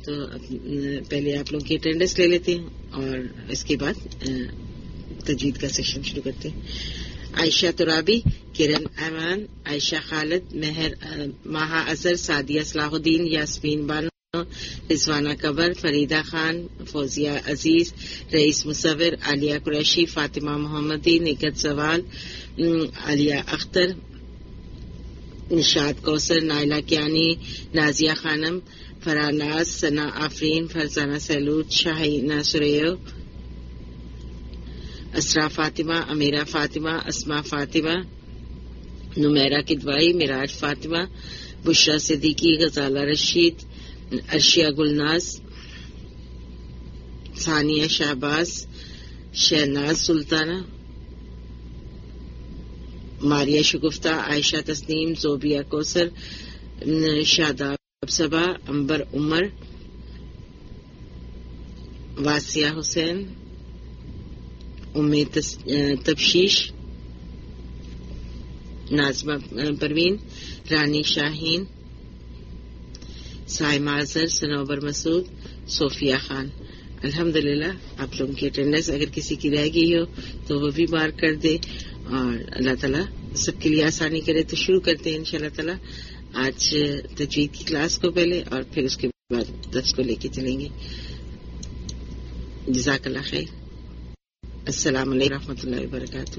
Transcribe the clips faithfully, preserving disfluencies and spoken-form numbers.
تو پہلے آپ لوگ کی اٹینڈنس لے لیتے ہیں اور اس کے بعد تجوید کا سیکشن شروع کرتے ہیں. عائشہ ترابی, کرن ایمان, عائشہ خالد, مہر ماہا اظہر, سعدیہ صلاح الدین, یاسمین بانو, رضوانہ قبر, فریدہ خان, فوزیہ عزیز, رئیس مصور, عالیہ قریشی, فاطمہ محمدی, نگت زوال, عالیہ اختر, نشاد کوثر, نائلہ کیانی, نازیہ خانم, فراناز, ثنا آفرین, فرزانہ سیلود, شاہینہ سریو, اسرا فاطمہ, امیرہ فاطمہ, اسما فاطمہ, نمیرہ کدوائی, مراج فاطمہ, بشرا صدیقی, غزالہ رشید, ارشیا گلناز, ثانیہ شہباز, شہناز سلطانہ, ماریہ شگفتہ, عائشہ تسنیم, زوبیہ کوثر, شاداب صبا, امبر عمر, واسیہ حسین, ام تبشیش, نازمہ پروین, رانی شاہین, سائمہ اظہر, سنوبر مسعود, صوفیہ خان. الحمدللہ آپ لوگوں کی اٹینڈنس اگر کسی کی رہ گئی ہو تو وہ بھی مارک کر دے, اور اللہ تعالیٰ سب کے لیے آسانی کرے. تو شروع کرتے ہیں انشاءاللہ تعالیٰ آج تجوید کی کلاس کو پہلے, اور پھر اس کے بعد درس کو لے کے چلیں گے. جزاک اللہ خیر. السلام علیکم ورحمۃ اللہ وبرکاتہ.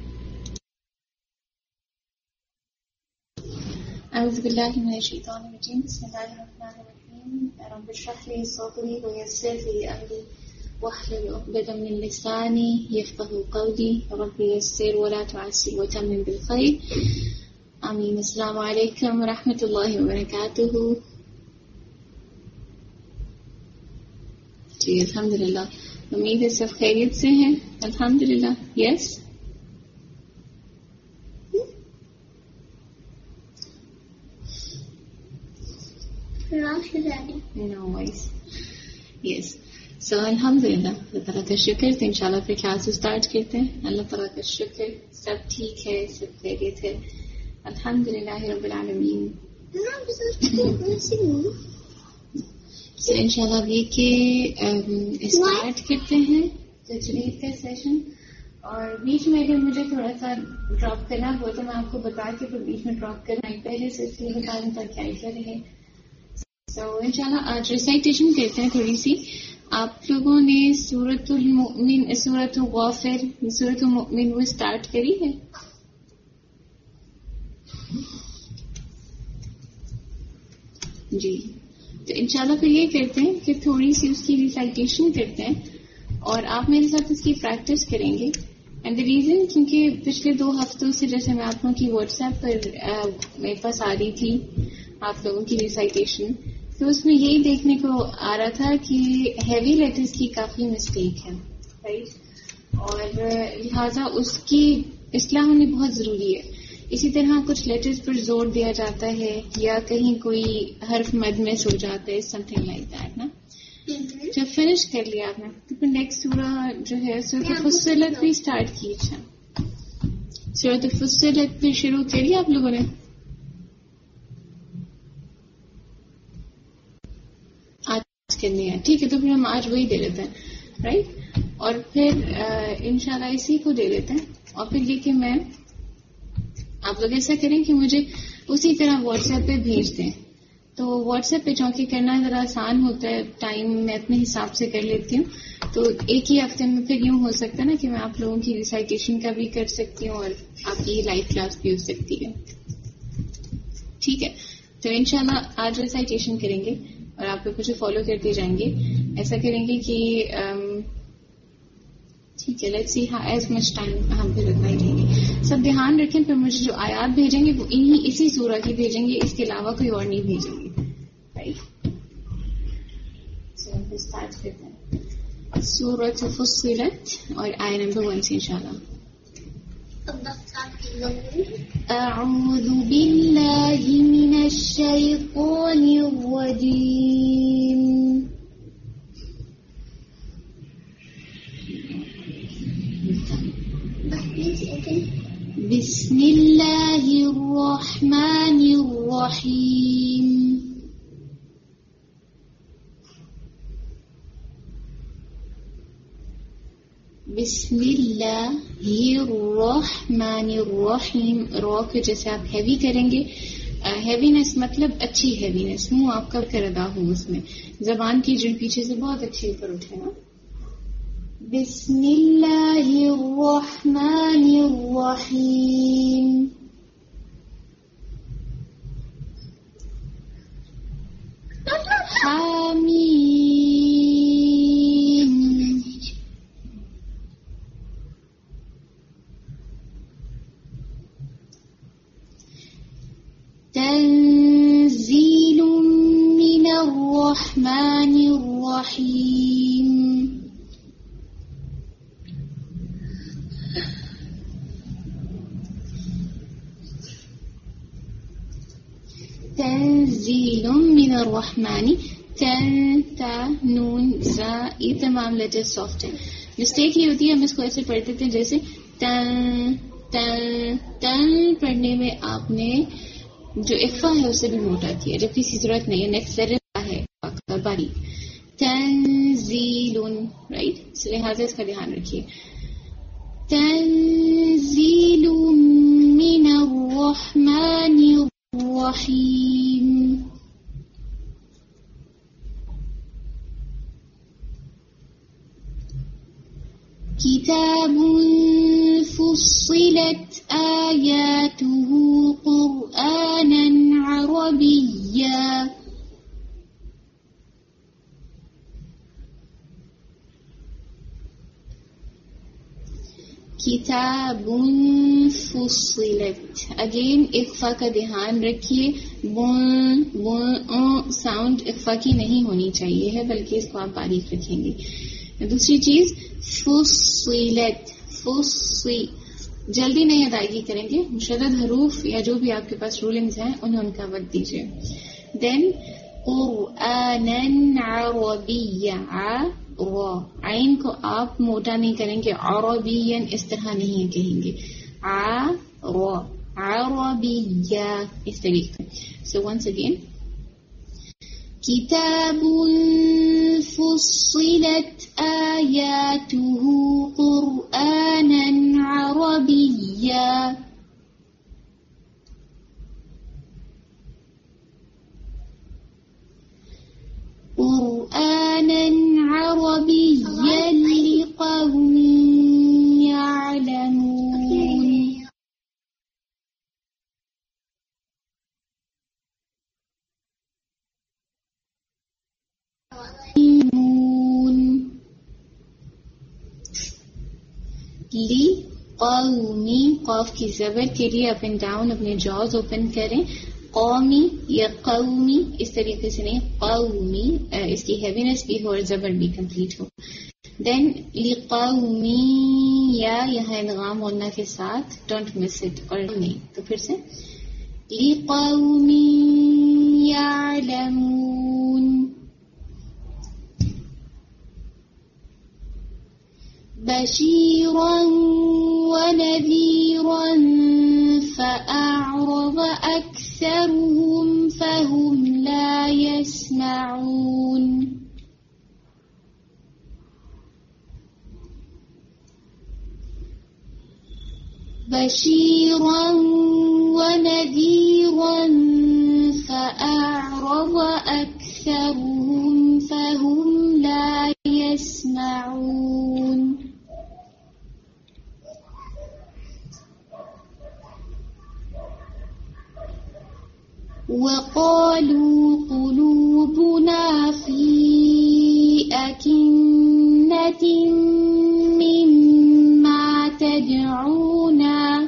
اعوذ باللہ من الشیطان الرجیم. بسم اللہ الرحمن الرحیم. رب اشرح لي صدری ويسر لي امری واحلل عقدة من لسانی یفقهوا قولی. رب یسر ولا تعسر وتمم بالخیر. آمین. السلام علیکم ورحمۃ اللہ وبرکاتہ. جی الحمدللہ, امید ہے سب خیریت سے ہیں. الحمدللہ. یس یس سو الحمدللہ. اللہ تعالیٰ کا شکر. تو انشاءاللہ پھر کلاس اسٹارٹ کرتے ہیں. اللہ تعالیٰ کا شکر, سب ٹھیک ہے, سب خیریت ہے. الحمدللہ رب العالمین. سو انشاءاللہ یہ کہ اسٹارٹ کرتے ہیں تجوید کا سیشن. اور بیچ میں اگر مجھے تھوڑا سا ڈراپ کرنا ہو تو میں آپ کو بتا کے پھر بیچ میں ڈراپ کرنا پہلے سے اس لیے بتا دوں تاکہ آئیڈیا رہے. سو انشاءاللہ آج ریسائٹیشن کرتے ہیں تھوڑی سی. آپ لوگوں نے سورۃ المؤمن, سورۃ غافر, سورۃ المؤمن وہ اسٹارٹ کری ہے؟ جی تو انشاءاللہ پھر یہ کرتے ہیں کہ تھوڑی سی اس کی ریسائٹیشن کرتے ہیں اور آپ میرے ساتھ اس کی پریکٹس کریں گے. اینڈ دا ریزن کیونکہ پچھلے دو ہفتوں سے جیسے میں آپ لوگوں کی واٹس ایپ پر میرے پاس آ رہی تھی آپ لوگوں کی ریسائٹیشن, تو اس میں یہی دیکھنے کو آ رہا تھا کہ ہیوی لیٹرز کی کافی مسٹیک ہے, رائٹ, اور لہٰذا اس کی اصلاح ہونی بہت ضروری ہے. اسی طرح کچھ لیٹرز پر زور دیا جاتا ہے یا کہیں کوئی حرف مد مس ہو جاتا ہے, سم تھنگ لائک دیٹ نا. جب فنش کر لیا آپ نے تو پھر نیکسٹ سورہ جو ہے سورۃ فصلت بھی اسٹارٹ کی. اچھا سورۃ فصلت پھر شروع کری آپ لوگوں نے؟ آج کرنی ہے, ٹھیک ہے, تو پھر ہم آج وہی دے لیتے ہیں, رائٹ. اور پھر انشاءاللہ اسی کو دے لیتے ہیں. اور پھر یہ کہ میں آپ لوگ ایسا کریں کہ مجھے اسی طرح واٹس ایپ پہ بھیج دیں. تو واٹس ایپ پہ چونکہ کرنا ذرا آسان ہوتا ہے, ٹائم میں اپنے حساب سے کر لیتی ہوں. تو ایک ہی ہفتے میں پھر یوں ہو سکتا ہے نا کہ میں آپ لوگوں کی ریسائٹیشن کا بھی کر سکتی ہوں اور آپ کی لائیو کلاس بھی ہو سکتی ہے. ٹھیک ہے, تو انشاءاللہ آج ریسائٹیشن کریں گے اور آپ لوگ مجھے فالو کرتے جائیں گے. ایسا کریں گے کہ ٹھیک ہے, let's see how is much time ہم پھر اتنا ہی لیں گے. سب دھیان رکھیں, پھر مجھے جو آیات بھیجیں گے وہ انہی اسی سورہ کی بھیجیں گے, اس کے علاوہ کوئی اور نہیں بھیجیں گے, رائٹ. سو اسٹارٹ کرتے ہیں سورۃ فصلت اور آیہ نمبر ون سے انشاءاللہ. اعوذ باللہ من الشیطان الرجیم. بسم اللہ الرحمن الرحیم. بسم اللہ الرحمن الرحیم. رو کے جیسے آپ ہیوی کریں گے, ہیوینس مطلب اچھی ہیوینس, منہ آپ کا کر ادا ہو, اس میں زبان کی جڑ پیچھے سے بہت اچھی اوپر اٹھے نا. بسم اللہ الرحمن الرحیم. حامیم. تنزیل من الرحمن الرحیم. تنزیل من الرحمن. تن تا نون زا یہ تمام لیٹر سافٹ ہیں. مسٹیک یہ ہوتی ہے ہم اس کو ایسے پڑھتے تھے جیسے تن تن تن پڑھنے میں آپ نے جو اخفا ہے اسے بھی موٹا کیا جب کسی ضرورت نہیں ہے. نیکسٹ زر ہے باریک. تنزیل رائٹ, اس لہٰذا اس کا دھیان رکھیے. تنزیل من الرحمن الرحیم. کتاب فصلت آیاتہ قرآنا عربیا. کتاب فصلت. اگین اخفا کا دھیان رکھیے, بون بون ساؤنڈ اخفا کی نہیں ہونی چاہیے ہے, بلکہ اس کو آپ باریک رکھیں گے. دوسری چیز فصلت, فصی جلدی نہیں ادائیگی کریں گے, مشدد حروف یا جو بھی آپ کے پاس رولنگز ہیں انہیں ان کا وقت دیجیے. دین قرآناً عربیّا, عین کو آپ موٹا نہیں کریں گے, عربیًا اس طرح نہیں کہیں گے, عربیّا اس طریقے. سو ونس اگین کتاب فصلت آیاتہ قرآنا عربیا. قرآنا عربیا لقوم يعلمون. لی قومی, قوف کی زبر کے لیے اپ اینڈ ڈاؤن اپنے جاز اوپن کریں. قومی یا قومی اس طریقے سے نہیں, قومی اس کی ہیوینس بھی ہو اور زبر بھی کمپلیٹ ہو. دین لی قومی یا یہاں ادغام ہونا کے ساتھ, ڈونٹ مس اٹ, اور نہیں تو پھر سے لی قومی یعلمون. بشيرا ونذيرا فأعرض أكثرهم فهم لا يسمعون. بشيرا ونذيرا فأعرض أكثرهم فهم لا يسمعون. وقالوا قلوبنا في أكنة مما تدعونا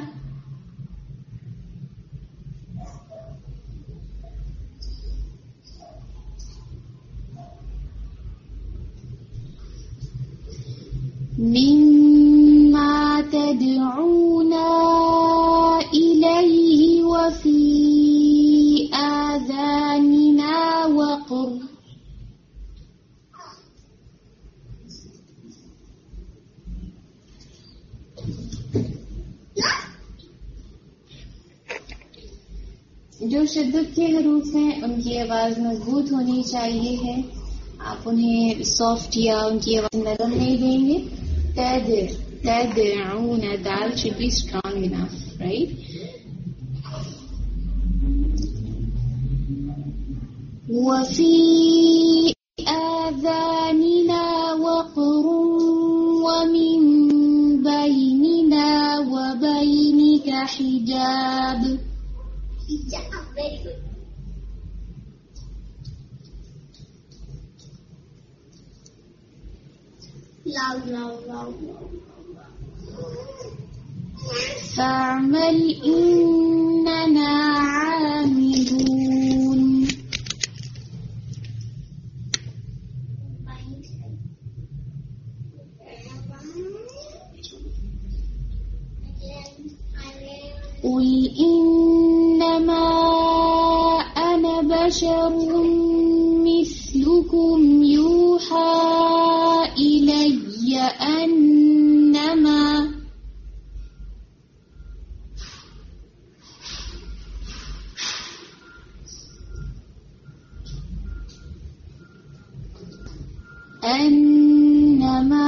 مما تدعونا إليه وفي آذاننا وقر. جو شدت کے حروف ہیں ان کی آواز مضبوط ہونی چاہیے ہے, آپ انہیں سافٹ یا ان کی آواز نرم نہیں دیں گے. تدر تدعون. Dal should be strong enough, right? وفي آذاننا وقر ومن بيننا وبينك حجاب. Hijab, very good. Loud, loud, loud, loud. فاعمل إننا عاملون. قل إنما أنا بشر مثلكم يوحى إلي أنما أنما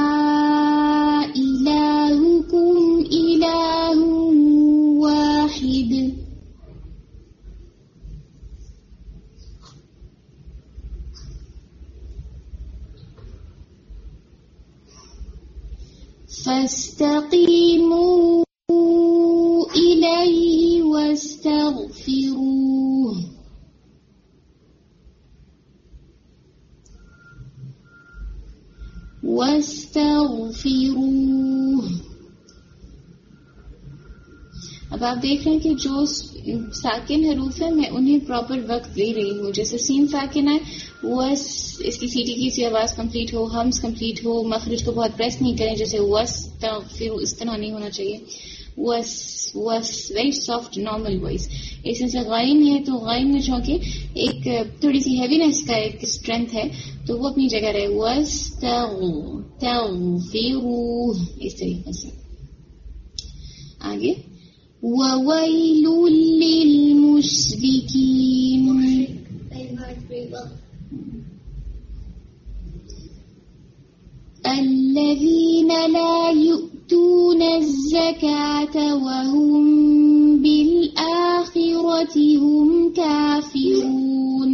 إلهكم إله واحد. فاستقيموا إليه واستغفروه. واستغفروه. اب آپ دیکھ رہے ہیں کہ جو ساکن حروف ہیں میں انہیں پراپر وقت دے رہی ہوں. جیسے سین ساکن ہے وس، اس کی سیٹی کی سی آواز کمپلیٹ ہو، ہمز کمپلیٹ ہو، مخرج کو بہت پریس نہیں کریں. جیسے وس پھر اس طرح نہیں ہونا چاہیے. وس وس ویری سافٹ نارمل وائس. اس میں سے غائن ہے تو غائن میں چونکہ ایک تھوڑی سی ہیوینس کا ایک اسٹرینتھ ہے تو وہ اپنی جگہ رہے. وس تغفروہ اس طریقے سے. آگے وَوَيْلٌ لِّلْمُشْرِكِينَ. الَّذِينَ لَا يُؤْتُونَ الزَّكَاةَ وَهُمْ بِالْآخِرَةِ هُمْ كَافِرُونَ.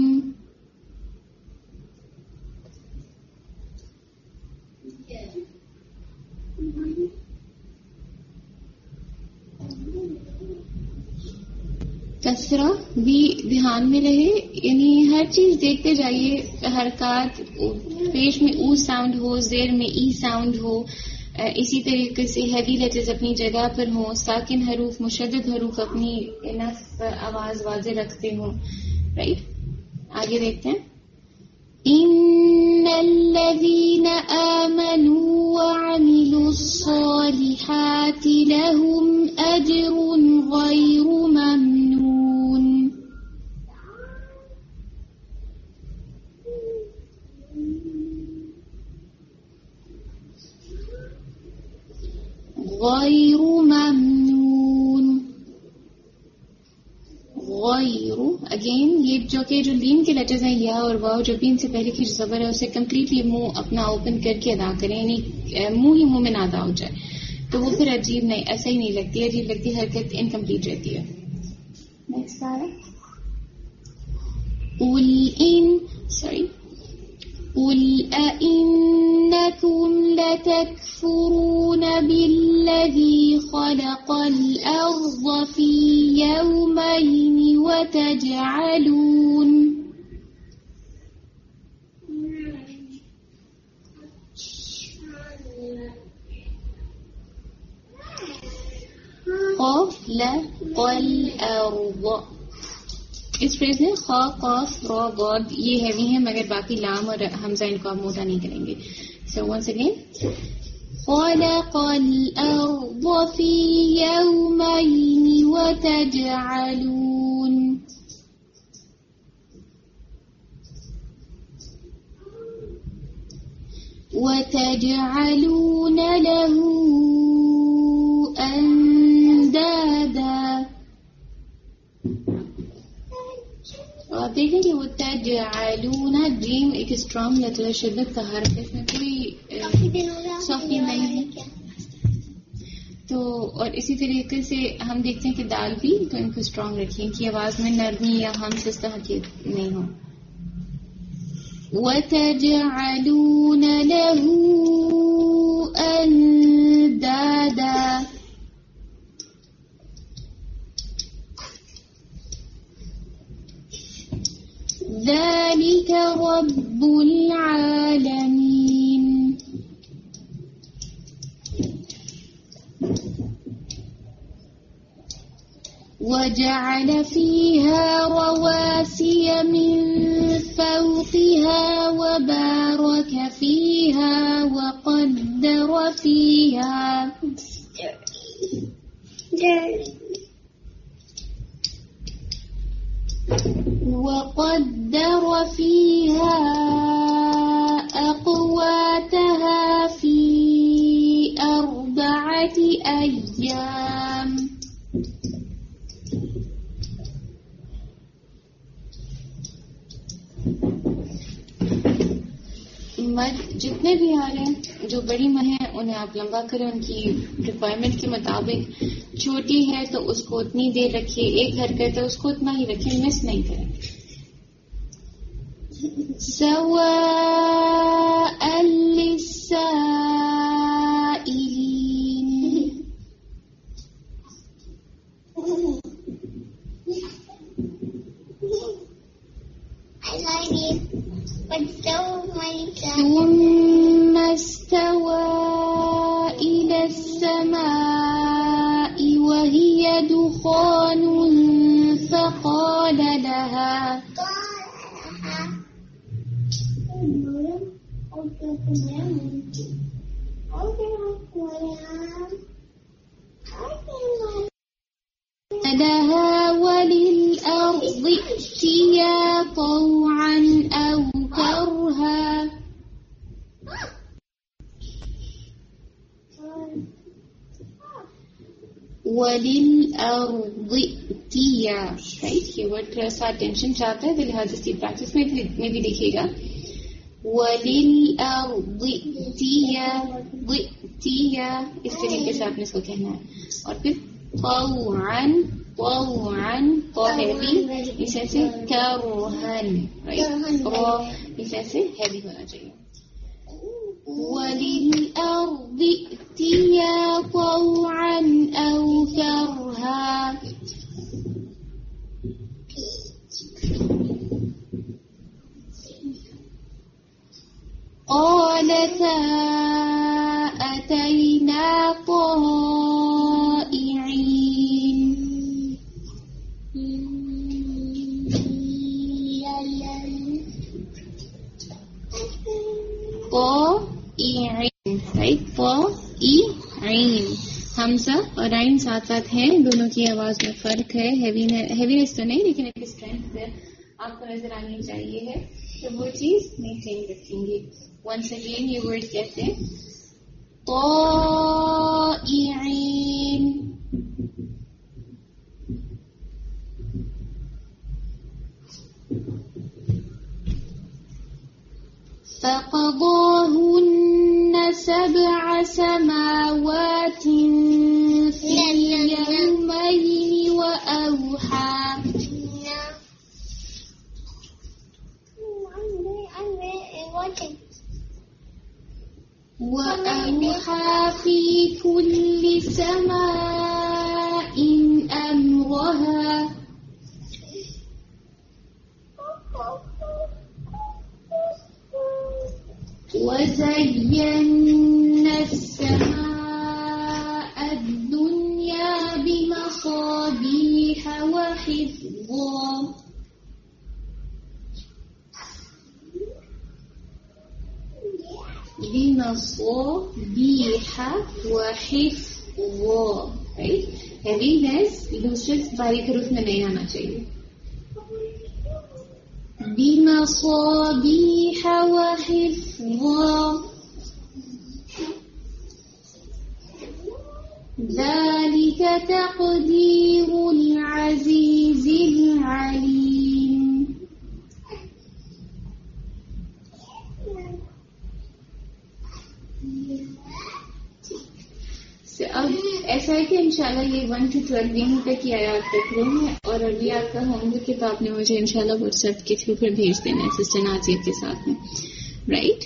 کسرہ بھی دھیان میں رہے، یعنی ہر چیز دیکھتے جائیے. حرکات پیش میں او ساؤنڈ ہو، زیر میں ای ساؤنڈ ہو، اسی طریقے سے ہیوی لیٹرز اپنی جگہ پر ہوں، ساکن حروف مشدد حروف اپنی انف آواز واضح رکھتے ہوں. رائٹ، آگے دیکھتے ہیں. ان الذين آمنوا وعملوا الصالحات لهم اجر غير ممنون. غیر ممنون. غیر اگین یہ جو کہ جو لین کے لیٹرز ہیں یا اور واو، جو بھی ان سے پہلے کی جو زبر ہے اسے کمپلیٹلی منہ اپنا اوپن کر کے ادا کریں، یعنی منہ ہی منہ میں نہ ادا ہو جائے تو وہ پھر عجیب نہیں، ایسا ہی نہیں لگتی، عجیب لگتی، حرکت انکمپلیٹ رہتی ہے. نیکسٹ آ رہا قل ان سوری قل أئنكم لتكفرون بالذي خلق الأرض في يومين وتجعلون خلق الأرض. اس فریز میں خا قاف را ضاد یہ ہیوی ہیں مگر باقی لام اور حمزہ ان کو آپ موٹا نہیں کریں گے. سو ونس اگین خلق الأرض في يومين وتجعلون وتجعلون له أندادا. آپ اب دیکھیں کہ وہ تجعلون جیم ایک اسٹرانگ لیٹر شدت کا حرف ہے، اس میں کوئی سافٹی نہیں ہے. تو اور اسی طریقے سے ہم دیکھتے ہیں کہ دال بھی، تو ان کو اسٹرانگ رکھیں کہ آواز میں نرمی یا ہم سے حقیقت نہیں ہو. وَتَجْعَلُونَ لَهُ أَنْدَادًا ذَلِكَ رَبُّ الْعَالَمِينَ. وَجَعَلَ فِيهَا رَوَاسِيَ مِن فَوْقِهَا وَبَارَكَ فِيهَا وَقَدَّرَ فِيهَا وَقَدَّرَ فِيهَا أَقْوَاتَهَا فِي أَرْبَعَةِ أَيَّامٍ. مد جتنے بھی آ رہے ہیں جو بڑی مد ہیں انہیں آپ لمبا کریں ان کی ریکوائرمنٹ کے مطابق. چھوٹی ہے تو اس کو اتنی دیر رکھیے، ایک حرکت ہے اس کو اتنا ہی رکھیں، مس نہیں کریں. سواء للسائلین. ثم استوى إلى السماء وهي دخان فقال لها لها وللأرض ائتيا طوعا أو كرها. وَلِلْأَرْضِ ائْتِيَا. رائٹ، یہ ورڈ تھوڑا سا ٹینشن چاہتا ہے تو لہٰذا اس کی پریکٹس میں بھی دیکھیے گا. وَلِلْأَرْضِ ائْتِيَا ائْتِيَا اس طریقے سے آپ نے اس کو کہنا ہے. اور پھر طوعاً طوعاً تو ہیوی اس سے کرہن، رائٹ، رو اس سے ہیوی ہونا چاہیے. وَلِلْأَرْضِ ائْتِيَا طَوْعًا أَوْ كَرْهًا. قَالَتَا أَتَيْنَا طَائِعِينَ. طائعين، right؟ طائعين. حمزہ اور عین ساتھ ساتھ ہیں، دونوں کی آواز میں فرق ہے. ہیوینس تو نہیں لیکن ایک اسٹرینتھ آپ کو نظر آنی چاہیے ہے، تو وہ چیز مینٹین رکھیں گے. ونس اگین یہ ورڈ کہتے ہیں طائعين. فَقَضَاهُنَّ سَبْعَ سَمَاوَاتٍ فِي يَوْمَيْنِ وَأَوْحَى وَأَوْحَى فِي كُلِّ سَمَاءٍ أَمْرَهَا وَزَيَّنَّا السَّمَاءَ الدُّنْيَا بِمَصَابِيحَ وَحِفْظًا. بِمَصَابِيحَ وَحِفْظًا. right؟ heaviness دوسرے باریک حروف میں نہیں آنا چاہیے. بِمَصَابِيحَ وَحِفْظًا. ذَلِكَ تَقْدِيرُ الْعَزِيزِ الْعَلِيمِ. اب ایسا ہے کہ انشاءاللہ یہ ون ٹو ٹویلو یہیں تک کی آیات تک رہے ہیں، اور ابھی آپ کا ہوم ورک تو آپ نے مجھے انشاءاللہ واٹس ایپ کے تھرو پر بھیج دینا ہے سسٹر نازیہ کے ساتھ میں، رائٹ؟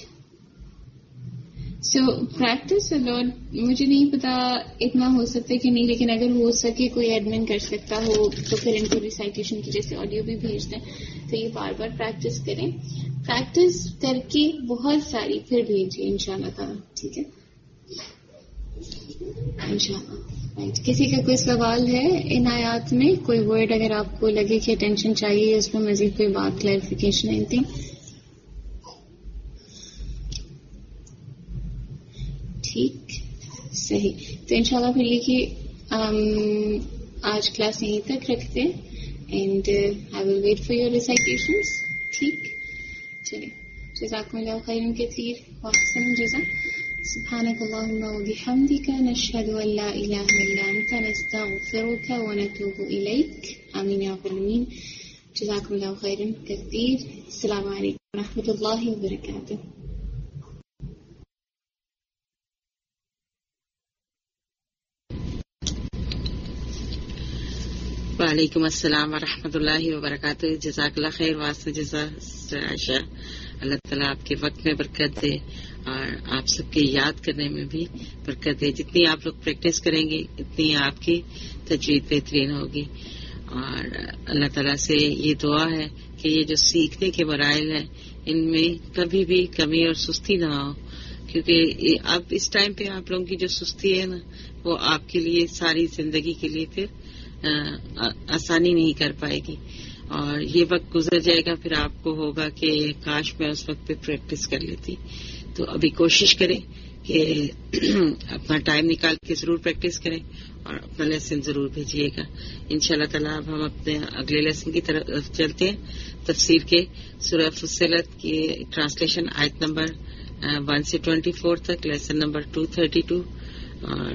سو پریکٹس الاٹ، مجھے نہیں پتا اتنا ہو سکتا کہ نہیں، لیکن اگر ہو سکے کوئی ایڈمن کر سکتا ہو تو پھر ان کو ریسائٹیشن کی جیسے آڈیو بھی بھیج دیں، تو یہ بار بار پریکٹس کریں، پریکٹس کر کے بہت ساری پھر بھیجیے انشاءاللہ تعالیٰ، ٹھیک ہے انشاءاللہ۔ کسی کا کوئی سوال ہے ان آیات میں، کوئی ورڈ اگر آپ کو لگے کہ اٹینشن چاہیے اس میں مزید کوئی بات کلیریفیکیشن اینی تھنگ؟ ٹھیک، صحیح، تو انشاءاللہ پھر لکھیے آج کلاس یہیں تک رکھتے ہیں، and I will wait for your recitations, ٹھیک؟ چلیے، جزاکم اللہ خیرا کثیر واحسن الجزاء، سبحانک اللہم وبحمدک، نشہد ان لا الہ الا انت، نستغفرک ونتوب الیک، آمین یا رب العالمین، جزاکم اللہ خیرا کثیر، السلام علیکم ورحمۃ اللہ وبرکاتہ۔ وعلیکم السلام ورحمۃ اللہ وبرکاتہ، جزاک اللہ خیر، واسطہ جزا عائشہ، اللہ تعالیٰ آپ کے وقت میں برکت دے اور آپ سب کے یاد کرنے میں بھی برکت دے، جتنی آپ لوگ پریکٹس کریں گے اتنی آپ کی تجوید بہترین ہوگی، اور اللہ تعالیٰ سے یہ دعا ہے کہ یہ جو سیکھنے کے مراحل ہیں ان میں کبھی بھی کمی اور سستی نہ ہو، کیونکہ اب اس ٹائم پہ آپ لوگوں کی جو سستی ہے نا وہ آپ کے لیے ساری زندگی کے لیے پھر آسانی نہیں کر پائے گی، اور یہ وقت گزر جائے گا، پھر آپ کو ہوگا کہ کاش میں اس وقت پہ پریکٹس کر لیتی۔ تو ابھی کوشش کریں کہ اپنا ٹائم نکال کے ضرور پریکٹس کریں اور اپنا لیسن ضرور بھیجیے گا انشاءاللہ تعالیٰ۔ اب ہم اپنے اگلے لیسن کی طرف چلتے ہیں، تفسیر کے سورہ فصلت کی ٹرانسلیشن آیت نمبر ون سے ٹوینٹی فور تک، lesson number two thirty two, اور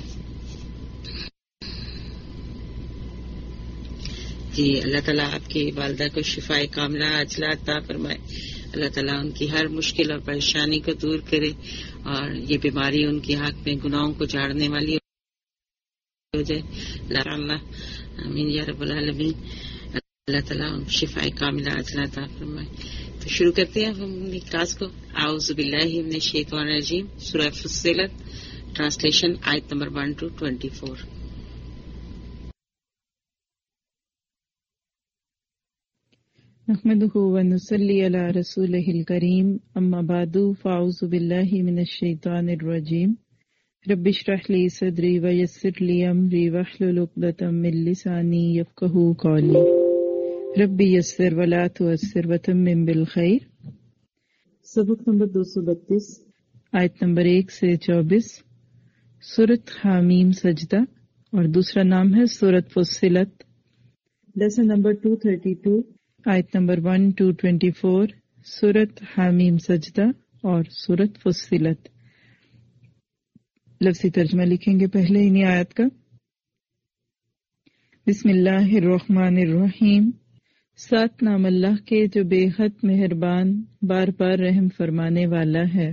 جی اللہ تعالیٰ آپ کی والدہ کو شفائے کاملہ عاجلہ عطا فرمائے، اللہ تعالیٰ ان کی ہر مشکل اور پریشانی کو دور کرے، اور یہ بیماری ان کے حق میں گناہوں کو جھاڑنے والی ہو جائے، اللہ آمین یا رب العالمین، اللہ تعالیٰ شفائے کاملہ عاجلہ عطا فرمائے۔ تو شروع کرتے ہیں ہم اپنی کلاس کو۔ اعوذ باللہ من الشیطان الرجیم، سورہ فصلت، ٹرانسلیشن آیت number one two twenty four. نحمده ونصلي على رسوله الكريم، اما بعد فاعوذ بالله من الشيطان الرجيم، رب اشرح لي صدري ويسر لي امري واحلل عقدة من لساني يفقهوا قولي، رب يسر ولا تعسر وتمم بالخير۔ سبق نمبر دو سو بتیس، آیت نمبر ایک سے چوبیس، سورت حامیم سجدہ، اور دوسرا نام ہے سورت فصلت۔ Lesson number two thirty two, آیت number one two twenty four, سورت حامیم سجدہ اور سورت فصلت۔ لفظی ترجمہ لکھیں گے پہلے انہی آیت کا۔ بسم اللہ الرحمن الرحیم، سات نام اللہ کے جو بے حد مہربان، بار بار رحم فرمانے والا ہے۔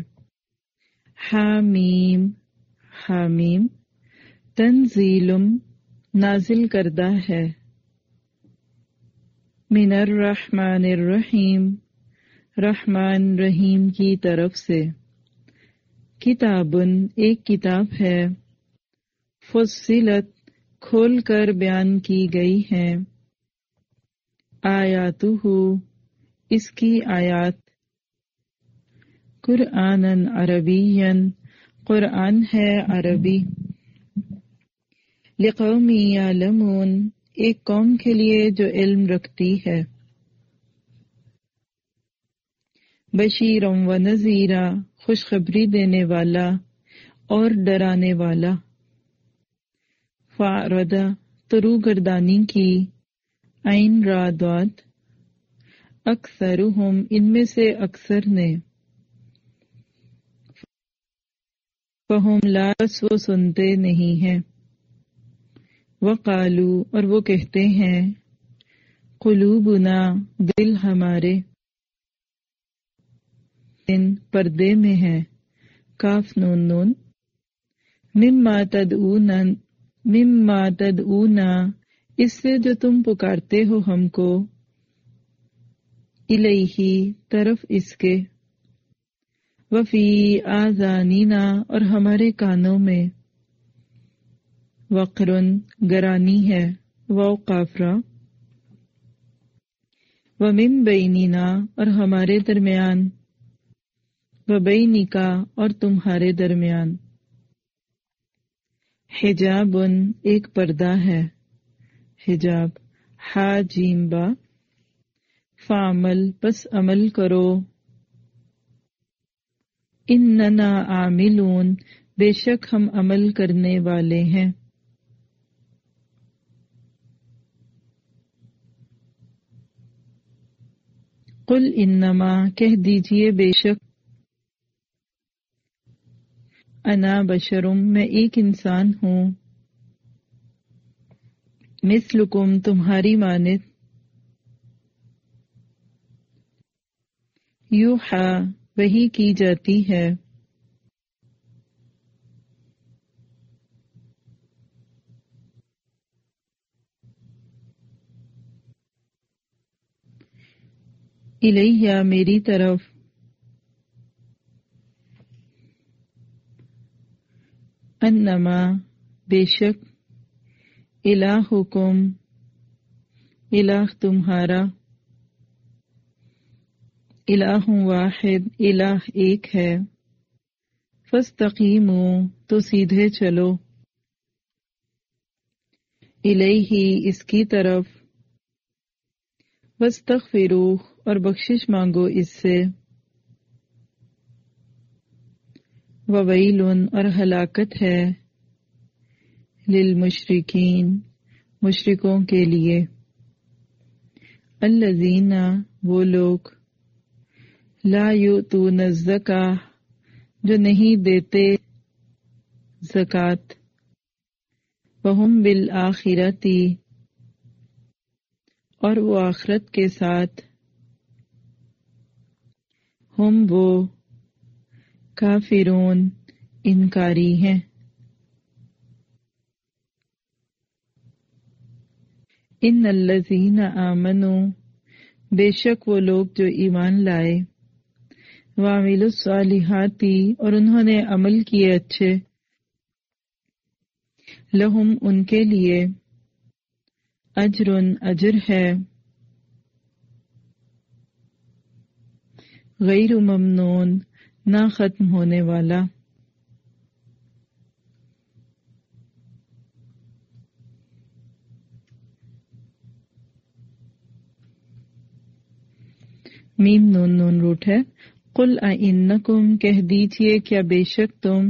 حامیم، حامیم، تنزیلم، نازل کردہ ہے، من الرحمن الرحیم، رحمان رحیم کی طرف سے، کتابن، ایک کتاب ہے، فصلت، کھول کر بیان کی گئی ہے، آیاتہ، اس کی آیات، قرآنن عربین، قرآن ہے عربی، لقوم یعلمون، ایک قوم کے لیے جو علم رکھتی ہے، بشیرا و نذیرا، خوشخبری دینے والا اور ڈرانے والا، فاعرض، تو رو گردانی کی، عین را داد، اکثرہم، ان میں سے اکثر نے، فہم لا، وہ سنتے نہیں ہیں، وقالو، اور وہ کہتے ہیں، قلوبنا، دل ہمارے، ان پردے میں ہے، کاف نون نون، مما تدعونا مما تدعونا، اس سے جو تم پکارتے ہو ہم کو، الیہ طرف اس کے، وفی آذانینا اور ہمارے کانوں میں، وقرن گرانی ہے، واو قافرہ، ومن بیننا اور ہمارے درمیان، وبینکا اور تمہارے درمیان، حجاب ایک پردہ ہے، حجاب، ہا جیم با، فعمل پس عمل کرو، اننا عاملون بے شک ہم عمل کرنے والے ہیں، قل انما کہہ دیجئے بے شک، انا بشرم میں ایک انسان ہوں، مثلکم تمہاری مانند، یوحا وحی کی جاتی ہے، الیہ میری طرف، انما بے شک، الہکم الہ تمہارا، الہ واحد الہ ایک ہے، فاستقیموا تو سیدھے چلو، الیہ اس کی طرف، واستغفروہ اور بخشش مانگو اس سے، وویل اور ہلاکت ہے، للمشرکین مشرکوں کے لیے، الذین وہ لوگ، لا یؤتون الزکاۃ جو نہیں دیتے زکوٰۃ، وہم بالآخرۃ اور وہ آخرت کے ساتھ، ہم وہ کافرون انکاری ہیں، ان الذین آمنوا بے شک وہ لوگ جو ایمان لائے، وعملوا الصالحات اور انہوں نے عمل کیے اچھے، لہم ان کے لیے، اجر اجر ہے، غیر ممنون نہ ختم ہونے والا، میم نون نون روٹ ہے، قل اِنکم کہہ دیجئے کیا بے شک تم،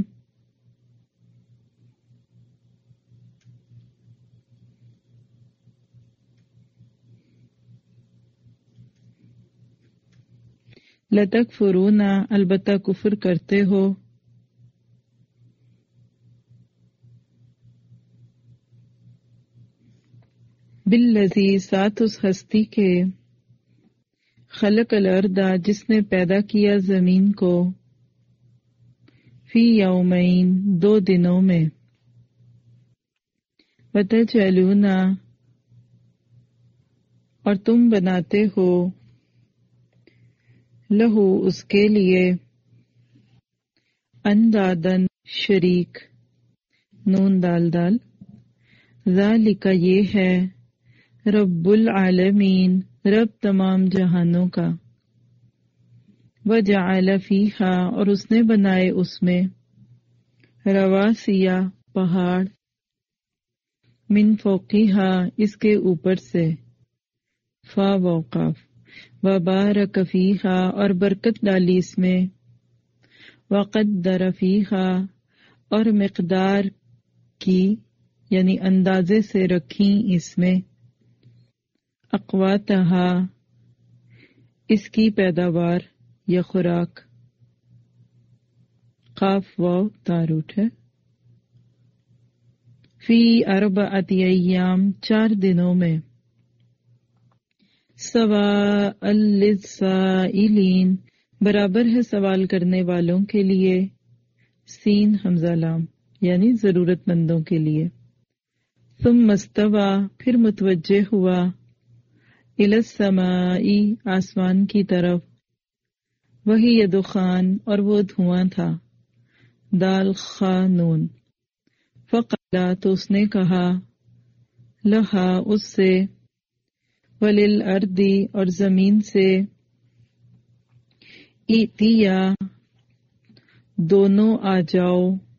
لتکفرون البتہ کفر کرتے ہو، بالذی ساتھ اس ہستی کے، خلق الارض جس نے پیدا کیا زمین کو، فی یومین دو دنوں میں، وتجعلون اور تم بناتے ہو، لہو اس کے لیے، اندادن شریک، نون دال دال، ذالک یہ ہے، رب العالمین رب تمام جہانوں کا، وجعل فیہا اور اس نے بنائے اس میں، رواسیا پہاڑ، من فوقیہا اس کے اوپر سے، فا وقاف، وبارک فیہا اور برکت ڈالی اس میں، وقدر فیہا اور مقدار کی یعنی اندازے سے رکھیں اس میں، اقواتہا اس کی پیداوار یا خوراک، قاف واو تاروٹ ہے، فی اربعۃ ایام چار دنوں میں، سواء للسائلین برابر ہے سوال کرنے والوں کے لیے، سین حمزہ لام، یعنی ضرورت مندوں کے لیے. ثم استوى پھر متوجہ ہوا الی السماء آسمان کی طرف. وہی دخان اور وہ دھواں تھا. دال خا نون. فقالا تو اس نے کہا لہا اس سے وللارض اور زمین سے ایتیا دونوں آ جاؤ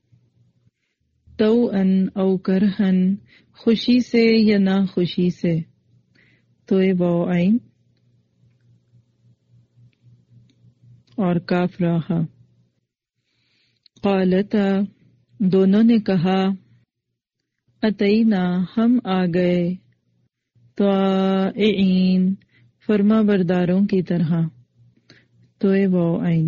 طوعا او کرہن خوشی سے یا نہ خوشی سے. تو اے واو عین اور کاف راہا. قالتا دونوں نے کہا اتینا ہم آ گئے طائعین فرما برداروں کی طرح. تو اے واو عین.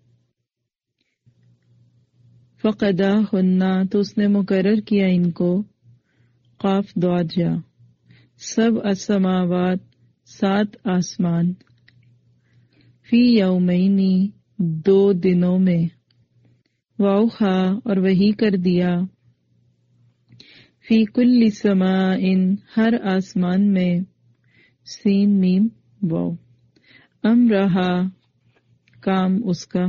فقداہن تو اس نے مقرر کیا ان کو قاف ضاد جا سب السماوات سات آسمان فی یومینی دو دنوں میں واوحا اور وحی کر دیا فی کل سماء ہر آسمان میں سین میم واو امرہا کام اس کا.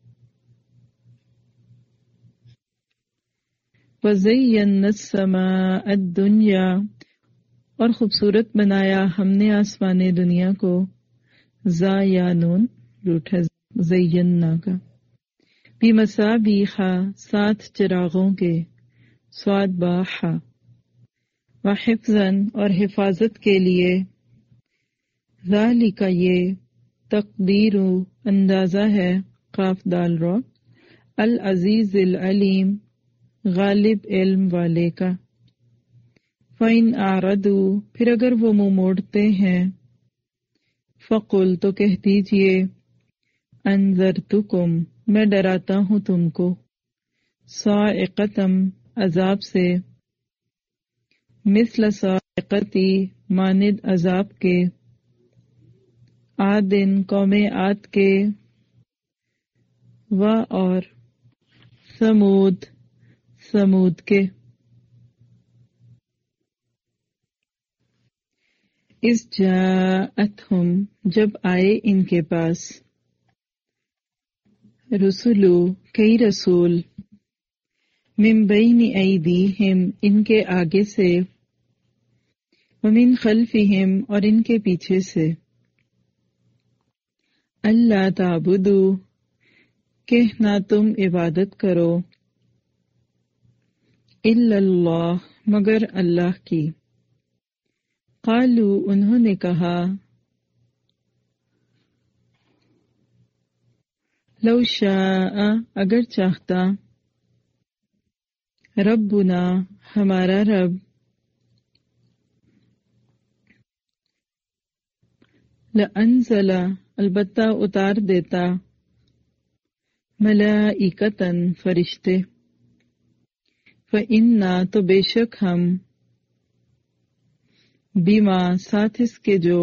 وَزَيَّنَّا السَّمَاءَ الدُّنْيَا اور خوبصورت بنایا ہم نے آسمان دنیا کو زا یا نون روٹ ہے زینا کا بِمَصَابِیحَ سات چراغوں کے صاد با حا وحفظاً اور حفاظت کے لیے ذالک یہ تقدیر اندازہ ہے قاف دال رو العزیز العلیم غالب علم والے کا. فَإِنْ أَعْرَضُوا پھر اگر وہ منہ موڑتے ہیں فَقُلْ تو کہہ دیجئے أَنذَرْتُكُمْ میں ڈراتا ہوں تم کو صاعقۃ عذاب سے مثل صاعقتی مانند عذاب کے عادن قوم عاد کے و اور ثمود سمود کے. اس جاءتہم جب آئے ان کے پاس رسولو کئی رسول من بین ایدیہم ان کے آگے سے ومن خلفہم اور ان کے پیچھے سے اللہ تعبدو کہ نہ تم عبادت کرو الا اللہ مگر اللہ کی. قالو انہوں نے کہا لو شاء اگر چاہتا ربنا ہمارا رب لانزل البتہ اتار دیتا ملائکتن فرشتے فإنا تو بے شک ہم بیما ساتھ اس کے جو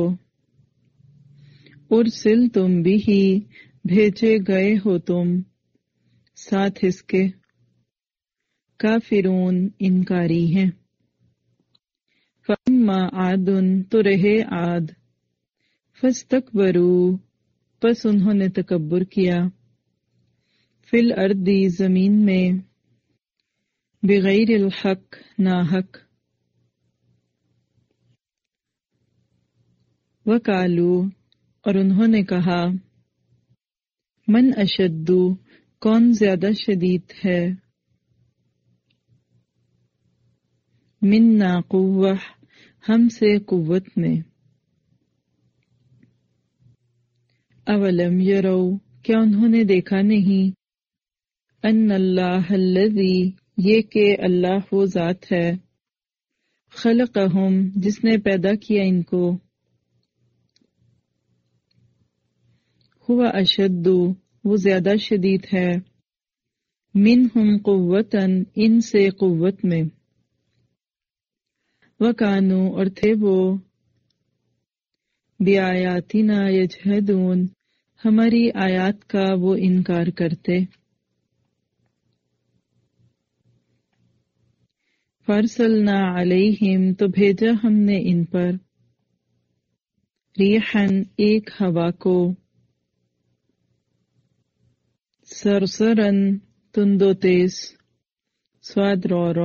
ارسل تم بھی ہی بھیجے گئے ہو تم ساتھ اس کے کافرون انکاری ہیں. فَأَمَّا عَادٌ تو رہے عاد فَاسْتَكْبَرُوا پس انہوں نے تکبر کیا فِي الْأَرْضِ زمین میں بغیر الحق ناحق وقالو اور انہوں نے کہا من اشد کون زیادہ شدید ہے منا قوہ ہم سے قوت میں. اولم یرو کیا انہوں نے دیکھا نہیں ان اللہ الذی یہ کہ اللہ وہ ذات ہے خلقہم جس نے پیدا کیا ان کو ہوا اشد وہ زیادہ شدید ہے منہم قوتاً ان سے قوت میں وکانو اور تھے وہ بیایاتنا یجحدون ہماری آیات کا وہ انکار کرتے. فارسلنا علیہم تو بھیجا ہم نے ان پر ریحن ایک ہوا کو سرسرن تند و تیز سواد رو رو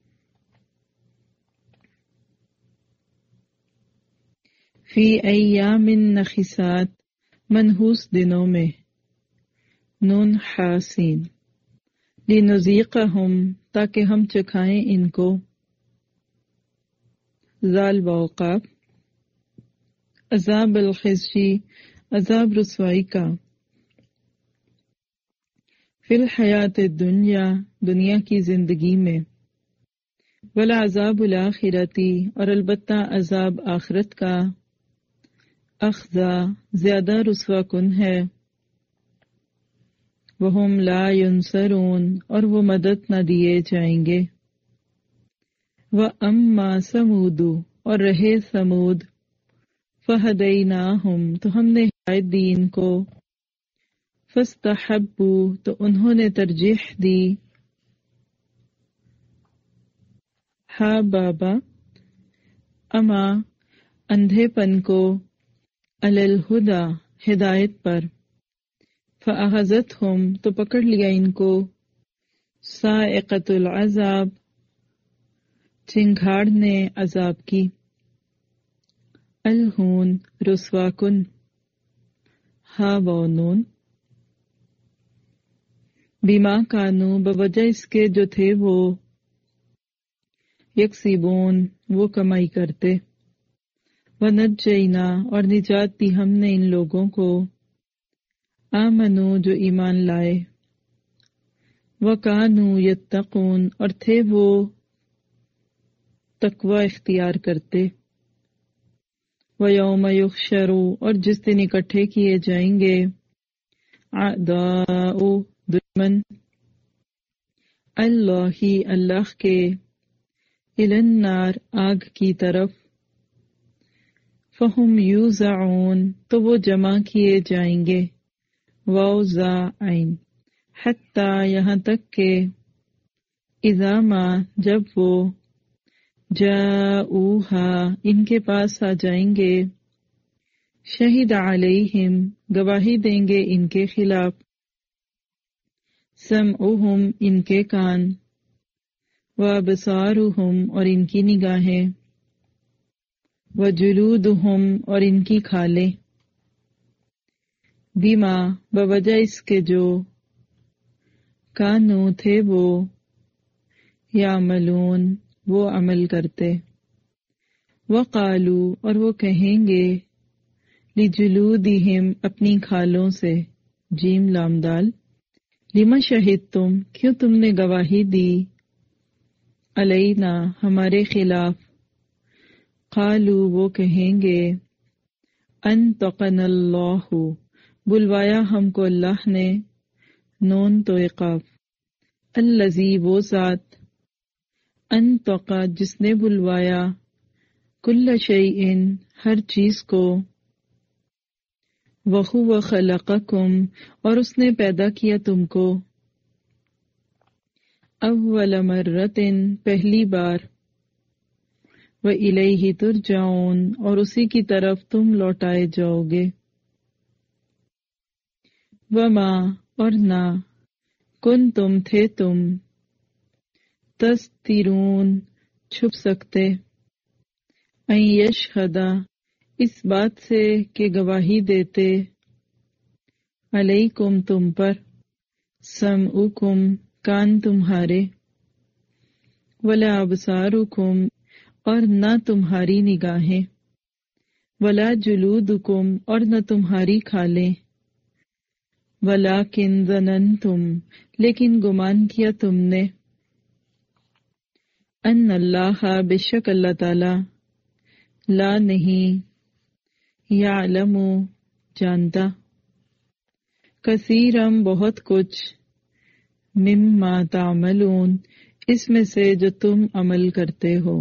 فی ایام نحسات منحوس دنوں میں نون حاسین لنذیقہم تاکہ ہم چکھائیں ان کو ذال بوقاف عذاب الخزی عذاب رسوائی کا فی الحیات الدنیا دنیا کی زندگی میں والعذاب الآخرتی اور البتہ عذاب آخرت کا اخزا زیادہ رسوا کن ہے وہم لا ینصرون اور وہ مدد نہ دیے جائیں گے وَأَمَّا سَمُودُ اور رہے سمود فَهَدَيْنَاهُمْ تو ہم نے ہدایت دی ان کو فَاسْتَحَبُّوا تو انہوں نے ترجیح دی ہا بابا اما اندھے پن کو علی الہدی ہدایت پر فَأَخَذَتْهُمْ تو پکڑ لیا ان کو صاعقۃ العذاب چنگھاڑ نے عذاب کی الہون رسوا کن ہا و نون بیما کانو بوجہ اس کے جو تھے وہ یکسبون وہ کمائی کرتے ونجینا اور نجات دی ہم نے ان لوگوں کو آمنو جو ایمان لائے وکانو یتقون اور تھے وہ تقوی اختیار کرتے ویوم یحشر اور جس دن اکٹھے کیے جائیں گے اعداء دشمن اللہ اللہ کے الی النار آگ کی طرف فہم یوزعون تو وہ جمع کیے جائیں گے واو زا عین حتی یہاں تک کہ اذا ما جب وہ جاؤہا ان کے پاس آ جائیں گے شہد علیہم گواہی دیں گے ان کے خلاف سمعہم ان کے کان وابصارہم اور ان کی نگاہیں وجلودہم اور ان کی کھالیں بیما بوجہ اس کے جو کانو تھے وہ یعملون وہ عمل کرتے وقالو اور وہ کہیں گے لجلودہم اپنی کھالوں سے جیم لام دال لما شہدتم کیوں تم نے گواہی دی علینا ہمارے خلاف قالو وہ کہیں گے انطقنا اللہ بلوایا ہم کو اللہ نے نون تو اقاف الذی وہ ذات انطقا جس نے بلوایا کل شیء ہر چیز کو وہو خلقکم اور اس نے پیدا کیا تم کو اول مرۃ پہلی بار وإلیہ ترجعون اور اسی کی طرف تم لوٹائے جاؤ گے وما اور نہ کن تم تھے تم تسترون چھپ سکتے این یشہدا اس بات سے کہ گواہی دیتے علیکم تم پر سمعکم کان تمہارے ولا ابصارکم اور نہ تمہاری نگاہیں ولا جلودکم اور نہ تمہاری کھالیں ولیکن ظننتم لیکن گمان کیا تم نے ان اللہ بے شک اللہ تعالی لا نہیں یعلم جانتا کثیرم بہت کچھ مما تعملون اس میں سے جو تم عمل کرتے ہو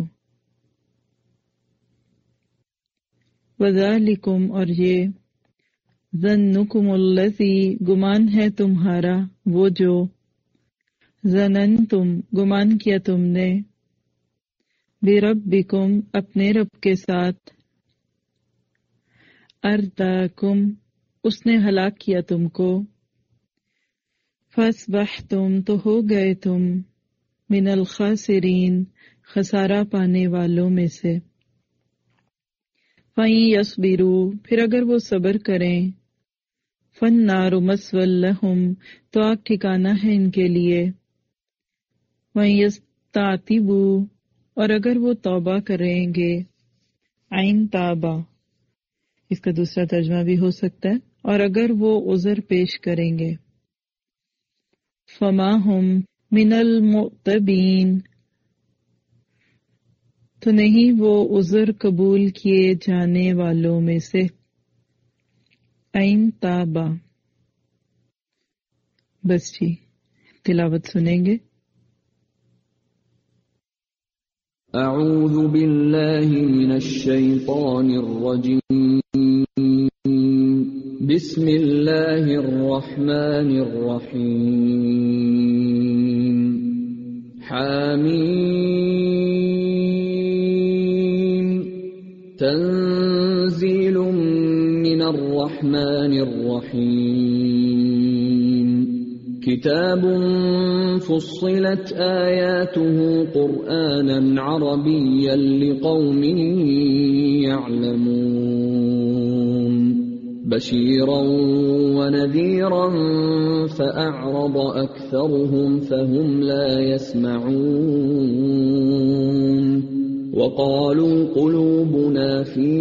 وذالکم اور یہ ظنکم الذی گمان ہے تمہارا وہ جو ظننتم گمان کیا تم نے बिरब्बिकुम अपने रब के साथ, अर्दाकुम उसने हलाक किया तुमको, फस्बहतुम तो हो गए तुम, मिनल खासिरीन खसारा पाने वालों में से। फई यसबिरू फिर अगर वो सब्र करें, फन्नारु मस्वल लहुम तो आग ठिकाना है इनके लिए, वई यस्तातिबू और अगर वो तौबा करेंगे, आइन ताबा इसका दूसरा तर्जुमा भी हो सकता है, और अगर वो उज़र पेश करेंगे, फमा हुम मिनल मुतबीन तो नहीं वो उज़र कबूल किए जाने वालों में से। आइन ताबा बस जी तिलावत सुनेंगे। अऊज़ु बिल्लाहि मिनश शैतानिर रजीम, बिस्मिल्लाहिर रहमानिर रहीम, हामीम, तंज़ीलुम मिनर रहमानिर रहीम, किताबुन फुस्सिलत आयातुहु क़ुरआनन अरबिय्यन लिक़ौमिन यअलमून, बशीरन व नज़ीरन फ़अअरद अक्सरुहुम फ़हुम ला यस्मऊन, वक़ालू क़ुलूबुना फ़ी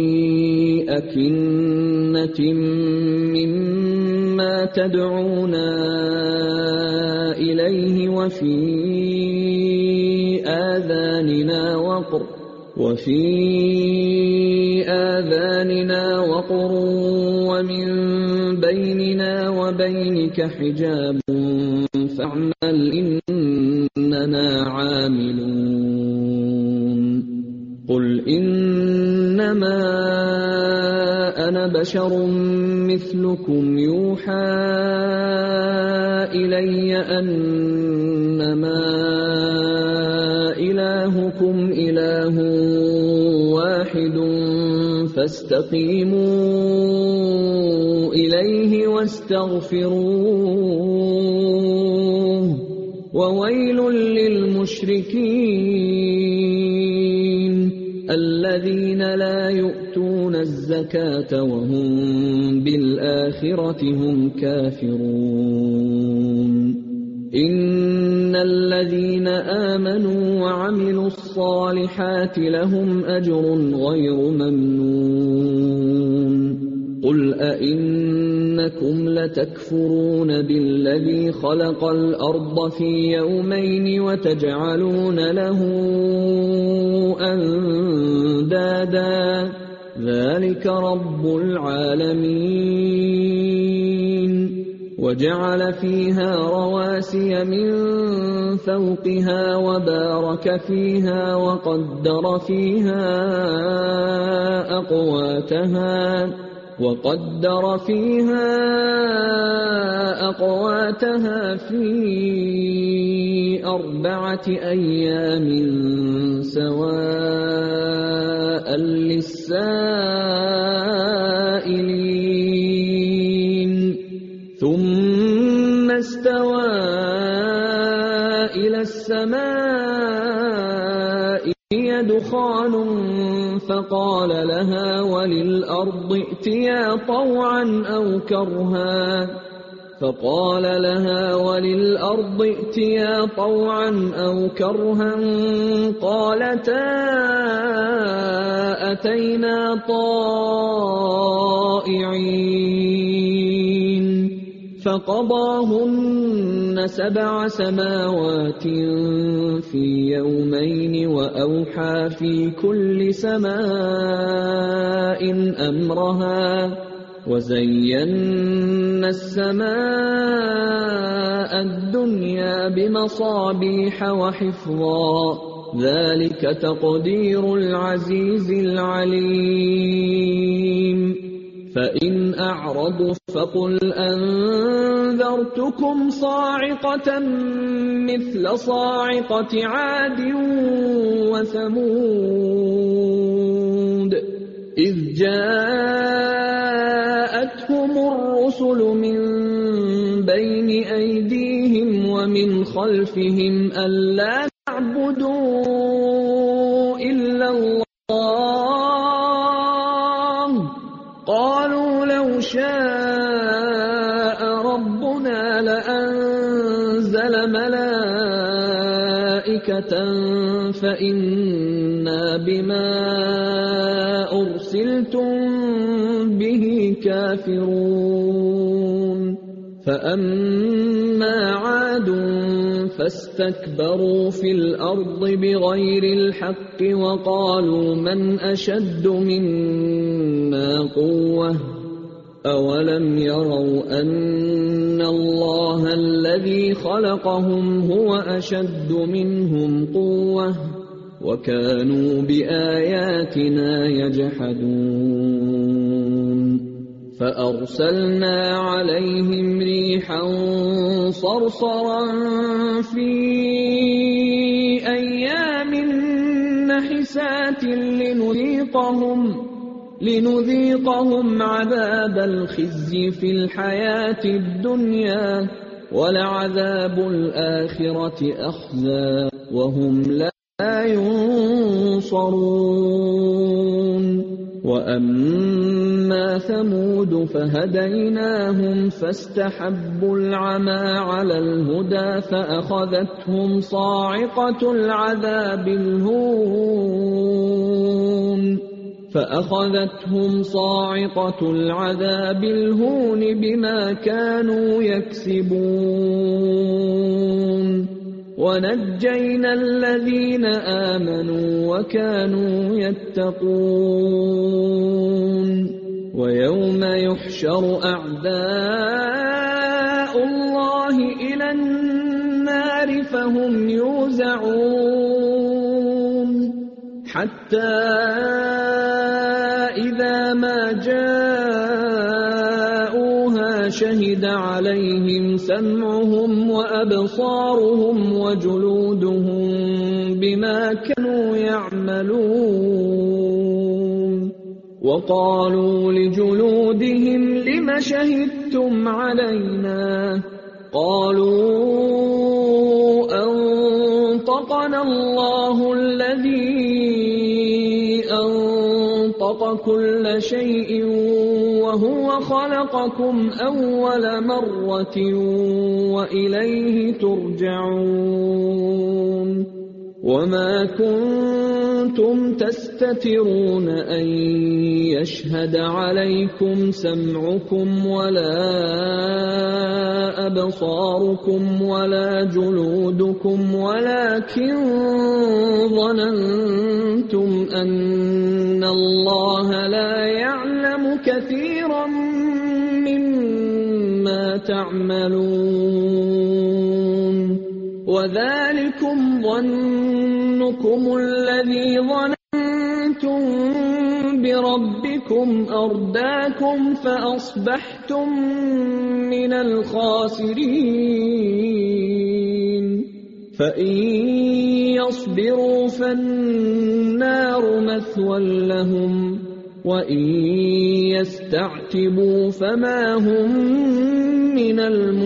अकिन्नतिन मिम्मा तदऊना इलैहि वफ़ी आज़ानिना वक़्र वफ़ी आज़ानिना वक़्र वमिन बैनिना वबैनिक हिजाबुन फ़अमल इन्नना आमिलून, क़ुल इन्नमा अना बशरुम मिस्लुकुम यूहा इलय्य अन्नमा इलाहुकुम इलाहुन वाहिदुन फस्तक़ीमू इलैहि वस्तग़फिरूह ववैलुल लिलमुश्रिकीन الذين لا يؤتون الزكاة وهم بالآخرة هم كافرون، إن الذين آمنوا وعملوا الصالحات لهم أجر غير ممنون. قل أئنكم لتكفرون بالذي خلق الأرض في يومين وتجعلون له أندادا ذلك رب العالمين، وجعل فيها رواسي من فوقها وبارك فيها وقدر فيها أقواتها وقدر فيها أقواتها في أربعة أيام سواء للسائلين، ثم استوى إلى السماء هي دخان فقال لها وللأرض ائتيا طوعا أو كرها فقال لها وللأرض ائتيا طوعا أو كرها قالتا أتينا طائعين، فقضاهن سبع سماوات في يومين وأوحى في كل سماء أمرها وزينا السماء الدنيا بمصابيح وحفظا ذلك تقدير العزيز العليم. فإن أعرضوا فقل أنذرتكم صاعقة مثل صاعقة عاد وثمود إذ جاءتهم الرسل من بين أيديهم ومن خلفهم ألا تعبدوا إلا الله قالوا لو شاء ربنا لأنزل ملائكة فإنا بما أرسلتم به كافرون فأما عاد فاستكبروا في الأرض بغير الحق وقالوا من أشد منا قوة أولم يروا أن الله الذي خلقهم هو أشد منهم قوة وكانوا بآياتنا يجحدون فأرسلنا عليهم ريحا صرصرا في أيام نحسات لنذيقهم لنذيقهم عذاب الخزي في الحياة الدنيا ولعذاب الآخرة أخزى وهم لا ينصرون وأما ثمود فهديناهم فاستحبوا العمى على الهدى فأخذتهم صاعقة العذاب الهون فأخذتهم صاعقة العذاب الهون بما كانوا يكسبون ونجينا الذين آمنوا وكانوا يتقون ويوم يحشر أعداء الله إلى النار فهم يوزعون حتى إذا ما جاءوها شهد عليهم سمعهم وأبصارهم وجلودهم بما كانوا يعملون وقالوا لجلودهم لم شهدتم علينا قالوا أنطقنا الله الذي أنطق كل شيء وهو خلقكم أول مرة وإليه ترجعون وما كنتم تستترون أن يشهد عليكم سمعكم ولا أبصاركم ولا جلودكم ولكن ظننتم أن الله لا يعلم كثيرا مما تعملون وذلكم ظنكم الذي ظننتم بربكم أرداكم فأصبحتم من الخاسرين فإن يصبروا فالنار مثوى لهم وإن يستعتبوا فما هم من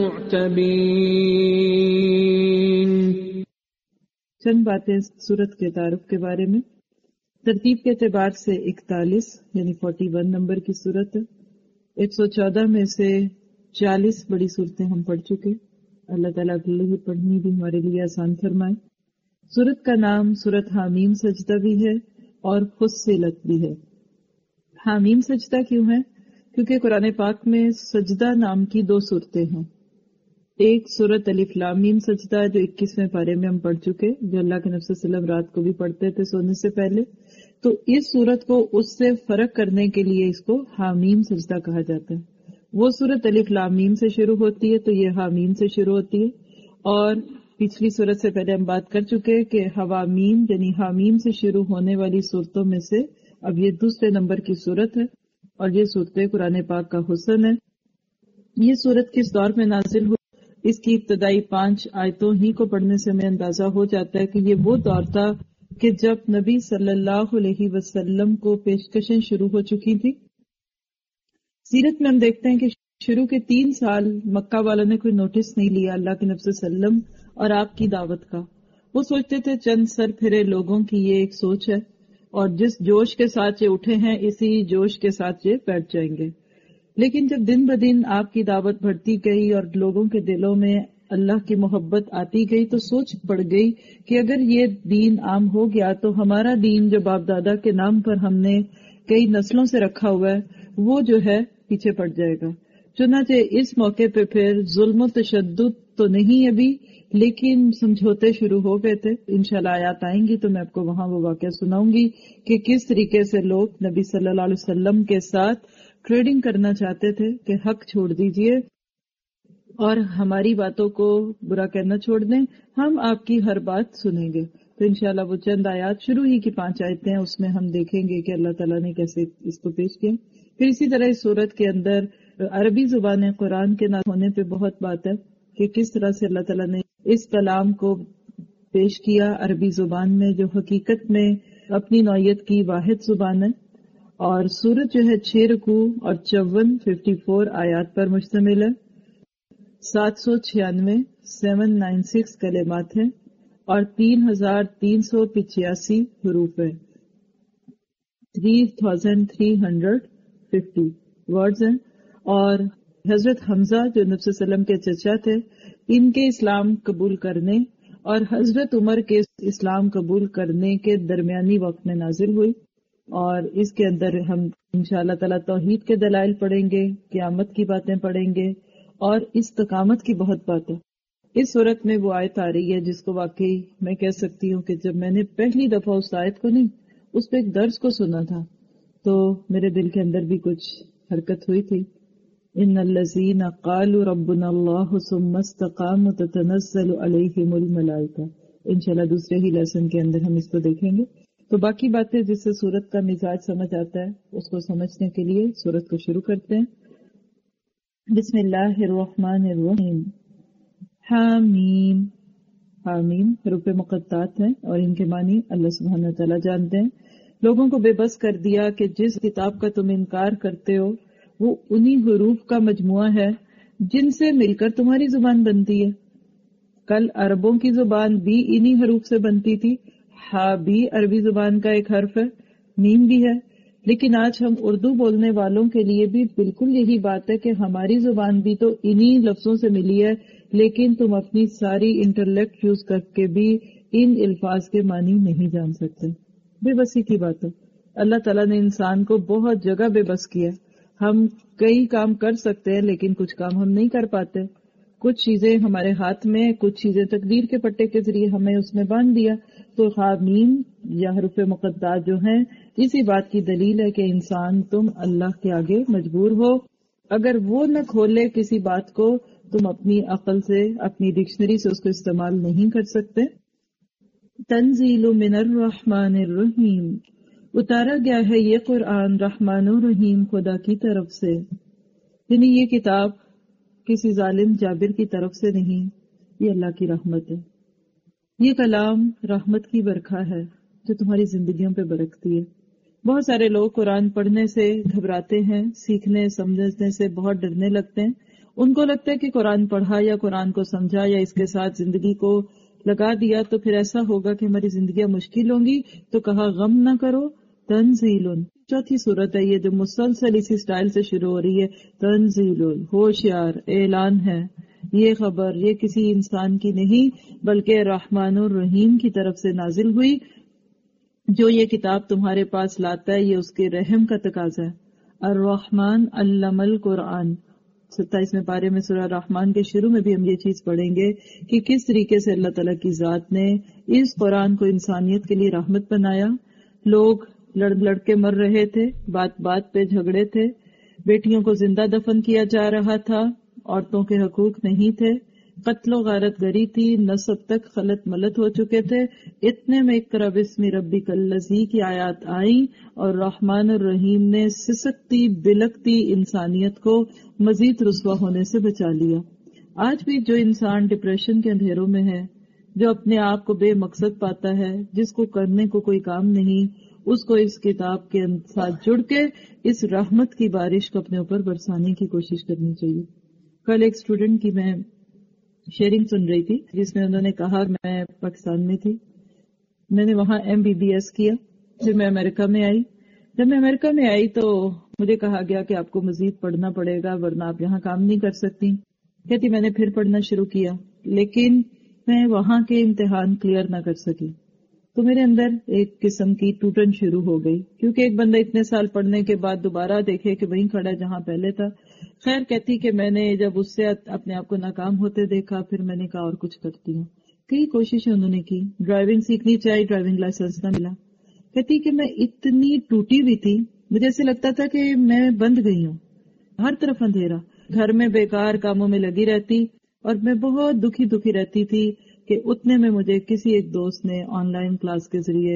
المعتبين. چند باتیں سورت کے تعارف کے بارے میں. ترتیب کے اعتبار سے اکتالیس یعنی فورٹی ون نمبر کی صورت ہے. ایک سو چودہ میں سے چالیس بڑی صورتیں ہم پڑھ چکے. اللہ تعالیٰ کے لیے پڑھنی بھی ہمارے لیے آسان فرمائے. صورت کا نام صورت حامیم سجدہ بھی ہے اور فصلت بھی ہے. حامیم سجدہ کیوں ہے؟ کیونکہ قرآن پاک میں سجدہ نام کی دو صورتیں ہیں. ایک صورت الف لام میم سجدہ جو اکیسویں پارے میں ہم پڑھ چکے، جو اللہ کے نبی صلی اللہ علیہ وسلم رات کو بھی پڑھتے تھے سونے سے پہلے. تو اس صورت کو اس سے فرق کرنے کے لیے اس کو حامیم سجدہ کہا جاتا ہے. وہ صورت الف لام میم سے شروع ہوتی ہے تو یہ حامیم سے شروع ہوتی ہے. اور پچھلی صورت سے پہلے ہم بات کر چکے کہ حوامیم یعنی حامیم سے شروع ہونے والی صورتوں میں سے اب یہ دوسرے نمبر کی صورت ہے. اور یہ صورت قرآن پاک کا حسن ہے۔ یہ صورت کس دور میں نازل ہوئی، اس کی ابتدائی پانچ آیتوں ہی کو پڑھنے سے ہمیں اندازہ ہو جاتا ہے کہ یہ وہ دور تھا کہ جب نبی صلی اللہ علیہ وسلم کو پیشکشیں شروع ہو چکی تھی۔ سیرت میں ہم دیکھتے ہیں کہ شروع کے تین سال مکہ والوں نے کوئی نوٹس نہیں لیا اللہ کے نبی صلی اللہ علیہ وسلم اور آپ کی دعوت کا۔ وہ سوچتے تھے چند سر پھرے لوگوں کی یہ ایک سوچ ہے اور جس جوش کے ساتھ یہ اٹھے ہیں اسی جوش کے ساتھ یہ بیٹھ جائیں گے۔ لیکن جب دن بدن آپ کی دعوت بڑھتی گئی اور لوگوں کے دلوں میں اللہ کی محبت آتی گئی تو سوچ پڑ گئی کہ اگر یہ دین عام ہو گیا تو ہمارا دین جو باپ دادا کے نام پر ہم نے کئی نسلوں سے رکھا ہوا ہے وہ جو ہے پیچھے پڑ جائے گا۔ چنانچہ اس موقع پہ پھر ظلم و تشدد تو نہیں ابھی، لیکن سمجھوتے شروع ہو گئے تھے۔ انشاءاللہ آیات آئیں گی تو میں آپ کو وہاں وہ واقعہ سناؤں گی کہ کس طریقے سے لوگ نبی صلی اللہ علیہ وسلم کے ساتھ ٹریڈنگ کرنا چاہتے تھے کہ حق چھوڑ دیجئے اور ہماری باتوں کو برا کہنا چھوڑ دیں، ہم آپ کی ہر بات سنیں گے۔ تو انشاءاللہ وہ چند آیات شروع ہی کی پانچ آیتیں ہیں، اس میں ہم دیکھیں گے کہ اللہ تعالیٰ نے کیسے اس کو پیش کیا۔ پھر اسی طرح اس صورت کے اندر عربی زبان قرآن کے نہ ہونے پہ بہت بات ہے کہ کس طرح سے اللہ تعالیٰ نے اس کلام کو پیش کیا عربی زبان میں، جو حقیقت میں اپنی نوعیت کی واحد زبان ہے۔ اور سورت جو ہے چھ رکوع اور چون ففٹی فور آیات پر مشتمل ہے، سات سو چھیانوے سیون نائن سکس کلمات ہیں اور تین ہزار تین سو پچاسی حروف ہیں، three thousand three hundred fifty words ہیں۔ اور حضرت حمزہ جو نبی صلی اللہ علیہ وسلم کے چچا تھے، ان کے اسلام قبول کرنے اور حضرت عمر کے اسلام قبول کرنے کے درمیانی وقت میں نازل ہوئی۔ اور اس کے اندر ہم انشاءاللہ تعالیٰ توحید کے دلائل پڑھیں گے، قیامت کی باتیں پڑھیں گے اور استقامت کی بہت بات ہے۔ اس صورت میں وہ آیت آ رہی ہے جس کو واقعی میں کہہ سکتی ہوں کہ جب میں نے پہلی دفعہ اس آیت کو نہیں اس پہ ایک درس کو سنا تھا تو میرے دل کے اندر بھی کچھ حرکت ہوئی تھی۔ ان الذین قالوا ربنا اللہ ثم استقاموا تتنزل علیہم الملائکہ۔ انشاءاللہ دوسرے ہی لیسن کے اندر ہم اس کو دیکھیں گے۔ تو باقی باتیں جس سے سورت کا مزاج سمجھ آتا ہے اس کو سمجھنے کے لیے سورت کو شروع کرتے ہیں۔ بسم اللہ الرحمن الرحیم۔ حامیم۔ حامیم حروف مقطعات ہیں اور ان کے معنی اللہ سبحانہ وتعالیٰ جانتے ہیں۔ لوگوں کو بے بس کر دیا کہ جس کتاب کا تم انکار کرتے ہو وہ انہی حروف کا مجموعہ ہے جن سے مل کر تمہاری زبان بنتی ہے۔ کل عربوں کی زبان بھی انہی حروف سے بنتی تھی، ہا بھی عربی زبان کا ایک حرف ہے، میم بھی ہے، لیکن آج ہم اردو بولنے والوں کے لیے بھی بالکل یہی بات ہے کہ ہماری زبان بھی تو انہی لفظوں سے ملی ہے، لیکن تم اپنی ساری انٹلیکٹ یوز کر کے بھی ان الفاظ کے معنی نہیں جان سکتے۔ بے بسی کی بات ہے۔ اللہ تعالیٰ نے انسان کو بہت جگہ بے بس کیا۔ ہم کئی کام کر سکتے ہیں لیکن کچھ کام ہم نہیں کر پاتے۔ کچھ چیزیں ہمارے ہاتھ میں، کچھ چیزیں تقدیر کے پٹے کے ذریعے ہمیں اس میں باندھ دیا۔ تو حامیم یا حروف مقطعات جو ہیں اسی بات کی دلیل ہے کہ انسان تم اللہ کے آگے مجبور ہو، اگر وہ نہ کھولے کسی بات کو تم اپنی عقل سے، اپنی ڈکشنری سے اس کو استعمال نہیں کر سکتے۔ تنزیل من الرحمن الرحیم، اتارا گیا ہے یہ قرآن رحمان و رحیم خدا کی طرف سے، یعنی یہ کتاب کسی ظالم جابر کی طرف سے نہیں، یہ اللہ کی رحمت ہے۔ یہ کلام رحمت کی برکھا ہے جو تمہاری زندگیوں پہ برکتی ہے۔ بہت سارے لوگ قرآن پڑھنے سے گھبراتے ہیں، سیکھنے سمجھنے سے بہت ڈرنے لگتے ہیں۔ ان کو لگتا ہے کہ قرآن پڑھا یا قرآن کو سمجھا یا اس کے ساتھ زندگی کو لگا دیا تو پھر ایسا ہوگا کہ ہماری زندگیاں مشکل ہوں گی۔ تو کہا غم نہ کرو، تنزیل، چوتھی صورت ہے یہ جو مسلسل اسی سٹائل سے شروع ہو رہی ہے، تنزیل، ہوشیار اعلان ہے، یہ خبر یہ کسی انسان کی نہیں بلکہ رحمان الرحیم کی طرف سے نازل ہوئی۔ جو یہ کتاب تمہارے پاس لاتا ہے یہ اس کے رحم کا تقاضا ہے۔ الرحمن علم القرآن، ستائیسویں پارے میں سورہ رحمان کے شروع میں بھی ہم یہ چیز پڑھیں گے کہ کس طریقے سے اللہ تعالیٰ کی ذات نے اس قرآن کو انسانیت کے لیے رحمت بنایا۔ لوگ لڑ لڑ کے مر رہے تھے، بات بات پہ جھگڑے تھے، بیٹیوں کو زندہ دفن کیا جا رہا تھا، عورتوں کے حقوق نہیں تھے، قتل و غارت گری تھی، نسب تک خلط ملت ہو چکے تھے. اتنے میں اقرا بسم ربک الذی کی آیات آئیں اور رحمان الرحیم نے سسکتی بلکتی انسانیت کو مزید رسوا ہونے سے بچا لیا. آج بھی جو انسان ڈپریشن کے اندھیروں میں ہے، جو اپنے آپ کو بے مقصد پاتا ہے، جس کو کرنے کو کوئی کام نہیں، اس کو اس کتاب کے ساتھ جڑ کے اس رحمت کی بارش کو اپنے اوپر برسانے کی کوشش کرنی چاہیے. کل ایک اسٹوڈنٹ کی میں شیئرنگ سن رہی تھی جس میں انہوں نے کہا میں پاکستان میں تھی، میں نے وہاں ایم بی بی ایس کیا، پھر میں امریکہ میں آئی. جب میں امریکہ میں آئی تو مجھے کہا گیا کہ آپ کو مزید پڑھنا پڑے گا ورنہ آپ یہاں کام نہیں کر سکتی. کہتی میں نے پھر پڑھنا شروع کیا لیکن میں وہاں کے امتحان کلیئر نہ کر سکی. تو میرے اندر ایک قسم کی ٹوٹن شروع ہو گئی، کیونکہ ایک بندہ اتنے سال پڑھنے کے بعد دوبارہ دیکھے کہ وہیں کھڑا جہاں پہلے تھا. خیر کہتی کہ میں نے جب اس سے اپنے آپ کو ناکام ہوتے دیکھا پھر میں نے کہا اور کچھ کرتی ہوں. کئی کوششیں انہوں نے کی، ڈرائیونگ سیکھنی چاہیے، ڈرائیونگ لائسنس نہ ملا. کہتی کہ میں اتنی ٹوٹی ہوئی تھی، مجھے ایسے لگتا تھا کہ میں بند گئی ہوں، ہر طرف اندھیرا، گھر میں بیکار کاموں میں لگی رہتی اور میں بہت دکھی دکھی رہتی تھی. کہ اتنے میں مجھے کسی ایک دوست نے آن لائن کلاس کے ذریعے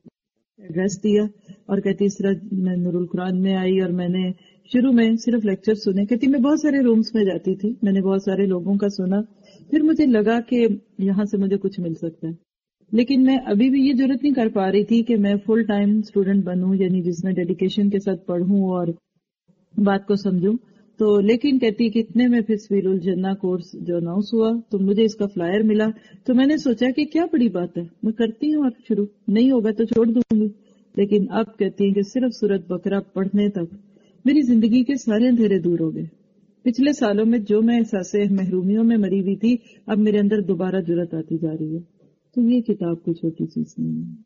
ایڈریس دیا اور کہتی اس طرح میں نور القرآن میں آئی اور میں نے شروع میں صرف لیکچر سنے. کہتی میں بہت سارے رومز میں جاتی تھی، میں نے بہت سارے لوگوں کا سنا، پھر مجھے لگا کہ یہاں سے مجھے کچھ مل سکتا ہے. لیکن میں ابھی بھی یہ ضرورت نہیں کر پا رہی تھی کہ میں فل ٹائم اسٹوڈنٹ بنوں، یعنی جس میں ڈیڈیکیشن کے ساتھ پڑھوں اور بات کو سمجھوں. تو لیکن کہتی کہ اتنے میں پھر سویل الجنہ کورس جو اناؤنس ہوا تو مجھے اس کا فلائر ملا، تو میں نے سوچا کہ کیا بڑی بات ہے، میں کرتی ہوں اور شروع نہیں ہوگا تو چھوڑ دوں گی. لیکن اب کہتی ہیں کہ صرف سورۃ بقرہ پڑھنے تک میری زندگی کے سارے اندھیرے دور ہو گئے. پچھلے سالوں میں جو میں احساس محرومیوں میں مری ہوئی تھی اب میرے اندر دوبارہ جرأت آتی جا رہی ہے. تو یہ کتاب کوئی چھوٹی چیز نہیں ہے.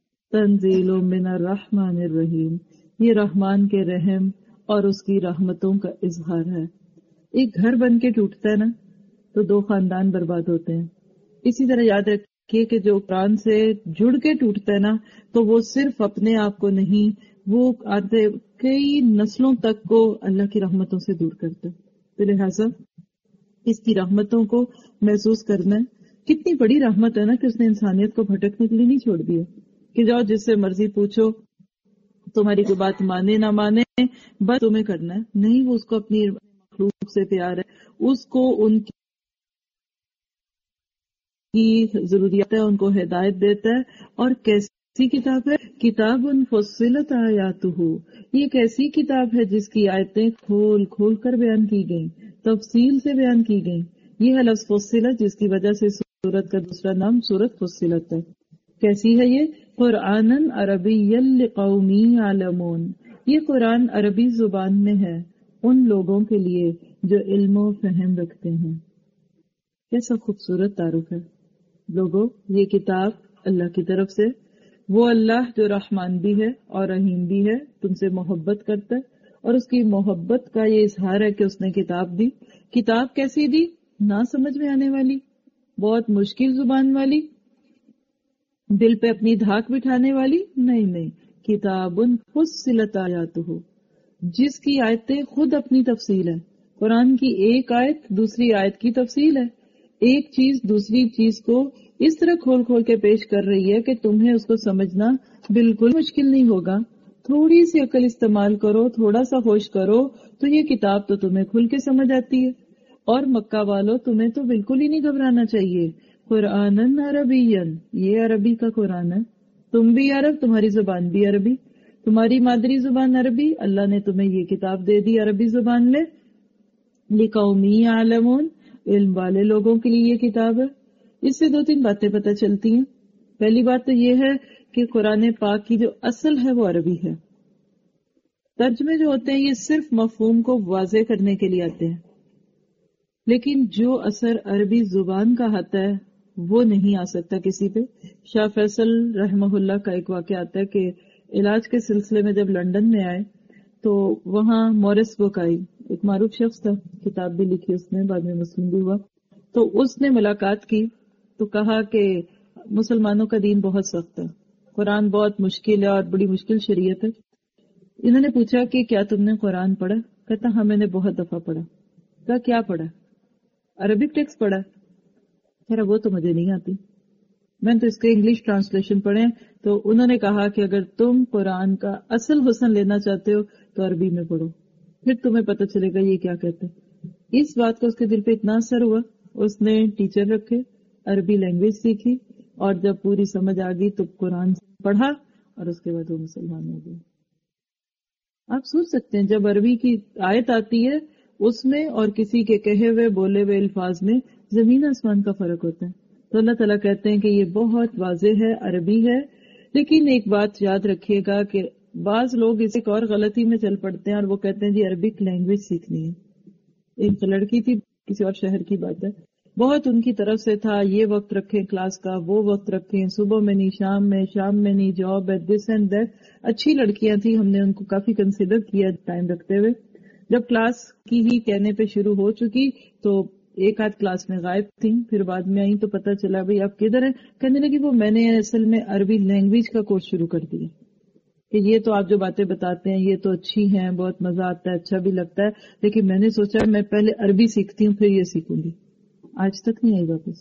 تنزیل من الرحمن الرحیم، یہ رحمان کے رحم اور اس کی رحمتوں کا اظہار ہے. ایک گھر بن کے ٹوٹتا ہے نا تو دو خاندان برباد ہوتے ہیں. اسی طرح یاد رکھیے کہ جو قرآن سے جڑ کے ٹوٹتا ہے نا تو وہ صرف اپنے آپ کو نہیں، وہ آتے کئی نسلوں تک کو اللہ کی رحمتوں سے دور کرتا ہے. تو لہٰذا اس کی رحمتوں کو محسوس کرنا ہے. کتنی بڑی رحمت ہے نا کہ اس نے انسانیت کو بھٹکنے کے لیے نہیں چھوڑ دیا کہ جاؤ جس سے مرضی پوچھو، تمہاری کوئی بات مانے نہ مانے بس تمہیں کرنا ہے. نہیں، وہ اس کو اپنی مخلوق سے پیار ہے، اس کو ان کی ضروریات ہے، ان کو ہدایت دیتا ہے. اور کیسی کتاب ہے؟ کتاب فصلت آیاتہ، یہ ایک ایسی کتاب ہے جس کی آیتیں کھول کھول کر بیان کی گئیں، تفصیل سے بیان کی گئیں. یہ ہے لفظ فصلت جس کی وجہ سے سورت کا دوسرا نام سورت فصلت ہے. کیسی ہے یہ؟ قرآنً عربیًا لقوم یعلمون، یہ قرآن عربی زبان میں ہے ان لوگوں کے لیے جو علم و فہم رکھتے ہیں. کیسا خوبصورت تعارف ہے لوگوں، یہ کتاب اللہ کی طرف سے، وہ اللہ جو رحمان بھی ہے اور رحیم بھی ہے، تم سے محبت کرتا ہے اور اس کی محبت کا یہ اظہار ہے کہ اس نے کتاب دی. کتاب کیسی دی؟ نہ سمجھ میں آنے والی، بہت مشکل زبان والی، دل پہ اپنی دھاک بٹھانے والی نہیں نہیں. کتاب فصلت آیاتہ، جس کی آیتیں خود اپنی تفصیل ہے. قرآن کی ایک آیت دوسری آیت کی تفصیل ہے. ایک چیز دوسری چیز کو اس طرح کھول کھول کے پیش کر رہی ہے کہ تمہیں اس کو سمجھنا بالکل مشکل نہیں ہوگا. تھوڑی سی عقل استعمال کرو، تھوڑا سا ہوش کرو تو یہ کتاب تو تمہیں کھل کے سمجھ آتی ہے. اور مکہ والوں تمہیں تو بالکل ہی نہیں گھبرانا چاہیے. قرآنً عربیًا، یہ عربی کا قرآن ہے. تم بھی عرب، تمہاری زبان بھی عربی، تمہاری مادری زبان عربی، اللہ نے تمہیں یہ کتاب دے دی عربی زبان میں. لقوم یعلمون، علم والے لوگوں کے لیے یہ کتاب ہے. اس سے دو تین باتیں پتہ چلتی ہیں. پہلی بات تو یہ ہے کہ قرآن پاک کی جو اصل ہے وہ عربی ہے. ترجمے جو ہوتے ہیں یہ صرف مفہوم کو واضح کرنے کے لیے آتے ہیں، لیکن جو اثر عربی زبان کا آتا ہے وہ نہیں آ سکتا کسی پہ. شاہ فیصل رحمہ اللہ کا ایک واقعہ آتا ہے کہ علاج کے سلسلے میں جب لندن میں آئے تو وہاں مورس بک آئی، ایک معروف شخص تھا، کتاب بھی لکھی اس نے، بعد میں مسلم بھی ہوا. تو اس نے ملاقات کی تو کہا کہ مسلمانوں کا دین بہت سخت ہے، قرآن بہت مشکل ہے اور بڑی مشکل شریعت ہے. انہوں نے پوچھا کہ کیا تم نے قرآن پڑھا؟ کہتا ہاں میں نے بہت دفعہ پڑھا. کہا کیا پڑھا؟ عربک ٹیکسٹ پڑھا؟ خیر وہ تو مجھے نہیں آتی. میں نے تو اس کے انگلش ٹرانسلیشن پڑھے تو انہوں نے کہا کہ اگر تم قرآن کا اصل حسن لینا چاہتے ہو تو عربی میں پڑھو, پھر تمہیں پتہ چلے گا یہ کیا کہتے ہیں. اس بات کا اس کے دل پہ اتنا اثر ہوا, اس نے ٹیچر رکھے, عربی لینگویج سیکھی, اور جب پوری سمجھ آ گئی تو قرآن پڑھا اور اس کے بعد وہ مسلمان ہو گئے. آپ سوچ سکتے ہیں جب عربی کی آیت آتی ہے اس میں اور کسی کے کہے ہوئے بولے ہوئے الفاظ میں زمین آسمان کا فرق ہوتا ہے. تو اللہ تعالیٰ کہتے ہیں کہ یہ بہت واضح ہے, عربی ہے. لیکن ایک بات یاد رکھیے گا کہ بعض لوگ اسے ایک اور غلطی میں چل پڑتے ہیں اور وہ کہتے ہیں جی عربک لینگویج سیکھنی ہے. ایک لڑکی تھی, کسی اور شہر کی بات ہے, بہت ان کی طرف سے تھا یہ وقت رکھیں کلاس کا, وہ وقت رکھیں, صبح میں نہیں, شام میں, شام میں نہیں, جاب ہے, دس اینڈ دیٹ. اچھی لڑکیاں تھیں, ہم نے ان کو کافی کنسیڈر کیا ٹائم رکھتے ہوئے. جب کلاس کی ہی کہنے پہ شروع ہو چکی تو ایک آدھ کلاس میں غائب تھیں, پھر بعد میں آئی تو پتہ چلا بھائی آپ کدھر ہیں. کہنے لگی وہ میں نے اصل میں عربی لینگویج کا کورس شروع کر دیا کہ یہ تو آپ جو باتیں بتاتے ہیں یہ تو اچھی ہیں, بہت مزہ آتا ہے, اچھا بھی لگتا ہے, لیکن میں نے سوچا میں پہلے عربی سیکھتی ہوں پھر یہ سیکھوں گی. آج تک نہیں آئی واپس.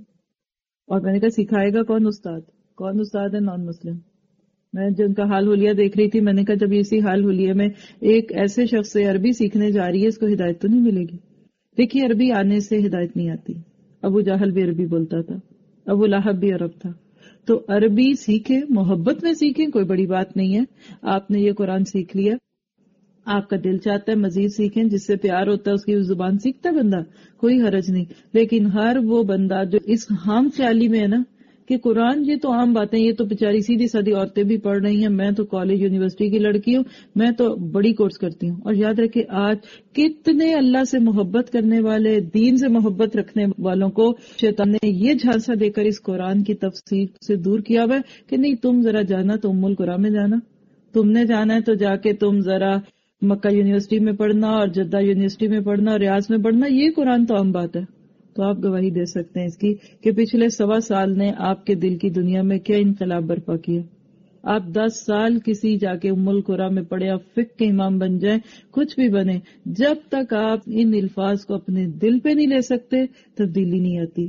اور میں نے کہا سکھائے گا کون استاد, کون استاد ہے نان مسلم. میں جن کا حال حلیہ دیکھ رہی تھی, میں نے کہا جب اسی حال حلیہ میں ایک ایسے شخص سے عربی سیکھنے جا رہی ہے اس کو ہدایت تو نہیں ملے گی. دیکھیے عربی آنے سے ہدایت نہیں آتی. ابو جہل بھی عربی بولتا تھا, ابو لہب بھی عرب تھا. تو عربی سیکھیں, محبت میں سیکھیں, کوئی بڑی بات نہیں ہے. آپ نے یہ قرآن سیکھ لیا, آپ کا دل چاہتا ہے مزید سیکھیں, جس سے پیار ہوتا ہے اس کی زبان سیکھتا ہے بندہ, کوئی حرج نہیں. لیکن ہر وہ بندہ جو اس خام خیالی میں ہے نا کہ قرآن یہ تو عام باتیں, یہ تو بیچاری سیدھی سادی عورتیں بھی پڑھ رہی ہیں, میں تو کالج یونیورسٹی کی لڑکی ہوں, میں تو بڑی کورس کرتی ہوں. اور یاد رکھے آج کتنے اللہ سے محبت کرنے والے, دین سے محبت رکھنے والوں کو شیطان نے یہ جھانسا دے کر اس قرآن کی تفسیر سے دور کیا ہوا ہے کہ نہیں تم ذرا جانا تو ام القرآن میں جانا, تم نے جانا ہے تو جا کے تم ذرا مکہ یونیورسٹی میں پڑھنا اور جدہ یونیورسٹی میں پڑھنا اور ریاض میں پڑھنا, یہ قرآن تو عام بات ہے. تو آپ گواہی دے سکتے ہیں اس کی کہ پچھلے سوا سال نے آپ کے دل کی دنیا میں کیا انقلاب برپا کیا. آپ دس سال کسی جا کے ام القرآن میں پڑھے, آپ فقہ کے امام بن جائیں, کچھ بھی بنے, جب تک آپ ان الفاظ کو اپنے دل پہ نہیں لے سکتے تبدیلی نہیں آتی.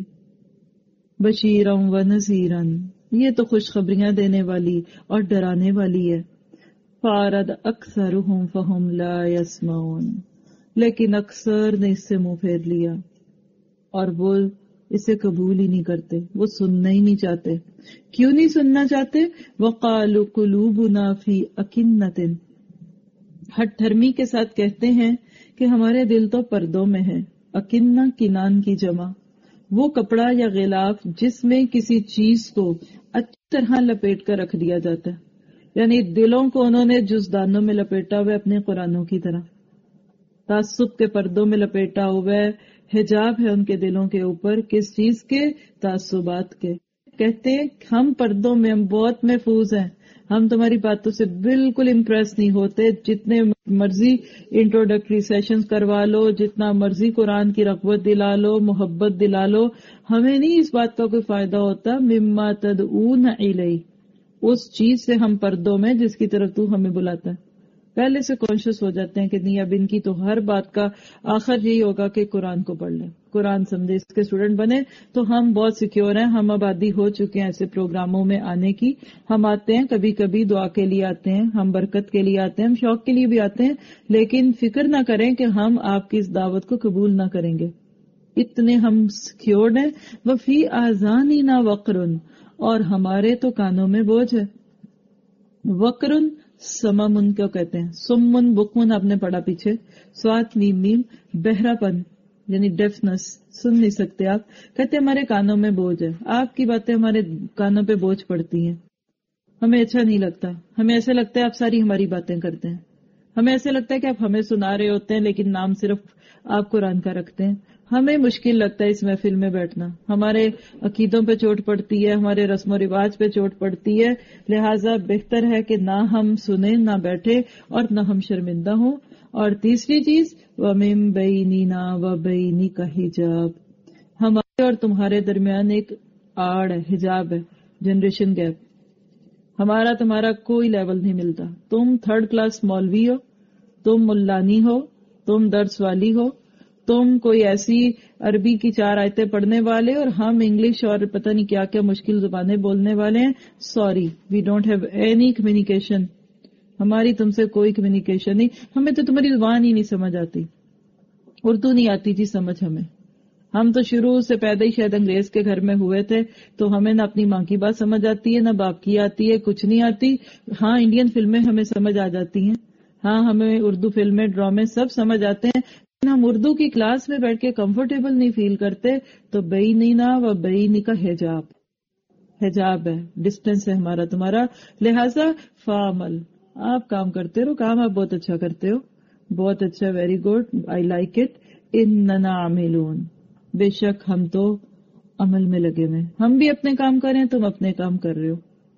بشیرم و نذیرن, یہ تو خوشخبریاں دینے والی اور ڈرانے والی ہے. فارد اکثرہم فہم لا یسمعون, لیکن اکثر نے اس سے منہ پھیر لیا اور وہ اسے قبول ہی نہیں کرتے, وہ سننا ہی نہیں چاہتے. کیوں نہیں سننا چاہتے؟ وقالوا قلوبنا فی اکنۃ, ہٹ دھرمی کے ساتھ کہتے ہیں کہ ہمارے دل تو پردوں میں ہے. اکنہ کنان کی جمع, وہ کپڑا یا غلاف جس میں کسی چیز کو اچھی طرح لپیٹ کر رکھ دیا جاتا ہے, یعنی دلوں کو انہوں نے جزدانوں میں لپیٹا ہوا ہے اپنے قرآنوں کی طرح, تعصب کے پردوں میں لپیٹا ہوا ہے. حجاب ہے ان کے دلوں کے اوپر, کس چیز کے؟ تعصبات کے. کہتے ہیں ہم پردوں میں ہم بہت محفوظ ہیں, ہم تمہاری باتوں سے بالکل امپریس نہیں ہوتے, جتنے مرضی انٹروڈکٹری سیشنز کروا لو, جتنا مرضی قرآن کی رغبت دلا لو, محبت دلا لو, ہمیں نہیں اس بات کا کوئی فائدہ ہوتا. مما تدعون الیہ, اس چیز سے ہم پردوں میں جس کی طرف تو ہمیں بلاتا ہے. پہلے سے کانشیس ہو جاتے ہیں کہ نہیں اب ان کی تو ہر بات کا آخر یہی ہوگا کہ قرآن کو پڑھ لیں, قرآن سمجھے, اس کے اسٹوڈنٹ بنے. تو ہم بہت سیکیور ہیں, ہم اب عادی ہو چکے ہیں ایسے پروگراموں میں آنے کی. ہم آتے ہیں کبھی کبھی دعا کے لیے آتے ہیں, ہم برکت کے لیے آتے ہیں, ہم شوق کے لیے بھی آتے ہیں, لیکن فکر نہ کریں کہ ہم آپ کی اس دعوت کو قبول نہ کریں گے. اتنے ہم سیکیورڈ ہیں. وفی آذاننا وقرن, اور ہمارے تو کانوں میں بوجھ ہے. وقرن سممن کیوں کہتے ہیں؟ سمن بکمن آپ نے پڑھا پیچھے, سوات میم میم, بہرا پن یعنی ڈیفنس, سن نہیں سکتے آپ. کہتے ہیں ہمارے کانوں میں بوجھ ہے, آپ کی باتیں ہمارے کانوں پہ بوجھ پڑتی ہیں, ہمیں اچھا نہیں لگتا, ہمیں ایسے لگتا ہے آپ ساری ہماری باتیں کرتے ہیں, ہمیں ایسے لگتا ہے کہ آپ ہمیں سنا رہے ہوتے ہیں لیکن نام صرف آپ قرآن کا رکھتے ہیں. ہمیں مشکل لگتا ہے اس محفل میں بیٹھنا, ہمارے عقیدوں پہ چوٹ پڑتی ہے, ہمارے رسم و رواج پہ چوٹ پڑتی ہے. لہٰذا بہتر ہے کہ نہ ہم سنیں, نہ بیٹھے, اور نہ ہم شرمندہ ہوں. اور تیسری چیز وَمِن بَيْنِنَا وَبَيْنِكَ حِجَاب, ہمارے اور تمہارے درمیان ایک آڑ ہے, حجاب ہے, جنریشن گیپ. ہمارا تمہارا کوئی لیول نہیں ملتا. تم تھرڈ کلاس مولوی ہو, تم ملانی ہو, تم درس والی ہو, تم کوئی ایسی عربی کی چار آیتیں پڑھنے والے اور ہم انگلش اور پتہ نہیں کیا کیا مشکل زبانیں بولنے والے ہیں. Sorry, we don't have any communication. ہماری تم سے کوئی کمیونیکیشن نہیں. ہمیں تو تمہاری زبان ہی نہیں سمجھ آتی, اردو نہیں آتی جی سمجھ ہمیں. ہم تو شروع سے پیدا ہی شاید انگریز کے گھر میں ہوئے تھے, تو ہمیں نہ اپنی ماں کی بات سمجھ آتی ہے, نہ باپ کی آتی ہے, کچھ نہیں آتی. ہاں انڈین فلمیں ہمیں سمجھ آ جاتی ہیں, ہاں ہمیں اردو فلمیں ڈرامے سب سمجھ آتے ہیں, لیکن ہم اردو کی کلاس میں بیٹھ کے کمفرٹیبل نہیں فیل کرتے. تو بینی نا و بینی کا حجاب, حجاب ہے, ڈسٹینس ہے ہمارا تمہارا. لہٰذا فعمل, آپ کام کرتے رہو, کام آپ بہت اچھا کرتے ہو, بہت اچھا, very good, I like it. اننا عاملون, بے شک ہم تو عمل میں لگے ہوئے. ہم بھی اپنے کام کر رہے ہیں, تم اپنے کام کر رہے ہو.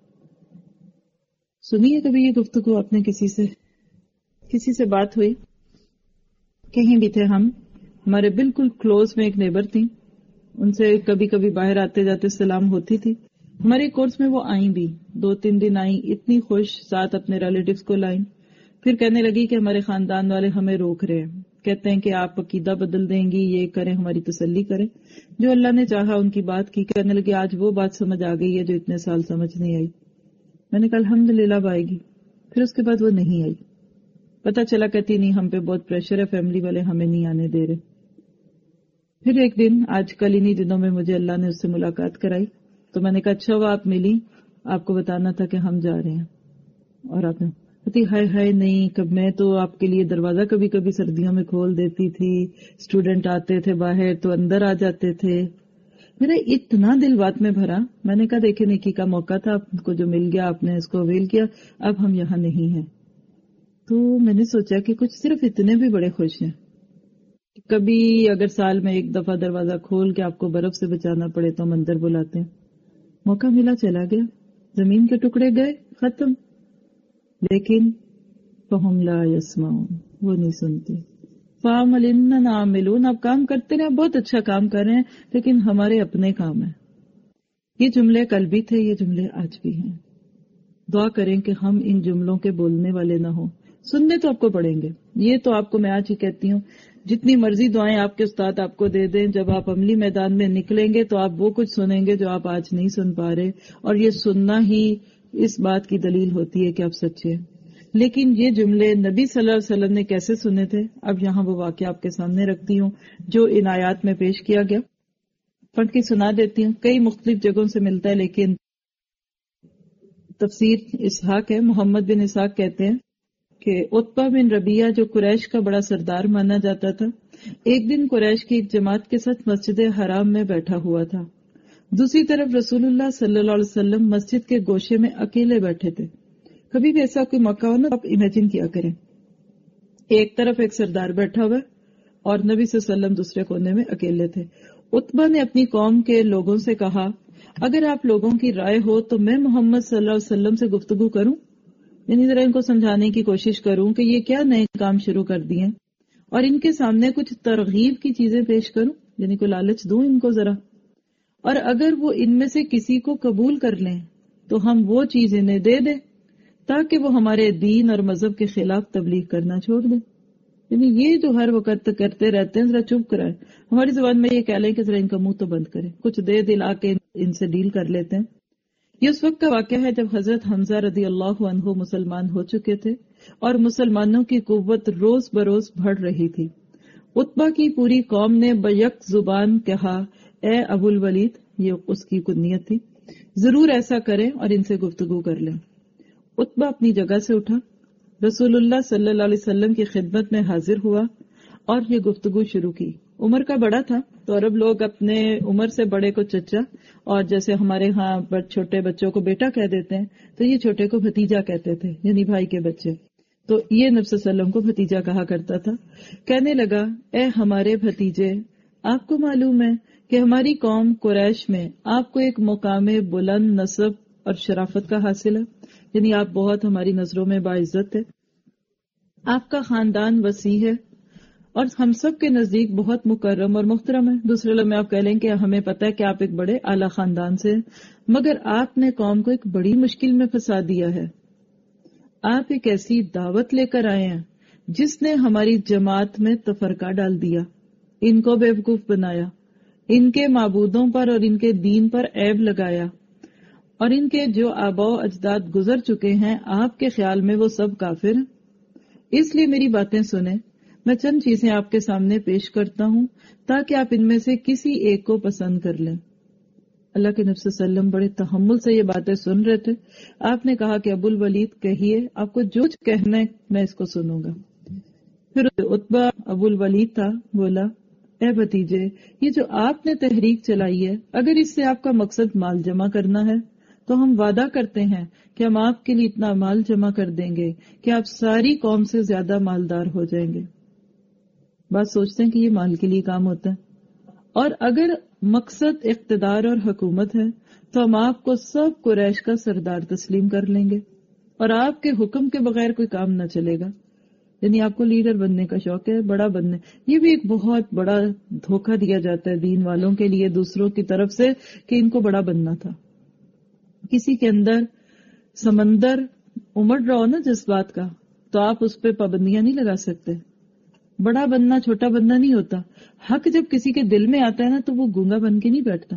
سنیے کبھی یہ گفتگو آپ نے کسی سے, کسی سے بات ہوئی, کہیں بھی تھے ہم, ہمارے بالکل کلوز میں ایک نیبر تھی, ان سے کبھی کبھی باہر آتے جاتے سلام ہوتی تھی. ہمارے کورس میں وہ آئیں بھی, دو تین دن آئیں, اتنی خوش, ساتھ اپنے ریلیٹیوز کو لائیں. پھر کہنے لگی کہ ہمارے خاندان والے ہمیں روک رہے ہیں, کہتے ہیں کہ آپ عقیدہ بدل دیں گی, یہ کریں, ہماری تسلی کریں. جو اللہ نے چاہا ان کی بات کی. کہنے لگی آج وہ بات سمجھ آ گئی ہے جو اتنے سال سمجھ نہیں آئی. میں نے کہا الحمدللہ اب آئے گی. پھر اس کے بعد وہ نہیں آئی. پتا چلا کہتی نہیں, ہم پہ بہت پریشر ہے, فیملی والے ہمیں نہیں آنے دے رہے. پھر ایک دن, آج کل انہی دنوں میں مجھے اللہ نے اس سے ملاقات کرائی, تو میں نے کہا اچھا وہ آپ ملی, آپ کو بتانا تھا کہ ہم جا رہے ہیں. اور آپ نے کہتی ہائے ہائے نہیں, کب میں تو آپ کے لیے دروازہ کبھی کبھی سردیوں میں کھول دیتی تھی, اسٹوڈنٹ آتے تھے باہر تو اندر آ جاتے تھے. میرا اتنا دل بات میں بھرا. میں نے کہا دیکھیں نیکی کا موقع تھا آپ کو جو مل گیا, آپ نے اس کو اویل کیا, اب ہم یہاں نہیں ہیں. تو میں نے سوچا کہ کچھ صرف اتنے بھی بڑے خوش ہیں. کبھی اگر سال میں ایک دفعہ دروازہ کھول کے آپ کو برف سے بچانا پڑے تو ہم اندر بلاتے ہیں. موقع ملا, چلا گیا, زمین کے ٹکڑے گئے, ختم. لیکن فہم لا یسمعون, وہ نہیں سنتے. فعمل اننا عاملون, آپ کام کرتے رہے, بہت اچھا کام کر رہے ہیں, لیکن ہمارے اپنے کام ہیں. یہ جملے کل بھی تھے, یہ جملے آج بھی ہیں. دعا کریں کہ ہم ان جملوں کے بولنے والے نہ ہوں. سننے تو آپ کو پڑیں گے, یہ تو آپ کو میں آج ہی کہتی ہوں, جتنی مرضی دعائیں آپ کے استاد آپ کو دے دیں, جب آپ عملی میدان میں نکلیں گے تو آپ وہ کچھ سنیں گے جو آپ آج نہیں سن پا رہے. اور یہ سننا ہی اس بات کی دلیل ہوتی ہے کہ آپ سچے ہیں. لیکن یہ جملے نبی صلی اللہ علیہ وسلم نے کیسے سنے تھے, اب یہاں وہ واقعہ آپ کے سامنے رکھتی ہوں جو ان آیات میں پیش کیا گیا. پڑھ کے سنا دیتی ہوں, کئی مختلف جگہوں سے ملتا ہے لیکن تفسیر اسحاق ہے. محمد بن اسحاق کہتے ہیں کہ عتبہ بن ربیعہ جو قریش کا بڑا سردار مانا جاتا تھا, ایک دن قریش کی ایک جماعت کے ساتھ مسجد حرام میں بیٹھا ہوا تھا. دوسری طرف رسول اللہ صلی اللہ علیہ وسلم مسجد کے گوشے میں اکیلے بیٹھے تھے. کبھی بھی ایسا کوئی موقع ہو نا, آپ امیجن کیا کریں, ایک طرف ایک سردار بیٹھا ہوا اور نبی صلی اللہ علیہ وسلم دوسرے کونے میں اکیلے تھے. عتبہ نے اپنی قوم کے لوگوں سے کہا اگر آپ لوگوں کی رائے ہو تو میں محمد صلی اللہ علیہ وسلم سے گفتگو کروں, یعنی ذرا ان کو سمجھانے کی کوشش کروں کہ یہ کیا نئے کام شروع کر دیے, اور ان کے سامنے کچھ ترغیب کی چیزیں پیش کروں, یعنی کوئی لالچ دوں ان کو ذرا, اور اگر وہ ان میں سے کسی کو قبول کر لیں تو ہم وہ چیز انہیں دے دیں تاکہ وہ ہمارے دین اور مذہب کے خلاف تبلیغ کرنا چھوڑ دیں. یعنی یہ جو ہر وقت کرتے رہتے ہیں, ذرا چپ کرائیں. ہماری زبان میں یہ کہہ لیں کہ ذرا ان کا منہ تو بند کریں, کچھ دے دلا کے ان سے ڈیل کر لیتے ہیں. یہ اس وقت کا واقعہ ہے جب حضرت حمزہ رضی اللہ عنہ مسلمان ہو چکے تھے اور مسلمانوں کی قوت روز بروز بڑھ رہی تھی. عتبہ کی پوری قوم نے بیک زبان کہا اے ابو الولید, یہ اس کی کنیت تھی, ضرور ایسا کریں اور ان سے گفتگو کر لیں. عتبہ اپنی جگہ سے اٹھا, رسول اللہ صلی اللہ علیہ وسلم کی خدمت میں حاضر ہوا اور یہ گفتگو شروع کی. عمر کا بڑا تھا تو عرب لوگ اپنے عمر سے بڑے کو چچا, اور جیسے ہمارے ہاں چھوٹے بچوں کو بیٹا کہہ دیتے ہیں تو یہ چھوٹے کو بھتیجا کہتے تھے, یعنی بھائی کے بچے. تو یہ نبی صلی اللہ علیہ وسلم کو بھتیجا کہا کرتا تھا. کہنے لگا اے ہمارے بھتیجے, آپ کو معلوم ہے کہ ہماری قوم قریش میں آپ کو ایک مقام بلند نسب اور شرافت کا حاصل ہے, یعنی آپ بہت ہماری نظروں میں باعزت ہے, آپ کا خاندان وسیع ہے اور ہم سب کے نزدیک بہت مکرم اور محترم ہے. دوسرے لوگ میں آپ کہہ لیں کہ ہمیں پتہ ہے کہ آپ ایک بڑے اعلیٰ خاندان سے ہیں, مگر آپ نے قوم کو ایک بڑی مشکل میں پھنسا دیا ہے. آپ ایک ایسی دعوت لے کر آئے ہیں جس نے ہماری جماعت میں تفرقہ ڈال دیا. ان کو بیوقوف بنایا، ان کے معبودوں پر اور ان کے دین پر عیب لگایا، اور ان کے جو آباء و اجداد گزر چکے ہیں آپ کے خیال میں وہ سب کافر ہیں۔ اس لیے میری باتیں سنیں، میں چند چیزیں آپ کے سامنے پیش کرتا ہوں تاکہ آپ ان میں سے کسی ایک کو پسند کر لیں۔ اللہ کے نبی صلی اللہ علیہ وسلم بڑے تحمل سے یہ باتیں سن رہے تھے۔ آپ نے کہا کہ ابو الولید کہیے، آپ کو جو کہنا ہے میں اس کو سنوں گا۔ پھر عتبہ ابو الولید تھا، بولا اے بھتیجے، یہ جو آپ نے تحریک چلائی ہے، اگر اس سے آپ کا مقصد مال جمع کرنا ہے تو ہم وعدہ کرتے ہیں کہ ہم آپ کے لیے اتنا مال جمع کر دیں گے کہ آپ ساری قوم سے زیادہ مالدار ہو جائیں گے۔ بات سوچتے ہیں کہ یہ مال کے لیے کام ہوتا ہے، اور اگر مقصد اقتدار اور حکومت ہے تو ہم آپ کو سب قریش کا سردار تسلیم کر لیں گے اور آپ کے حکم کے بغیر کوئی کام نہ چلے گا۔ یعنی آپ کو لیڈر بننے کا شوق ہے، بڑا بننے، یہ بھی ایک بہت بڑا دھوکہ دیا جاتا ہے دین والوں کے لیے دوسروں کی طرف سے کہ ان کو بڑا بننا تھا۔ کسی کے اندر سمندر امڑ رہا ہو نا جس بات کا، تو آپ اس پہ پابندیاں نہیں لگا سکتے۔ بڑا بننا چھوٹا بننا نہیں ہوتا، حق جب کسی کے دل میں آتا ہے نا تو وہ گونگا بن کے نہیں بیٹھتا۔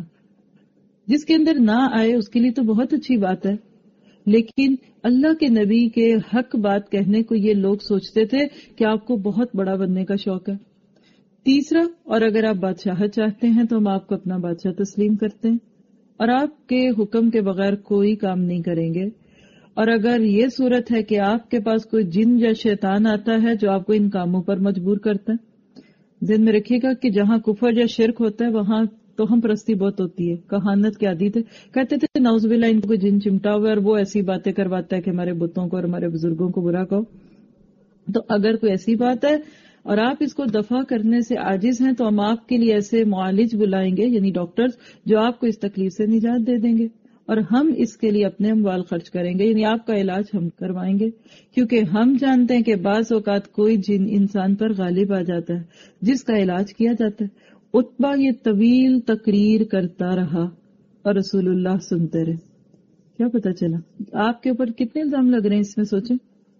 جس کے اندر نہ آئے اس کے لیے تو بہت اچھی بات ہے، لیکن اللہ کے نبی کے حق بات کہنے کو یہ لوگ سوچتے تھے کہ آپ کو بہت بڑا بننے کا شوق ہے۔ تیسرا، اور اگر آپ بادشاہت چاہتے ہیں تو ہم آپ کو اپنا بادشاہ تسلیم کرتے ہیں اور آپ کے حکم کے بغیر کوئی کام نہیں کریں گے۔ اور اگر یہ صورت ہے کہ آپ کے پاس کوئی جن یا شیطان آتا ہے جو آپ کو ان کاموں پر مجبور کرتا ہے، ذہن میں رکھیے گا کہ جہاں کفر یا شرک ہوتا ہے وہاں تو ہم پرستی بہت ہوتی ہے۔ کہانت کے عادی تھے، کہتے تھے نعوذ باللہ ان کو جن چمٹا ہوا ہے اور وہ ایسی باتیں کرواتا ہے کہ ہمارے بتوں کو اور ہمارے بزرگوں کو برا کہو۔ تو اگر کوئی ایسی بات ہے اور آپ اس کو دفع کرنے سے عاجز ہیں تو ہم آپ کے لیے ایسے معالج بلائیں گے، یعنی ڈاکٹرز، جو آپ کو اس تکلیف سے نجات دے دیں گے، اور ہم اس کے لیے اپنے اموال خرچ کریں گے، یعنی آپ کا علاج ہم کروائیں گے، کیونکہ ہم جانتے ہیں کہ بعض اوقات کوئی جن انسان پر غالب آ جاتا ہے جس کا علاج کیا جاتا ہے۔ عتبہ یہ طویل تقریر کرتا رہا اور رسول اللہ سنتے رہے۔ کیا پتا چلا آپ کے اوپر کتنے الزام لگ رہے ہیں، اس میں سوچیں۔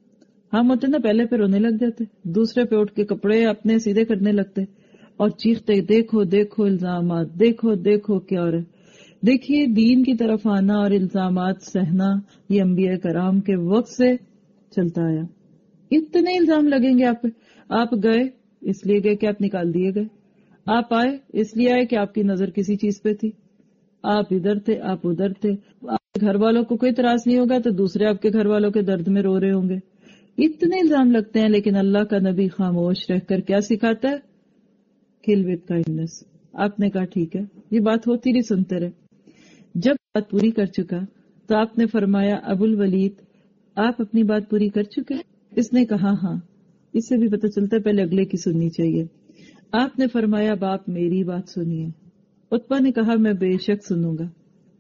ہم ہوتے نا پہلے پہ رونے لگ جاتے، دوسرے پہ اٹھ کے کپڑے اپنے سیدھے کرنے لگتے اور چیختے دیکھو دیکھو الزامات، دیکھو دیکھو کیا ہو رہا ہے۔ دیکھیے دین کی طرف آنا اور الزامات سہنا یہ انبیاء کرام کے وقت سے چلتا آیا۔ اتنے الزام لگیں گے آپ پہ۔ آپ گئے اس لیے گئے کہ آپ نکال دیے گئے، آپ آئے اس لیے آئے کہ آپ کی نظر کسی چیز پہ تھی، آپ ادھر تھے آپ ادھر تھے، آپ کے گھر والوں کو کوئی اعتراض نہیں ہوگا تو دوسرے آپ کے گھر والوں کے درد میں رو رہے ہوں گے۔ اتنے الزام لگتے ہیں، لیکن اللہ کا نبی خاموش رہ کر کیا سکھاتا ہے؟ کل وتھ کائنڈنس۔ آپ نے کہا ٹھیک ہے، یہ بات ہوتی رہی، سنتے رہے۔ جب بات پوری کر چکا تو آپ نے فرمایا ابو الولید آپ اپنی بات پوری کر چکے؟ اس نے کہا ہاں۔ اس سے بھی پتہ چلتا ہے پہلے اگلے کی سننی چاہیے۔ آپ نے فرمایا باپ میری بات سنیے۔ عتبہ نے کہا میں بے شک سنوں گا۔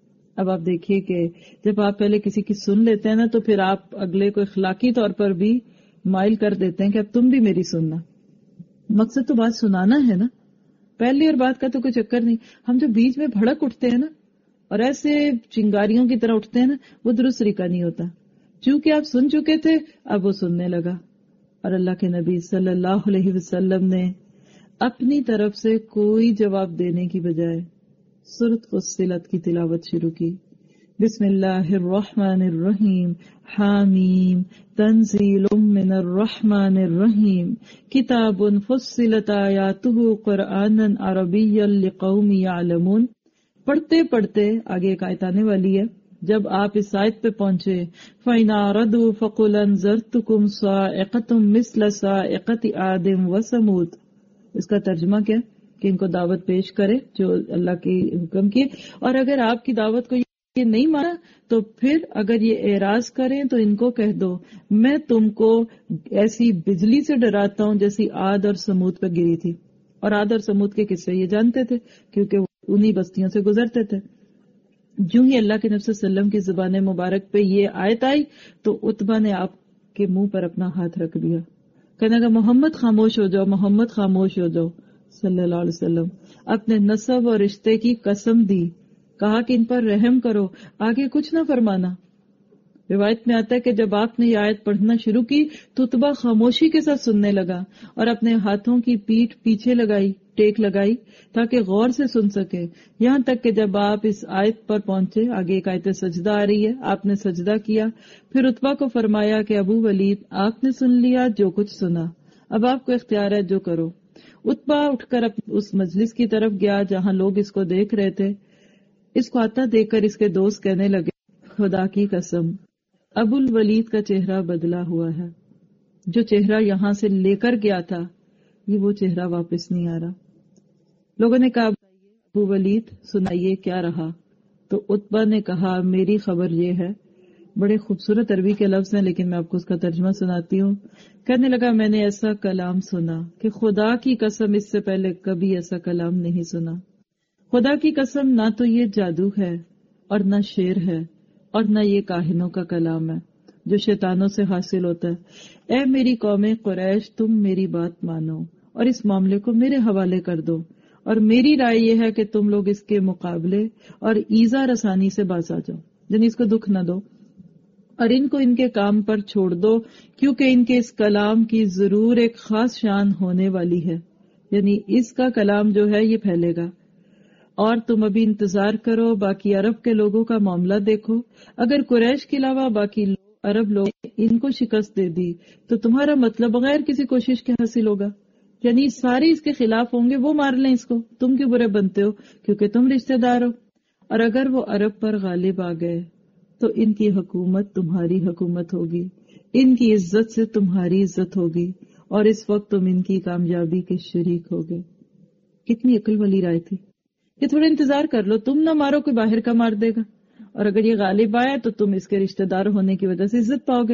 اب آپ دیکھیے کہ جب آپ پہلے کسی کی سن لیتے ہیں نا تو پھر آپ اگلے کو اخلاقی طور پر بھی مائل کر دیتے ہیں کہ اب تم بھی میری سننا۔ مقصد تو بات سنانا ہے نا، پہلی اور بات کا تو کوئی چکر نہیں۔ ہم جو بیچ میں بھڑک اٹھتے ہیں نا اور ایسے چنگاریوں کی طرح اٹھتے ہیں نا، وہ درست طریقہ نہیں ہوتا۔ چونکہ آپ سن چکے تھے اب وہ سننے لگا، اور اللہ کے نبی صلی اللہ علیہ وسلم نے اپنی طرف سے کوئی جواب دینے کی بجائے سورۃ فصلت کی تلاوت شروع کی۔ بسم اللہ الرحمن الرحیم، حامیم، تنزیل من الرحمن الرحیم، کتاب فصلت آیاتہ قرآنا عربیا لقوم یعلمون۔ پڑھتے پڑھتے آگے ایک آیت آنے والی ہے، جب آپ اس آیت پہ پہنچے فَإِنْ أَعْرَضُوا فَقُلْ أَنذَرْتُكُمْ صَاعِقَةٌ مِثْلَ صَاعِقَةِ عَادٍ وَثَمُودَ۔ اس کا ترجمہ کیا کہ ان کو دعوت پیش کرے جو اللہ کی حکم کی، اور اگر آپ کی دعوت کو یہ نہیں مانا تو پھر اگر یہ اعراض کریں تو ان کو کہہ دو میں تم کو ایسی بجلی سے ڈراتا ہوں جیسی عاد اور سمود پہ گری تھی۔ اور عاد اور سمود کے قصے یہ جانتے تھے کیونکہ انہی بستیوں سے گزرتے تھے۔ جو ہی اللہ کے نبی صلی اللہ علیہ وسلم کی زبان مبارک پہ یہ آیت آئی تو عتبہ نے آپ کے منہ پر اپنا ہاتھ رکھ دیا، کہنے لگا محمد خاموش ہو جاؤ، محمد خاموش ہو جاؤ صلی اللہ علیہ وسلم۔ اپنے نسب اور رشتے کی قسم دی، کہا کہ ان پر رحم کرو، آگے کچھ نہ فرمانا۔ روایت میں آتا ہے کہ جب آپ نے یہ آیت پڑھنا شروع کی تو عتبہ خاموشی کے ساتھ سننے لگا اور اپنے ہاتھوں کی پیٹھ پیچھے لگائی ٹیک لگائی تاکہ غور سے سن سکے، یہاں تک کہ جب آپ اس آیت پر پہنچے، آگے ایک آیت سجدہ آ رہی ہے، آپ نے سجدہ کیا، پھر عتبہ کو فرمایا کہ ابو ولید آپ نے سن لیا جو کچھ سنا، اب آپ کو اختیار ہے جو کرو۔ عتبہ اٹھ کر اس مجلس کی طرف گیا جہاں لوگ اس کو دیکھ رہے تھے۔ اس کو آتا دیکھ کر اس کے دوست کہنے لگے، خدا کی قسم ابو الولید کا چہرہ بدلا ہوا ہے، جو چہرہ یہاں سے لے کر گیا تھا یہ وہ چہرہ واپس نہیں آ رہا۔ لوگوں نے کہا ابو ولید سنائیے کیا رہا؟ تو عتبہ نے کہا میری خبر یہ ہے، بڑے خوبصورت عربی کے لفظ ہیں لیکن میں آپ کو اس کا ترجمہ سناتی ہوں۔ کہنے لگا میں نے ایسا کلام سنا کہ خدا کی قسم اس سے پہلے کبھی ایسا کلام نہیں سنا۔ خدا کی قسم نہ تو یہ جادو ہے اور نہ شعر ہے اور نہ یہ کاہنوں کا کلام ہے جو شیطانوں سے حاصل ہوتا ہے۔ اے میری قوم قریش، تم میری بات مانو اور اس معاملے کو میرے حوالے کر دو، اور میری رائے یہ ہے کہ تم لوگ اس کے مقابلے اور ایذا رسانی سے باز آ جاؤ، یعنی اس کو دکھ نہ دو، اور ان کو ان کے کام پر چھوڑ دو، کیونکہ ان کے اس کلام کی ضرور ایک خاص شان ہونے والی ہے، یعنی اس کا کلام جو ہے یہ پھیلے گا۔ اور تم ابھی انتظار کرو، باقی عرب کے لوگوں کا معاملہ دیکھو، اگر قریش کے علاوہ باقی عرب لوگ ان کو شکست دے دی تو تمہارا مطلب بغیر کسی کوشش کے حاصل ہوگا، یعنی سارے اس کے خلاف ہوں گے، وہ مار لیں اس کو، تم کیوں برے بنتے ہو کیونکہ تم رشتہ دار ہو، اور اگر وہ عرب پر غالب آ گئے تو ان کی حکومت تمہاری حکومت ہوگی، ان کی عزت سے تمہاری عزت ہوگی، اور اس وقت تم ان کی کامیابی کے شریک ہوگے۔ کتنی عقل والی رائے تھی کہ تھوڑا انتظار کر لو، تم نہ مارو کوئی باہر کا مار دے گا، اور اگر یہ غالب آیا تو تم اس کے رشتہ دار ہونے کی وجہ سے عزت پاؤ گے۔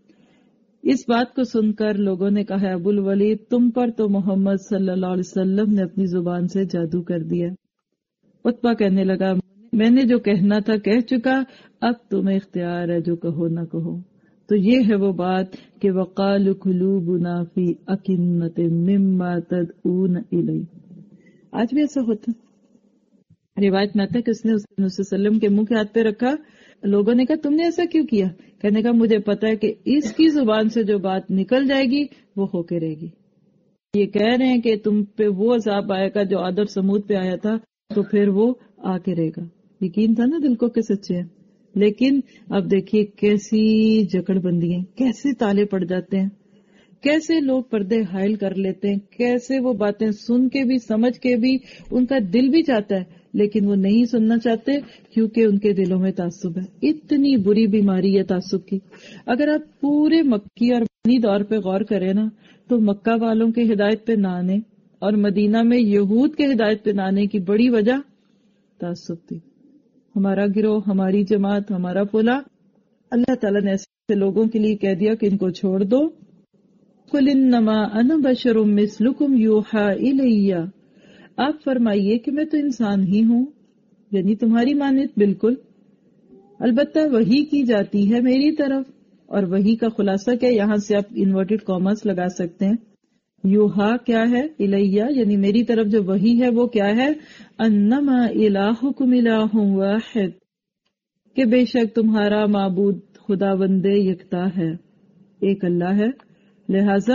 اس بات کو سن کر لوگوں نے کہا ابو الولید تم پر تو محمد صلی اللہ علیہ وسلم نے اپنی زبان سے جادو کر دیا۔ عتبہ کہنے لگا میں نے جو کہنا تھا کہہ چکا، اب تمہیں اختیار ہے جو کہو نہ کہو۔ تو یہ ہے وہ بات کہ وقالوا قلوبنا فی اکنۃ مما تدعون الیہ۔ آج بھی ایسا ہوتا ہے، روایت میں آتا ہے کہ اس نے اس نے علیہ وسلم کے منہ کے ہاتھ پہ رکھا، لوگوں نے کہا تم نے ایسا کیوں کیا؟ کہنے کا مجھے پتا ہے کہ اس کی زبان سے جو بات نکل جائے گی وہ ہو کے رہے گی۔ یہ کہہ رہے ہیں کہ تم پہ وہ عذاب آئے گا جو عاد اور سمود پہ آیا تھا، تو پھر وہ آ کے رہے گا۔ یقین تھا نا دل کو کہ سچے ہیں، لیکن اب دیکھیے کیسی جکڑ بندی ہیں، کیسے تالے پڑ جاتے ہیں، کیسے لوگ پردے حائل کر لیتے ہیں، کیسے وہ باتیں سن کے بھی سمجھ کے بھی ان کا دل بھی چاہتا ہے لیکن وہ نہیں سننا چاہتے کیونکہ ان کے دلوں میں تعصب ہے۔ اتنی بری بیماری ہے تعصب کی۔ اگر آپ پورے مکی اور مدنی دور پہ غور کریں نا تو مکہ والوں کے ہدایت پہ نہ آنے اور مدینہ میں یہود کے ہدایت پہ نہ آنے کی بڑی وجہ تعصب تھی۔ ہمارا گروہ، ہماری جماعت، ہمارا پولا، اللہ تعالیٰ نے ایسے لوگوں کے لیے کہہ دیا کہ ان کو چھوڑ دو۔ قل انما انا بشر مثلکم یوحی الی، آپ فرمائیے کہ میں تو انسان ہی ہوں، یعنی تمہاری مانند بالکل، البتہ وحی کی جاتی ہے میری طرف۔ اور وحی کا خلاصہ کیا؟ یہاں سے آپ انورٹڈ کامرس لگا سکتے ہیں۔ یوحا کیا ہے؟ الیہ، یعنی میری طرف جو وحی ہے وہ کیا ہے؟ انما الہکم الہ واحد، کہ بے شک تمہارا معبود خداوند یکتا ہے، ایک اللہ ہے، لہذا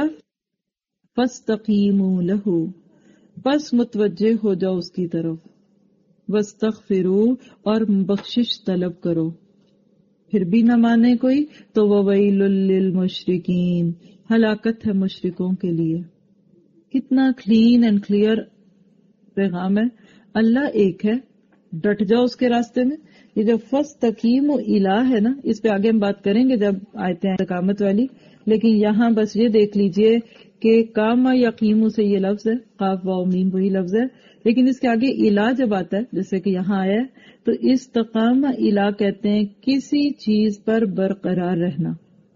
فاستقیموا لہ، بس متوجہ ہو جاؤ اس کی طرف، واستغفروا، اور بخشش طلب کرو۔ پھر بھی نہ مانے کوئی تو وویل للمشرکین، ہلاکت ہے مشرکوں کے لیے۔ کتنا کلین اینڈ کلیئر پیغام ہے۔ اللہ ایک ہے، ڈٹ جاؤ اس کے راستے میں۔ یہ جو فاستقیموا الہ ہے نا، اس پہ آگے ہم بات کریں گے جب آیتیں استقامت والی، لیکن یہاں بس یہ دیکھ لیجئے کہ کام یقیمو سے یہ لفظ ہے، قاف واو میم وہی لفظ ہے، لیکن اس کے آگے الہ جب آتا ہے جیسے کہ یہاں آیا ہے تو استقام الہ کہتے ہیں کسی چیز پر برقرار رہنا،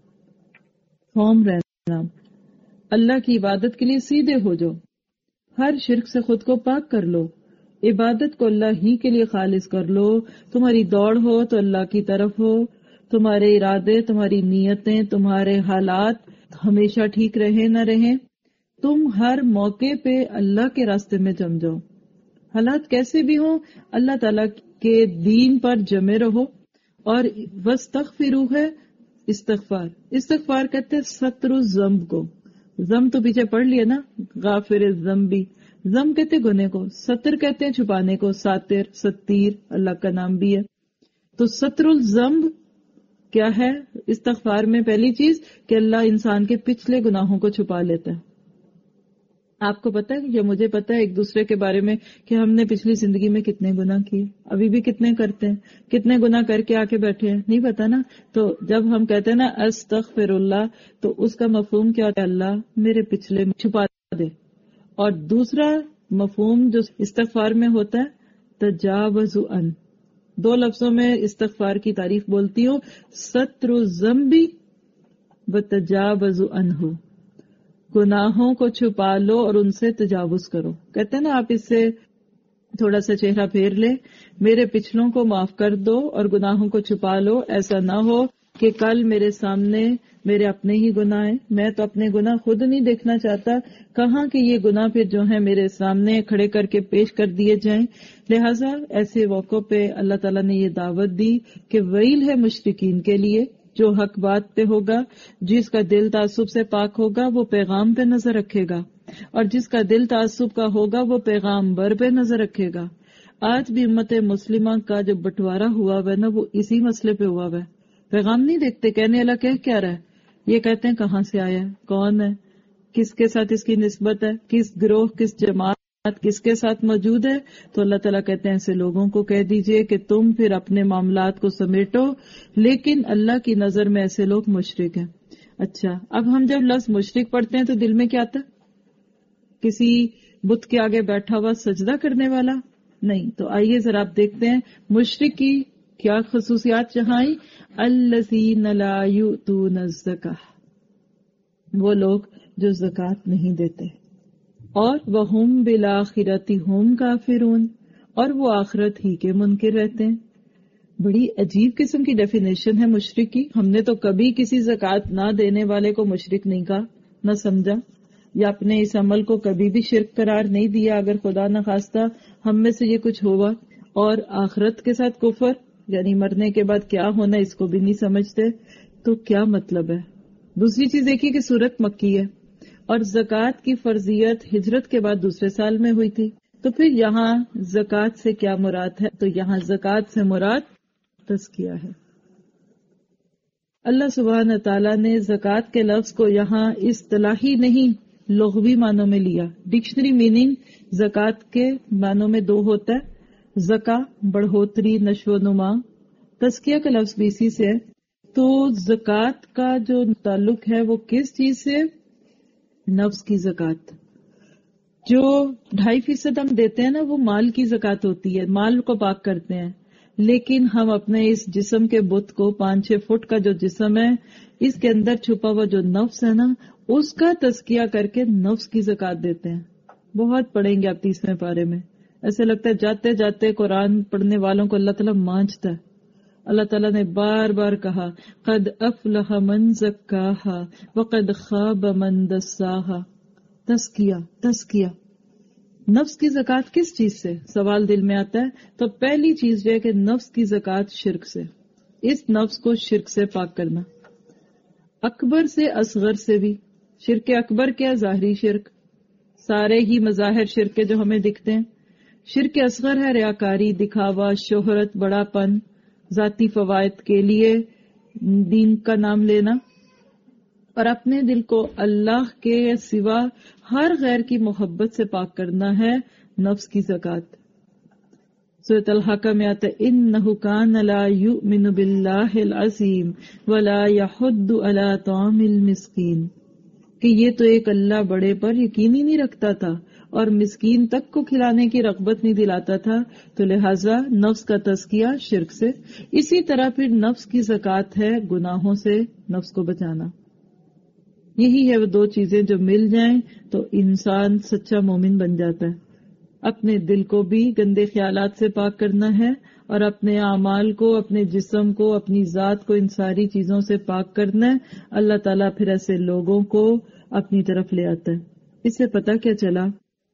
فارم رہنا۔ اللہ کی عبادت کے لیے سیدھے ہو جاؤ، ہر شرک سے خود کو پاک کر لو، عبادت کو اللہ ہی کے لیے خالص کر لو۔ تمہاری دوڑ ہو تو اللہ کی طرف ہو، تمہارے ارادے، تمہاری نیتیں، تمہارے حالات ہمیشہ ٹھیک رہے نہ رہیں، تم ہر موقع پہ اللہ کے راستے میں جم جاؤ، حالات کیسے بھی ہوں اللہ تعالیٰ کے دین پر جمے رہو۔ اور واستغفروا ہے استغفار، استغفار کہتے ہیں ستر الذنب کو، ذنب تو پیچھے پڑھ لیا نا، غافر الذنبی، ضم کہتے گنے کو، ستر کہتے ہیں چھپانے کو، ساتر ستیر اللہ کا نام بھی ہے. تو ستر الذنب کیا ہے استغفار میں؟ پہلی چیز کہ اللہ انسان کے پچھلے گناہوں کو چھپا لیتا ہے. آپ کو پتا ہے یا مجھے پتا ہے ایک دوسرے کے بارے میں کہ ہم نے پچھلی زندگی میں کتنے گناہ کیے، ابھی بھی کتنے کرتے ہیں، کتنے گناہ کر کے آ کے بیٹھے ہیں، نہیں پتا نا. تو جب ہم کہتے ہیں نا استغفر اللہ، تو اس کا مفہوم کیا ہوتا ہے؟ اللہ میرے پچھلے چھپا دے. اور دوسرا مفہوم جو استغفار میں ہوتا ہے تجاوز عن، دو لفظوں میں استغفار کی تعریف بولتی ہوں، ستر الذنب و تجاوز عنہ، گناہوں کو چھپا لو اور ان سے تجاوز کرو. کہتے ہیں نا آپ اس سے تھوڑا سا چہرہ پھیر لے، میرے پچھلوں کو معاف کر دو اور گناہوں کو چھپا لو. ایسا نہ ہو کہ کل میرے سامنے میرے اپنے ہی گناہ ہیں، میں تو اپنے گناہ خود نہیں دیکھنا چاہتا، کہاں کہ یہ گناہ پھر جو ہیں میرے سامنے کھڑے کر کے پیش کر دیے جائیں. لہٰذا ایسے موقع پہ اللہ تعالیٰ نے یہ دعوت دی کہ ویل ہے مشرکین کے لیے، جو حق بات پہ ہوگا، جس کا دل تعصب سے پاک ہوگا وہ پیغام پہ نظر رکھے گا، اور جس کا دل تعصب کا ہوگا وہ پیغام بر پہ نظر رکھے گا. آج بھی امت مسلمہ کا جو بٹوارا ہوا ہوا ہے نا وہ اسی مسئلے پہ ہوا ہوا ہے. پیغام نہیں دیکھتے، کہنے اللہ کہہ کیا رہا ہے، یہ کہتے ہیں کہاں سے آیا ہے، کون ہے، کس کے ساتھ اس کی نسبت ہے، کس گروہ کس جماعت کس کے ساتھ موجود ہے. تو اللہ تعالیٰ کہتے ہیں ایسے لوگوں کو کہہ دیجئے کہ تم پھر اپنے معاملات کو سمیٹو، لیکن اللہ کی نظر میں ایسے لوگ مشرک ہیں. اچھا، اب ہم جب لفظ مشرک پڑھتے ہیں تو دل میں کیا آتا ہے؟ کسی بت کے آگے بیٹھا ہوا سجدہ کرنے والا نہیں. تو آئیے ذرا آپ دیکھتے ہیں مشرک کی کیا خصوصیات جہاں آئی. الذین لا یؤتون الزکاۃ، وہ لوگ جو زکوٰۃ نہیں دیتے، اور وہم بالآخرۃ ہم کافرون، اور وہ آخرت ہی کے منکر رہتے ہیں. بڑی عجیب قسم کی ڈیفینیشن ہے مشرک کی. ہم نے تو کبھی کسی زکوٰۃ نہ دینے والے کو مشرک نہیں کہا، نہ سمجھا، یا اپنے اس عمل کو کبھی بھی شرک قرار نہیں دیا. اگر خدا نخواستہ ہم میں سے یہ کچھ ہوا، اور آخرت کے ساتھ کفر یعنی مرنے کے بعد کیا ہونا اس کو بھی نہیں سمجھتے، تو کیا مطلب ہے؟ دوسری چیز دیکھیے کہ سورت مکی ہے اور زکوٰۃ کی فرضیت ہجرت کے بعد دوسرے سال میں ہوئی تھی. تو پھر یہاں زکوٰۃ سے کیا مراد ہے؟ تو یہاں زکوٰۃ سے مراد تزکیہ ہے. اللہ سبحانہ تعالیٰ نے زکوٰۃ کے لفظ کو یہاں اصطلاحی نہیں لغوی معنوں میں لیا. ڈکشنری میننگ زکوٰۃ کے معنوں میں دو ہوتا ہے، زکا بڑھوتری نشو و نما، تزکیہ کا لفظ بھی اسی سے ہے. تو زکوٰۃ کا جو تعلق ہے وہ کس چیز سے؟ نفس کی زکوٰۃ. جو ڈھائی فیصد ہم دیتے ہیں نا وہ مال کی زکوٰۃ ہوتی ہے، مال کو پاک کرتے ہیں. لیکن ہم اپنے اس جسم کے بت کو، پانچ چھ فٹ کا جو جسم ہے، اس کے اندر چھپا ہوا جو نفس ہے نا اس کا تزکیہ کر کے نفس کی زکوٰۃ دیتے ہیں. بہت پڑھیں گے آپ تیسویں پارے میں. ایسے لگتا ہے جاتے جاتے قرآن پڑھنے والوں کو اللہ تعالیٰ مانجتا ہے. اللہ تعالیٰ نے بار بار کہا قد افلح من زکاہا وقد خاب من دساہا. تزکیہ تزکیہ نفس کی زکوٰۃ کس چیز سے؟ سوال دل میں آتا ہے. تو پہلی چیز یہ ہے کہ نفس کی زکوٰۃ شرک سے، اس نفس کو شرک سے پاک کرنا. اکبر سے اصغر سے بھی. شرک اکبر کیا؟ ظاہری شرک، سارے ہی مظاہر شرک کے جو ہمیں دکھتے ہیں. شرک اصغر ہے ریاکاری، دکھاوا، شہرت، بڑا پن، ذاتی فوائد کے لیے دین کا نام لینا، اور اپنے دل کو اللہ کے سوا ہر غیر کی محبت سے پاک کرنا ہے نفس کی زکوٰۃ. سورۃ الحاقہ میں آتا ہے انہ کان لا یؤمن باللہ العظیم ولا یحض علی طعام المسکین، کہ یہ تو ایک اللہ بڑے پر یقین ہی نہیں رکھتا تھا اور مسکین تک کو کھلانے کی رغبت نہیں دلاتا تھا. تو لہٰذا نفس کا تزکیہ شرک سے. اسی طرح پھر نفس کی زکوٰۃ ہے گناہوں سے نفس کو بچانا. یہی ہے وہ دو چیزیں جو مل جائیں تو انسان سچا مومن بن جاتا ہے. اپنے دل کو بھی گندے خیالات سے پاک کرنا ہے اور اپنے اعمال کو، اپنے جسم کو، اپنی ذات کو ان ساری چیزوں سے پاک کرنا ہے. اللہ تعالیٰ پھر ایسے لوگوں کو اپنی طرف لے آتا ہے. اس سے پتہ کیا چلا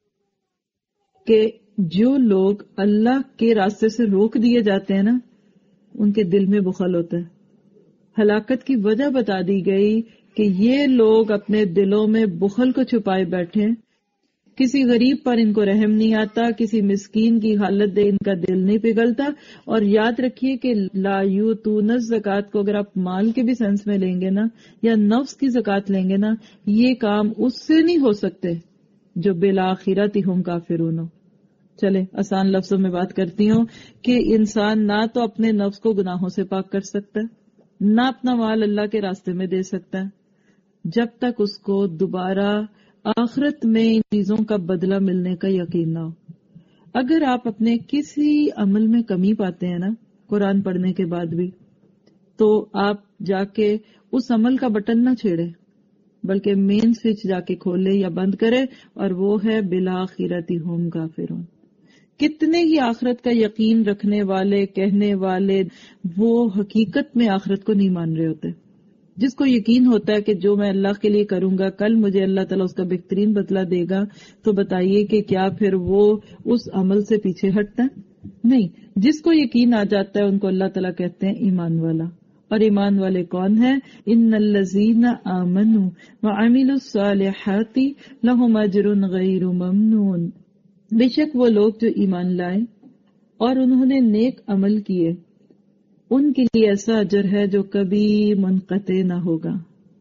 کہ جو لوگ اللہ کے راستے سے روک دیے جاتے ہیں نا ان کے دل میں بخل ہوتا ہے. ہلاکت کی وجہ بتا دی گئی کہ یہ لوگ اپنے دلوں میں بخل کو چھپائے بیٹھے ہیں کسی غریب پر ان کو رحم نہیں آتا، کسی مسکین کی حالت دے ان کا دل نہیں پگھلتا. اور یاد رکھیے کہ لا یؤتون الزکات کو اگر آپ مال کے بھی سینس میں لیں گے نا، یا نفس کی زکات لیں گے نا، یہ کام اس سے نہیں ہو سکتے جو بالآخرۃ ہم کافرون ہو. چلے آسان لفظوں میں بات کرتی ہوں کہ انسان نہ تو اپنے نفس کو گناہوں سے پاک کر سکتا ہے، نہ اپنا مال اللہ کے راستے میں دے سکتا ہے جب تک اس کو دوبارہ آخرت میں ان چیزوں کا بدلہ ملنے کا یقین نہ ہو. اگر آپ اپنے کسی عمل میں کمی پاتے ہیں نا قرآن پڑھنے کے بعد بھی، تو آپ جا کے اس عمل کا بٹن نہ چھیڑے، بلکہ مین سوئچ جا کے کھولے یا بند کرے، اور وہ ہے بالآخرۃ ہم کافرون. کتنے ہی آخرت کا یقین رکھنے والے کہنے والے وہ حقیقت میں آخرت کو نہیں مان رہے ہوتے. جس کو یقین ہوتا ہے کہ جو میں اللہ کے لیے کروں گا کل مجھے اللہ تعالیٰ اس کا بہترین بدلہ دے گا، تو بتائیے کہ کیا پھر وہ اس عمل سے پیچھے ہٹتا ہے؟ نہیں. جس کو یقین آ جاتا ہے ان کو اللہ تعالیٰ کہتے ہیں ایمان والا. اور ایمان والے کون ہیں؟ ان الذین آمنوا وعملوا الصالحات لہم اجر غیر ممنون. بے شک وہ لوگ جو ایمان لائے اور انہوں نے نیک عمل کیے، ان کے لیے ایسا اجر ہے جو کبھی منقطع نہ ہوگا.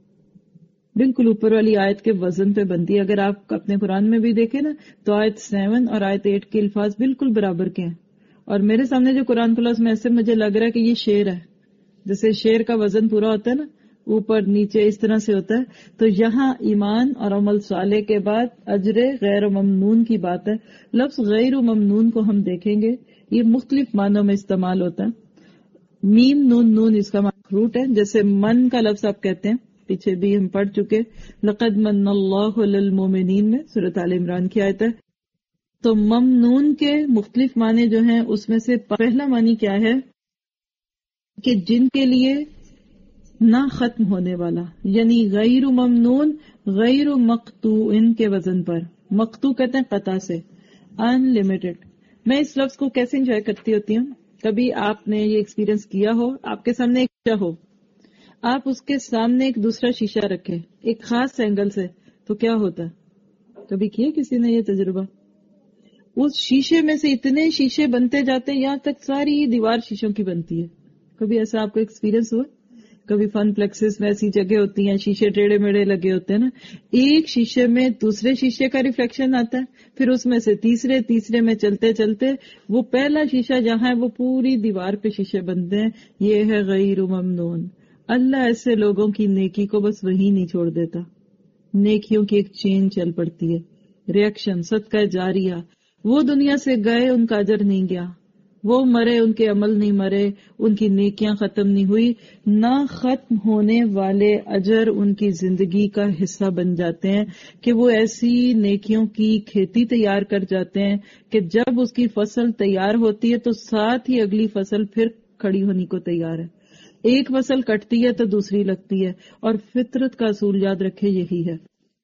بالکل اوپر والی آیت کے وزن پہ بنتی ہے. اگر آپ اپنے قرآن میں بھی دیکھیں نا تو آیت سیون اور آیت ایٹ کے الفاظ بالکل برابر کے ہیں. اور میرے سامنے جو قرآن کھلا اس میں ایسے مجھے لگ رہا ہے کہ یہ شعر ہے، جیسے شعر کا وزن پورا ہوتا ہے نا، اوپر نیچے اس طرح سے ہوتا ہے. تو یہاں ایمان اور عمل صالح کے بعد اجر غیر ممنون کی بات ہے. لفظ غیر ممنون کو ہم دیکھیں گے، یہ مختلف معنوں میں استعمال ہوتا ہے. میم نون نون اس کا روٹ ہے. جیسے من کا لفظ آپ کہتے ہیں، پیچھے بھی ہم پڑھ چکے، لقد من اللہ علی المؤمنین میں سورۃ آل عمران کی آیت ہے. تو ممنون کے مختلف معنی جو ہیں اس میں سے پہلا معنی کیا ہے کہ جن کے لیے نہ ختم ہونے والا، یعنی غیر ممنون غیر مقطوع کے وزن پر. مقطوع کہتے ہیں قطع سے، ان لمیٹڈ. میں اس لفظ کو کیسے انجوائے کرتی ہوتی ہوں، کبھی آپ نے یہ ایکسپیرینس کیا ہو، آپ کے سامنے ایک شیشہ ہو، آپ اس کے سامنے ایک دوسرا شیشہ رکھیں ایک خاص اینگل سے، تو کیا ہوتا ہے؟ کبھی کیا کسی نے یہ تجربہ؟ اس شیشے میں سے اتنے شیشے بنتے جاتے ہیں یہاں تک ساری دیوار شیشوں کی بنتی ہے. کبھی ایسا آپ کو ایکسپیرینس ہوا؟ کبھی فن پلیکسز میں ایسی جگہ ہوتی ہیں شیشے ٹیڑھے میڑے لگے ہوتے ہیں نا، ایک شیشے میں دوسرے شیشے کا ریفلیکشن آتا ہے، پھر اس میں سے تیسرے تیسرے میں چلتے چلتے وہ پہلا شیشہ جہاں ہے وہ پوری دیوار پہ شیشے بنتے ہیں. یہ ہے غیر ممنون. اللہ ایسے لوگوں کی نیکی کو بس وہی نہیں چھوڑ دیتا، نیکیوں کی ایک چین چل پڑتی ہے، ریئیکشن، صدقہ جاریہ. وہ دنیا سے گئے ان کا اجر نہیں گیا، وہ مرے ان کے عمل نہیں مرے، ان کی نیکیاں ختم نہیں ہوئی، نہ ختم ہونے والے اجر ان کی زندگی کا حصہ بن جاتے ہیں کہ وہ ایسی نیکیوں کی کھیتی تیار کر جاتے ہیں کہ جب اس کی فصل تیار ہوتی ہے تو ساتھ ہی اگلی فصل پھر کھڑی ہونے کو تیار ہے. ایک فصل کٹتی ہے تو دوسری لگتی ہے، اور فطرت کا اصول یاد رکھے یہی ہے،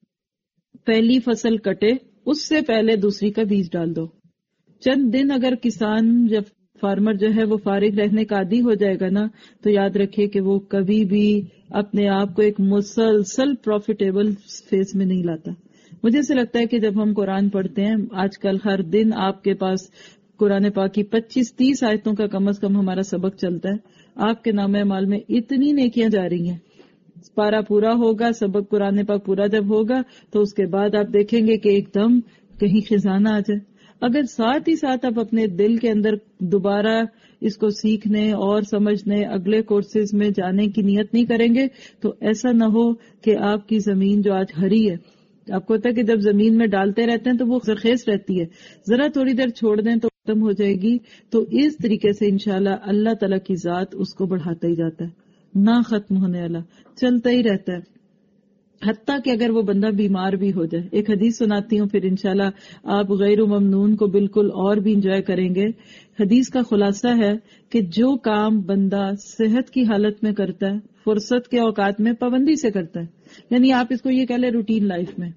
پہلی فصل کٹے اس سے پہلے دوسری کا بیج ڈال دو. چند دن اگر کسان جب فارمر جو ہے وہ فارغ رہنے کا عادی ہو جائے گا نا، تو یاد رکھے کہ وہ کبھی بھی اپنے آپ کو ایک مسلسل پروفیٹیبل فیز میں نہیں لاتا. مجھے ایسا لگتا ہے کہ جب ہم قرآن پڑھتے ہیں آج کل ہر دن آپ کے پاس قرآن پاک کی پچیس تیس آیتوں کا کم از کم ہمارا سبق چلتا ہے. آپ کے نام اعمال میں اتنی نیکیاں جا رہی ہیں. پارا پورا ہوگا، سبق قرآن پاک پورا جب ہوگا تو اس کے بعد آپ دیکھیں گے کہ ایک دم کہیں خزانہ آ جائے. اگر ساتھ ہی ساتھ آپ اپنے دل کے اندر دوبارہ اس کو سیکھنے اور سمجھنے اگلے کورسز میں جانے کی نیت نہیں کریں گے تو ایسا نہ ہو کہ آپ کی زمین جو آج ہری ہے، آپ کو ہوتا ہے کہ جب زمین میں ڈالتے رہتے ہیں تو وہ زرخیز رہتی ہے، ذرا تھوڑی دیر چھوڑ دیں تو ختم ہو جائے گی. تو اس طریقے سے انشاءاللہ اللہ تعالیٰ کی ذات اس کو بڑھاتا ہی جاتا ہے، نہ ختم ہونے والا چلتا ہی رہتا ہے، حتیٰ کہ اگر وہ بندہ بیمار بھی ہو جائے. ایک حدیث سناتی ہوں، پھر انشاءاللہ آپ غیر ممنون کو بالکل اور بھی انجوائے کریں گے. حدیث کا خلاصہ ہے کہ جو کام بندہ صحت کی حالت میں کرتا ہے، فرصت کے اوقات میں پابندی سے کرتا ہے، یعنی آپ اس کو یہ کہہ لیں روٹین لائف میں،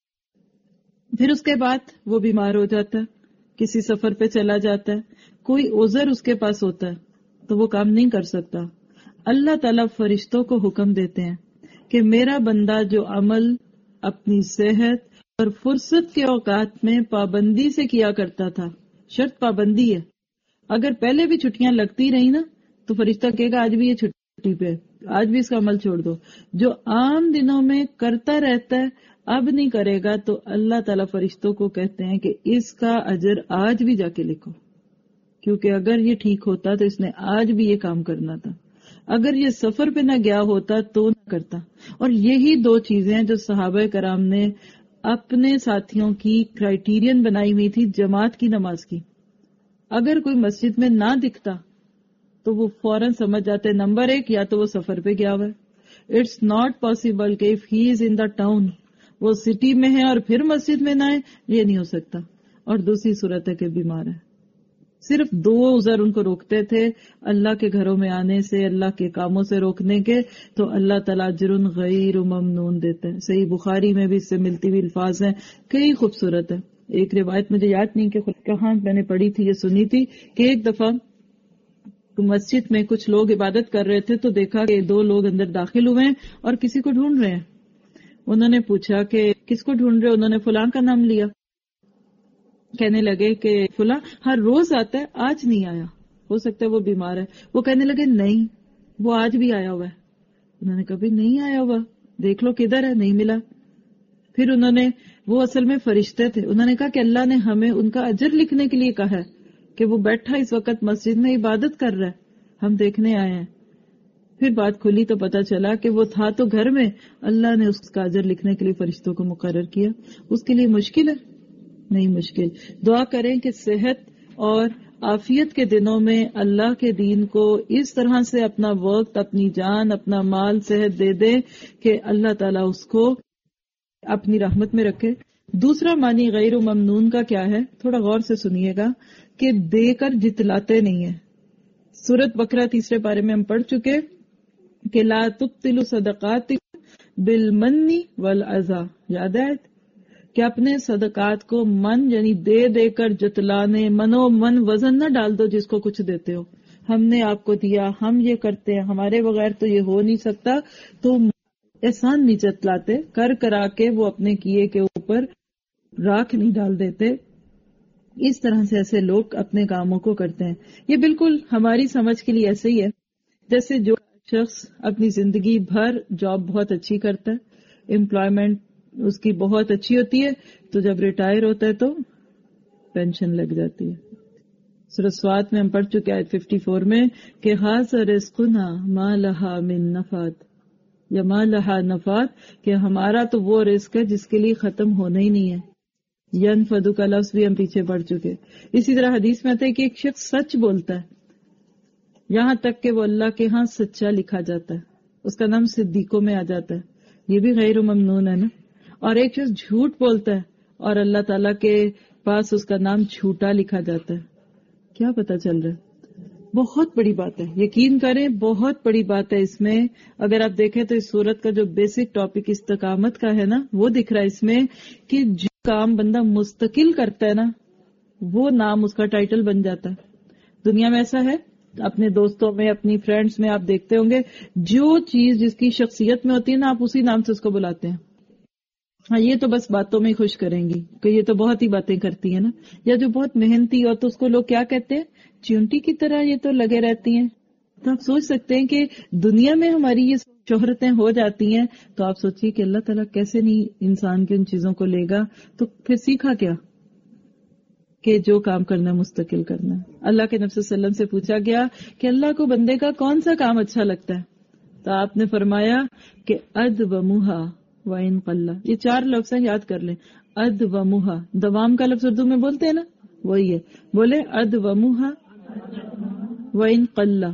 پھر اس کے بعد وہ بیمار ہو جاتا ہے، کسی سفر پہ چلا جاتا ہے، کوئی عذر اس کے پاس ہوتا ہے تو وہ کام نہیں کر سکتا. اللہ تعالیٰ فرشتوں کو حکم دیتے ہیں کہ میرا بندہ جو عمل اپنی صحت اور فرصت کے اوقات میں پابندی سے کیا کرتا تھا. شرط پابندی ہے. اگر پہلے بھی چھٹیاں لگتی رہی نا تو فرشتہ کہے گا آج بھی یہ چھٹی پہ، آج بھی اس کا عمل چھوڑ دو. جو عام دنوں میں کرتا رہتا ہے اب نہیں کرے گا تو اللہ تعالیٰ فرشتوں کو کہتے ہیں کہ اس کا اجر آج بھی جا کے لکھو، کیونکہ اگر یہ ٹھیک ہوتا تو اس نے آج بھی یہ کام کرنا تھا. اگر یہ سفر پہ نہ گیا ہوتا تو نہ کرتا. اور یہی دو چیزیں جو صحابہ کرام نے اپنے ساتھیوں کی کرائیٹیرین بنائی ہوئی تھی جماعت کی نماز کی. اگر کوئی مسجد میں نہ دکھتا تو وہ فوراً سمجھ جاتے نمبر ایک یا تو وہ سفر پہ گیا ہوا ہے. اٹس ناٹ پاسبل کہ if he is in the town, وہ سٹی میں ہے اور پھر مسجد میں نہ ہے، یہ نہیں ہو سکتا. اور دوسری صورت ہے کہ بیمار ہے. صرف دو عذر ان کو روکتے تھے اللہ کے گھروں میں آنے سے، اللہ کے کاموں سے روکنے کے، تو اللہ تعالیٰ اجر غیر ممنون دیتے ہیں. صحیح بخاری میں بھی اس سے ملتی ہوئی الفاظ ہیں، کئی خوبصورت ہے. ایک روایت مجھے یاد نہیں کہ خود کہاں میں نے پڑھی تھی یا سنی تھی کہ ایک دفعہ مسجد میں کچھ لوگ عبادت کر رہے تھے تو دیکھا کہ دو لوگ اندر داخل ہوئے ہیں اور کسی کو ڈھونڈ رہے ہیں. انہوں نے پوچھا کہ کس کو ڈھونڈ رہے؟ انہوں نے فلاں کا نام لیا. کہنے لگے کہ فلاں ہر روز آتا ہے، آج نہیں آیا، ہو سکتا ہے وہ بیمار ہے. وہ کہنے لگے نہیں، وہ آج بھی آیا ہوا ہے. انہوں نے کبھی نہیں آیا ہوا، دیکھ لو کدھر ہے، نہیں ملا. پھر انہوں نے، وہ اصل میں فرشتے تھے، انہوں نے کہا کہ اللہ نے ہمیں ان کا اجر لکھنے کے لیے کہا ہے کہ وہ بیٹھا اس وقت مسجد میں عبادت کر رہا ہے، ہم دیکھنے آئے ہیں. پھر بات کھلی تو پتا چلا کہ وہ تھا تو گھر میں، اللہ نے اس کا اجر لکھنے کے لیے فرشتوں کو مقرر کیا. اس کے لیے مشکل ہے؟ نہیں مشکل. دعا کریں کہ صحت اور عافیت کے دنوں میں اللہ کے دین کو اس طرح سے اپنا وقت، اپنی جان، اپنا مال، صحت دے دے کہ اللہ تعالیٰ اس کو اپنی رحمت میں رکھے. دوسرا معنی غیر ممنون کا کیا ہے؟ تھوڑا غور سے سنیے گا کہ دے کر جتلاتے نہیں ہیں. سورۃ بقرہ تیسرے پارے میں ہم پڑھ چکے کہ لا تبطلوا صدقاتکم بالمن والاذى، یاد ہے کہ اپنے صدقات کو من یعنی دے دے کر جتلانے، منو من وزن نہ ڈال دو جس کو کچھ دیتے ہو. ہم نے آپ کو دیا، ہم یہ کرتے ہیں، ہمارے بغیر تو یہ ہو نہیں سکتا، تو احسان نہیں جتلاتے، کر کرا کے وہ اپنے کیے کے اوپر راکھ نہیں ڈال دیتے. اس طرح سے ایسے لوگ اپنے کاموں کو کرتے ہیں. یہ بالکل ہماری سمجھ کے لیے ایسے ہی ہے جیسے جو شخص اپنی زندگی بھر جاب بہت اچھی کرتا ہے، امپلائمنٹ اس کی بہت اچھی ہوتی ہے، تو جب ریٹائر ہوتا ہے تو پینشن لگ جاتی ہے. سورۃ سواد میں ہم پڑھ چکے آیت چون میں کہ ھذا رزقنا ما لھا من نفاد یا ما لھا نفاد، کہ ہمارا تو وہ رزق ہے جس کے لیے ختم ہونا ہی نہیں ہے. ینفد کا لفظ بھی ہم پیچھے پڑھ چکے. اسی طرح حدیث میں آتا ہے کہ ایک شخص سچ بولتا ہے یہاں تک کہ وہ اللہ کے ہاں سچا لکھا جاتا ہے، اس کا نام صدیقوں میں آ جاتا ہے. یہ بھی غیر ممنون ہے نا. اور ایک شخص جھوٹ بولتا ہے اور اللہ تعالیٰ کے پاس اس کا نام جھوٹا لکھا جاتا ہے. کیا پتا چل رہا ہے؟ بہت بڑی بات ہے، یقین کریں بہت بڑی بات ہے. اس میں اگر آپ دیکھیں تو اس صورت کا جو بیسک ٹاپک استقامت کا ہے نا، وہ دکھ رہا ہے اس میں کہ جو کام بندہ مستقل کرتا ہے نا وہ نام اس کا ٹائٹل بن جاتا ہے. دنیا میں ایسا ہے، اپنے دوستوں میں، اپنی فرینڈس میں آپ دیکھتے ہوں گے جو چیز جس کی شخصیت میں ہوتی ہے نا آپ اسی نام سے اس کو بلاتے ہیں. ہاں یہ تو بس باتوں میں خوش کریں گی کہ یہ تو بہت ہی باتیں کرتی ہے نا. یا جو بہت محنتی ہو تو اس کو لوگ کیا کہتے ہیں؟ چیونٹی کی طرح یہ تو لگے رہتی ہیں. تو آپ سوچ سکتے ہیں کہ دنیا میں ہماری یہ شہرتیں ہو جاتی ہیں تو آپ سوچیے کہ اللہ تعالیٰ کیسے نہیں انسان کی ان چیزوں کو لے گا. تو پھر سیکھا کیا کہ جو کام کرنا مستقل کرنا. اللہ کے نبی صلی اللہ علیہ وسلم سے پوچھا گیا کہ اللہ کو بندے کا کون سا کام اچھا لگتا ہے؟ تو آپ نے فرمایا کہ اد و موہا وَإِن قَلَّ. یہ چار لفظ ہیں، یاد کر لیں. اد و موہا، دوام کا لفظ اردو میں بولتے ہیں نا، وہی ہے. بولے اد و موہا وَإِن قَلَّ،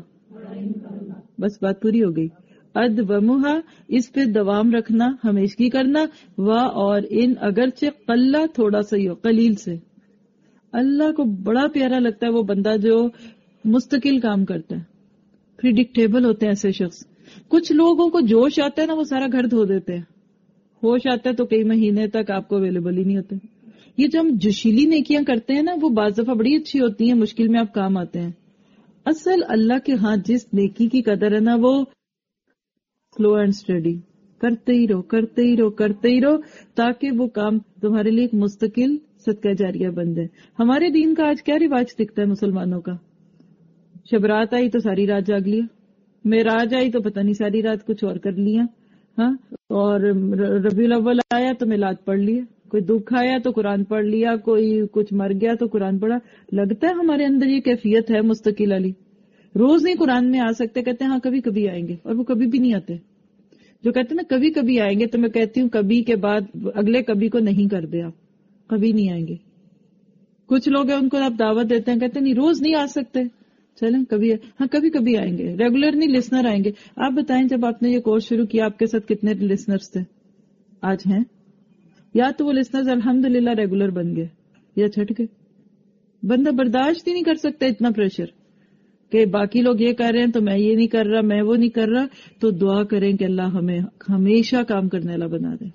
بس بات پوری ہو گئی. اد و موہا، اس پہ دوام رکھنا، ہمیشگی کرنا. و اور ان، اگرچہ قلّہ تھوڑا سا ہی ہو، قلیل سے. اللہ کو بڑا پیارا لگتا ہے وہ بندہ جو مستقل کام کرتا ہے. پریڈکٹیبل ہوتے ہیں ایسے شخص. کچھ لوگوں کو جوش آتا ہے نا وہ سارا گھر دھو دیتے ہیں، ہوش آتا ہے تو کئی مہینے تک آپ کو اویلیبل ہی نہیں ہوتے. یہ جو ہم جوشیلی نیکیاں کرتے ہیں نا وہ بعض دفعہ بڑی اچھی ہوتی ہیں، مشکل میں آپ کام آتے ہیں. اصل اللہ کے ہاں جس نیکی کی قدر ہے نا وہ سلو اینڈ اسٹڈی. کرتے ہی رہو کرتے ہی رہو کرتے ہی رہو تاکہ وہ کام تمہارے لیے ایک مستقل صدقہ جاریہ بن جائے. ہمارے دین کا آج کیا رواج دکھتا ہے مسلمانوں کا؟ شبرات آئی تو ساری رات جاگ لیا، معراج آئی تو پتہ نہیں ساری رات کچھ اور کر لیا، ہاں، اور ربیع الاول آیا تو میلاد پڑھ لیا، کوئی دکھ آیا تو قرآن پڑھ لیا، کوئی کچھ مر گیا تو قرآن پڑھا. لگتا ہے ہمارے اندر یہ کیفیت ہے مستقل علی. روز نہیں قرآن میں آ سکتے، کہتے ہیں ہاں کبھی کبھی آئیں گے، اور وہ کبھی بھی نہیں آتے. جو کہتے ہیں نا کبھی کبھی آئیں گے، تو میں کہتی ہوں کبھی کے بعد اگلے کبھی کو نہیں کر دے، آپ کبھی نہیں آئیں گے. کچھ لوگ ہیں ان کو آپ دعوت دیتے ہیں، کہتے ہیں نہیں روز نہیں آ سکتے، چلیں کبھی ہاں کبھی کبھی آئیں گے، ریگولر نہیں لسنر آئیں گے. آپ بتائیں جب آپ نے یہ کورس شروع کیا آپ کے ساتھ کتنے لسنرز تھے؟ آج ہیں؟ یا تو وہ لسنرز الحمدللہ ریگولر بن گئے یا چھٹ گئے. بندہ برداشت ہی نہیں کر سکتا اتنا پریشر کہ باقی لوگ یہ کر رہے ہیں تو میں یہ نہیں کر رہا، میں وہ نہیں کر رہا. تو دعا کریں کہ اللہ ہمیں ہمیشہ کام کرنے والا بنا دے.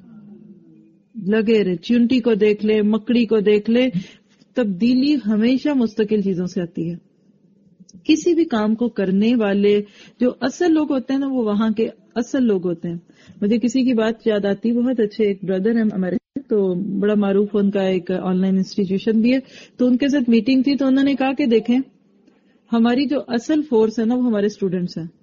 لگے رہے، چونٹی کو دیکھ لے، مکڑی کو دیکھ لے، تبدیلی ہمیشہ مستقل چیزوں سے آتی ہے. کسی بھی کام کو کرنے والے جو اصل لوگ ہوتے ہیں نا وہ وہاں کے اصل لوگ ہوتے ہیں. مجھے کسی کی بات یاد آتی، بہت اچھے ایک بردر ہیں ہمارے، تو بڑا معروف ان کا ایک آن لائن انسٹیٹیوشن بھی ہے. تو ان کے ساتھ میٹنگ تھی تو انہوں نے کہا کہ دیکھیں ہماری جو اصل فورس ہے نا وہ ہمارے اسٹوڈینٹس ہیں.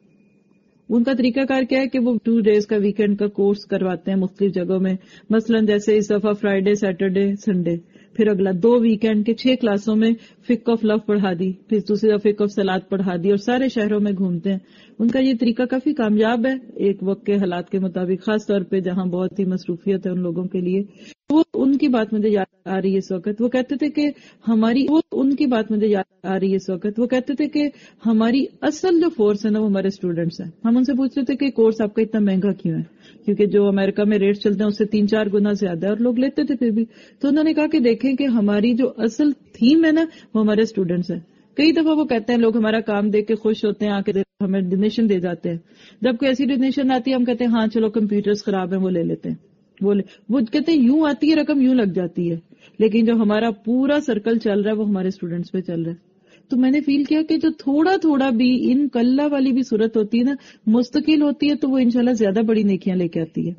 ان کا طریقہ کار کیا ہے کہ وہ ٹو ڈیز کا ویکینڈ کا کورس کرواتے ہیں مختلف جگہوں میں، مثلا جیسے اس دفعہ فرائیڈے، سیٹرڈے، سنڈے، پھر اگلا دو ویکینڈ کے چھ کلاسوں میں فک آف لو پڑھا دی، پھر دوسری دفعہ فک آف سلاد پڑھا دی، اور سارے شہروں میں گھومتے ہیں. ان کا یہ طریقہ کافی کامیاب ہے ایک وقت کے حالات کے مطابق، خاص طور پہ جہاں بہت ہی مصروفیت ہے ان لوگوں کے لیے. وہ ان کی بات مجھے یاد آ رہی ہے اس وقت. وہ کہتے تھے کہ ہماری وہ ان کی بات مجھے یاد آ رہی ہے اس وقت. وہ کہتے تھے کہ ہماری اصل جو فورس ہے نا وہ ہمارے اسٹوڈینٹس ہیں. ہم ان سے پوچھ رہے تھے کہ کورس آپ کا اتنا مہنگا کیوں ہے، کیونکہ جو امریکہ میں ریٹ چلتے ہیں اس سے تین چار گنا زیادہ ہے، اور لوگ لیتے تھے پھر بھی. تو انہوں نے کہا کہ دیکھیں کہ ہماری جو اصل تھیم ہے نا وہ ہمارے اسٹوڈینٹس ہیں. کئی دفعہ وہ کہتے ہیں لوگ ہمارا کام دیکھ کے خوش ہوتے ہیں، آ کے ہمیں ڈونیشن دے جاتے ہیں. جب کوئی ایسی ڈونیشن آتی ہے ہم کہتے ہیں ہاں چلو کمپیوٹرز خراب ہیں وہ لے لیتے ہیں. وہ لے وہ کہتے ہیں یوں آتی ہے رقم یوں لگ جاتی ہے، لیکن جو ہمارا پورا سرکل چل رہا ہے وہ ہمارے اسٹوڈینٹس پہ چل رہا ہے. تو میں نے فیل کیا کہ جو تھوڑا تھوڑا بھی ان کلہ والی بھی صورت ہوتی ہے نا، مستقل ہوتی ہے، تو وہ انشاءاللہ زیادہ بڑی نیکیاں لے کے آتی ہے.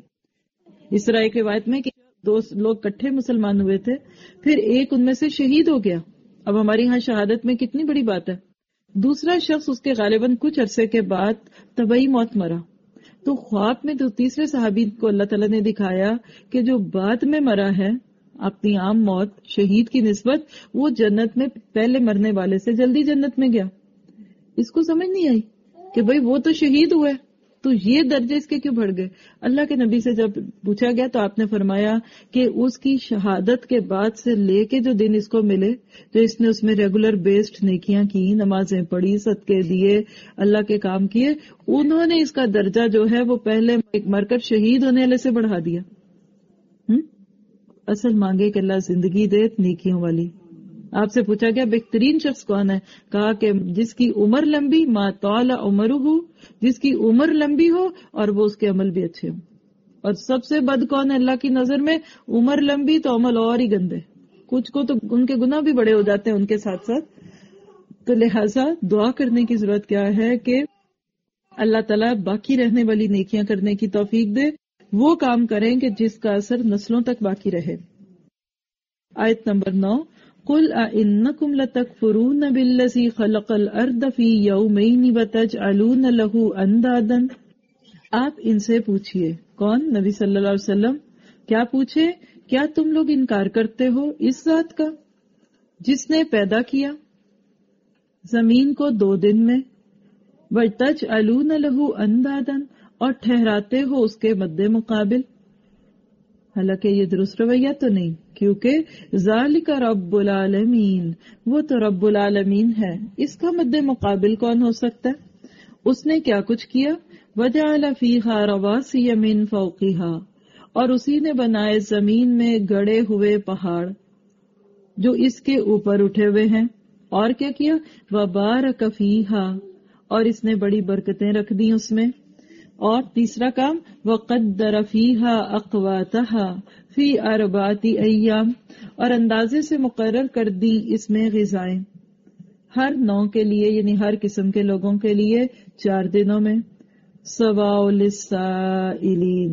اس طرح ایک روایت میں کہ دو لوگ کٹھے مسلمان ہوئے تھے، پھر ایک ان میں سے شہید ہو گیا. اب ہماری ہاں شہادت میں کتنی بڑی بات ہے. دوسرا شخص اس کے غالباً کچھ عرصے کے بعد طبعی موت مرا. تو خواب میں تو تیسرے صحابی کو اللہ تعالیٰ نے دکھایا کہ جو بعد میں مرا ہے اپنی عام موت شہید کی نسبت، وہ جنت میں پہلے مرنے والے سے جلدی جنت میں گیا. اس کو سمجھ نہیں آئی کہ بھئی وہ تو شہید ہوئے، تو یہ درجے اس کے کیوں بڑھ گئے. اللہ کے نبی سے جب پوچھا گیا تو آپ نے فرمایا کہ اس کی شہادت کے بعد سے لے کے جو دن اس کو ملے، جو اس نے اس میں ریگولر بیسڈ نیکیاں کی، نمازیں پڑھی، صدقے دیے، اللہ کے کام کیے، انہوں نے اس کا درجہ جو ہے وہ پہلے مر کر شہید ہونے والے سے بڑھا دیا. اصل مانگے کہ اللہ زندگی دے نیکیوں والی. آپ سے پوچھا گیا بہترین شخص کون ہے، کہا کہ جس کی عمر لمبی، ما طال عمرہ، جس کی عمر لمبی ہو اور وہ اس کے عمل بھی اچھے ہوں. اور سب سے بد کون ہے اللہ کی نظر میں؟ عمر لمبی تو عمل اور ہی گندے. کچھ کو تو ان کے گناہ بھی بڑے ہو جاتے ہیں ان کے ساتھ ساتھ. تو لہٰذا دعا کرنے کی ضرورت کیا ہے کہ اللہ تعالیٰ باقی رہنے والی نیکیاں کرنے کی توفیق دے، وہ کام کریں کہ جس کا اثر نسلوں تک باقی رہے. آیت نمبر نو، قُلْ أَإِنَّكُمْ لَتَكْفُرُونَ بِالَّذِي خَلَقَ الْأَرْضَ فِي يَوْمَيْنِ وَتَجْعَلُونَ لَهُ أَنْدَادًا. آپ ان سے پوچھئے، کون؟ نبی صلی اللہ علیہ وسلم. کیا پوچھے؟ کیا تم لوگ انکار کرتے ہو اس ذات کا جس نے پیدا کیا زمین کو دو دن میں، وَتَجْعَلُونَ لَهُ أَنْدَادًا، اور ٹھہراتے ہو اس کے مد مقابل. حالانکہ یہ درست رویہ تو نہیں، کیونکہ ذالک رب العالمین، وہ تو رب العالمین ہے، اس کا مد مقابل کون ہو سکتا ہے؟ اس نے کیا کچھ کیا؟ وجعل فیہا رواسی من فوقہا، اور اسی نے بنائے زمین میں گڑے ہوئے پہاڑ جو اس کے اوپر اٹھے ہوئے ہیں. اور کیا کیا؟ وبارک فیہا، اور اس نے بڑی برکتیں رکھ دی اس میں. اور تیسرا کام وقدر فیہا اقواتہا فی اربعۃ ایام، اور اندازے سے مقرر کر دی اس میں غذائیں ہر نوع کے لیے، یعنی ہر قسم کے لوگوں کے لیے چار دنوں میں. سواء للسائلین،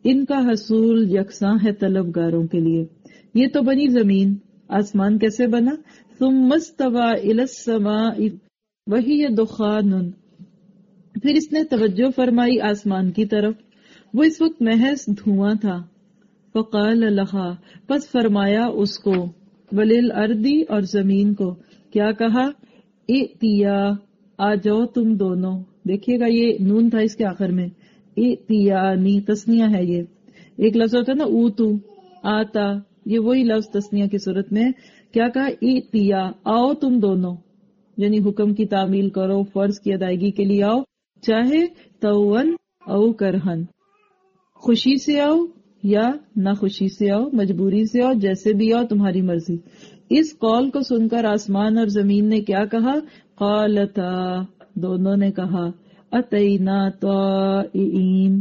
ان کا حصول یکساں ہے طلبگاروں کے لیے. یہ تو بنی زمین، آسمان کیسے بنا؟ ثم استوى الى السماء وهي دخان، پھر اس نے توجہ فرمائی آسمان کی طرف، وہ اس وقت محض دھواں تھا. فقال لها، پس فرمایا اس کو، وللارض، اور زمین کو کیا کہا؟ ائتیا، آ جاؤ تم دونوں. دیکھیے گا یہ نون تھا اس کے آخر میں، ائتیانی تسنیہ ہے. یہ ایک لفظ ہوتا ہے نا اوتو، آتا، یہ وہی لفظ تسنیہ کی صورت میں. کیا کہا؟ ائتیا، آؤ تم دونوں، یعنی حکم کی تعمیل کرو، فرض کی ادائیگی کے لیے آؤ، چاہے توون او کرہن، خوشی سے آؤ یا نہ خوشی سے آؤ، مجبوری سے آؤ، جیسے بھی آؤ تمہاری مرضی. اس قول کو سن کر آسمان اور زمین نے کیا کہا؟ قالتا، دونوں نے کہا، اتینا طائعین،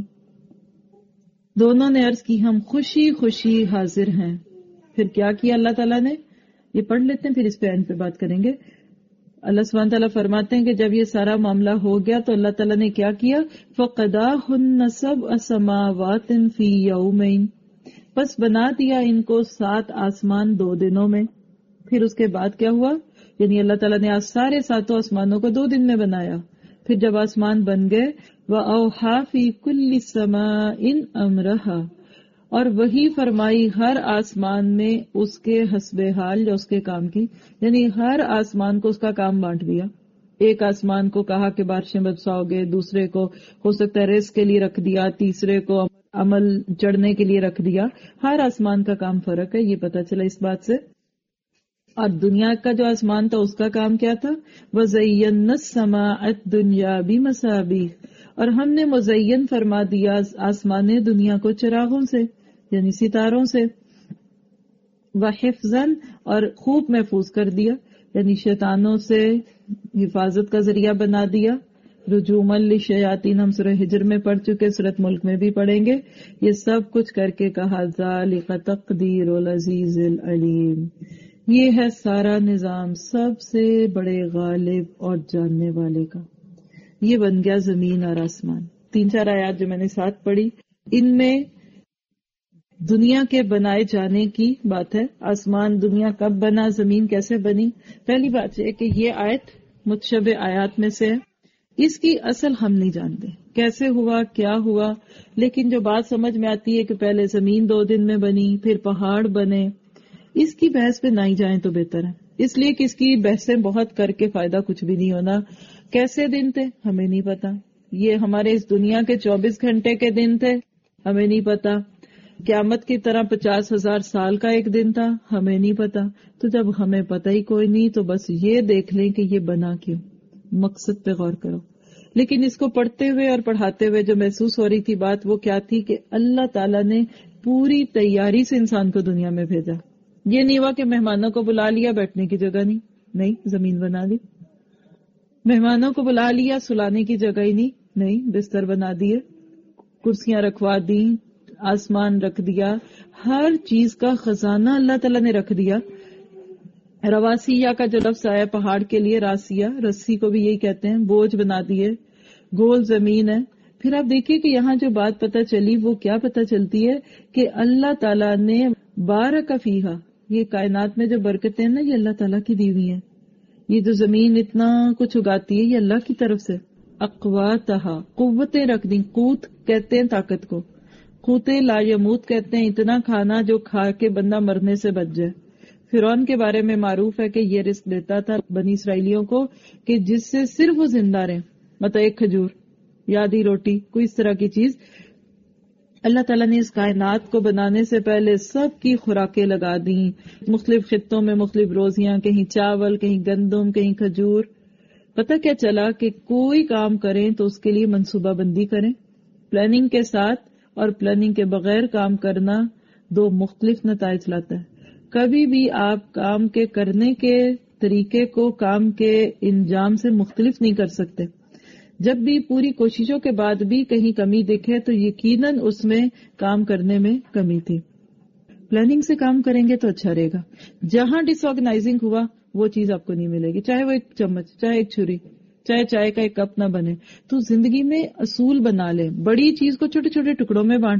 دونوں نے عرض کی ہم خوشی خوشی حاضر ہیں. پھر کیا کیا اللہ تعالیٰ نے؟ یہ پڑھ لیتے ہیں پھر اس پہ ان پہ بات کریں گے. اللہ سبحانہ تعالیٰ فرماتے ہیں کہ جب یہ سارا معاملہ ہو گیا تو اللہ تعالیٰ نے کیا کیا؟ فَقَضَاهُنَّ سَبْعَ سَمَاوَاتٍ فِي يَوْمَيْنِ، پس بنا دیا ان کو سات آسمان دو دنوں میں. پھر اس کے بعد کیا ہوا؟ یعنی اللہ تعالیٰ نے آج سارے ساتوں آسمانوں کو دو دن میں بنایا. پھر جب آسمان بن گئے، وَأَوْحَى فِي كُلِّ سَمَاءٍ أَمْرَهَا، اور وہی فرمائی ہر آسمان میں اس کے حسب حال یا اس کے کام کی، یعنی ہر آسمان کو اس کا کام بانٹ دیا. ایک آسمان کو کہا کہ بارشیں برساؤ گے، دوسرے کو ہو سکتا ہے رزق کے لیے رکھ دیا، تیسرے کو عمل چڑھنے کے لیے رکھ دیا. ہر آسمان کا کام فرق ہے، یہ پتہ چلا اس بات سے. اور دنیا کا جو آسمان تھا اس کا کام کیا تھا؟ وَزَيَّنَّا السَّمَاءَ الدُّنْيَا بِمَصَابِيحَ، اور ہم نے مزین فرما دیا آسمان دنیا کو چراغوں سے، یعنی ستاروں سے. وَحِفْظًا، اور خوب محفوظ کر دیا، یعنی شیطانوں سے حفاظت کا ذریعہ بنا دیا. رجوما للشیاطین، ہم سورہ ہجر میں پڑھ چکے، سورۃ ملک میں بھی پڑھیں گے. یہ سب کچھ کر کے کہا ذالک تقدیر العزیز العلیم، یہ ہے سارا نظام سب سے بڑے غالب اور جاننے والے کا. یہ بن گیا زمین اور آسمان. تین چار آیات جو میں نے ساتھ پڑھی، ان میں دنیا کے بنائے جانے کی بات ہے. آسمان دنیا کب بنا، زمین کیسے بنی. پہلی بات یہ کہ یہ آیت متشابہ آیات میں سے ہے. اس کی اصل ہم نہیں جانتے کیسے ہوا، کیا ہوا، لیکن جو بات سمجھ میں آتی ہے کہ پہلے زمین دو دن میں بنی، پھر پہاڑ بنے، اس کی بحث پہ نہیں جائیں تو بہتر ہے. اس لیے کہ اس کی بحثیں بہت کر کے فائدہ کچھ بھی نہیں ہونا. کیسے دن تھے ہمیں نہیں پتا، یہ ہمارے اس دنیا کے چوبیس گھنٹے کے دن تھے ہمیں نہیں پتا. قیامت کی طرح پچاس ہزار سال کا ایک دن تھا ہمیں نہیں پتا. تو جب ہمیں پتہ ہی کوئی نہیں تو بس یہ دیکھ لیں کہ یہ بنا کیوں، مقصد پہ غور کرو. لیکن اس کو پڑھتے ہوئے اور پڑھاتے ہوئے جو محسوس ہو رہی تھی بات وہ کیا تھی کہ اللہ تعالیٰ نے پوری تیاری سے انسان کو دنیا میں بھیجا. یہ نہیں ہوا کہ مہمانوں کو بلا لیا، بیٹھنے کی جگہ نہیں، نہیں زمین بنا دی. مہمانوں کو بلا لیا، سلانے کی جگہ ہی نہیں، نہیں بستر بنا دیے، کرسیاں رکھوا دی، آسمان رکھ دیا، ہر چیز کا خزانہ اللہ تعالیٰ نے رکھ دیا. رواسیہ کا جو لفظ آیا پہاڑ کے لیے، راسیہ، رسی کو بھی یہی کہتے ہیں، بوجھ بنا دیے، گول زمین ہے. پھر آپ دیکھیے کہ یہاں جو بات پتہ چلی وہ کیا پتہ چلتی ہے کہ اللہ تعالیٰ نے بارک فیہا، یہ کائنات میں جو برکتیں ہیں نا یہ اللہ تعالیٰ کی دی ہوئی ہیں. یہ جو زمین اتنا کچھ اگاتی ہے یہ اللہ کی طرف سے. اقواتہا، قوتیں رکھ دیں. قوت کہتے ہیں طاقت کو، قوت لا یموت کہتے ہیں اتنا کھانا جو کھا کے بندہ مرنے سے بچ جائے. فرعون کے بارے میں معروف ہے کہ یہ رزق دیتا تھا بنی اسرائیلیوں کو کہ جس سے صرف وہ زندہ رہیں، مطلب ایک کھجور یا آدھی روٹی، کوئی اس طرح کی چیز. اللہ تعالیٰ نے اس کائنات کو بنانے سے پہلے سب کی خوراکیں لگا دیں، مختلف خطوں میں مختلف روزیاں، کہیں چاول، کہیں گندم، کہیں کھجور. پتہ کیا چلا کہ کوئی کام کریں تو اس کے لیے منصوبہ بندی کریں، پلاننگ کے ساتھ، اور پلاننگ کے بغیر کام کرنا دو مختلف نتائج لاتا ہے. کبھی بھی آپ کام کے کرنے کے طریقے کو کام کے انجام سے مختلف نہیں کر سکتے. جب بھی پوری کوششوں کے بعد بھی کہیں کمی دکھے تو یقیناً اس میں کام کرنے میں کمی تھی. پلاننگ سے کام کریں گے تو اچھا رہے گا. جہاں ڈس آرگنائزنگ ہوا وہ چیز آپ کو نہیں ملے گی، چاہے وہ ایک چمچ، چاہے ایک چھری، چاہے چائے کا ایک کپ نہ بنے. تو زندگی میں اصول بنا لیں، بڑی چیز کو چھوٹے چھوٹے ٹکڑوں میں بانٹ لیں،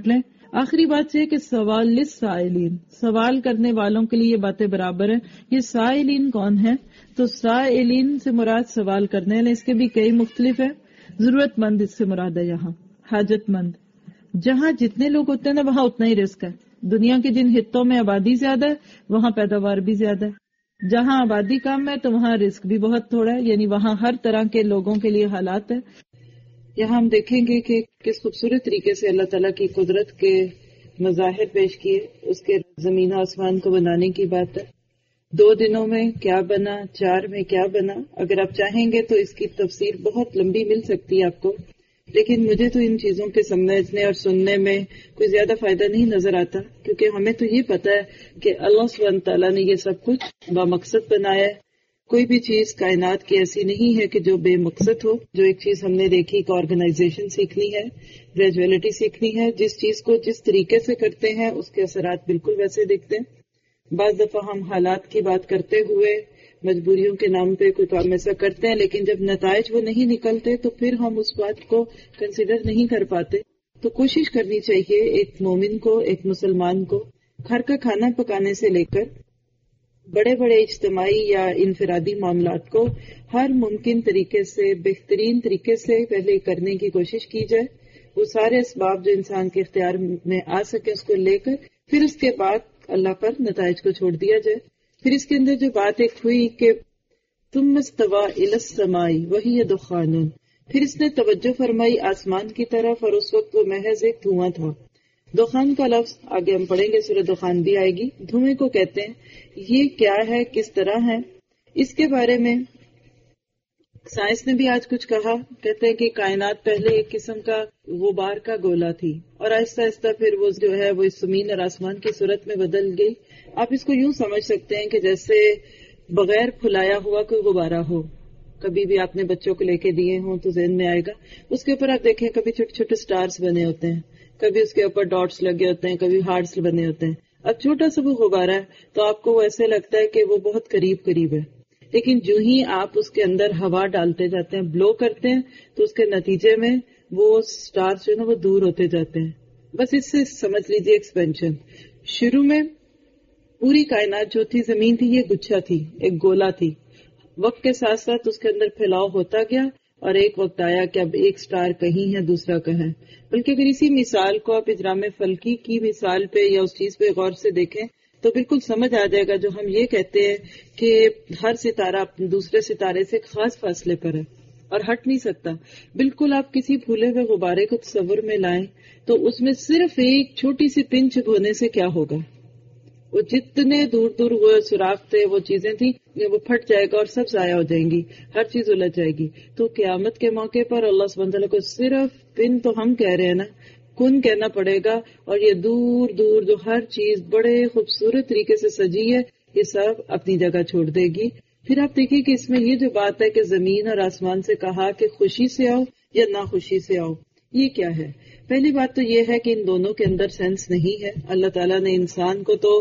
آخری بات یہ کہ سوال للسائلین، سوال کرنے والوں کے لیے یہ باتیں برابر ہیں. یہ سائلین کون ہے؟ تو سائلین سے مراد سوال کرنے والے، اس کے بھی کئی مختلف ہیں. ضرورت مند اس سے مراد ہے، یہاں حاجت مند. جہاں جتنے لوگ ہوتے ہیں نا وہاں اتنا ہی رزق ہے. دنیا کے جن خطوں میں آبادی زیادہ ہے وہاں پیداوار بھی زیادہ ہے. جہاں آبادی کم ہے تو وہاں رزق بھی بہت تھوڑا ہے، یعنی وہاں ہر طرح کے لوگوں کے لیے حالات ہے. یہاں ہم دیکھیں گے کہ کس خوبصورت طریقے سے اللہ تعالیٰ کی قدرت کے مظاہر پیش کیے. اس کے زمین و آسمان کو بنانے کی بات ہے. دو دنوں میں کیا بنا، چار میں کیا بنا. اگر آپ چاہیں گے تو اس کی تفسیر بہت لمبی مل سکتی ہے آپ کو، لیکن مجھے تو ان چیزوں کے سمجھنے اور سننے میں کوئی زیادہ فائدہ نہیں نظر آتا، کیونکہ ہمیں تو یہ پتا ہے کہ اللہ سبحانہ تعالیٰ نے یہ سب کچھ بامقصد بنایا ہے. کوئی بھی چیز کائنات کی ایسی نہیں ہے کہ جو بے مقصد ہو. جو ایک چیز ہم نے دیکھی کہ آرگنائزیشن سیکھنی ہے، گریجویلٹی سیکھنی ہے. جس چیز کو جس طریقے سے کرتے ہیں اس کے اثرات بالکل ویسے دکھتے ہیں. بعض دفعہ ہم حالات کی بات کرتے ہوئے مجبوریوں کے نام پہ کوئی کام ایسا کرتے ہیں، لیکن جب نتائج وہ نہیں نکلتے تو پھر ہم اس بات کو کنسیڈر نہیں کر پاتے. تو کوشش کرنی چاہیے ایک مومن کو، ایک مسلمان کو، گھر کا کھانا پکانے سے لے کر بڑے بڑے اجتماعی یا انفرادی معاملات کو ہر ممکن طریقے سے بہترین طریقے سے پہلے کرنے کی کوشش کی جائے. وہ سارے اسباب جو انسان کے اختیار میں آ سکے اس کو لے کر پھر اس کے بعد اللہ پر نتائج کو چھوڑ دیا جائے. پھر اس کے اندر جو بات ایک ہوئی کہ تم استوى الى السماء وهي دخان، پھر اس نے توجہ فرمائی آسمان کی طرف اور اس وقت وہ محض ایک دھواں تھا. دخان کا لفظ آگے ہم پڑھیں گے، سورہ دخان بھی آئے گی. دھوئیں کو کہتے ہیں. یہ کیا ہے، کس طرح ہے، اس کے بارے میں سائنس نے بھی آج کچھ کہا. کہتے ہیں کہ کائنات پہلے ایک قسم کا غبار کا گولا تھی اور آہستہ آہستہ پھر وہ جو ہے وہ اس زمین اور آسمان کی صورت میں بدل گئی. آپ اس کو یوں سمجھ سکتے ہیں کہ جیسے بغیر پھلایا ہوا کوئی غبارہ ہو. کبھی بھی آپ نے بچوں کو لے کے دیے ہوں تو ذہن میں آئے گا. اس کے اوپر آپ دیکھیں کبھی چھوٹے چھوٹے سٹارز بنے ہوتے ہیں، کبھی اس کے اوپر ڈاٹس لگے ہوتے ہیں، کبھی ہارٹس بنے ہوتے ہیں. اب چھوٹا سا وہ غبارہ ہے تو آپ کو وہ ایسے لگتا ہے کہ وہ بہت قریب قریب ہے، لیکن جو ہی آپ اس کے اندر ہوا ڈالتے جاتے ہیں، بلو کرتے ہیں، تو اس کے نتیجے میں وہ سٹارز جو ہے نا وہ دور ہوتے جاتے ہیں. بس اس سے سمجھ لیجیے ایکسپینشن. شروع میں پوری کائنات جو تھی، زمین تھی، یہ گچھا تھی، ایک گولا تھی. وقت کے ساتھ ساتھ اس کے اندر پھیلاؤ ہوتا گیا اور ایک وقت آیا کہ اب ایک سٹار کہیں ہے، دوسرا کہیں. بلکہ اگر اسی مثال کو آپ اجرام فلکی کی مثال پہ یا اس چیز پہ غور سے دیکھیں تو بالکل سمجھ آ جائے گا. جو ہم یہ کہتے ہیں کہ ہر ستارہ اپنے دوسرے ستارے سے خاص فاصلے پر ہے اور ہٹ نہیں سکتا. بالکل آپ کسی پھولے ہوئے غبارے کو تصور میں لائیں تو اس میں صرف ایک چھوٹی سی پن چبھونے سے کیا ہوگا، وہ جتنے دور دور وہ سوراخ تھے، وہ چیزیں تھیں، وہ پھٹ جائے گا اور سب ضائع ہو جائیں گی، ہر چیز الجھ جائے گی. تو قیامت کے موقع پر اللہ سبحانہ تعالیٰ کو صرف پن تو ہم کہہ رہے ہیں نا، کن کہنا پڑے گا، اور یہ دور دور جو ہر چیز بڑے خوبصورت طریقے سے سجی ہے یہ سب اپنی جگہ چھوڑ دے گی. پھر آپ دیکھیے کہ اس میں یہ جو بات ہے کہ زمین اور آسمان سے کہا کہ خوشی سے آؤ یا ناخوشی سے آؤ، یہ کیا ہے؟ پہلی بات تو یہ ہے کہ ان دونوں کے اندر سینس نہیں ہے. اللہ تعالیٰ نے انسان کو تو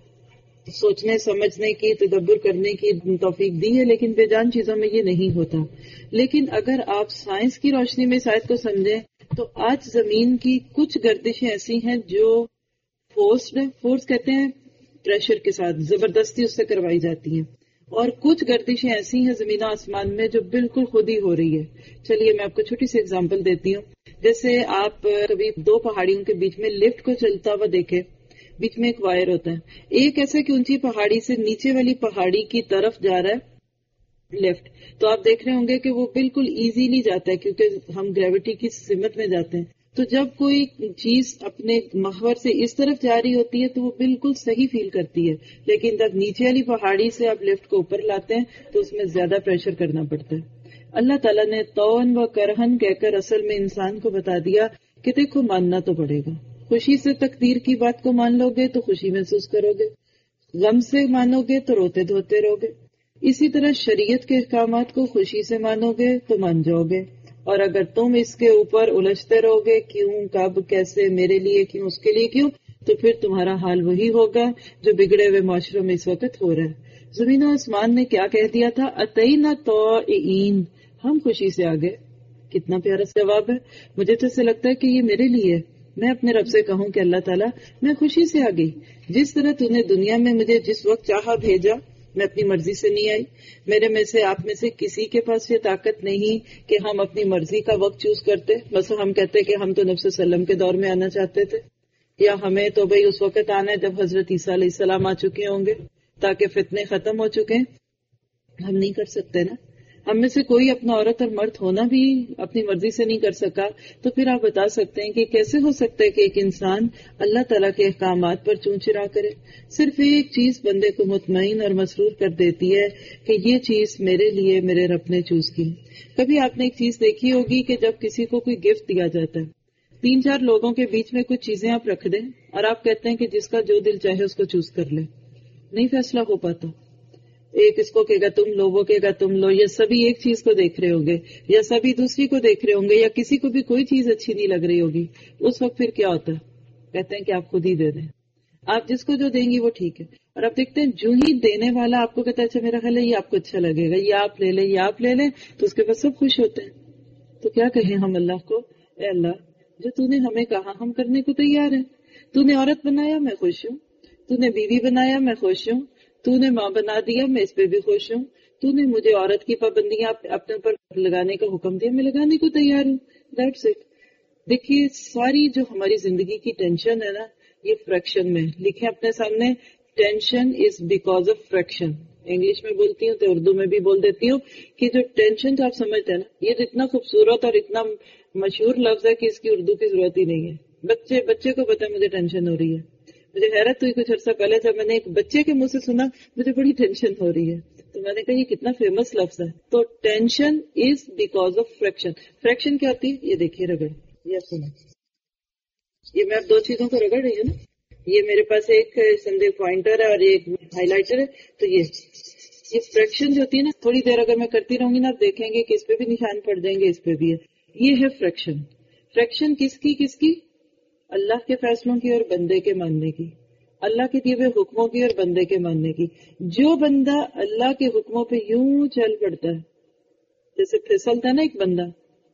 سوچنے سمجھنے کی، تدبر کرنے کی توفیق دی ہے، لیکن بے جان چیزوں میں یہ نہیں ہوتا. لیکن اگر آپ سائنس کی روشنی میں اس آیت کو سمجھیں تو آج زمین کی کچھ گردشیں ایسی ہیں جو فورسڈ فورس کہتے ہیں پریشر کے ساتھ، زبردستی اس سے کروائی جاتی ہیں، اور کچھ گردشیں ایسی ہیں زمین و آسمان میں جو بالکل خود ہی ہو رہی ہے. چلیے میں آپ کو چھوٹی سی اگزامپل دیتی ہوں. جیسے آپ کبھی دو پہاڑیوں کے بیچ میں لفٹ کو چلتا ہوا دیکھیں، بیچ میں ایک وائر ہوتا ہے، ایک ایسا کہ اونچی پہاڑی سے نیچے والی پہاڑی کی طرف جا رہا ہے لیفٹ، تو آپ دیکھ رہے ہوں گے کہ وہ بالکل ایزیلی جاتا ہے کیونکہ ہم گریوٹی کی سمت میں جاتے ہیں. تو جب کوئی چیز اپنے محور سے اس طرف جا رہی ہوتی ہے تو وہ بالکل صحیح فیل کرتی ہے، لیکن جب نیچے والی پہاڑی سے آپ لفٹ کو اوپر لاتے ہیں تو اس میں زیادہ پریشر کرنا پڑتا ہے. اللہ تعالیٰ نے طوعاً و کرہن کہہ کر اصل میں انسان کو بتا دیا کہ دیکھو ماننا تو پڑے گا. خوشی سے تقدیر کی بات کو مان لو گے تو خوشی محسوس کرو گے، غم سے مانو گے تو روتے دھوتے رہو گے. اسی طرح شریعت کے احکامات کو خوشی سے مانو گے تو مان جاؤ گے، اور اگر تم اس کے اوپر الجھتے رہو گے کیوں، کب، کیسے، میرے لیے کیوں، اس کے لیے کیوں، تو پھر تمہارا حال وہی ہوگا جو بگڑے ہوئے معاشروں میں اس وقت ہو رہا ہے. زمین و آسمان نے کیا کہہ دیا تھا؟ اتینا طائعین، ہم خوشی سے آگے. کتنا پیارا جواب ہے. مجھے تو ایسا لگتا ہے کہ یہ میرے لیے، میں اپنے رب سے کہوں کہ اللہ تعالیٰ میں خوشی سے آ گئی، جس طرح تو نے دنیا میں مجھے جس وقت چاہا بھیجا، میں اپنی مرضی سے نہیں آئی. میرے میں سے آپ میں سے کسی کے پاس یہ طاقت نہیں کہ ہم اپنی مرضی کا وقت چوز کرتے. مثلا ہم کہتے کہ ہم تو نبی صلی اللہ علیہ وسلم کے دور میں آنا چاہتے تھے، یا ہمیں تو بھئی اس وقت آنا ہے جب حضرت عیسیٰ علیہ السلام آ چکے ہوں گے تاکہ فتنے ختم ہو چکے ہیں. ہم نہیں کر سکتے نا. ہم میں سے کوئی اپنا عورت اور مرد ہونا بھی اپنی مرضی سے نہیں کر سکا. تو پھر آپ بتا سکتے ہیں کہ کیسے ہو سکتا ہے کہ ایک انسان اللہ تعالیٰ کے احکامات پر چون چرا کرے. صرف ایک چیز بندے کو مطمئن اور مسرور کر دیتی ہے کہ یہ چیز میرے لیے میرے رب نے چوز کی. کبھی آپ نے ایک چیز دیکھی ہوگی کہ جب کسی کو کوئی گفٹ دیا جاتا ہے، تین چار لوگوں کے بیچ میں کچھ چیزیں آپ رکھ دیں اور آپ کہتے ہیں کہ جس کا جو دل چاہے اس کو چوز کر لے، نہیں فیصلہ ہو پاتا. ایک اس کو کہے گا تم لو، وہ کہے گا تم لو، یا سبھی ایک چیز کو دیکھ رہے ہوں گے یا سبھی دوسری کو دیکھ رہے ہوں گے یا کسی کو بھی کوئی چیز اچھی نہیں لگ رہی ہوگی. اس وقت پھر کیا ہوتا ہے؟ کہتے ہیں کہ آپ خود ہی دے دیں، آپ جس کو جو دیں گی وہ ٹھیک ہے. اور آپ دیکھتے ہیں جو ہی دینے والا آپ کو کہتا ہے اچھا میرا خیال ہے یہ آپ کو اچھا لگے گا، یہ آپ لے لیں، یہ آپ لے لیں، تو اس کے بعد سب خوش ہوتے ہیں. تو کیا کہیں ہم اللہ کو، اے اللہ جو تو نے ہمیں کہا ہم کرنے کو تیار ہیں. تو نے عورت بنایا میں خوش ہوں، تو نے بیوی بنایا میں خوش ہوں، تو نے ماں بنا دیا میں اس پہ بھی خوش ہوں، تو نے مجھے عورت کی پابندیاں اپنے اوپر لگانے کا حکم دیا، میں لگانے کو تیار ہوں. That's it. دیکھیے ساری جو ہماری زندگی کی ٹینشن ہے نا یہ فریکشن میں. لکھیں اپنے سامنے، tension is because of friction. English میں بولتی ہوں تو اردو میں بھی بول دیتی ہوں کہ جو ٹینشن تو آپ سمجھتے ہیں نا، یہ اتنا خوبصورت اور اتنا مشہور لفظ ہے کہ اس کی اردو کی ضرورت ہی نہیں ہے. بچے بچے کو پتا مجھے ٹینشن ہو رہی ہے. مجھے حیرت ہوئی کچھ عرصہ پہلے جب میں نے ایک بچے کے منہ سے سنا مجھے بڑی ٹینشن ہو رہی ہے، تو میں نے کہا یہ کتنا فیمس لفظ ہے. تو tension is because of friction. Friction کیا ہوتی ہے؟ یہ دیکھیے رگڑ، یہ سنا، یہ میں اب دو چیزوں کو رگڑ رہی ہوں نا. یہ میرے پاس ایک سندے پوائنٹر ہے اور ایک ہائی لائٹر ہے. تو یہ یہ فریکشن جو ہوتی ہے نا، تھوڑی دیر اگر میں کرتی رہوں گی نا آپ دیکھیں گے کہ اس پہ بھی نشان پڑ جائیں گے، اس پہ بھی ہے. یہ ہے فریکشن. فریکشن کس کی کس کی؟ اللہ کے فیصلوں کی اور بندے کے ماننے کی، اللہ کے دیے ہوئے حکموں کی اور بندے کے ماننے کی. جو بندہ اللہ کے حکموں پہ یوں چل پڑتا ہے، جیسے پھسلتا ہے نا ایک بندہ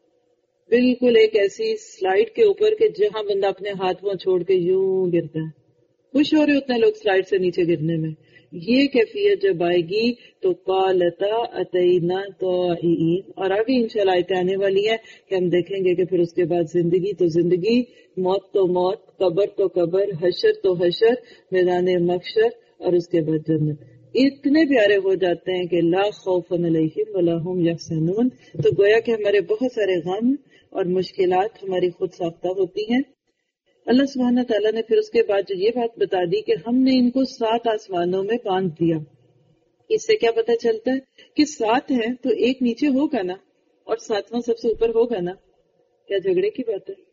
بالکل ایک ایسی سلائڈ کے اوپر کہ جہاں بندہ اپنے ہاتھ پاؤں چھوڑ کے یوں گرتا ہے، خوش ہو رہے ہوتے ہیں لوگ سلائڈ سے نیچے گرنے میں. یہ کیفیت جب آئے گی تو قالتا اتینا طائعین، اور آگے انشاءاللہ آیتیں آنے والی ہے کہ ہم دیکھیں گے کہ پھر اس کے بعد زندگی تو زندگی، موت تو موت، قبر تو قبر، حشر تو حشر، میدان محشر، اور اس کے بعد جنت. اتنے پیارے ہو جاتے ہیں کہ لا خوف علیہم ولا هم یحزنون. تو گویا کہ ہمارے بہت سارے غم اور مشکلات ہماری خود ساختہ ہوتی ہیں. اللہ سبحانہ تعالیٰ نے پھر اس کے بعد جو یہ بات بتا دی کہ ہم نے ان کو سات آسمانوں میں باندھ دیا. اس سے کیا پتہ چلتا ہے کہ سات ہیں تو ایک نیچے ہوگا نا، اور ساتواں سب سے اوپر ہوگا نا. کیا جھگڑے کی بات ہے؟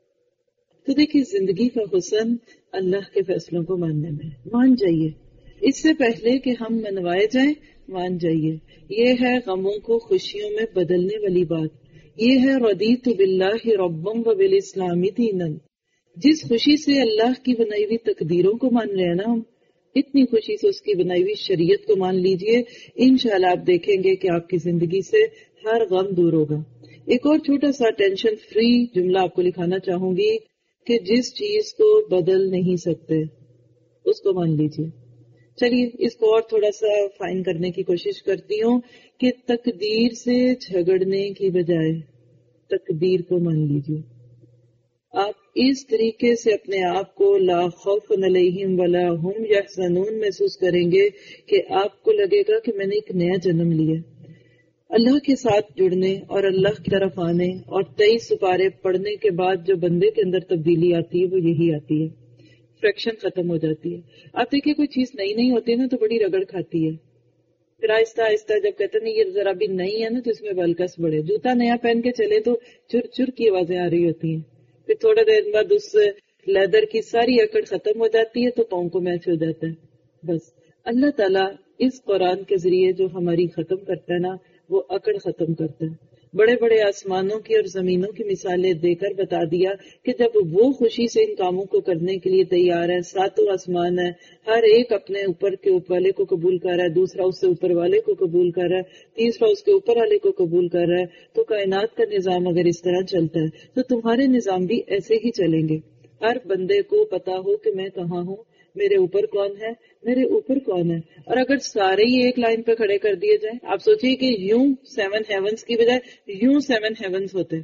تو دیکھیے زندگی کا حسن اللہ کے فیصلوں کو ماننے میں. مان جائیے، اس سے پہلے کہ ہم منوائے جائیں مان جائیے. یہ ہے غموں کو خوشیوں میں بدلنے والی بات. یہ ہے رضیت باللہ ربا وبالاسلام دینا. جس خوشی سے اللہ کی بنائی ہوئی تقدیروں کو مان رہے ہیں نا ہم، اتنی خوشی سے اس کی بنائی ہوئی شریعت کو مان لیجئے. انشاءاللہ آپ دیکھیں گے کہ آپ کی زندگی سے ہر غم دور ہوگا. ایک اور چھوٹا سا ٹینشن فری جملہ آپ کو لکھانا چاہوں گی کہ جس چیز کو بدل نہیں سکتے اس کو مان لیجئے. چلیے اس کو اور تھوڑا سا فائن کرنے کی کوشش کرتی ہوں کہ تقدیر سے جھگڑنے کی بجائے تقدیر کو مان لیجئے. آپ اس طریقے سے اپنے آپ کو لا خوف علیہم ولا هم یحزنون محسوس کریں گے کہ آپ کو لگے گا کہ میں نے ایک نیا جنم لیا. اللہ کے ساتھ جڑنے اور اللہ کی طرف آنے اور تیئیس سپارے پڑھنے کے بعد جو بندے کے اندر تبدیلی آتی ہے وہ یہی آتی ہے. فریکشن ختم ہو جاتی ہے. آپ دیکھیں کوئی چیز نئی نہیں ہوتی نا تو بڑی رگڑ کھاتی ہے. پھر آہستہ آہستہ جب کہتے ہیں یہ ذرا بھی نئی ہے نا تو اس میں بلکس بڑھے. جوتا نیا پہن کے چلے تو چر چر کی آوازیں آ رہی ہوتی ہیں. پھر تھوڑا دیر بعد اس لیدر کی ساری اکڑ ختم ہو جاتی ہے تو پاؤں کو میچ ہو جاتا ہے. بس اللہ تعالیٰ اس قرآن کے ذریعے جو ہماری ختم کرتا ہے نا وہ اکڑ ختم کرتا ہے. بڑے بڑے آسمانوں کی اور زمینوں کی مثالیں دے کر بتا دیا کہ جب وہ خوشی سے ان کاموں کو کرنے کے لیے تیار ہے، ساتوں آسمان ہے، ہر ایک اپنے اوپر کے اوپر والے کو قبول کر رہا ہے، دوسرا اس سے اوپر والے کو قبول کر رہا ہے، تیسرا اس کے اوپر والے کو قبول کر رہا ہے. تو کائنات کا نظام اگر اس طرح چلتا ہے تو تمہارے نظام بھی ایسے ہی چلیں گے. ہر بندے کو پتا ہو کہ میں کہاں ہوں، میرے اوپر کون ہے، میرے اوپر کون ہے. اور اگر سارے ہی ایک لائن پہ کھڑے کر دیے جائیں، آپ سوچیے کہ یوں سیون ہیونس کی بجائے یوں سیون ہیونس ہوتے.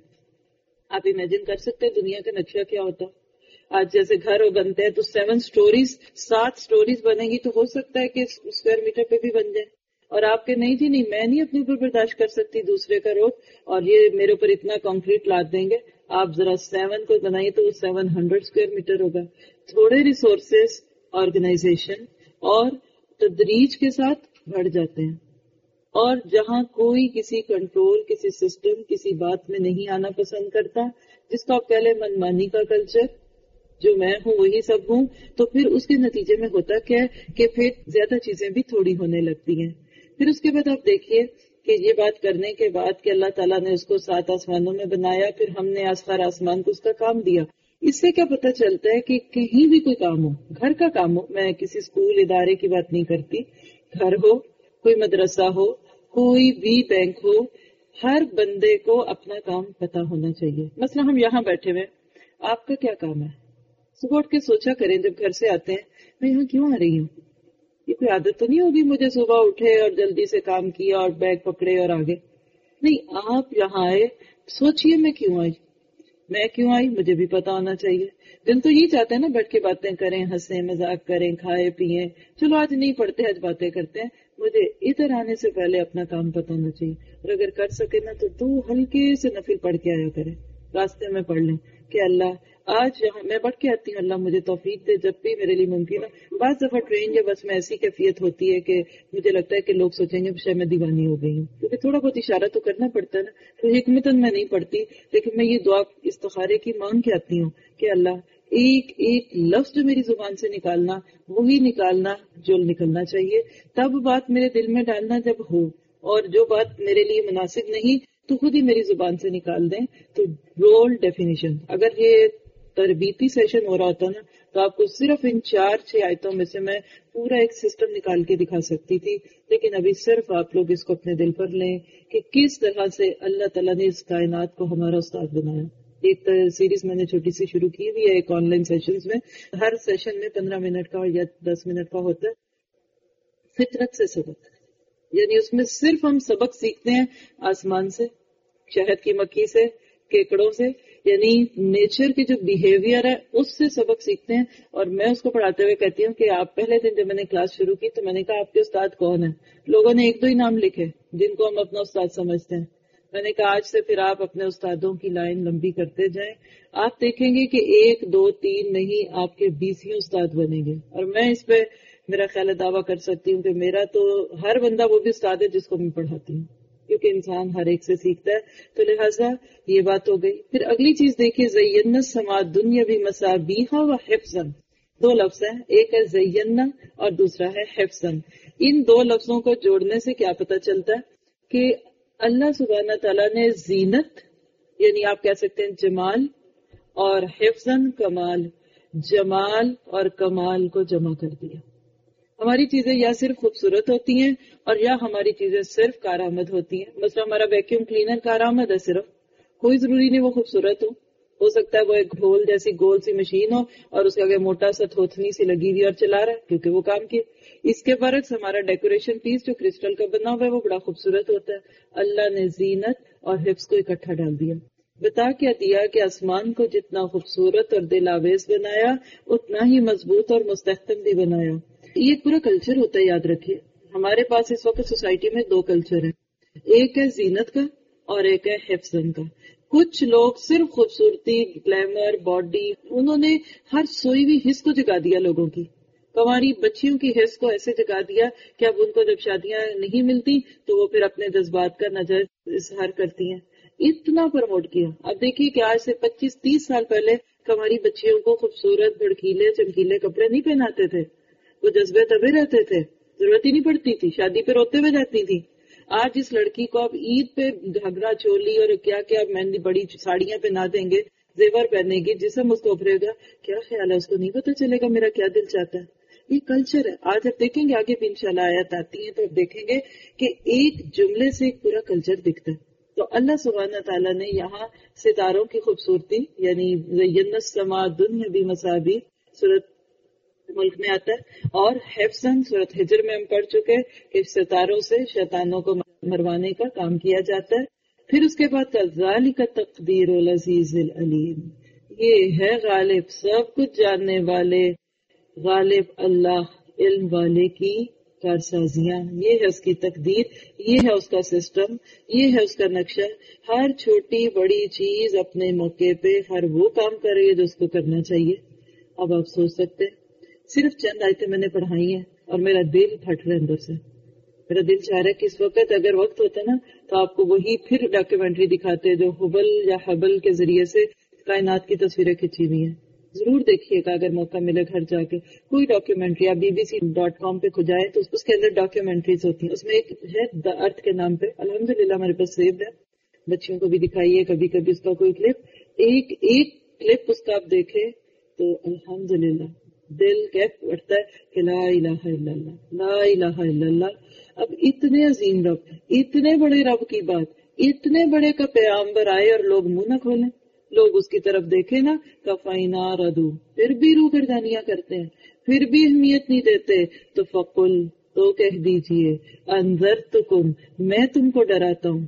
آپ امیجن کر سکتے ہیں دنیا کا نقشہ کیا ہوتا. آج جیسے گھر بنتے ہیں تو سیون سٹوریز، سات سٹوریز بنے گی تو ہو سکتا ہے کہ اسکوائر میٹر پہ بھی بن جائے. اور آپ کے نہیں جی نہیں، میں نہیں اپنے اوپر برداشت کر سکتی دوسرے کا روپ، اور یہ میرے اوپر اتنا کنکریٹ لاد دیں گے. آپ ذرا سیون کو بنائیے تو وہ سیون ہنڈریڈ اسکوائر میٹر ہوگا. تھوڑے ریسورسز آرگنائزیشن اور تدریج کے ساتھ بڑھ جاتے ہیں. اور جہاں کوئی کسی کنٹرول، کسی سسٹم، کسی بات میں نہیں آنا پسند کرتا، جس کو آپ کہہ لیں من مانی کا کلچر، جو میں ہوں وہی سب ہوں، تو پھر اس کے نتیجے میں ہوتا کیا ہے کہ پھر زیادہ چیزیں بھی تھوڑی ہونے لگتی ہیں. پھر اس کے بعد آپ دیکھیے کہ یہ بات کرنے کے بعد کہ اللہ تعالیٰ نے اس کو سات آسمانوں میں بنایا، پھر ہم نے آسمان آسمان کو اس کا کام دیا. اس سے کیا پتہ چلتا ہے کہ کہیں بھی کوئی کام ہو، گھر کا کام ہو، میں کسی اسکول ادارے کی بات نہیں کرتی، گھر ہو، کوئی مدرسہ ہو، کوئی بھی بینک ہو، ہر بندے کو اپنا کام پتا ہونا چاہیے. مثلا ہم یہاں بیٹھے ہوئے، آپ کا کیا کام ہے؟ صبح اٹھ کے سوچا کریں جب گھر سے آتے ہیں میں یہاں کیوں آ رہی ہوں. یہ کوئی عادت تو نہیں ہوگی مجھے صبح اٹھے اور جلدی سے کام کیا اور بیگ پکڑے اور آگے. نہیں، آپ یہاں آئے، سوچئے میں کیوں آئی، میں کیوں آئی مجھے بھی پتا ہونا چاہیے. دل تو یہی چاہتے ہیں نا بیٹھ کے باتیں کریں، ہنسیں، مذاق کریں، کھائے پیئیں. چلو آج نہیں پڑھتے، آج باتیں کرتے ہیں. مجھے ادھر آنے سے پہلے اپنا کام پتا ہونا چاہیے. اور اگر کر سکے نا تو دو ہلکے سے نفل پڑھ کے آیا کریں، راستے میں پڑھ لیں کہ اللہ آج یہاں میں بڑھ کے آتی ہوں، اللہ مجھے توفیق دے جب بھی میرے لیے ممکن ہے. بعض دفعہ ٹرین یا بس میں ایسی کیفیت ہوتی ہے کہ مجھے لگتا ہے کہ لوگ سوچیں گے شاید میں دیوانی ہو گئی ہوں، کیونکہ تھوڑا بہت اشارہ تو کرنا پڑتا ہے نا. تو حکمتاً میں نہیں پڑھتی، لیکن میں یہ دعا استخارے کی مانگ کے آتی ہوں کہ اللہ ایک ایک لفظ جو میری زبان سے نکالنا وہی نکالنا جو نکلنا چاہیے، تب بات میرے دل میں ڈالنا جب ہو، اور جو بات میرے لیے مناسب نہیں تو خود ہی میری زبان سے نکال دیں. تو رول ڈیفینیشن، اگر یہ تربیتی سیشن ہو رہا ہوتا نا تو آپ کو صرف ان چار چھ آیتوں میں سے میں پورا ایک سسٹم نکال کے دکھا سکتی تھی. لیکن ابھی صرف آپ لوگ اس کو اپنے دل پر لیں کہ کس طرح سے اللہ تعالیٰ نے اس کائنات کو ہمارا استاد بنایا. ایک سیریز میں نے چھوٹی سی شروع کی ہوئی ہے ایک آن لائن سیشنز میں، ہر سیشن میں پندرہ منٹ کا یا دس منٹ کا ہوتا ہے. فطرت سے سبق، یعنی اس میں صرف ہم سبق سیکھتے ہیں آسمان سے، شہد کی مکھی سے، کیکڑوں سے، یعنی نیچر کے جو بیہیویئر ہے اس سے سبق سیکھتے ہیں. اور میں اس کو پڑھاتے ہوئے کہتی ہوں کہ آپ پہلے دن جب میں نے کلاس شروع کی تو میں نے کہا آپ کے استاد کون ہیں؟ لوگوں نے ایک دو ہی نام لکھے جن کو ہم اپنا استاد سمجھتے ہیں. میں نے کہا آج سے پھر آپ اپنے استادوں کی لائن لمبی کرتے جائیں، آپ دیکھیں گے کہ ایک دو تین نہیں آپ کے بیسوں استاد بنیں گے. اور میں اس پہ میرا خیال دعویٰ کر سکتی ہوں کہ میرا تو ہر بندہ وہ بھی استاد ہے جس کو میں پڑھاتی ہوں، کیونکہ انسان ہر ایک سے سیکھتا ہے. تو لہٰذا یہ بات ہو گئی. پھر اگلی چیز دیکھیے، زینا السماء دنیا بھی مصابیحا و حفظا. دو لفظ ہیں، ایک ہے زینا اور دوسرا ہے حفظا. ان دو لفظوں کو جوڑنے سے کیا پتہ چلتا ہے کہ اللہ سبحانہ تعالیٰ نے زینت یعنی آپ کہہ سکتے ہیں جمال، اور حفظاً کمال، جمال اور کمال کو جمع کر دیا. ہماری چیزیں یا صرف خوبصورت ہوتی ہیں اور یا ہماری چیزیں صرف کارآمد ہوتی ہیں. مثلا ہمارا ویکیوم کلینر کارآمد ہے، صرف کوئی ضروری نہیں وہ خوبصورت ہو. ہو سکتا ہے وہ ایک ڈھول جیسی گول سی مشین ہو اور اس کے آگے موٹا سا تھوتنی سی لگی ہوئی اور چلا رہا ہے کیونکہ وہ کام کی. اس کے برعکس ہمارا ڈیکوریشن پیس جو کرسٹل کا بنا ہوا ہے وہ بڑا خوبصورت ہوتا ہے. اللہ نے زینت اور حفظ کو اکٹھا ڈال دیا. بتا کیا دیا کہ آسمان کو جتنا خوبصورت اور دل آویز بنایا اتنا ہی مضبوط اور مستحکم بھی بنایا. یہ پورا کلچر ہوتا ہے، یاد رکھیے. ہمارے پاس اس وقت سوسائٹی میں دو کلچر ہیں، ایک ہے زینت کا اور ایک ہے حفظن کا. کچھ لوگ صرف خوبصورتی، گلیمر، باڈی، انہوں نے ہر سوئی ہوئی حص کو جگا دیا لوگوں کی. ہماری بچیوں کی حص کو ایسے جگا دیا کہ اب ان کو جب شادیاں نہیں ملتی تو وہ پھر اپنے جذبات کا ناجائز اظہار کرتی ہیں. اتنا پروموٹ کیا. اب دیکھیے کہ آج سے پچیس تیس سال پہلے ہماری بچیوں کو خوبصورت بھڑکیلے چمکیلے کپڑے نہیں پہناتے تھے، وہ جذبے دبے رہتے تھے، ضرورت ہی نہیں پڑتی تھی، شادی پہ روتے ہوئے جاتی تھی. آج اس لڑکی کو اب عید پہ گھگرا چولی اور کیا کیا مہندی بڑی ساڑیاں پہنا دیں گے، زیور پہنے گی، جسم اس کو ابھرے گا، کیا خیال ہے اس کو نہیں پتا چلے گا میرا کیا دل چاہتا ہے. یہ کلچر ہے. آج اب دیکھیں گے آگے بھی انشاءاللہ آیات آتی ہیں تو اب دیکھیں گے کہ ایک جملے سے ایک پورا کلچر دکھتا ہے. تو اللہ سبحانہ تعالیٰ نے یہاں ستاروں کی خوبصورتی یعنی زینا السماء الدنیا بمصابیح سورۃ ملک میں آتا ہے، اور حفظاً سورۃ ہجر میں ہم پڑھ چکے کہ ستاروں سے شیطانوں کو مروانے کا کام کیا جاتا ہے. پھر اس کے بعد ذالک تقدیر العزیز العلیم، یہ ہے غالب سب کچھ جاننے والے غالب اللہ علم والے کی کارسازیاں. یہ ہے اس کی تقدیر، یہ ہے اس کا سسٹم، یہ ہے اس کا نقشہ. ہر چھوٹی بڑی چیز اپنے موقع پہ ہر وہ کام کر رہی ہے جو اس کو کرنا چاہیے. اب آپ سوچ سکتے ہیں صرف چند آیتیں میں نے پڑھائی ہیں اور میرا دل پھٹ رہا ہے اندر سے. میرا دل چاہ رہا ہے کہ اس وقت اگر وقت ہوتا نا تو آپ کو وہی پھر ڈاکیومنٹری دکھاتے جو ہبل یا ہبل کے ذریعے سے کائنات کی تصویریں کھینچی ہوئی ہیں. ضرور دیکھیے گا اگر موقع ملے گھر جا کے کوئی ڈاکیومنٹری. آپ B B C dot com پہ کھجائے تو اس کے اندر ڈاکیومنٹریز ہوتی ہیں. اس میں ایک ہے دا ارتھ کے نام پہ، الحمدللہ ہمارے پاس سیو ہے، بچیوں کو بھی دکھائیے کبھی کبھی اس کا کوئی کلپ. ایک ایک کلپ اس کا آپ دیکھیں تو الحمدللہ دل کیف اٹھتا ہے کہ لا الہ الا اللہ لا الہ الا اللہ. اب اتنے عظیم رب، اتنے بڑے رب کی بات، اتنے بڑے کا پیغمبر آئے اور لوگ منہ نہ کھولیں، لوگ اس کی طرف دیکھیں نا کفینا ردو، پھر بھی روح گردانیاں کرتے ہیں، پھر بھی اہمیت نہیں دیتے. تو فقل، تو کہہ دیجئے انذرتکم، میں تم کو ڈراتا ہوں.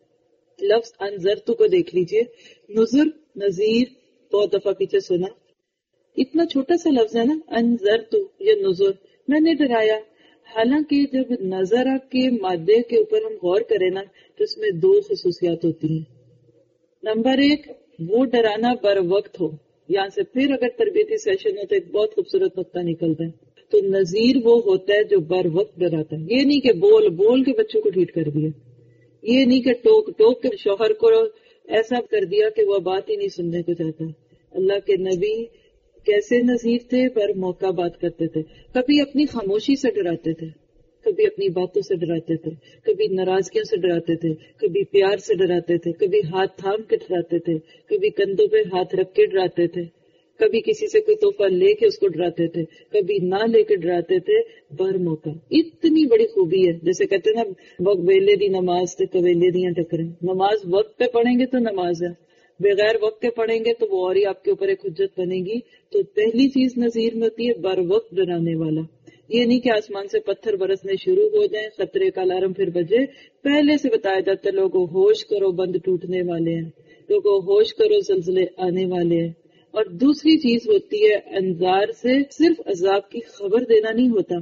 لفظ انذرتو کو دیکھ لیجئے، نذر نذیر بہت دفعہ پیچھے سنا، اتنا چھوٹا سا لفظ ہے نا انذرتو یا نذر، میں نے ڈرایا. حالانکہ جب نظر کے مادے کے اوپر ہم غور کریں نا تو اس میں دو خصوصیات ہوتی ہیں. نمبر ایک، وہ ڈرانا بر وقت ہو. یہاں سے پھر اگر تربیتی سیشن ہو تو ایک بہت خوبصورت نقطہ نکلتا ہے. تو نذیر وہ ہوتا ہے جو بر وقت ڈراتا ہے. یہ نہیں کہ بول بول کے بچوں کو ڈھیٹ کر دیا، یہ نہیں کہ ٹوک ٹوک کے شوہر کو ایسا کر دیا کہ وہ بات ہی نہیں سننے کو چاہتا. اللہ کے نبی کیسے نذیر تھے، پر موقع بات کرتے تھے. کبھی اپنی خاموشی سے ڈراتے تھے، کبھی اپنی باتوں سے ڈراتے تھے، کبھی ناراضگیوں سے ڈراتے تھے، کبھی پیار سے ڈراتے تھے، کبھی ہاتھ تھام کے ڈراتے تھے، کبھی کندھوں پہ ہاتھ رکھ کے ڈراتے تھے، کبھی کسی سے کوئی تحفہ لے کے اس کو ڈراتے تھے، کبھی نہ لے کے ڈراتے تھے. بر موقع اتنی بڑی خوبی ہے. جیسے کہتے ہیں نا وقت ویلے دی نماز تے کویلے دیاں ٹکریں. نماز وقت پہ پڑھیں گے تو نماز ہے، بغیر وقت کے پڑھیں گے تو وہ اور ہی آپ کے اوپر ایک حجت بنے گی. تو پہلی چیز نذیر میں ہوتی ہے بر وقت ڈرانے والا. یہ نہیں کہ آسمان سے پتھر برسنے شروع ہو جائیں، خطرے کا الارم پھر بجے. پہلے سے بتایا جاتا ہے لوگوں ہوش کرو بند ٹوٹنے والے ہیں، لوگوں ہوش کرو زلزلے آنے والے ہیں. اور دوسری چیز ہوتی ہے انذار سے صرف عذاب کی خبر دینا نہیں ہوتا،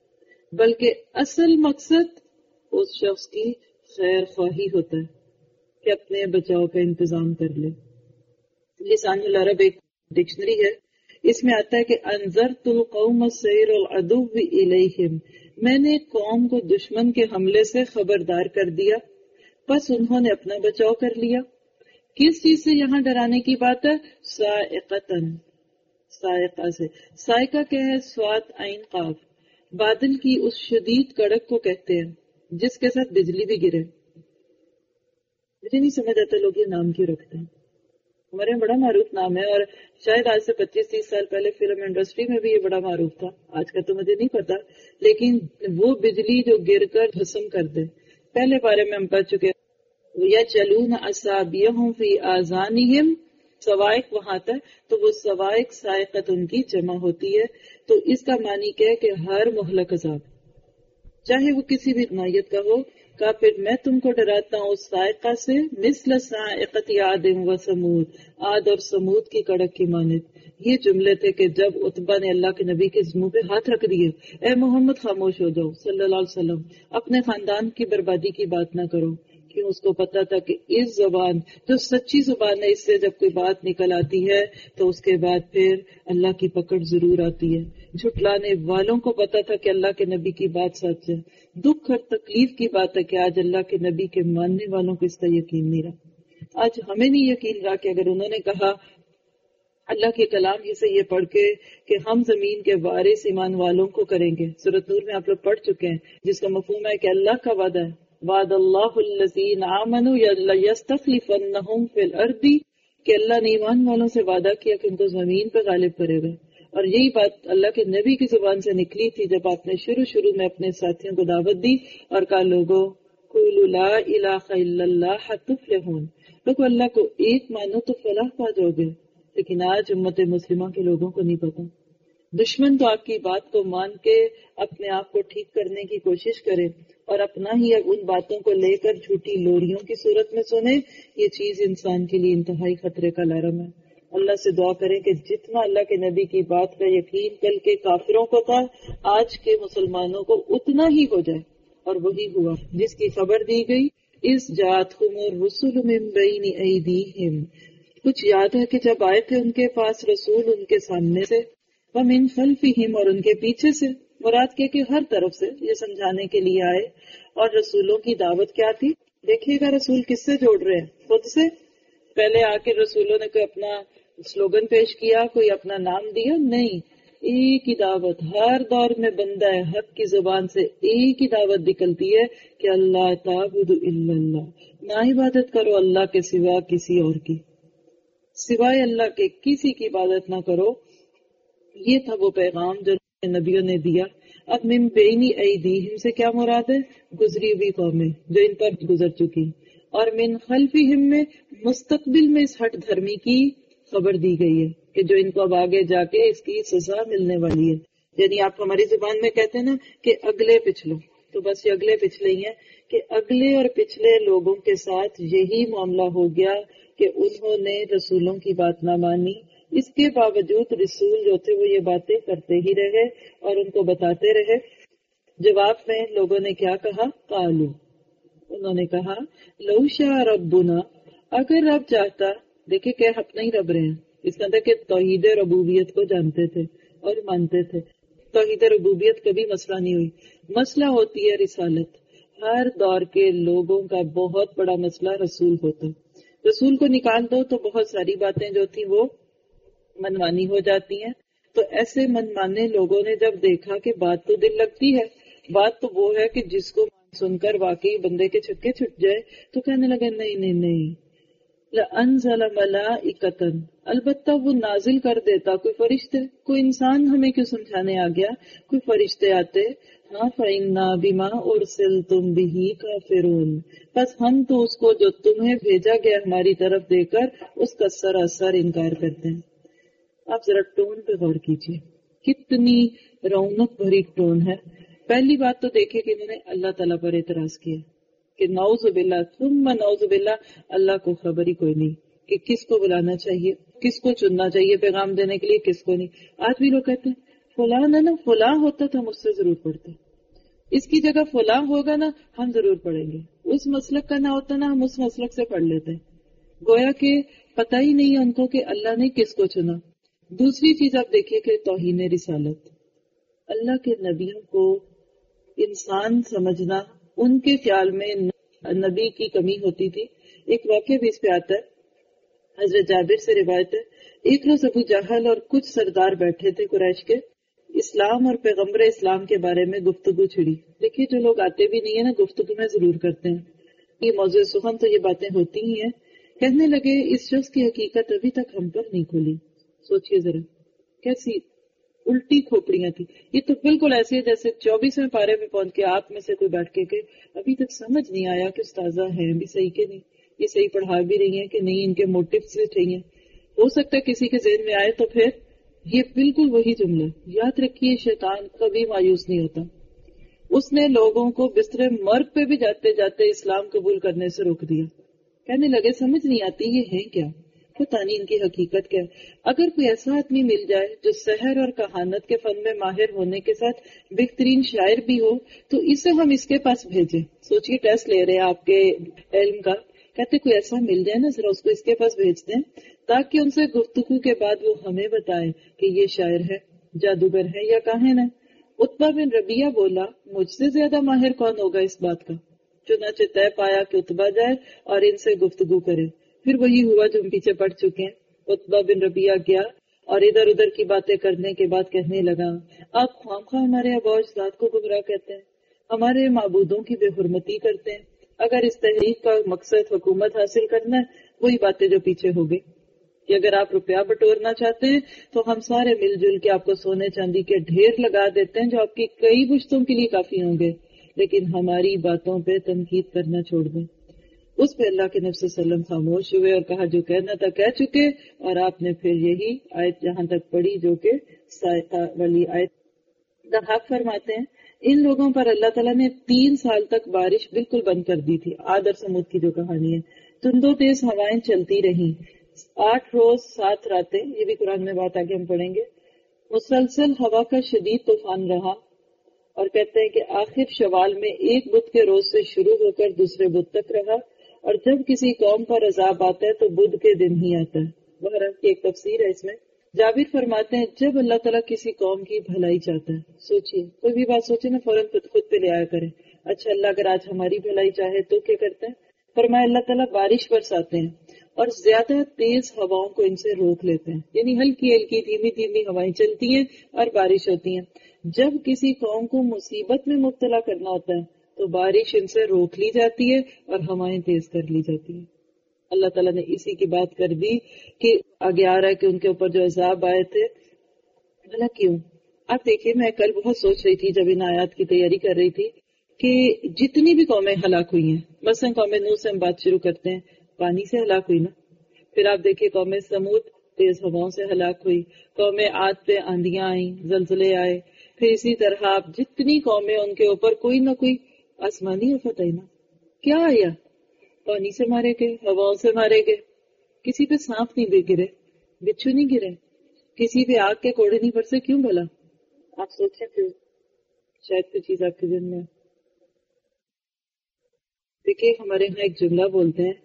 بلکہ اصل مقصد اس شخص کی خیر خواہی ہوتا ہے کہ اپنے بچاؤ کا انتظام کر لے. لسان العرب ایک ڈکشنری ہے، اس میں آتا ہے کہ انذرت القوم سیر العدو الیہم، میں نے قوم کو دشمن کے حملے سے خبردار کر دیا، بس انہوں نے اپنا بچاؤ کر لیا. کس چیز سے یہاں ڈرانے کی بات ہے؟ صاعقتن، صاعقہ سے. صاعقہ کیا ہے؟ سواد عین قاف، بادل کی اس شدید کڑک کو کہتے ہیں جس کے ساتھ بجلی بھی گرے. مجھے نہیں سمجھ آتا لوگ یہ نام کیوں رکھتے ہیں. ہمارے یہاں بڑا معروف نام ہے، اور شاید آج سے پچیس تیس سال پہلے فلم انڈسٹری میں بھی یہ بڑا معروف تھا. آج کا تو مجھے نہیں پتا، لیکن وہ بجلی جو گر کر بھسم کر دے. پہلے بارے میں ہم پڑھ چکے. یجعلون اصابعہم فی آذانہم، صواعق وہاں تھا تو وہ صواعق صاعقت ان کی جمع ہوتی ہے. تو اس کا معنی کیا ہے کہ ہر مہلک عذاب چاہے وہ کسی بھی نوعیت کا ہو، کہا پھر میں تم کو ڈراتا ہوں اس صاعقہ سے مثل صاعقۃ عاد و ثمود، عاد اور ثمود کی کڑک کی مانند. یہ جملے تھے کہ جب عتبہ نے اللہ کے نبی کے منہ پہ ہاتھ رکھ دیے، اے محمد خاموش ہو جاؤ صلی اللہ علیہ وسلم، اپنے خاندان کی بربادی کی بات نہ کرو. کیوں؟ اس کو پتا تھا کہ اس زبان جو سچی زبان ہے، اس سے جب کوئی بات نکل آتی ہے تو اس کے بعد پھر اللہ کی پکڑ ضرور آتی ہے. جھٹلانے والوں کو پتا تھا کہ اللہ کے نبی کی بات سچ ہے. دکھ اور تکلیف کی بات ہے کہ آج اللہ کے نبی کے ماننے والوں کو اس کا یقین نہیں رہا. آج ہمیں نہیں یقین رہا کہ اگر انہوں نے کہا اللہ کے کلام ہی سے یہ پڑھ کے کہ ہم زمین کے وارث ایمان والوں کو کریں گے. سورۃ نور میں آپ لوگ پڑھ چکے ہیں، جس کا مفہوم ہے کہ اللہ کا وعدہ ہے، وعد اللہ الذین آمنوا لیستخلفنہم فی الارض، کہ اللہ نے ایمان والوں سے وعدہ کیا کہ ان کو زمین پہ غالب کرے گا. اور یہی بات اللہ کے نبی کی زبان سے نکلی تھی جب آپ نے شروع شروع میں اپنے ساتھیوں کو دعوت دی اور کہا لوگوں قولوا لا الہ الا اللہ تفلحون، لوگ اللہ کو ایک مانو تو فلاح پا جاؤ گے، لیکن آج امت مسلمہ کے لوگوں کو نہیں پتا۔ دشمن تو آپ کی بات کو مان کے اپنے آپ کو ٹھیک کرنے کی کوشش کرے اور اپنا ہی ان باتوں کو لے کر جھوٹی لوریوں کی صورت میں سنے، یہ چیز انسان کے لیے انتہائی خطرے کا لارم ہے۔ اللہ سے دعا کریں کہ جتنا اللہ کے نبی کی بات کا یقین کل کے کافروں کو تھا، آج کے مسلمانوں کو اتنا ہی ہو جائے، اور وہی ہوا جس کی خبر دی گئی، اس جاتہم الرسل من بین ایدیہم، کچھ یاد ہے کہ جب آئے تھے ان کے پاس رسول ان کے سامنے سے، ومن خلفہم، اور ان کے پیچھے سے، مراد کے کہ ہر طرف سے یہ سمجھانے کے لیے آئے۔ اور رسولوں کی دعوت کیا تھی؟ دیکھیے گا رسول کس سے جوڑ رہے ہیں، خود سے۔ پہلے آ کے رسولوں نے کوئی اپنا سلوگن پیش کیا، کوئی اپنا نام دیا؟ نہیں، ایک ہی دعوت، ہر دور میں بندہ ہے حق کی زبان سے ایک ہی دعوت نکلتی ہے کہ اللہ تعبد الا اللہ، نہ عبادت کرو اللہ کے سوا کسی اور کی، سوائے اللہ کے کسی کی عبادت نہ کرو۔ یہ تھا وہ پیغام جو نبیوں نے دیا۔ اب من بین ایدیہم سے کیا مراد ہے؟ گزری ہوئی قومیں جو ان پر گزر چکی، اور من خلفہم میں مستقبل میں اس ہٹ دھرمی کی خبر دی گئی ہے کہ جو ان کو اب آگے جا کے اس کی سزا ملنے والی ہے۔ یعنی آپ ہماری زبان میں کہتے ہیں نا کہ اگلے پچھلوں، تو بس یہ اگلے پچھلے ہی ہیں کہ اگلے اور پچھلے لوگوں کے ساتھ یہی معاملہ ہو گیا کہ انہوں نے رسولوں کی بات نہ مانی، اس کے باوجود رسول جو تھے وہ یہ باتیں کرتے ہی رہے اور ان کو بتاتے رہے۔ جواب میں لوگوں نے کیا کہا؟ قالو، انہوں نے کہا لو شاء ربنا، اگر رب چاہتا، دیکھیں کہ اپنا ہی رب رہے ہیں، اس کا اندر کہ توحید ربوبیت کو جانتے تھے اور مانتے تھے۔ توحید ربوبیت کبھی مسئلہ نہیں ہوئی، مسئلہ ہوتی ہے رسالت۔ ہر دور کے لوگوں کا بہت بڑا مسئلہ رسول ہوتا، رسول کو نکال دو تو بہت ساری باتیں جو تھی وہ منمانی ہو جاتی ہیں۔ تو ایسے منمانے لوگوں نے جب دیکھا کہ بات تو دل لگتی ہے، بات تو وہ ہے کہ جس کو سن کر واقعی بندے کے چھکے چھٹ جائے، تو کہنے لگے نہیں نہیں نہیں، لَأَنزَلَ مَلَائِكَةً، البتہ وہ نازل کر دیتا کوئی فرشتے، کوئی انسان ہمیں کیوں سمجھانے آ گیا، کوئی فرشتے آتے۔ ہاں فَإِنَّا بِمَا أُرْسِلْتُمْ بِهِ كَافِرُونَ، بس ہم تو اس کو جو تمہیں بھیجا گیا ہماری طرف دے کر اس کا سراسر انکار کرتے ہیں۔ آپ ذرا ٹون پہ غور کیجیے، کتنی رونق بھری ٹون ہے۔ پہلی بات تو دیکھیں کہ انہوں نے اللہ تعالیٰ پر اعتراض کیا کہ نعوذ باللہ ثم نعوذ باللہ، اللہ کو خبر ہی کوئی نہیں کہ کس کو بلانا چاہیے، کس کو چننا چاہیے پیغام دینے کے لیے، کس کو نہیں۔ آج بھی لوگ کہتے ہیں فلاں نا فلاں ہوتا تو ہم اس سے ضرور پڑھتے، اس کی جگہ فلاں ہوگا نا ہم ضرور پڑھیں گے، اس مسلک کا نہ ہوتا نا ہم اس مسلک سے پڑھ لیتے ہیں، گویا کہ پتہ ہی نہیں ہے ان کو کہ اللہ نے کس کو چنا۔ دوسری چیز آپ دیکھیے کہ توہین رسالت، اللہ کے نبیوں کو انسان سمجھنا، ان کے خیال میں نبی کی کمی ہوتی تھی۔ ایک واقعہ بھی اس پہ آتا ہے، حضرت جابر سے روایت ہے، ایک روز ابو جہل اور کچھ سردار بیٹھے تھے قریش کے، اسلام اور پیغمبر اسلام کے بارے میں گفتگو چھڑی۔ دیکھیے جو لوگ آتے بھی نہیں ہے نا گفتگو میں ضرور کرتے ہیں، یہ موضوع سخن تو یہ باتیں ہوتی ہی ہیں۔ کہنے لگے اس شخص کی حقیقت ابھی تک ہم پر نہیں کھلی، سوچئے ذرا کیسی الٹی کھوپڑیاں تھی۔ یہ تو بالکل ایسے ہے جیسے چوبیسویں پارے میں پہنچ کے آپ میں سے کوئی بیٹھ کے کہ ابھی تک سمجھ نہیں آیا کہ استاذہ ہیں بھی صحیح کہ نہیں، یہ صحیح پڑھا بھی رہی ہیں کہ نہیں، ان کے موٹیو سے صحیح ہیں۔ ہو سکتا ہے کسی کے ذہن میں آئے تو پھر یہ بالکل وہی جملہ، یاد رکھیے شیطان کبھی مایوس نہیں ہوتا۔ اس نے لوگوں کو بستر مرگ پہ بھی جاتے جاتے اسلام قبول کرنے سے روک دیا۔ کہنے لگے سمجھ نہیں آتی یہ ہے کیا، پتہ نہیں ان کی حقیقت کیا ہے۔ اگر کوئی ایسا آدمی مل جائے جو سحر اور کہانت کے فن میں ماہر ہونے کے ساتھ بہترین شاعر بھی ہو تو اسے ہم اس کے پاس بھیجیں۔ سوچئے ٹیسٹ لے رہے ہیں آپ کے علم کا، کہتے کوئی ایسا مل جائے نا ذرا اس کو اس کے پاس بھیج دیں تاکہ ان سے گفتگو کے بعد وہ ہمیں بتائے کہ یہ شاعر ہے، جادوگر ہے یا کاہن ہے۔ عتبہ بن ربیعہ بولا مجھ سے زیادہ ماہر کون ہوگا اس بات کا۔ چنانچہ طے پایا کہ عتبہ جائے اور ان سے گفتگو کرے۔ پھر وہی ہوا جو ہم پیچھے پڑ چکے ہیں۔ عتبہ بن ربیعہ گیا اور ادھر ادھر کی باتیں کرنے کے بعد کہنے لگا آپ خواہ خواہ ہمارے آباء و اجداد کو گمراہ کہتے ہیں، ہمارے معبودوں کی بے حرمتی کرتے ہیں۔ اگر اس تحریک کا مقصد حکومت حاصل کرنا ہے وہی باتیں جو پیچھے ہو گئی کہ اگر آپ روپیہ بٹورنا چاہتے ہیں تو ہم سارے مل جل کے آپ کو سونے چاندی کے ڈھیر لگا دیتے ہیں جو آپ کی کئی پشتوں کے لیے کافی ہوں گے، لیکن ہماری باتوں پہ تنقید کرنا چھوڑ دیں. اس پہ اللہ کے نبی صلی اللہ علیہ وسلم خاموش ہوئے اور کہا جو کہنا تھا کہہ چکے. اور آپ نے پھر یہی آیت جہاں تک پڑھی جو کہ سائقہ والی آیت. ضحاک فرماتے ہیں ان لوگوں پر اللہ تعالیٰ نے تین سال تک بارش بالکل بند کر دی تھی. عاد اور سمود کی جو کہانی ہے, تندو تیز ہوائیں چلتی رہیں, آٹھ روز سات راتیں, یہ بھی قرآن میں بات آگے ہم پڑھیں گے. مسلسل ہوا کا شدید طوفان رہا, اور کہتے ہیں کہ آخر شوال میں ایک بدھ کے روز سے شروع ہو کر دوسرے بدھ تک رہا, اور جب کسی قوم پر عذاب آتا ہے تو بدھ کے دن ہی آتا ہے. بہرحال کی ایک تفسیر ہے اس میں. جابر فرماتے ہیں جب اللہ تعالیٰ کسی قوم کی بھلائی چاہتا ہے, سوچیے کوئی بھی بات سوچے نا فوراً خود پہ لے آیا کرے, اچھا اللہ اگر آج ہماری بھلائی چاہے تو کیا کرتا ہے؟ فرمایا اللہ تعالیٰ بارش برساتے ہیں اور زیادہ تیز ہواؤں کو ان سے روک لیتے ہیں, یعنی ہلکی ہلکی دھیمی دھیمی ہوائیں چلتی ہیں اور بارش ہوتی ہیں. جب کسی قوم کو مصیبت میں مبتلا کرنا ہوتا ہے تو بارش ان سے روک لی جاتی ہے اور ہوائیں تیز کر لی جاتی ہیں. اللہ تعالیٰ نے اسی کی بات کر دی کہ آگے آ رہا ہے کہ ان کے اوپر جو عذاب آئے تھے. بھلا کیوں؟ آپ دیکھیے میں کل بہت سوچ رہی تھی جب ان آیات کی تیاری کر رہی تھی کہ جتنی بھی قومیں ہلاک ہوئی ہیں, مثلا قوم نوح سے ہم بات شروع کرتے ہیں, پانی سے ہلاک ہوئی نا. پھر آپ دیکھیے قوم سمود تیز ہواؤں سے ہلاک ہوئی, قوم عاد پہ آندیاں آئیں, زلزلے آئے. پھر اسی طرح آپ جتنی قومیں ان کے اوپر کوئی نہ کوئی آسمانی آفت آئی نا. کیا آیا؟ پانی سے مارے گئے, ہواؤں سے مارے گئے. کسی پہ سانپ نہیں بھی گرے, بچھو نہیں گرے, کسی پہ آگ کے کوڑے نہیں برسے. کیوں بھلا؟ آپ سوچیں پھر, شاید کوئی چیز آپ کے ذہن میں. دیکھیے ہمارے یہاں ایک جملہ بولتے ہیں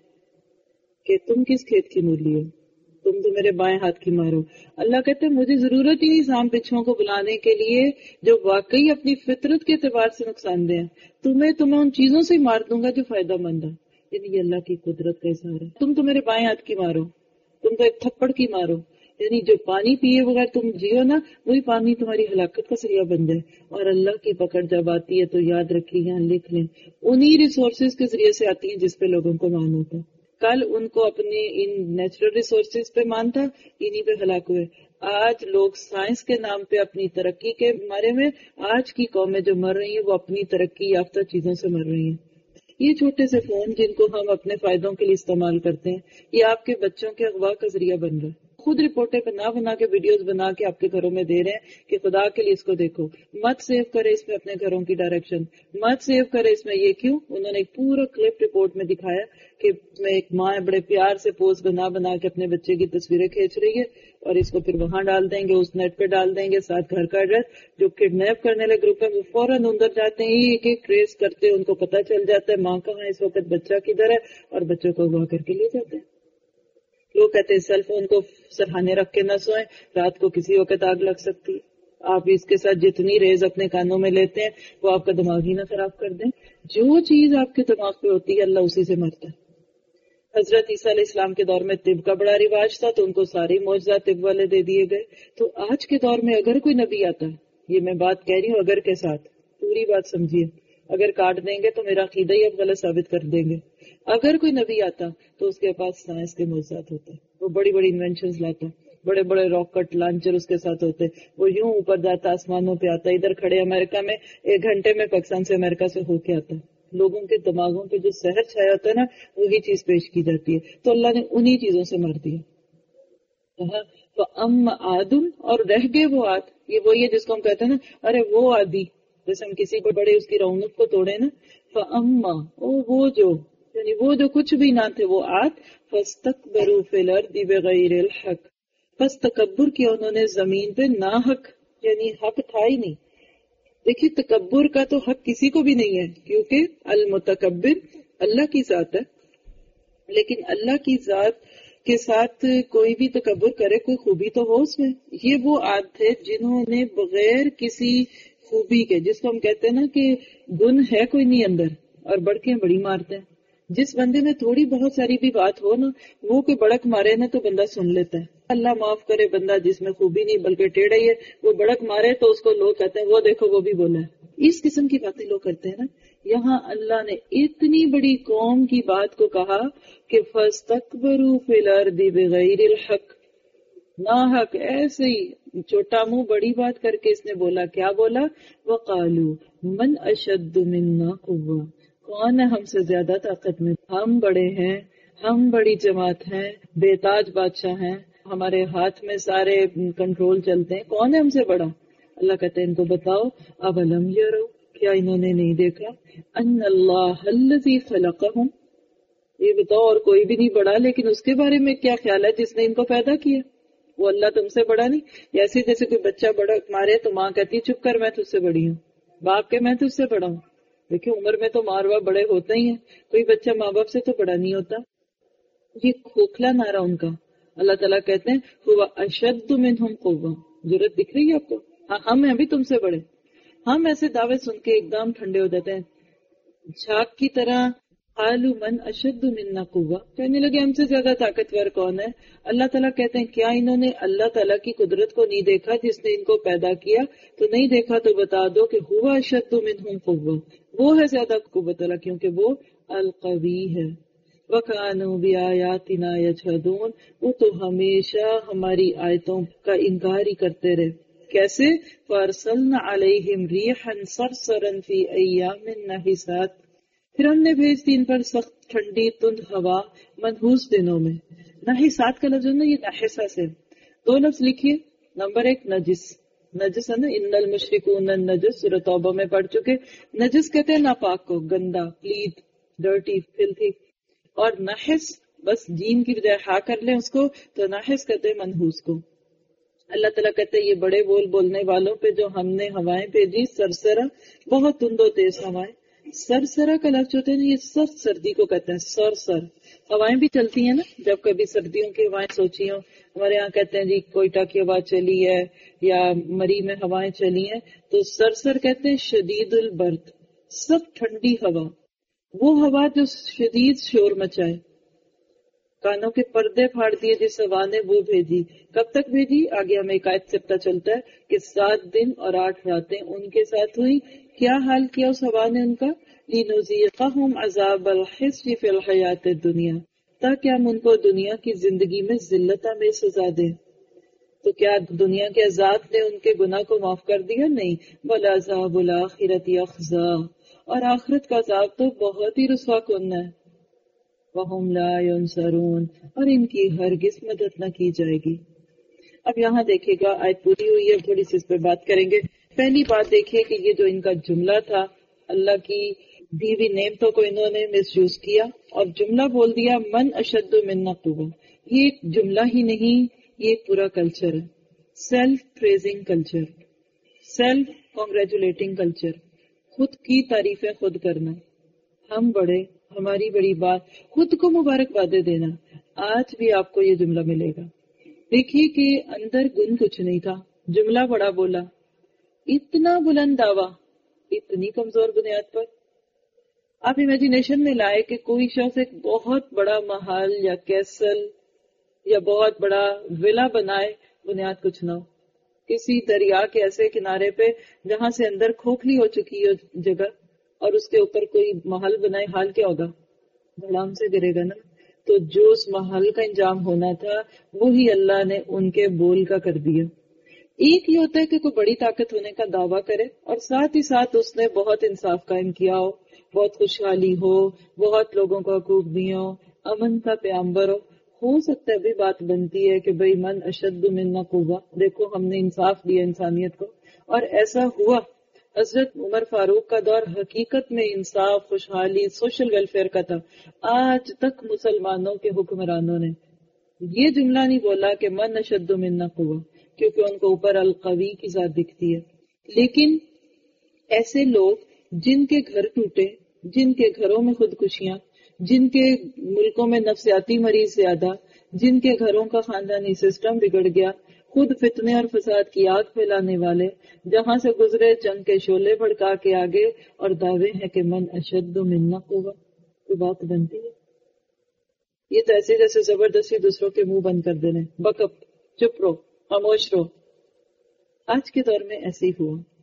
کہ تم کس کھیت کی مولی ہو, تم تو میرے بائیں ہاتھ کی مارو. اللہ کہتے ہیں مجھے ضرورت ہی نہیں سانپ بچھوؤں کو بلانے کے لیے جو واقعی اپنی فطرت کے اعتبار سے نقصان دہ ہیں. تمہیں تو میں ان چیزوں سے مار دوں گا جو فائدہ مند ہے. یعنی یہ اللہ کی قدرت کا اظہار ہے. تم تو میرے بائیں ہاتھ کی مارو, تم تو ایک تھپڑ کی مارو. یعنی جو پانی پیے بغیر تم جیو نا, وہی پانی تمہاری ہلاکت کا ذریعہ بن جائے. اور اللہ کی پکڑ جب آتی ہے تو یاد رکھیے, یہاں لکھ لیں, انہی ریسورسز کے ذریعے سے آتی ہیں جس پہ لوگوں کو مان ہوتا ہے. کل ان کو اپنے ان نیچرل ریسورسز پہ مان تھا, انہی پہ ہلاک ہوئے. آج لوگ سائنس کے نام پہ اپنی ترقی کے بارے میں, آج کی قومیں جو مر رہی ہیں وہ اپنی ترقی یافتہ چیزوں سے مر رہی ہیں. یہ چھوٹے سے فون جن کو ہم اپنے فائدوں کے لیے استعمال کرتے ہیں, یہ آپ کے بچوں کے اغوا کا ذریعہ بن رہا ہے. خود رپورٹیں بنا بنا کے ویڈیوز بنا کے آپ کے گھروں میں دے رہے ہیں کہ خدا کے لیے اس کو دیکھو, مت سیو کرے اس میں اپنے گھروں کی ڈائریکشن, مت سیو کرے اس میں. یہ کیوں؟ انہوں نے ایک پورا کلپ رپورٹ میں دکھایا کہ میں ایک ماں بڑے پیار سے پوز بنا بنا کے اپنے بچے کی تصویریں کھینچ رہی ہے اور اس کو پھر وہاں ڈال دیں گے, اس نیٹ پہ ڈال دیں گے, ساتھ گھر کا ایڈریس. جو کڈنیپ کرنے والے گروپ ہے وہ فوراً اندر جاتے ہیں, ایک ایک ٹریس کرتے ہیں, ان کو پتہ چل جاتا ہے ماں کہاں اس وقت, بچہ کدھر ہے, اور بچوں کو اغوا کر کے لے جاتے ہیں. لوگ کہتے ہیں سیل فون کو سرہانے رکھ کے نہ سوئیں, رات کو کسی وقت آگ لگ سکتی. آپ اس کے ساتھ جتنی ریز اپنے کانوں میں لیتے ہیں وہ آپ کا دماغ ہی نہ خراب کر دیں. جو چیز آپ کے دماغ پہ ہوتی ہے اللہ اسی سے مرتا ہے. حضرت عیسیٰ علیہ السلام کے دور میں طب کا بڑا رواج تھا تو ان کو سارے معجزات طب والے دے دیے گئے. تو آج کے دور میں اگر کوئی نبی آتا ہے, یہ میں بات کہہ رہی ہوں اگر کے ساتھ, پوری بات سمجھیے, اگر کاٹ دیں گے تو میرا عقیدہ ہی اب غلط ثابت کر دیں گے. اگر کوئی نبی آتا تو اس کے پاس سائنس کے معجزات ہوتے, وہ بڑی بڑی انوینشنز لاتا, بڑے بڑے راکٹ لانچر اس کے ساتھ ہوتے, وہ یوں اوپر جاتا, آسمانوں پہ آتا, ادھر کھڑے امریکہ میں ایک گھنٹے میں پاکستان سے امریکہ سے ہو کے آتا. لوگوں کے دماغوں پہ جو سحر چھایا ہوتا ہے نا, وہی چیز پیش کی جاتی ہے. تو اللہ نے انہی چیزوں سے مار دیا. تو ام آدم, اور رہ گئے وہ آد, یہ وہی ہے جس کو ہم کہتے ہیں نا, ارے وہ آدی, جیسے ہم کسی کو بڑے اس کی رونق کو توڑے نا. فاما, او وہ جو, یعنی وہ جو کچھ بھی نہ تھے وہ آد. فاستکبروا فی الارض بغیر الحق, بس تکبر کیا انہوں نے زمین پہ نا حق, یعنی حق تھا ہی نہیں. دیکھیے تکبر کا تو حق کسی کو بھی نہیں ہے, کیونکہ المتکبر اللہ کی ذات ہے, لیکن اللہ کی ذات کے ساتھ کوئی بھی تکبر کرے کوئی خوبی تو ہو اس میں. یہ وہ عاد تھے جنہوں نے بغیر کسی خوبی کے, جس کو ہم کہتے ہیں نا کہ گن ہے کوئی نہیں اندر اور بڑکیں بڑی مارتے ہیں. جس بندے میں تھوڑی بہت ساری بھی بات ہو نا, وہ کوئی بڑک مارے نا تو بندہ سن لیتا ہے. اللہ معاف کرے, بندہ جس میں خوبی نہیں بلکہ ٹیڑھا ہی ہے, وہ بڑک مارے تو اس کو لوگ کہتے ہیں وہ دیکھو وہ بھی بولا ہے. اس قسم کی باتیں لوگ کرتے ہیں نا. یہاں اللہ نے اتنی بڑی قوم کی بات کو کہا کہ فاستکبروا فی الارض بغیر الحق, ناحق ایسے ہی چھوٹا منہ بڑی بات کر کے اس نے بولا. کیا بولا؟ وَقَالُوا مَنْ أَشَدُّ مِنَّا قُوَّةً, کون ہے ہم سے زیادہ طاقت میں؟ ہم بڑے ہیں, ہم بڑی جماعت ہیں, بے تاج بادشاہ ہیں, ہمارے ہاتھ میں سارے کنٹرول چلتے ہیں, کون ہے ہم سے بڑا؟ اللہ کہتے ہیں ان کو بتاؤ, اولم یرو, کیا انہوں نے نہیں دیکھا, ان اللہ الذی خلقہم, یہ بتاؤ اور کوئی بھی نہیں بڑا, لیکن اس کے بارے میں کیا خیال ہے جس نے ان کو پیدا کیا؟ وہ اللہ تم سے بڑا نہیں؟ ایسے جیسے کوئی بچہ بڑا مارے تو ماں کہتی چپ کر, میں تجھ سے بڑی ہوں, باپ کے میں تجھ سے بڑا ہوں. دیکھیں عمر میں تو ماں باپ بڑے ہوتے ہی ہیں, کوئی بچہ ماں باپ سے تو بڑا نہیں ہوتا. یہ کھوکھلا نعرہ ان کا. اللہ تعالیٰ کہتے ہیں ہوا اشد منہم قوہ, ضرورت دکھ رہی ہے آپ کو؟ ہاں ہم ہیں بھی تم سے بڑے. ہم ایسے دعوے سن کے ایک دم ٹھنڈے ہو جاتے ہیں جھاگ کی طرح. قالوا من اشد منا قوہ, کہنے لگے ہم سے زیادہ طاقتور کون ہے؟ اللہ تعالیٰ کہتے ہیں کیا انہوں نے اللہ تعالیٰ کی قدرت کو نہیں دیکھا جس نے ان کو پیدا کیا؟ تو نہیں دیکھا تو بتا دو کہ ہوا اشد منہم قوہ, وہ ہے زیادہ قوت والا, کیونکہ وہ القوی ہے. وَكَانُوا بِآيَاتِنَا يَجْحَدُونَ, وہ تو ہمیشہ ہماری آیتوں کا انکار ہی کرتے رہے. کیسے؟ فَأَرْسَلْنَا عَلَيْهِمْ رِيحًا صَرْصَرًا فِي أَيَّامٍ نَحِسَاتٍ, پھر ہم نے بھیج دی ان پر سخت ٹھنڈی تند ہوا منحوس دنوں میں. نحسات کا لفظ ہے نا, یہ نحسا سے دو لفظ لکھیے. نمبر ایک نجس, نجس ہے نا, ان المشرکون النجس, سورۃ توبہ میں پڑھ چکے. نجس کہتے ہیں ناپاک کو, گندا, پلیت, ڈرٹی, فلتھی. اور نحس بس جین کی بجائے ہا کر لیں اس کو تو نحس کہتے ہیں منحوس کو. اللہ تعالیٰ کہتے ہیں یہ بڑے بول بولنے والوں پہ جو ہم نے ہوائیں بھیجی سرسرا, بہت تند و تیز ہوائیں. سرسرا کا لفظ ہوتا ہے نا, یہ سخت سردی کو کہتے ہیں سر سر. ہوائیں بھی چلتی ہیں نا, جب کبھی سردیوں کی ہوائیں سوچی ہوں, ہمارے یہاں کہتے ہیں جی کوئٹہ کی ہوا چلی ہے یا مری میں ہوائیں چلی ہیں, تو سرسر کہتے ہیں شدید البرد, سخت ٹھنڈی ہوا. وہ ہوا جو شدید شور مچائے, کانوں کے پردے پھاڑ دیے جس ہوا نے, وہ بھیجی. کب تک بھیجی؟ آگے ہمیں ایک آیت سے پتہ چلتا ہے کہ سات دن اور آٹھ راتیں ان کے ساتھ ہوئی. کیا حال کیا اس ہوا نے ان کا؟ لِنُذِيقَهُمْ عَذَابَ الْخِزْيِ فِي الْحَيَاةِ الدُّنْيَا, تاکہ ہم ان کو دنیا کی زندگی میں ذلت میں سزا دیں. تو کیا دنیا کے عذاب نے ان کے گناہ کو معاف کر دیا؟ نہیں. وَلَعَذَابُ الْآخِرَةِ أَخْزَىٰ, اور آخرت کا عذاب تو بہت ہی رسوا کن ہے. وَهُمْ لَا يُنصَرُونَ, اور ان کی ہرگز مدد نہ کی جائے گی. اب یہاں دیکھے گا آیت پوری ہوئی ہے, تھوڑی سی اس پہ بات کریں گے. پہلی بات دیکھیے کہ یہ جو ان کا جملہ تھا, اللہ کی دی ہوئی نعمتوں کو انہوں نے مس یوز کیا اور جملہ بول دیا من اشد منا قوہ. یہ ایک جملہ ہی نہیں, یہ ایک پورا کلچر ہے. Self praising culture, self congratulating culture, خود کی تعریفیں خود کرنا. ہم بڑے, ہماری بڑی بات, خود کو مبارکبادیں دینا. آج بھی آپ کو یہ جملہ ملے گا. دیکھیے کہ اندر گن کچھ نہیں تھا, جملہ بڑا بولا, اتنا بلند دعویٰ اتنی کمزور بنیاد پر. آپ امیجینیشن میں لائے کہ کوئی شخص ایک بہت بڑا محل یا کیسل یا بہت بڑا ولا بنائے, بنیاد کچھ نہ ہو. کسی دریا کے ایسے کنارے پہ جہاں سے اندر کھوکھلی ہو چکی ہو جگہ, اور اس کے اوپر کوئی محل بنائے, حال کیا ہوگا؟ دھڑام سے گرے گا نا. تو جو اس محل کا انجام ہونا تھا وہی اللہ نے ان کے بول کا کر دیا. ایک یہ ہوتا ہے کہ کوئی بڑی طاقت ہونے کا دعویٰ کرے اور ساتھ ہی ساتھ اس نے بہت انصاف قائم کیا ہو, بہت خوشحالی ہو, بہت لوگوں کو حقوق دیے ہو, امن کا پیامبر ہو. ہو سکتا ہے بھی بات بنتی ہے کہ بھئی من اشد منا قوہ, دیکھو ہم نے انصاف دیا انسانیت کو, اور ایسا ہوا. حضرت عمر فاروق کا دور حقیقت میں انصاف, خوشحالی, سوشل ویلفیئر کا تھا. آج تک مسلمانوں کے حکمرانوں نے یہ جملہ نہیں بولا کہ من اشد منا قوہ, کیونکہ ان کو اوپر القوی کی ذات دکھتی ہے. لیکن ایسے لوگ جن کے گھر ٹوٹے, جن کے گھروں میں خودکشیاں, جن کے ملکوں میں نفسیاتی مریض زیادہ, جن کے گھروں کا خاندانی سسٹم بگڑ گیا, خود فتنے اور فساد کی آگ پھیلانے والے, جہاں سے گزرے جنگ کے شعلے بھڑکا کے آگے, اور دعوے ہیں کہ من اشد منا قوہ. کوئی بات بنتی ہے؟ یہ تو ایسے جیسے زبردستی دوسروں کے منہ بند کر دینے, بکپ, چپ رہو, خاموش رہو. آج کے دور میں ایسے ہی ہوا.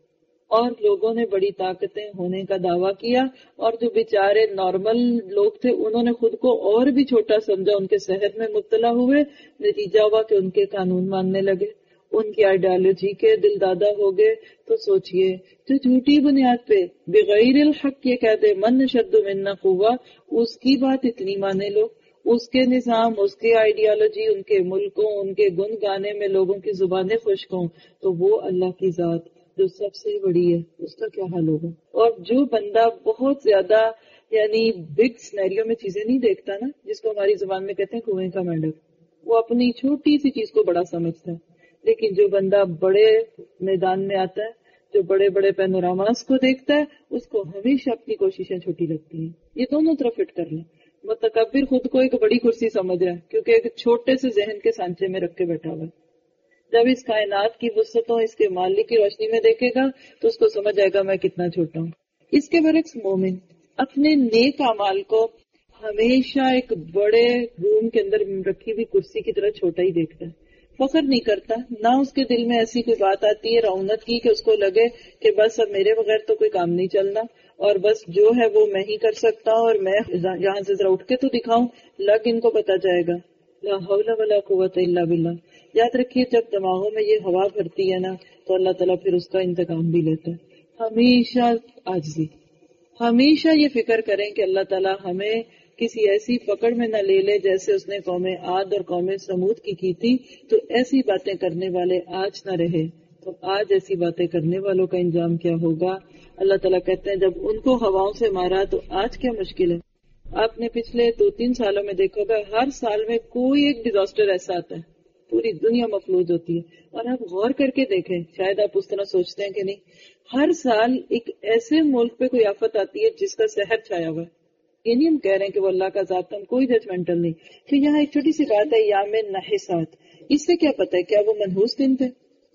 اور لوگوں نے بڑی طاقتیں ہونے کا دعویٰ کیا، اور جو بیچارے نارمل لوگ تھے انہوں نے خود کو اور بھی چھوٹا سمجھا، ان کے صحت میں مبتلا ہوئے، نتیجہ ہوا کہ ان کے قانون ماننے لگے، ان کی آئیڈیالوجی کے دل دادا ہو گئے۔ تو سوچئے جو جھوٹی بنیاد پہ بغیر الحق یہ کہتے من شد منا قوہ، اس کی بات اتنی مانے لو، اس کے نظام، اس کے آئیڈیالوجی، ان کے ملکوں، ان کے گن گانے میں لوگوں کی زبانیں خشک ہوں، تو وہ اللہ کی ذات جو سب سے بڑی ہے اس کا کیا حال ہوگا؟ اور جو بندہ بہت زیادہ یعنی بگ سینیریو میں چیزیں نہیں دیکھتا نا، جس کو ہماری زبان میں کہتے ہیں کنویں کا مینڈک، وہ اپنی چھوٹی سی چیز کو بڑا سمجھتا ہے، لیکن جو بندہ بڑے میدان میں آتا ہے، جو بڑے بڑے پینوراماس کو دیکھتا ہے، اس کو ہمیشہ اپنی کوششیں چھوٹی لگتی ہیں۔ یہ دونوں طرف فٹ کر لیں، متکبر خود کو ایک بڑی کرسی سمجھ رہا ہے کیونکہ ایک چھوٹے سے ذہن کے سانچے میں رکھ کے بیٹھا ہوا ہے، جب اس کائنات کی وسعتوں، اس کے مالک کی روشنی میں دیکھے گا تو اس کو سمجھ آئے گا میں کتنا چھوٹا ہوں۔ اس کے برعکس مومن اپنے نیک اعمال کو ہمیشہ ایک بڑے روم کے اندر رکھی ہوئی کرسی کی طرح چھوٹا ہی دیکھتا ہے، فخر نہیں کرتا، نہ اس کے دل میں ایسی کوئی بات آتی ہے رعونت کی کہ اس کو لگے کہ بس اب میرے بغیر تو کوئی کام نہیں چلنا، اور بس جو ہے وہ میں ہی کر سکتا ہوں، اور میں یہاں سے ذرا اٹھ کے تو دکھاؤں، لگ ان کو پتا جائے گا۔ لا حول ولا قوت الا باللہ۔ یاد رکھیے جب دماغوں میں یہ ہوا بھرتی ہے نا تو اللہ تعالیٰ پھر اس کا انتقام بھی لیتا ہے۔ ہمیشہ عاجزی، ہمیشہ یہ فکر کریں کہ اللہ تعالیٰ ہمیں کسی ایسی پکڑ میں نہ لے لے جیسے اس نے قوم عاد اور قوم سمود کی کی تھی، تو ایسی باتیں کرنے والے آج نہ رہے تو آج ایسی باتیں کرنے والوں کا انجام کیا ہوگا۔ اللہ تعالیٰ کہتے ہیں جب ان کو ہواؤں سے مارا تو آج کیا مشکل ہے۔ آپ نے پچھلے دو تین سالوں میں دیکھا ہوگا ہر سال میں کوئی ایک ڈیزاسٹر ایسا آتا ہے، پوری دنیا مفلوج ہوتی ہے، اور آپ غور کر کے دیکھیں، شاید آپ اس طرح سوچتے ہیں کہ نہیں، ہر سال ایک ایسے ملک پہ کوئی آفت آتی ہے جس کا سحر چھایا ہوا ہے۔ یہ نہیں ہم کہہ رہے ہیں کہ وہ اللہ کا ذات، ہم کوئی ججمنٹل نہیں، کہ یہاں ایک چھوٹی سی بات ہے یام نحسات، اس سے کیا پتہ ہے کیا وہ منحوس دن تھے؟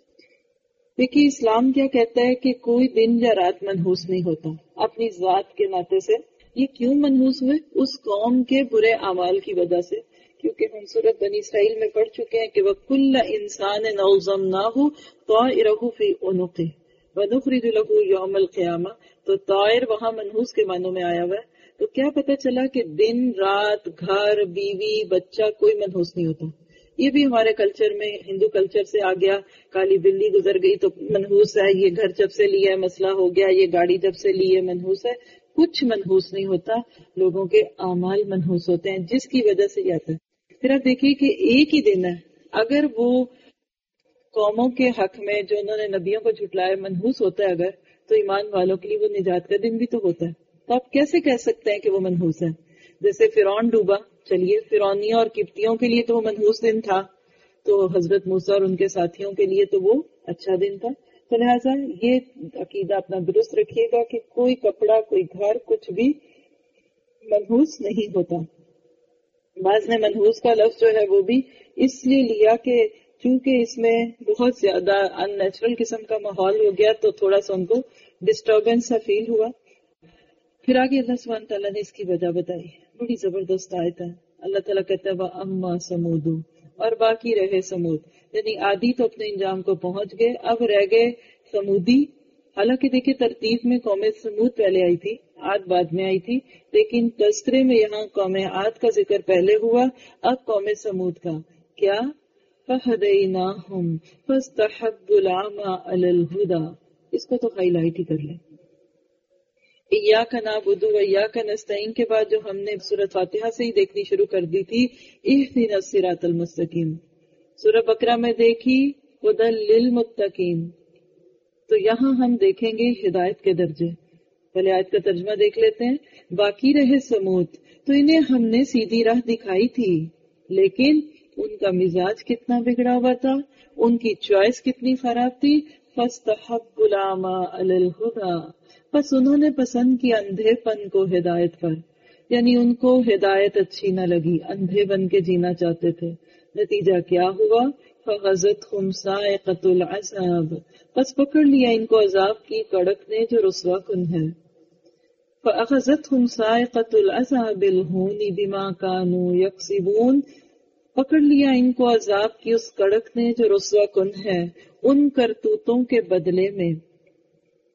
دیکھیے اسلام کیا کہتا ہے کہ کوئی دن یا رات منحوس نہیں ہوتا اپنی ذات کے ناطے سے۔ یہ کیوں منحوس ہوئے؟ اس قوم کے برے اعمال کی وجہ سے، کیونکہ ہم سورۃ بنی اسرائیل میں پڑھ چکے ہیں کہ وَكُلَّ إِنسَانٍ أَلْزَمْنَاهُ طَائِرَهُ فِي عُنُقِهِ وَنُخْرِجُ لَهُ يَوْمَ الْقِيَامَةِ، تو طائر وہاں منحوس کے معنوں میں آیا ہوا ہے۔ تو کیا پتہ چلا کہ دن رات، گھر، بیوی، بچہ، کوئی منحوس نہیں ہوتا۔ یہ بھی ہمارے کلچر میں، ہندو کلچر سے آ گیا، کالی بلی گزر گئی تو منحوس ہے، یہ گھر جب سے لیا ہے مسئلہ ہو گیا، یہ گاڑی جب سے لی ہے منحوس ہے۔ کچھ منحوس نہیں ہوتا، لوگوں کے اعمال منحوس ہوتے ہیں جس کی وجہ سے یہ آتا ہے۔ پھر آپ دیکھیے کہ ایک ہی دن ہے، اگر وہ قوموں کے حق میں جو انہوں نے نبیوں کو جھٹلایا منحوس ہوتا ہے اگر، تو ایمان والوں کے لیے وہ نجات کا دن بھی تو ہوتا ہے۔ تو آپ کیسے کہہ سکتے ہیں کہ وہ منحوس ہے؟ جیسے فرعون ڈوبا، چلیے فرعونیوں اور قبطیوں کے لیے تو وہ منحوس دن تھا، تو حضرت موسیٰ اور ان کے ساتھیوں کے لیے تو وہ اچھا دن تھا۔ تو لہٰذا یہ عقیدہ اپنا درست رکھیے گا کہ کوئی کپڑا، کوئی گھر، کچھ بھی منحوس نہیں ہوتا۔ بعض نے منحوس کا لفظ جو ہے وہ بھی اس لیے لیا کہ چونکہ اس میں بہت زیادہ ان نیچرل قسم کا ماحول ہو گیا تو تھوڑا سا ان کو ڈسٹربنس سا فیل ہوا۔ پھر آگے اللہ سبحانہ تعالیٰ نے اس کی وجہ بتائی، بڑی زبردست آیت ہے۔ اللہ تعالیٰ کہتا ہے وَأَمَّا سَمُودُ، اور باقی رہے سمود، یعنی عادی تو اپنے انجام کو پہنچ گئے، اب رہ گئے سمودی۔ حالانکہ دیکھیں ترتیب میں قوم سمود پہلے آئی تھی، عاد بعد میں آئی تھی، لیکن تذکرے میں یہاں قوم عاد کا ذکر پہلے ہوا، اب قوم سمود کا کیا؟ فَهَدَيْنَاهُمْ فَاسْتَحَبُّوا الْعَمَى عَلَى الْهُدَى، اس کو تو ہائی لائٹ ہی کر لیں۔ ایاک نعبد و ایاک نستعین کے بعد جو ہم نے سورۃ فاتحہ سے ہی دیکھنی شروع کر دی تھی، اہدنا الصراط المستقیم، سورہ بقرہ میں دیکھی ہدی للمتقین، تو یہاں ہم دیکھیں گے ہدایت کے درجے۔ پہلے آیت کا ترجمہ دیکھ لیتے ہیں۔ باقی رہے سمود، تو انہیں ہم نے سیدھی راہ دکھائی تھی، لیکن ان کا مزاج کتنا بگڑا ہوا تھا، ان کی چوائس کتنی خراب تھی۔ فاستحبوا العمى على الهدى، بس انہوں نے پسند کیا اندھے پن کو ہدایت پر، یعنی ان کو ہدایت اچھی نہ لگی، اندھے بن کے جینا چاہتے تھے۔ نتیجہ کیا ہوا؟ فَغَزَتْهُمْ صَاعِقَةُ الْعَذَابِ، بس پکڑ لیا ان کو عذاب کی کڑک نے جو رسوا کن ہے۔ فَأَخَذَتْهُمْ صَاعِقَةُ الْعَذَابِ الْهُونِ بِمَا كَانُوا يَكْسِبُونَ، پکڑ لیا ان کو عذاب کی اس کڑک نے جو رسوا کن ہے ان کرتوتوں کے بدلے میں۔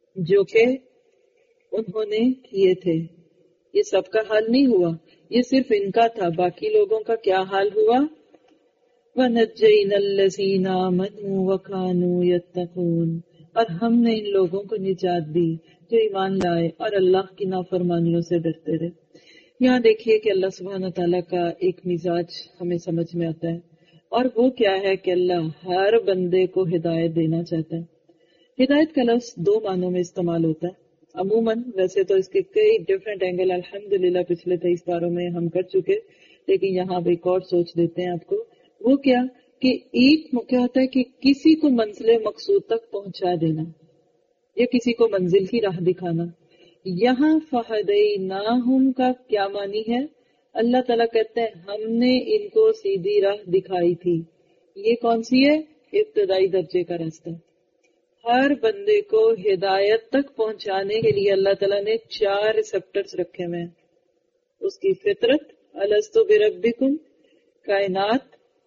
جو کہ انہوں نے کیے تھے. یہ سب کا حال نہیں ہوا، یہ صرف ان کا تھا. باقی لوگوں کا کیا حال ہوا؟ وَنَجَّيْنَا الَّذِينَ آمَنُوا وَكَانُوا يَتَّقُونَ، اور ہم نے ان لوگوں کو نجات دی جو ایمان لائے اور اللہ کی نافرمانیوں سے ڈرتے رہے. یہاں دیکھیے کہ اللہ سبحانہ تعالیٰ کا ایک مزاج ہمیں سمجھ میں آتا ہے، اور وہ کیا ہے کہ اللہ ہر بندے کو ہدایت دینا چاہتا ہے. ہدایت کا لفظ دو معنوں میں استعمال ہوتا ہے عموماً. ویسے تو اس کے کئی ڈفرینٹ اینگل الحمدللہ پچھلے تیئیس باروں میں ہم کر چکے، لیکن یہاں ایک اور سوچ دیتے ہیں آپ کو. وہ کیا کہ ایک کیا ہوتا ہے کہ کسی کو منزل مقصود تک پہنچا دینا یا کسی کو منزل کی راہ دکھانا. یہاں فہدیناہم کا کیا معنی ہے؟ اللہ تعالیٰ کہتے ہیں ہم نے ان کو سیدھی راہ دکھائی تھی. یہ کون سی ہے؟ ابتدائی درجے کا راستہ. ہر بندے کو ہدایت تک پہنچانے کے لیے اللہ تعالیٰ نے چار ریسپٹرز رکھے ہوئے ہیں. اس کی فطرت، الستو بربکم، کائنات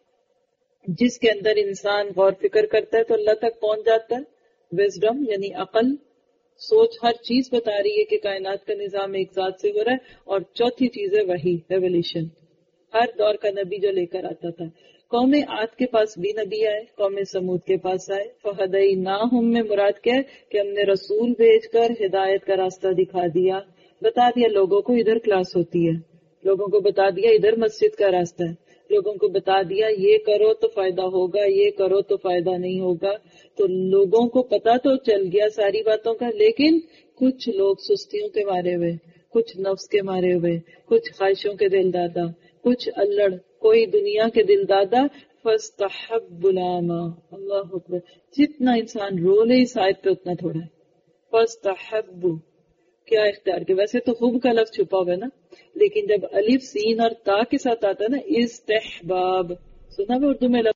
جس کے اندر انسان غور فکر کرتا ہے تو اللہ تک پہنچ جاتا ہے. وزڈم یعنی عقل، سوچ ہر چیز بتا رہی ہے کہ کائنات کا نظام ایک ذات سے ہو رہا ہے. اور چوتھی چیز ہے وحی، ریولیشن، ہر دور کا نبی جو لے کر آتا تھا. قوم عاد کے پاس بھی نبی آئے، قوم سمود کے پاس آئے. فہدیناہم میں مراد کیا ہے کہ ہم نے رسول بھیج کر ہدایت کا راستہ دکھا دیا، بتا دیا لوگوں کو ادھر کلاس ہوتی ہے، لوگوں کو بتا دیا ادھر مسجد کا راستہ ہے، لوگوں کو بتا دیا یہ کرو تو فائدہ ہوگا، یہ کرو تو فائدہ نہیں ہوگا. تو لوگوں کو پتا تو چل گیا ساری باتوں کا، لیکن کچھ لوگ سستیوں کے مارے ہوئے، کچھ نفس کے مارے ہوئے، کچھ خواہشوں کے دل دادا، کچھ الڑ، کوئی دنیا کے دل دادا. فاستحب العمى، اللہ اکبر، جتنا انسان رو لے اس آیت پہ اتنا تھوڑا ہے. فاستحب کیا اختیار کے، ویسے تو خوب کا لفظ چھپا ہوا ہے نا، لیکن جب الف سین اور تا کے ساتھ آتا ہے نا استحباب، سنا ہے اردو میں لفظ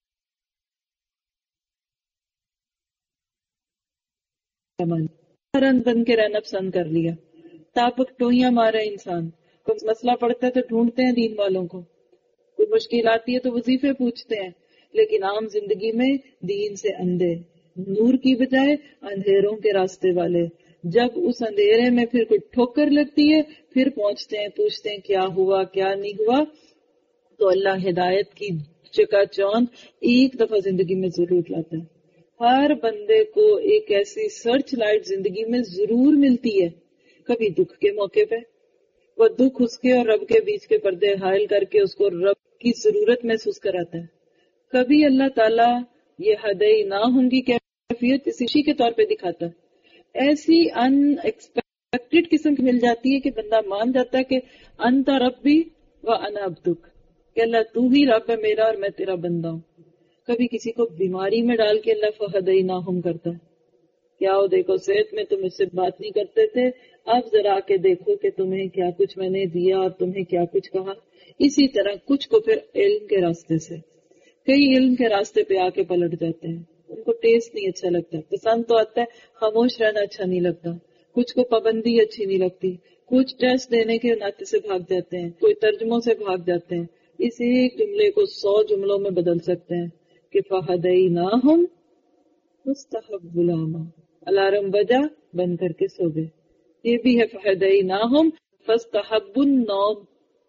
رن بن کے رہنا پسند کر لیا. تاپک ٹوئیاں مارا انسان، کوئی مسئلہ پڑتا ہے تو ڈھونڈتے ہیں دین والوں کو، کوئی مشکل آتی ہے تو وظیفے پوچھتے ہیں، لیکن عام زندگی میں دین سے اندھے، نور کی بجائے اندھیروں کے راستے والے. جب اس اندھیرے میں پھر کوئی ٹھوکر لگتی ہے پھر پہنچتے ہیں، پوچھتے ہیں کیا ہوا کیا نہیں ہوا. تو اللہ ہدایت کی چکا چوند ایک دفعہ زندگی میں ضرور لاتا ہے. ہر بندے کو ایک ایسی سرچ لائٹ زندگی میں ضرور ملتی ہے. کبھی دکھ کے موقع پہ وہ دکھ اس کے اور رب کے بیچ کے پردے حائل کر کے اس کو رب کی ضرورت محسوس کراتا ہے. کبھی اللہ تعالیٰ یہ ہدیناہم کی کیفیت اسی کے طور پہ دکھاتا ہے. ایسی ان ایکسپیکٹڈ قسم کی مل جاتی ہے کہ بندہ مان جاتا ہے کہ انت ربی و انا عبدک، کہ اللہ تو ہی رب ہے میرا اور میں تیرا بندہ ہوں. کبھی کسی کو بیماری میں ڈال کے اللہ فہدیناہم کرتا ہے. کیا ہو دیکھو صحت میں تم اس سے بات نہیں کرتے تھے، اب ذرا کے دیکھو کہ تمہیں کیا کچھ میں نے دیا اور تمہیں کیا کچھ کہا. اسی طرح کچھ کو پھر علم کے راستے سے، کئی علم کے راستے پہ آ کے پلٹ جاتے ہیں. ان کو ٹیسٹ نہیں اچھا لگتا، پسند تو آتا ہے، خاموش رہنا اچھا نہیں لگتا. کچھ کو پابندی اچھی نہیں لگتی، کچھ ٹیسٹ دینے کے ناطے سے بھاگ جاتے ہیں، کوئی ترجموں سے بھاگ جاتے ہیں. اس ایک جملے کو سو جملوں میں بدل سکتے ہیں کہ فہدیناہم مستحب العمى، الارم بجا بند کر کے سو گئے. یہ بھی ہے فہدیناہم فاستحب النوم،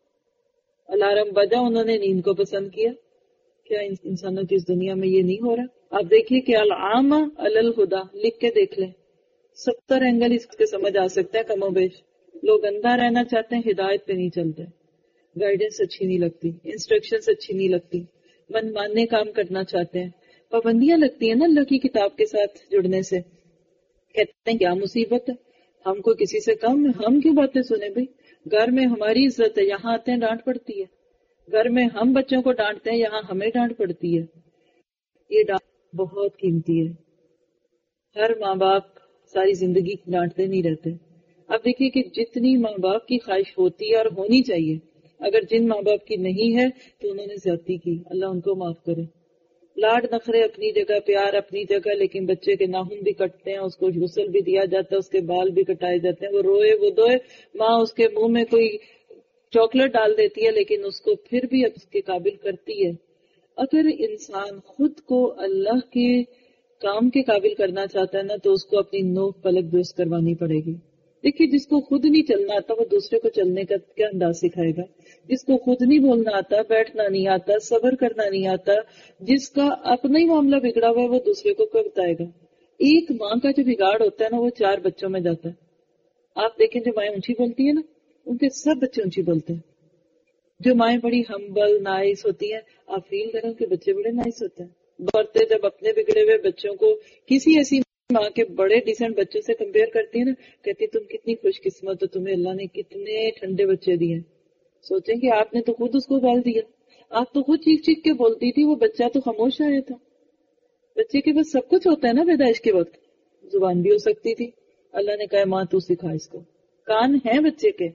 الارم بجا انہوں نے نیند کو پسند کیا. کیا انسانوں کی اس دنیا میں یہ نہیں ہو رہا؟ آپ دیکھیے کہ العامہ علی الہدا لکھ کے دیکھ لیں، ستر اینگل اس کے سمجھ آ سکتا ہے کم و بیش. لوگ اندھا رہنا چاہتے ہیں، ہدایت پہ نہیں چلتے، گائیڈنس اچھی نہیں لگتی، انسٹرکشنز اچھی نہیں لگتی، من ماننے کام کرنا چاہتے ہیں. پابندیاں لگتی ہیں نا اللہ کی کتاب کے ساتھ جڑنے سے. کہتے ہیں کیا مصیبت ہے، ہم کو کسی سے کم ہے، ہم کیوں باتیں سنیں بھائی. گھر میں ہماری عزت ہے، یہاں آتے ہیں ڈانٹ پڑتی ہے. گھر میں ہم بچوں کو ڈانٹتے ہیں، یہاں ہمیں ڈانٹ پڑتی ہے. یہ ڈانٹ بہت قیمتی ہے. ہر ماں باپ ساری زندگی ڈانٹتے نہیں رہتے. اب دیکھیے کہ جتنی ماں باپ کی خواہش ہوتی ہے اور ہونی چاہیے، اگر جن ماں باپ کی نہیں ہے تو انہوں نے زیادتی کی، اللہ ان کو معاف کرے. لاڈ نخرے اپنی جگہ، پیار اپنی جگہ، لیکن بچے کے ناخن بھی کٹتے ہیں، اس کو غسل بھی دیا جاتا ہے، اس کے بال بھی کٹائے جاتے ہیں، وہ روئے وہ دوئے، ماں اس کے منہ میں کوئی چاکلیٹ ڈال دیتی ہے لیکن اس کو پھر بھی اس کے قابل کرتی ہے. اگر انسان خود کو اللہ کے کام کے قابل کرنا چاہتا ہے نا تو اس کو اپنی نوک پلک درست کروانی پڑے گی. دیکھیے جس کو خود نہیں چلنا آتا وہ دوسرے کو چلنے کا کیا انداز سکھائے گا؟ جس کو خود نہیں بولنا آتا، بیٹھنا نہیں آتا، صبر کرنا نہیں آتا، جس کا اپنا ہی معاملہ بگڑا ہوا ہے وہ دوسرے کو کیا بتائے گا؟ ایک ماں کا جو بگاڑ ہوتا ہے نا وہ چار بچوں میں جاتا ہے. آپ دیکھیں جو مائیں اونچی بولتی ہیں نا ان کے سب بچے اونچی بولتے ہیں. جو مائیں بڑی ہمبل نائس ہوتی ہیں آپ فیل کریں کہ بچے بڑے نائس ہوتے ہیں. عورتیں جب اپنے بگڑے ہوئے بچوں کو کسی ایسی ماں کے بڑے ڈیسنٹ بچوں سے کمپیئر کرتی ہیں نا کہتی تم کتنی خوش قسمت ہو، تمہیں اللہ نے کتنے ٹھنڈے بچے دیے. سوچیں کہ آپ نے تو خود اس کو گال دیا، آپ تو خود چیخ چیخ کے بولتی تھی، وہ بچہ تو خاموش آیا تھا. بچے کے پاس سب کچھ ہوتا ہے نا پیدائش کے وقت. زبان بھی ہو سکتی تھی، اللہ نے کہا ماں تو سکھا اس کو. کان ہیں بچے کے،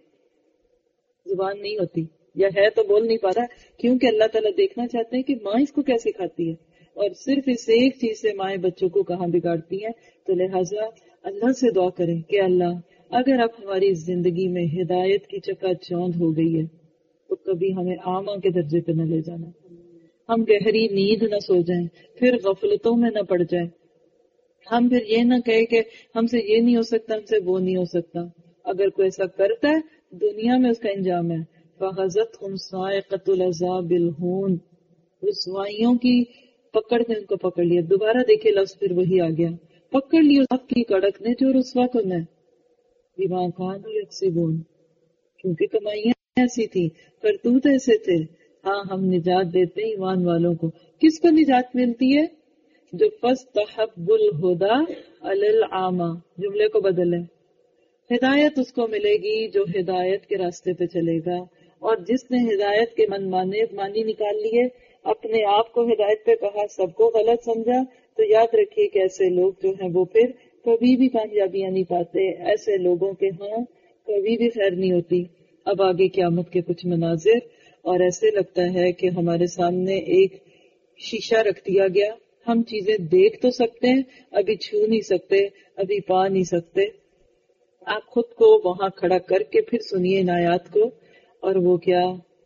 زبان نہیں ہوتی، یا ہے تو بول نہیں پا رہا کیونکہ اللہ تعالیٰ دیکھنا چاہتے ہیں کہ ماں اس کو کیا سکھاتی ہے. اور صرف اس ایک چیز سے مائیں بچوں کو کہاں بگاڑتی ہیں. تو لہٰذا اللہ سے دعا کریں کہ اللہ اگر اب ہماری زندگی میں ہدایت کی چکا چوند ہو گئی ہے تو کبھی ہمیں آما کے درجے پہ نہ لے جانا، ہم گہری نیند نہ سو جائیں، پھر غفلتوں میں نہ پڑ جائیں، ہم پھر یہ نہ کہے کہ ہم سے یہ نہیں ہو سکتا، ہم سے وہ نہیں ہو سکتا. اگر کوئی ایسا کرتا ہے دنیا میں اس کا انجام ہے فَغَزَتْهُمْ صَاعِقَةُ الْعَذَابِ الْهُونِ، رسوائیوں کی پکڑ نے ان کو پکڑ لیا. دوبارہ دیکھے لفظ پھر وہی آ گیا، پکڑ لی آپ کی کڑک نے جو رسوا کن ہے. بِمَا كَانُوا يَكْسِبُونَ، کیونکہ کمائیاں ایسی تھی، کرتوت ایسے تھے. ہاں ہم نجات دیتے ہیں ایمان والوں کو. کس کو نجات ملتی ہے؟ جو فَاسْتَحَبُّ الْهُدَى عَلَى الْعَامَى، جملے کو بدلے. ہدایت اس کو ملے گی جو ہدایت کے راستے پہ چلے گا، اور جس نے ہدایت کے من مانے مانی نکال لیے، اپنے آپ کو ہدایت پہ کہا، سب کو غلط سمجھا، تو یاد رکھیے کہ ایسے لوگ جو ہیں وہ پھر کبھی بھی کامیابیاں نہیں پاتے. ایسے لوگوں کے ہاں کبھی بھی خیر نہیں ہوتی. اب آگے قیامت کے کچھ مناظر، اور ایسے لگتا ہے کہ ہمارے سامنے ایک شیشہ رکھ دیا گیا. ہم چیزیں دیکھ تو سکتے ہیں، ابھی چھو نہیں سکتے، ابھی پا نہیں سکتے. آپ خود کو وہاں کھڑا کر کے پھر سنیے ان آیات کو. اور وہ کیا؟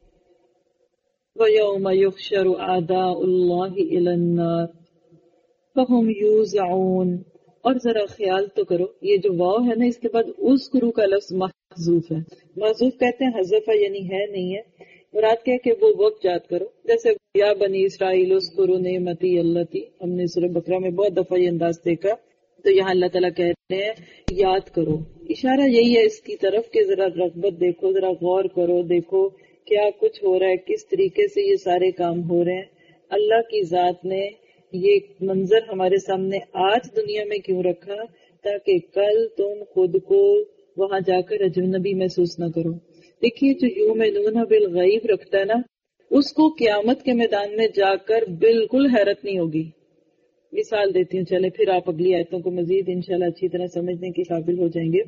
وَيَوْمَ يُحْشَرُ أَعْدَاءُ اللَّهِ إِلَى النَّارِ فَهُمْ يُوزَعُونَ. اور ذرا خیال تو کرو، یہ جو واو ہے نا اس کے بعد اذکروا کا لفظ محذوف ہے. محذوف کہتے ہیں حذف ہے یعنی ہے نہیں ہے. مراد کیا کہ وہ وقت یاد کرو. جیسے یا بنی اسرائیل اذکروا نعمتی اللتی، ہم نے سورہ بقرہ میں بہت دفعہ یہ انداز دیکھا. تو یہاں اللہ تعالیٰ کہہ رہے ہیں یاد کرو. اشارہ یہی ہے اس کی طرف کہ ذرا رغبت دیکھو، ذرا غور کرو، دیکھو کیا کچھ ہو رہا ہے، کس طریقے سے یہ سارے کام ہو رہے ہیں. اللہ کی ذات نے یہ منظر ہمارے سامنے آج دنیا میں کیوں رکھا؟ تاکہ کل تم خود کو وہاں جا کر اجنبی محسوس نہ کرو. دیکھیے جو یؤمنون بالغیب رکھتا ہے نا اس کو قیامت کے میدان میں جا کر بالکل حیرت نہیں ہوگی. مثال دیتی ہوں، چلے پھر آپ اگلی آیتوں کو مزید انشاءاللہ اچھی طرح سمجھنے کے قابل ہو جائیں گے.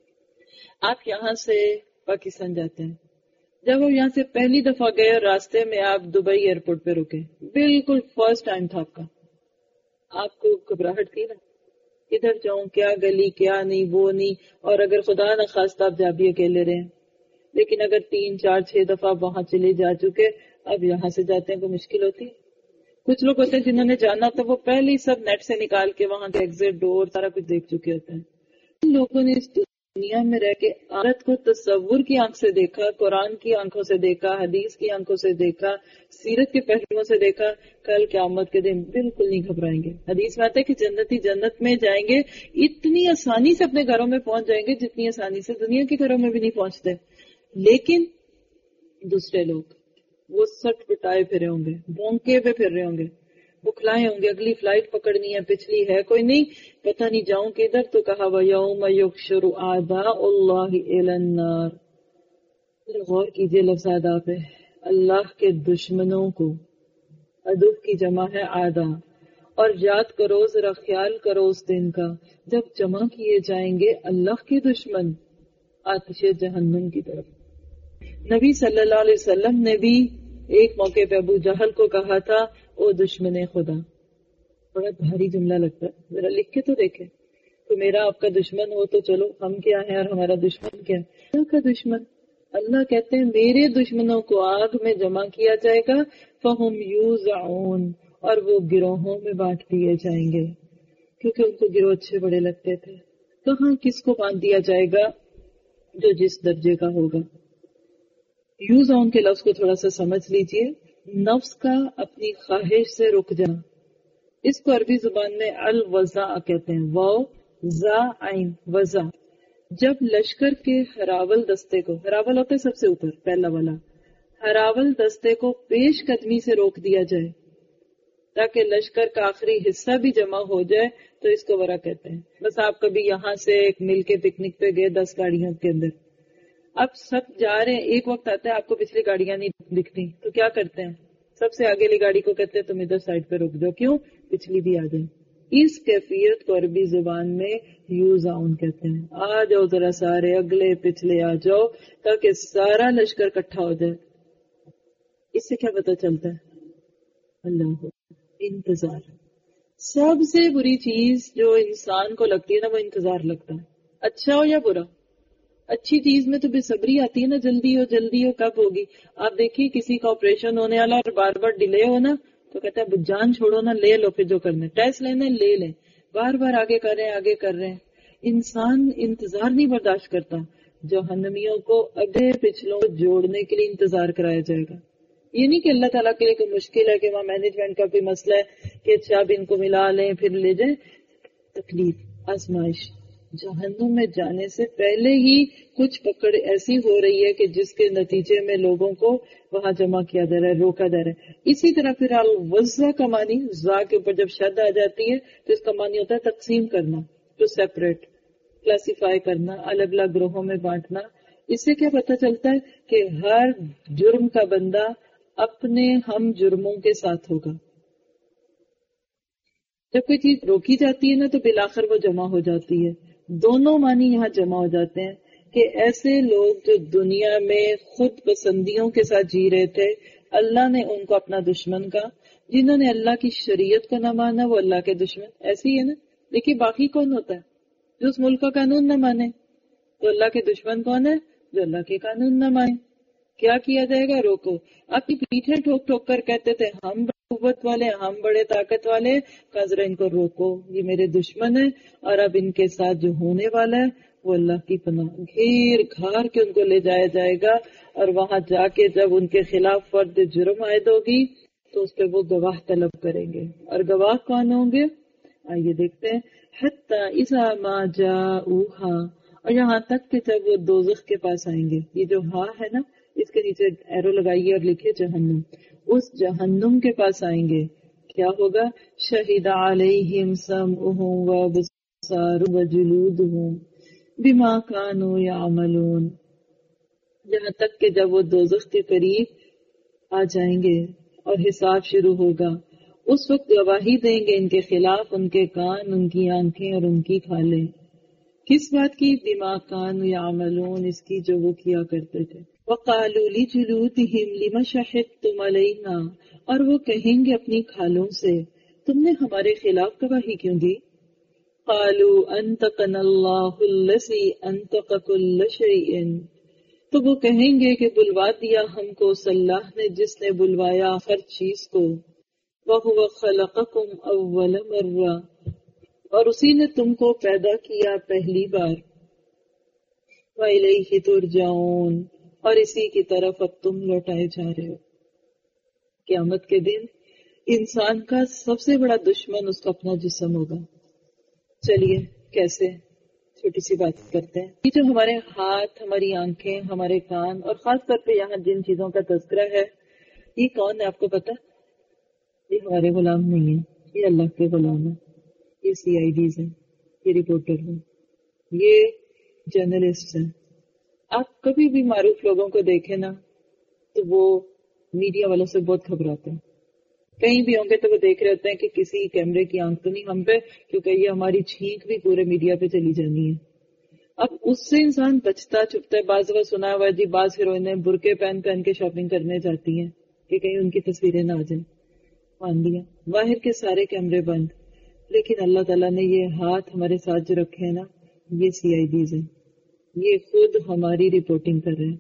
آپ یہاں سے پاکستان جاتے ہیں، جب وہ یہاں سے پہلی دفعہ گئے اور راستے میں آپ دبئی ایئرپورٹ پہ رکے، بالکل فرسٹ ٹائم تھا آپ کا، آپ کو گھبراہٹ تھی نا، ادھر جاؤں کیا گلی کیا نہیں وہ نہیں. اور اگر خدا نہ خواستہ آپ جا بھی اکیلے رہے، لیکن اگر تین چار چھ دفعہ وہاں چلے جا چکے، اب یہاں سے جاتے ہیں تو مشکل ہوتی. کچھ لوگ ہوتے ہیں جنہوں نے جانا تو وہ پہلے ہی سب نیٹ سے نکال کے وہاں کے ایگزٹ ڈور سارا کچھ دیکھ چکے ہوتے ہیں. ان لوگوں نے اس دنیا میں رہ کے آخرت کو تصور کی آنکھ سے دیکھا، قرآن کی آنکھوں سے دیکھا، حدیث کی آنکھوں سے دیکھا، سیرت کے پہلوؤں سے دیکھا. کل قیامت کے دن بالکل نہیں گھبرائیں گے. حدیث میں آتا ہے کہ جنتی جنت میں جائیں گے، اتنی آسانی سے اپنے گھروں میں پہنچ جائیں گے جتنی آسانی سے دنیا کے گھروں میں بھی نہیں پہنچتے. لیکن دوسرے لوگ وہ سٹ پٹائے پھرے ہوں گے، بونکے پہ پھر رہے ہوں گے، بکھلائے ہوں گے، اگلی فلائٹ پکڑنی ہے، پچھلی ہے کوئی نہیں، پتہ نہیں جاؤں کدھر. تو کہا وَيَوْمَ يُحْشَرُ أَعْدَاءُ اللَّهِ إِلَى النَّارِ. غور کیجئے لفظ اعداء پہ، اللہ کے دشمنوں کو، عدو کی جمع ہے اعداء. اور یاد کرو، ذرا خیال کرو اس دن کا جب جمع کیے جائیں گے اللہ کے دشمن آتش جہنم کی طرف. نبی صلی اللہ علیہ وسلم نے بھی ایک موقع پہ ابو جہل کو کہا تھا او دشمن خدا. بڑا بھاری جملہ لگتا ہے، ذرا لکھ کے تو دیکھیں. تو میرا آپ کا دشمن ہو تو چلو ہم کیا ہیں اور ہمارا دشمن کیا ہے؟ اللہ کا دشمن. اللہ کہتے ہیں میرے دشمنوں کو آگ میں جمع کیا جائے گا، فہم یوزعون، اور وہ گروہوں میں بانٹ دیے جائیں گے. کیونکہ ان کو گروہ اچھے بڑے لگتے تھے. کہاں کس کو باندھ دیا جائے گا جو جس درجے کا ہوگا. یوز آن کے لفظ کو تھوڑا سا سمجھ لیجئے. نفس کا اپنی خواہش سے رک جانا، اس کو عربی زبان میں الوضع کہتے ہیں. واو زا عین وضع. جب لشکر کے ہراول دستے کو، ہراول ہوتا ہے سب سے اوپر پہلا والا، ہراول دستے کو پیش قدمی سے روک دیا جائے تاکہ لشکر کا آخری حصہ بھی جمع ہو جائے تو اس کو ورا کہتے ہیں. بس آپ کبھی یہاں سے ایک مل کے پکنک پہ گئے دس گاڑیوں کے اندر، اب سب جا رہے ہیں، ایک وقت آتا ہے آپ کو پچھلی گاڑیاں نہیں دکھتی تو کیا کرتے ہیں؟ سب سے آگے لی گاڑی کو کہتے ہیں تم ادھر سائڈ پہ رک جاؤ، کیوں؟ پچھلی بھی آ جائے. اس کیفیت کو عربی زبان میں یوز آؤن کہتے ہیں. آ جاؤ ذرا سارے، اگلے پچھلے آ جاؤ تاکہ سارا لشکر اکٹھا ہو جائے. اس سے کیا پتہ چلتا ہے؟ اللہ انتظار. سب سے بری چیز جو انسان کو لگتی ہے نا وہ انتظار لگتا ہے، اچھا ہو یا برا. اچھی چیز میں تو بے صبری آتی ہے نا، جلدی ہو جلدی ہو کب ہوگی. آپ دیکھیے کسی کا آپریشن ہونے والا اور بار بار ڈیلے ہو نا تو کہتا ہے جان چھوڑو نا، لے لو پھر جو کرنا ہے، ٹیسٹ لینا ہے لے لیں، بار بار آگے کر رہے ہیں آگے کر رہے ہیں. انسان انتظار نہیں برداشت کرتا. جہنمیوں کو اگلے پچھلوں کو جوڑنے کے لیے انتظار کرایا جائے گا. یہ نہیں کہ اللہ تعالیٰ کے لیے کوئی مشکل ہے کہ وہاں مینجمنٹ کا بھی مسئلہ ہے کہ اچھا اب ان کو ملا لیں پھر لے جائیں. تکلیف، آزمائش. جہنم میں جانے سے پہلے ہی کچھ پکڑ ایسی ہو رہی ہے کہ جس کے نتیجے میں لوگوں کو وہاں جمع کیا جا رہا ہے، روکا جا رہا ہے. اسی طرح پھر الوضع کا معنی، زا کے اوپر جب شد آ جاتی ہے تو اس کا معنی ہوتا ہے تقسیم کرنا، ٹو سیپریٹ، کلاسیفائی کرنا، الگ الگ گروہوں میں بانٹنا. اس سے کیا پتہ چلتا ہے کہ ہر جرم کا بندہ اپنے ہم جرموں کے ساتھ ہوگا. جب کوئی چیز روکی جاتی ہے نا تو بالآخر وہ جمع ہو جاتی ہے. دونوں معنی یہاں جمع ہو جاتے ہیں کہ ایسے لوگ جو دنیا میں خود پسندیوں کے ساتھ جی رہے تھے، اللہ نے ان کو اپنا دشمن کہا. جنہوں نے اللہ کی شریعت کو نہ مانا وہ اللہ کے دشمن. ایسے ہی ہے نا. دیکھیے باقی کون ہوتا ہے؟ جو اس ملک کا قانون نہ مانے. تو اللہ کے دشمن کون ہے؟ جو اللہ کے قانون نہ مانے. کیا کیا جائے گا؟ روکو. اپنی پیٹھیں ٹھوک ٹھوک کر کہتے تھے ہم قوت والے، ہم بڑے طاقت والے. ذرا ان کو روکو، یہ میرے دشمن ہیں اور اب ان کے ساتھ جو ہونے والا ہے وہ اللہ کی پناہ. گھیر گھار کے ان کو لے جایا جائے گا اور وہاں جا کے جب ان کے خلاف فرد جرم عائد ہوگی تو اس پہ وہ گواہ طلب کریں گے. اور گواہ کون ہوں گے؟ آئیے دیکھتے ہیں. حتی اذا ما جاؤہا، اور یہاں تک کہ جب وہ دوزخ کے پاس آئیں گے. یہ جو ہاں ہے نا اس کے نیچے ایرو لگائیے اور لکھیے جہنم. اس جہنم کے پاس آئیں گے کیا ہوگا؟ شہد علیہم سمعہم وابصارہم وجلودہم بما کانوا یعملون. یہاں تک کہ جب وہ دوزخ کے قریب آ جائیں گے اور حساب شروع ہوگا اس وقت گواہی دیں گے ان کے خلاف ان کے کان، ان کی آنکھیں اور ان کی کھالیں. کس بات کی؟ بما کانوا یعملون، اس کی جو وہ کیا کرتے تھے. وَقَالُوا لِجُلُودِهِمْ لِمَ شَهِدتُّمْ عَلَيْنَا، اور وہ کہیں گے اپنی کھالوں سے تم نے ہمارے خلاف گواہی کیوں دی؟ قَالُوا أَنْطَقَنَا اللَّهُ الَّذِي أَنْطَقَ كُلَّ شَيْءٍ، تو وہ کہیں گے کہ بلوا دیا ہم کو اس اللہ نے جس نے بلوایا ہر چیز کو. وَهُوَ خَلَقَكُمْ أَوَّلَ مَرَّةٍ، اور اسی نے تم کو پیدا کیا پہلی بار. وَإِلَيْهِ تُرْجَعُونَ، اور اسی کی طرف اب تم لوٹائے جا رہے ہو. قیامت کے دن انسان کا سب سے بڑا دشمن اس کا اپنا جسم ہوگا. چلیے کیسے؟ چھوٹی سی بات کرتے ہیں. یہ جو ہمارے ہاتھ، ہماری آنکھیں، ہمارے کان، اور خاص طور پہ یہاں جن چیزوں کا تذکرہ ہے یہ کون ہے آپ کو پتا؟ یہ ہمارے غلام نہیں ہیں، یہ اللہ کے غلام ہیں. یہ سی آئی ڈیز ہیں، یہ رپورٹر ہیں، یہ جرنلسٹ ہیں. آپ کبھی بھی معروف لوگوں کو دیکھیں نا تو وہ میڈیا والوں سے بہت گھبراتے ہیں. کہیں بھی ہوں گے تو وہ دیکھ رہے ہوتے ہیں کہ کسی کیمرے کی آنکھ تو نہیں ہم پہ، کیونکہ یہ ہماری چھینک بھی پورے میڈیا پہ چلی جانی ہے. اب اس سے انسان بچتا چھپتا ہے. بعض دفعہ سنا ہوا جی بعض ہیروئنیں برقعے پہن پہن کے شاپنگ کرنے جاتی ہیں کہ کہیں ان کی تصویریں نہ آ جائیں. مان لیا باہر کے سارے کیمرے بند، لیکن اللہ تعالیٰ نے یہ ہاتھ ہمارے ساتھ جو رکھے ہیں نا یہ سی آئی ڈیز ہیں، یہ خود ہماری رپورٹنگ کر رہے ہیں.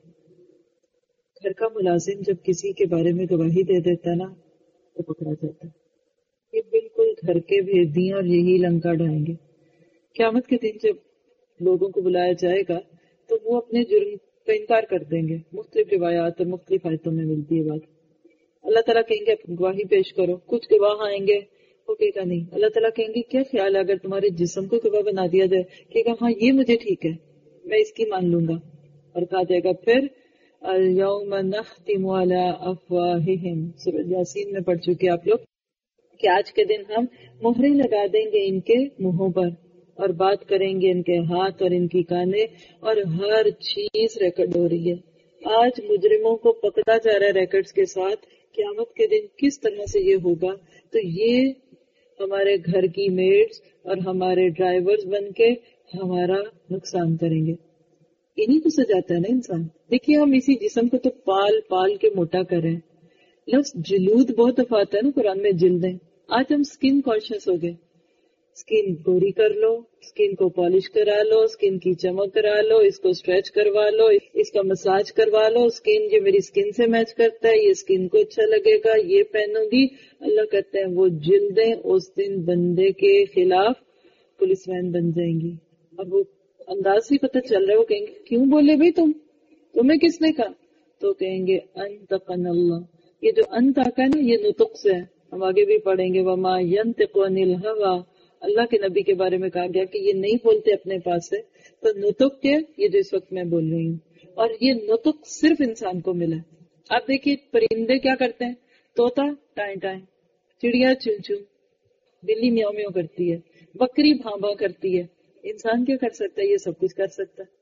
گھر کا ملازم جب کسی کے بارے میں گواہی دے دیتا ہے نا تو پکڑا جاتا ہے. یہ بالکل گھر کے بھیج دیے اور یہی لنکا ڈھائیں گے. قیامت کے دن جب لوگوں کو بلایا جائے گا تو وہ اپنے جرم کا انکار کر دیں گے. مختلف روایات اور مختلف آیتوں میں ملتی ہے بات. اللہ تعالیٰ کہیں گے گواہی پیش کرو. کچھ گواہ آئیں گے، وہ کہے گا نہیں. اللہ تعالیٰ کہیں گے کیا خیال ہے اگر تمہارے جسم کو گواہ بنا دیا جائے؟ کہے گا ہاں یہ مجھے ٹھیک ہے، میں اس کی مان لوں گا. اور کہا جائے گا پھر اليوم نختم علی افواہہم، سورۃ یاسین میں پڑھ چکے آپ لوگ کہ آج کے دن ہم مہریں لگا دیں گے ان کے منہوں پر اور بات کریں گے ان کے ہاتھ اور ان کی کانیں، اور ہر چیز ریکارڈ ہو رہی ہے. آج مجرموں کو پکڑا جا رہا ہے ریکارڈز کے ساتھ. قیامت کے دن کس طرح سے یہ ہوگا؟ تو یہ ہمارے گھر کی میڈز اور ہمارے ڈرائیورز بن کے ہمارا نقصان کریں گے. انہیں کو سجاتا ہے نا انسان. دیکھیے ہم اسی جسم کو تو پال پال کے موٹا کر رہے ہیں. لفظ جلود بہت دفعہ آتا ہے نا قرآن میں، جلدیں. آج ہم اسکن کانشیس ہو گئے. اسکن گوری کر لو، اسکن کو پالش کرا لو، اسکن کی چمک کرا لو، اس کو اسٹریچ کروا لو، اس کا مساج کروا لو. اسکن جو میری اسکن سے میچ کرتا ہے، یہ اسکن کو اچھا لگے گا، یہ پہنوں گی. اللہ کہتے ہیں وہ جلدیں اس دن بندے کے خلاف پولیس مین بن جائیں گی. اور وہ انداز ہی پتہ چل رہا ہے. وہ کہیں گے کیوں بولے بھائی تم تمہیں کس نے کہا؟ تو کہیں گے انطقن اللہ. یہ جو انطق ہے نا یہ نطق سے ہے. ہم آگے بھی پڑھیں گے وما ینطق عن الہوی. اللہ کے نبی کے بارے میں کہا گیا کہ یہ نہیں بولتے اپنے پاس سے. تو نطق کے یہ جو اس وقت میں بول رہی ہوں، اور یہ نطق صرف انسان کو ملا. آپ دیکھیے پرندے کیا کرتے ہیں، طوطا ٹائیں ٹائیں، چڑیا چون چون، بلی میاؤ میاؤ کرتی ہے، بکری بھاں بھاں کرتی ہے. انسان کیا کر سکتا ہے؟ یہ سب کچھ کر سکتا ہے.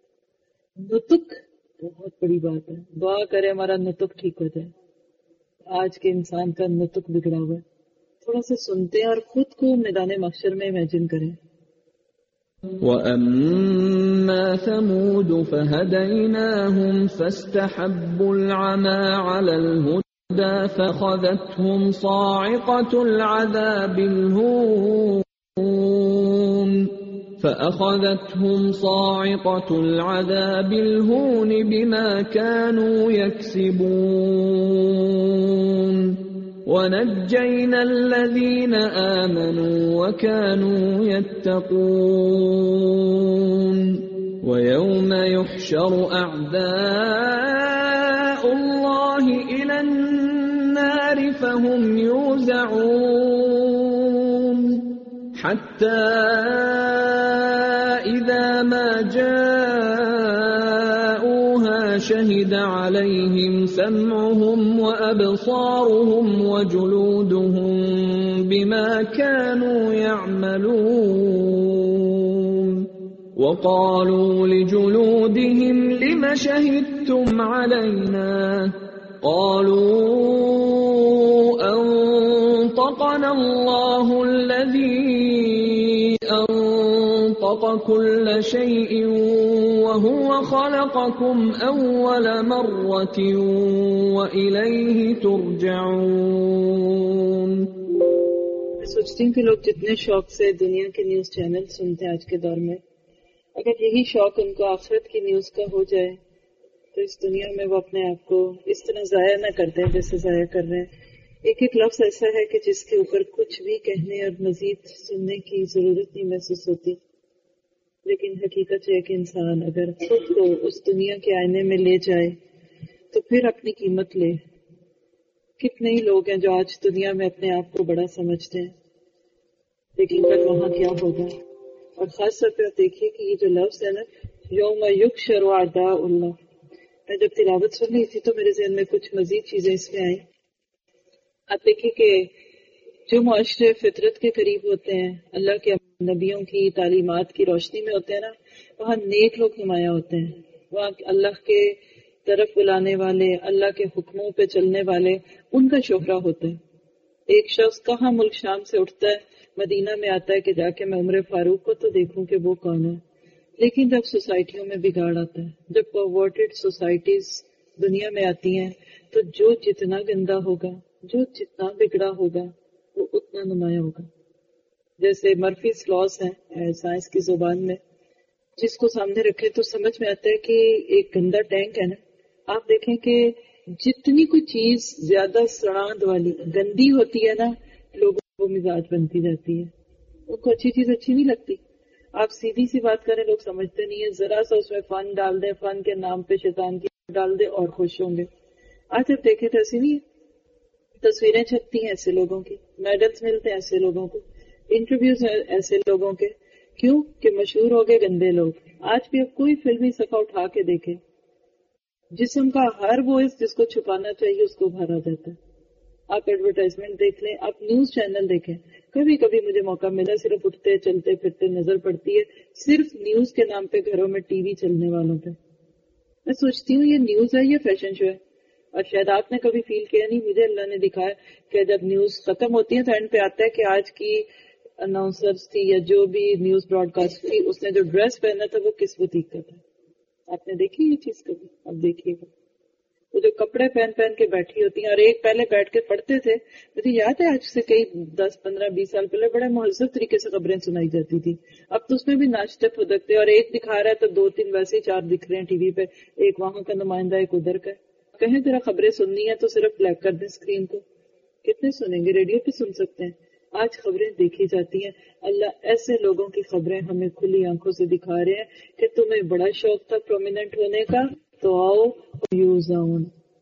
نطق بہت بڑی بات ہے. دعا کرے ہمارا نطق ٹھیک ہو جائے. آج کے انسان کا نطق بگڑا ہوا ہے. تھوڑا سا سنتے ہیں اور خود کو میدان محشر میں امیجن کریں. وَأَمَّا ثَمُودُ فَهَدَيْنَاهُمْ فَاسْتَحَبُّوا الْعَمَى عَلَى الْهُدَى فَأَخَذَتْهُمْ صَاعِقَةُ الْعَذَابِ الْهُونِ فأخذتهم صاعقة العذاب الهون بما كانوا يكسبون ونجينا الذين آمنوا وكانوا يتقون ويوم يحشر أعداء الله إلى النار فهم يوزعون حتى إذا ما جاءوها شهد عليهم سمعهم وأبصارهم وجلودهم بما كانوا يعملون وقالوا لجلودهم لم شهدتم علينا قالوا أنطقنا الله الذي أنطق كل شيء وهو خلقكم أول مرة وإليه ترجعون. میں سوچتی ہوں کہ لوگ جتنے شوق سے دنیا کے نیوز چینل سنتے ہیں آج کے دور میں، اگر یہی شوق ان کو آخرت کی نیوز کا ہو جائے تو اس دنیا میں وہ اپنے آپ کو اس طرح ضائع نہ کرتے ہیں جیسے ضائع کر رہے ہیں. ایک ایک لفظ ایسا ہے کہ جس کے اوپر کچھ بھی کہنے اور مزید سننے کی ضرورت نہیں محسوس ہوتی. لیکن حقیقت ہے کہ انسان اگر خود کو اس دنیا کے آئینے میں لے جائے تو پھر اپنی قیمت لے. کتنے ہی لوگ ہیں جو آج دنیا میں اپنے آپ کو بڑا سمجھتے ہیں، لیکن کل وہاں کیا ہوگا. اور خاص طور پہ آپ دیکھیے کہ یہ جو لفظ ہے نا یوم یحشر اعداء اللہ، میں جب تلاوت سن رہی تھی تو میرے ذہن میں کچھ مزید چیزیں اس میں آئیں. آپ دیکھیے کہ جو معاشرے فطرت کے قریب ہوتے ہیں، اللہ کے نبیوں کی تعلیمات کی روشنی میں ہوتے ہیں نا، وہاں نیک لوگ نمایاں ہوتے ہیں. وہاں اللہ کے طرف بلانے والے، اللہ کے حکموں پہ چلنے والے، ان کا شہرہ ہوتا ہے. ایک شخص کہاں ملک شام سے اٹھتا ہے، مدینہ میں آتا ہے کہ جا کے میں عمر فاروق کو تو دیکھوں کہ وہ کون ہے. لیکن جب سوسائٹیوں میں بگاڑ آتا ہے، جب پرورٹڈ سوسائٹیز دنیا میں آتی ہیں، تو جو جتنا گندا ہوگا، جو جتنا بگڑا ہوگا، وہ اتنا نمایاں ہوگا. جیسے مرفیز لاز ہیں سائنس کی زبان میں، جس کو سامنے رکھے تو سمجھ میں آتا ہے کہ ایک گندا ٹینک ہے نا، آپ دیکھیں کہ جتنی کوئی چیز زیادہ سڑاند والی گندی ہوتی ہے نا، لوگوں وہ مزاج بنتی جاتی ہے. ان کو اچھی چیز اچھی نہیں لگتی. آپ سیدھی سی بات کریں لوگ سمجھتے نہیں ہے، ذرا سا اس میں فن ڈال دیں، فن کے نام پہ شیطان کی ڈال دیں اور خوش ہوں گے. آج آپ دیکھیں تو ایسی نہیں ہے، تصویریں چھپتی ہیں ایسے لوگوں کی، میڈلز ملتے ہیں ایسے لوگوں کو، انٹرویوز ہیں ایسے لوگوں کے. کیوں کہ مشہور ہو گئے گندے لوگ. آج بھی اب کوئی فلمی صفحہ اٹھا کے دیکھے، جسم کا ہر وہ اس جس کو چھپانا چاہیے اس کو بھرا جاتا ہے. آپ ایڈورٹائزمنٹ دیکھ لیں، آپ نیوز چینل دیکھیں. کبھی کبھی مجھے موقع ملا صرف اٹھتے چلتے پھرتے نظر پڑتی ہے صرف نیوز کے نام پہ گھروں میں ٹی وی چلنے والوں پہ. میں سوچتی ہوں یہ نیوز ہے یا فیشن شو ہے؟ اور شاید آپ نے کبھی فیل کیا نہیں، مجھے اللہ نے دکھایا کہ جب نیوز ختم ہوتی ہے تو اینڈ پہ آتا ہے کہ آج کی اناؤنسرز تھی یا جو بھی نیوز براڈ کاسٹ تھی اس نے جو ڈریس پہنا تھا وہ کس بوتیک کا تھا. آپ نے دیکھی یہ چیز کبھی؟ اب دیکھیے گا وہ جو کپڑے پہن پہن کے بیٹھی ہوتی ہیں، اور ایک پہلے بیٹھ کے پڑھتے تھے. مجھے یاد ہے آج سے کئی دس پندرہ بیس سال پہلے بڑے مہذب طریقے سے خبریں سنائی جاتی تھی. اب تو اس میں بھی ناچتے پھدکتے، اور ایک دکھا رہا ہے تو دو تین ویسے چار دکھ رہے ہیں ٹی وی پہ، ایک وہاں کا نمائندہ ایک ادھر کا. کہیں ذرا خبریں سننی ہے تو صرف بلیک کر دیں اسکرین کو. کتنے سنیں گے؟ ریڈیو پہ سن سکتے ہیں. آج خبریں دیکھی جاتی ہیں. اللہ ایسے لوگوں کی خبریں ہمیں کھلی آنکھوں سے دکھا رہے ہیں کہ تمہیں بڑا شوق تھا پرومیننٹ ہونے کا، تو آؤ یوز آؤن،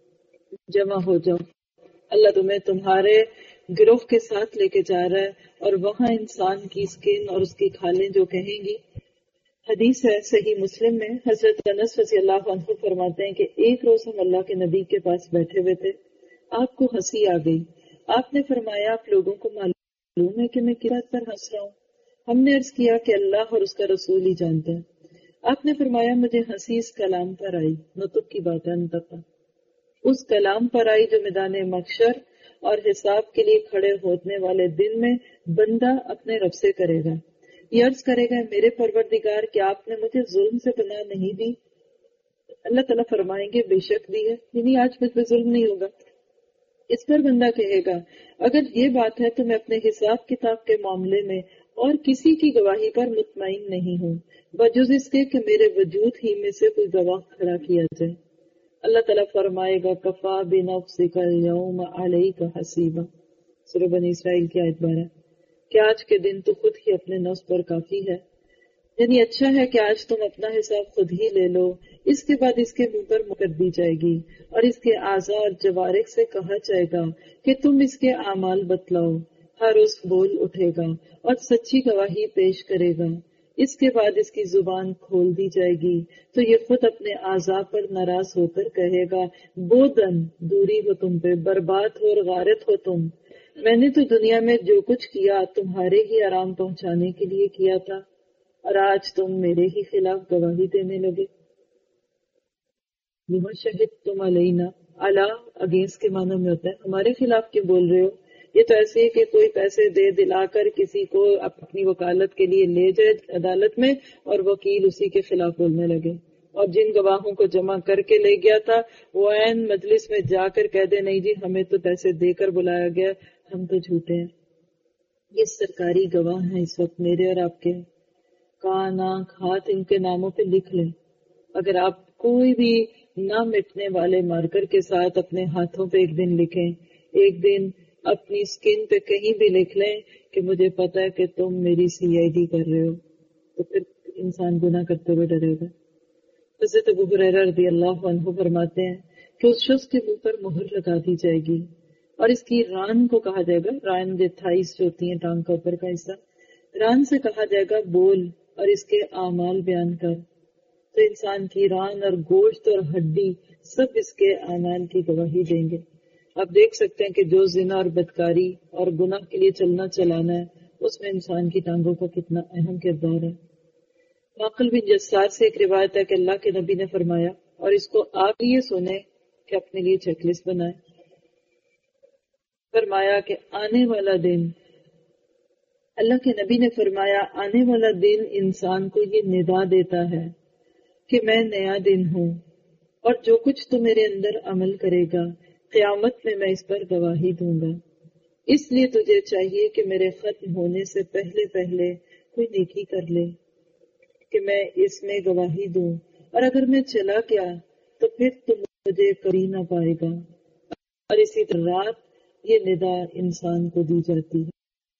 جمع ہو جاؤ. اللہ تمہیں تمہارے گروہ کے ساتھ لے کے جا رہا ہے، اور وہاں انسان کی سکن اور اس کی کھالیں جو کہیں گی. حدیث ہے صحیح مسلم میں، حضرت انس رضی اللہ عنہ فرماتے ہیں کہ ایک روز ہم اللہ کے نبی کے پاس بیٹھے ہوئے تھے. آپ کو ہنسی آ گئی. آپ نے فرمایا آپ لوگوں کو معلوم ہے کہ میں کس بات پر ہنس رہا ہوں؟ ہم نے عرض کیا کہ اللہ اور اس کا رسول ہی جانتے ہیں. آپ نے فرمایا مجھے ہنسی اس کلام پر آئی، نطق کی بات ہے، انتقا اس کلام پر آئی جو میدان محشر اور حساب کے لیے کھڑے ہونے والے دن میں بندہ اپنے رب سے کرے گا. یہ عرض کرے گا میرے پروردگار کیا آپ نے مجھے ظلم سے پناہ نہیں دی؟ اللہ تعالیٰ فرمائیں گے بے شک دی ہے، یعنی آج مجھ پہ ظلم نہیں ہوگا. اس پر بندہ کہے گا اگر یہ بات ہے تو میں اپنے حساب کتاب کے معاملے میں اور کسی کی گواہی پر مطمئن نہیں ہوں بجز اس کے کہ میرے وجود ہی میں سے کوئی گواہ کھڑا کیا جائے. اللہ تعالیٰ فرمائے گا کفا بنفسک اليوم علیک حسیبا. سورہ بنی اسرائیل کی آیت بارہ. کہ آج کے دن تو خود ہی اپنے نفس پر کافی ہے، یعنی اچھا ہے کہ آج تم اپنا حساب خود ہی لے لو. اس کے بعد اس کے منہ پر مکر دی جائے گی اور اس کے اعضاء اور جوارح سے کہا جائے گا کہ تم اس کے اعمال بتلاؤ. ہر اس بول اٹھے گا اور سچی گواہی پیش کرے گا. اس کے بعد اس کی زبان کھول دی جائے گی تو یہ خود اپنے اعضاء پر ناراض ہو کر کہے گا بودن، دوری ہو تم پہ، برباد ہو اور غارت ہو تم. میں نے تو دنیا میں جو کچھ کیا تمہارے ہی آرام پہنچانے کے لیے کیا تھا، اور آج تم میرے ہی خلاف گواہی دینے لگے. لما شہدتم علینا، علی اگینسٹ کے معنی میں ہوتا ہے ہمارے خلاف کیوں بول رہے ہو. یہ تو ایسے ہے کہ کوئی پیسے دے دلا کر کسی کو اپنی وکالت کے لیے لے جائے عدالت میں اور وکیل اسی کے خلاف بولنے لگے، اور جن گواہوں کو جمع کر کے لے گیا تھا وہ عین مجلس میں جا کر کہہ دے نہیں جی ہمیں تو پیسے دے کر بلایا گیا، ہم تو جھوٹے ہیں. یہ سرکاری گواہ ہیں اس وقت میرے اور آپ کے. کان، آنکھ، ہاتھ ان کے ناموں پہ لکھ لیں. اگر آپ کوئی بھی نہ مٹنے والے مارکر کے ساتھ اپنے ہاتھوں پہ ایک دن لکھیں، ایک دن اپنی اسکن پہ کہیں بھی لکھ لیں کہ مجھے پتا ہے کہ تم میری سی آئی ڈی کر رہے ہو، تو پھر انسان گناہ کرتے ہوئے ڈرے گا. حضرت ابو ہریرہ رضی اللہ عنہ فرماتے ہیں کہ اس شخص کے منہ پر مہر لگا دی جائے گی اور اس کی ران کو کہا جائے گا، ران جو تھائیس جو ہوتی ہیں ٹانگ کا اوپر کا حصہ، ران سے کہا جائے گا بول اور اس کے اعمال بیان کر. تو انسان کی ران اور گوشت اور ہڈی سب اس کے اعمال کی گواہی دیں گے. آپ دیکھ سکتے ہیں کہ جو زنا اور بدکاری اور گناہ کے لیے چلنا چلانا ہے اس میں انسان کی ٹانگوں کا کتنا اہم کردار ہے. معقل بن جسار سے ایک روایت ہے کہ اللہ کے نبی نے فرمایا، اور اس کو آپ یہ سنیں کہ اپنے لیے چیک لسٹ بنائیں، فرمایا کہ آنے والا دن، اللہ کے نبی نے فرمایا آنے والا دن انسان کو یہ ندا دیتا ہے کہ میں نیا دن ہوں اور جو کچھ تو میرے اندر عمل کرے گا قیامت میں میں اس پر گواہی دوں گا. اس لیے تجھے چاہیے کہ میرے ختم ہونے سے پہلے پہلے کوئی نیکی کر لے کہ میں اس میں گواہی دوں، اور اگر میں چلا گیا تو پھر تم مجھے کبھی نہ پائے گا. اور اسی طرح رات یہ ندا انسان کو دی جاتی ہے.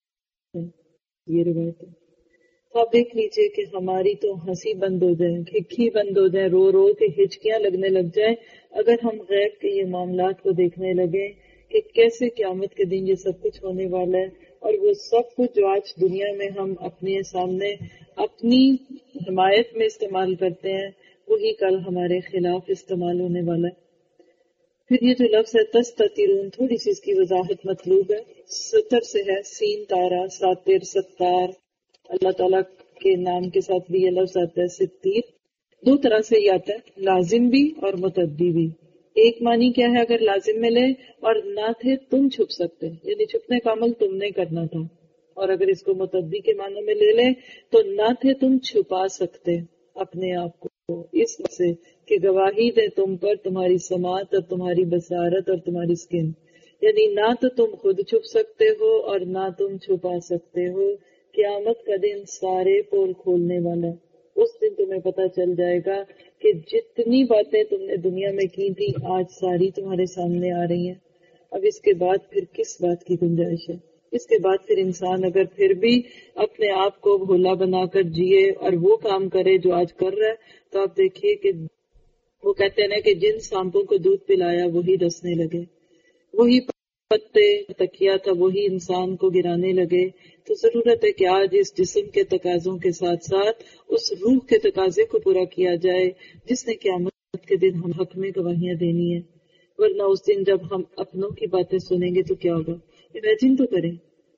یہ روایت ہے. تو آپ دیکھ لیجئے کہ ہماری تو ہنسی بند ہو جائے، کھکھی بند ہو جائے، رو رو کے ہچکیاں لگنے لگ جائیں اگر ہم غیب کے یہ معاملات کو دیکھنے لگے کہ کیسے قیامت کے دن یہ سب کچھ ہونے والا ہے، اور وہ سب کچھ جو آج دنیا میں ہم اپنے سامنے اپنی حمایت میں استعمال کرتے ہیں وہی کل ہمارے خلاف استعمال ہونے والا ہے. پھر یہ جو لفظ ہے تستترون، تھوڑی سی اس کی وضاحت مطلوب ہے. ستر سے ہے، سین تارا، ساتر، ستار. اللہ تعالیٰ کے نام کے ساتھ بھی یہ لفظ آتا ہے ستیر. دو طرح سے یہ آتا ہے، لازم بھی اور متعدی بھی. ایک معنی کیا ہے اگر لازم میں لے، اور نہ تھے تم چھپ سکتے، یعنی چھپنے کا عمل تم نے کرنا تھا. اور اگر اس کو متعدی کے معنی میں لے لیں تو نہ تھے تم چھپا سکتے اپنے آپ کو اس سے کہ گواہی دے تم پر تمہاری سماعت اور تمہاری بصارت اور تمہاری سکن. یعنی نہ تو تم خود چھپ سکتے ہو اور نہ تم چھپا سکتے ہو. قیامت کا دن سارے پول کھولنے والا ہے. اس دن تمہیں پتہ چل جائے گا کہ جتنی باتیں تم نے دنیا میں کی تھی آج ساری تمہارے سامنے آ رہی ہیں. اب اس کے بعد پھر کس بات کی گنجائش ہے؟ اس کے بعد پھر انسان اگر پھر بھی اپنے آپ کو بھولا بنا کر جیے اور وہ کام کرے جو آج کر رہا ہے تو آپ دیکھیے کہ وہ کہتے ہیں کہ جن سانپوں کو دودھ پلایا وہی ڈسنے لگے، وہی پتے تکیا تھا وہی انسان کو گرانے لگے. تو ضرورت ہے کہ آج اس جسم کے تقاضوں کے ساتھ ساتھ اس روح کے تقاضے کو پورا کیا جائے جس نے قیامت کے دن ہم حق میں گواہیاں دینی ہے. ورنہ اس دن جب ہم اپنوں کی باتیں سنیں گے تو کیا ہوگا؟ امیجن تو کریں،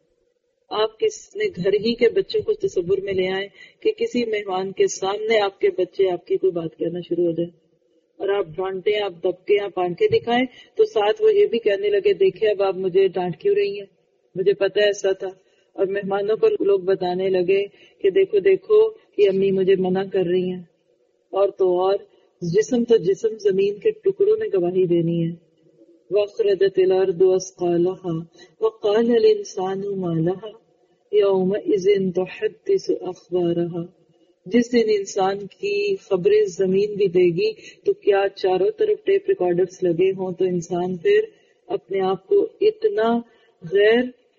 آپ کس نے گھر ہی کے بچوں کو تصور میں لے آئیں کہ کسی مہمان کے سامنے آپ کے بچے آپ کی کوئی بات کہنا شروع ہو جائے اور آپ ڈانٹیں، آپ دبکیں، آپ آنکھیں دکھائیں تو ساتھ وہ یہ بھی کہنے لگے دیکھیں اب آپ مجھے ڈانٹ کیوں رہی ہیں، مجھے پتہ ایسا تھا. اور مہمانوں کو لوگ بتانے لگے کہ دیکھو دیکھو کہ امی مجھے منع کر رہی ہیں. اور تو اور جسم تو جسم زمین کے ٹکڑوں نے گواہی دینی ہے. وَأَخْرَجَتِ الْأَرْضُ أَثْقَالَهَا وَقَالَ الْإِنسَانُ مَا لَهَا يَوْمَئِذٍ تُحَدِّثُ أَخْبَارَهَا. جس دن انسان کی خبریں زمین بھی دے گی تو کیا چاروں طرف ٹیپ ریکارڈرز لگے ہوں تو انسان پھر اپنے آپ کو اتنا غیر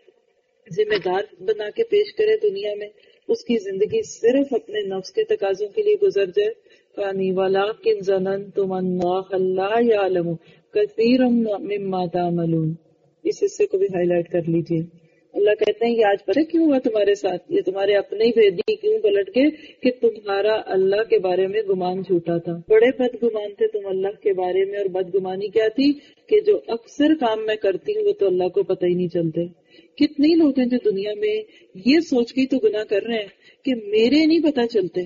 ذمہ دار بنا کے پیش کرے دنیا میں، اس کی زندگی صرف اپنے نفس کے تقاضوں کے لیے گزر جائے. فانی وَلَٰكِنْ ظَنَنْتُمْ أَنَّ اللَّهَ لَا يَعْلَمُ كَثِيرًا مِّمَّا تَعْمَلُونَ. اس حصے کو بھی ہائی لائٹ کر لیجیے. اللہ کہتے ہیں یہ آج پتہ کیوں ہوا تمہارے ساتھ، یہ تمہارے اپنے ہی بھیدی کیوں پلٹ گئے کہ تمہارا اللہ کے بارے میں گمان جھوٹا تھا. بڑے بد گمان تھے تم اللہ کے بارے میں. اور بد گمانی کیا تھی کہ جو اکثر کام میں کرتی ہوں وہ تو اللہ کو پتہ ہی نہیں چلتے. کتنے لوگ ہیں جو دنیا میں یہ سوچ کے تو گناہ کر رہے ہیں کہ میرے نہیں پتہ چلتے،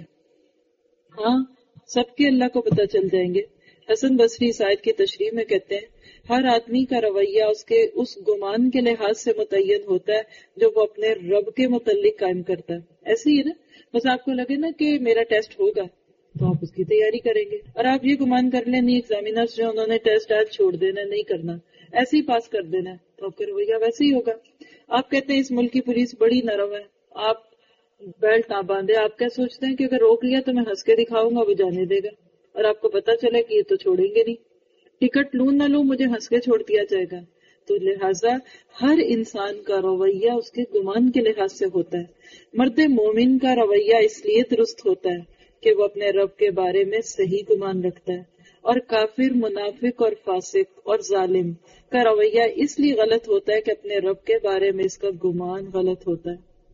ہاں سب کے اللہ کو پتہ چل جائیں گے. حسن بصری اس آیت کی تشریح میں کہتے ہیں ہر آدمی کا رویہ اس کے اس گمان کے لحاظ سے متعین ہوتا ہے جو وہ اپنے رب کے متعلق قائم کرتا ہے. ایسے ہی نا، بس آپ کو لگے نا کہ میرا ٹیسٹ ہوگا تو آپ اس کی تیاری کریں گے، اور آپ یہ گمان کر لیں نہیں ایگزامینرز جو انہوں نے ٹیسٹ آج چھوڑ دینا، نہیں کرنا، ایسے ہی پاس کر دینا تو آپ کا رویہ ویسے ہی ہوگا. آپ کہتے ہیں اس ملک کی پولیس بڑی نرم ہے، آپ بیلٹ نہ باندھے. آپ کیا سوچتے ہیں کہ اگر روک لیا تو میں ہنس کے دکھاؤں گا وہ جانے دے گا، اور آپ کو پتا چلے کہ یہ تو چھوڑیں گے نہیں، ٹکٹ لوں نہ لوں مجھے ہنس کے چھوڑ دیا جائے گا. تو لہٰذا ہر انسان کا رویہ اس کے گمان کے لحاظ سے ہوتا ہے. مرد مومن کا رویہ اس لیے درست ہوتا ہے کہ وہ اپنے رب کے بارے میں صحیح گمان رکھتا ہے، اور کافر، منافق اور فاسق اور ظالم کا رویہ اس لیے غلط ہوتا ہے کہ اپنے رب کے بارے میں اس کا گمان غلط ہوتا ہے.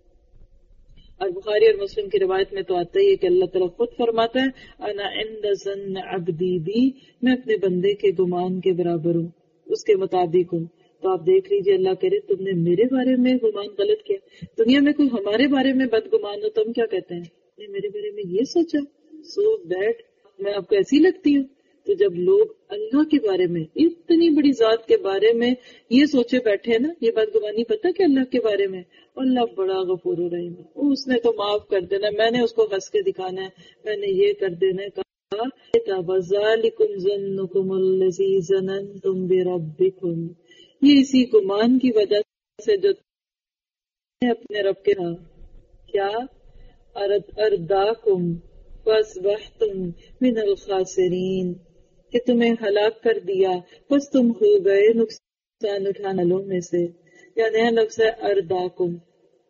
اور بخاری اور مسلم کی روایت میں تو آتا ہی ہے کہ اللہ تعالیٰ خود فرماتا ہے انا عند ظن عبدی بی، میں اپنے بندے کے گمان کے برابر ہوں، اس کے مطابق ہوں. تو آپ دیکھ لیجیے اللہ کرے تم نے میرے بارے میں گمان غلط کیا. دنیا میں کوئی ہمارے بارے میں بد گمان ہو تو ہم کیا کہتے ہیں، نے میرے بارے میں یہ سوچا، سو بیڈ، میں آپ کو ایسی لگتی ہوں. تو جب لوگ اللہ کے بارے میں، اتنی بڑی ذات کے بارے میں یہ سوچے بیٹھے نا، یہ بات گمانی پتہ کہ اللہ کے بارے میں اللہ بڑا غفور رحیم ہے، اس نے تو معاف کر دینا، میں نے اس کو ہنس کے دکھانا ہے، میں نے یہ کر دینا ہے. کہا وَذَلِكُمْ ظَنُّكُمُ الَّذِي ظَنَنْتُمْ بِرَبِّكُمْ، یہ اسی گمان کی وجہ سے جو اپنے رب کے ہاں کیا ارداکم فَأَصْبَحْتُمْ مِنَ الْخَاسِرِينَ، کہ تمہیں ہلاک کر دیا بس تم ہو گئے نقصان اٹھانے والوں میں سے. یعنی لفظ ہے ارداکم،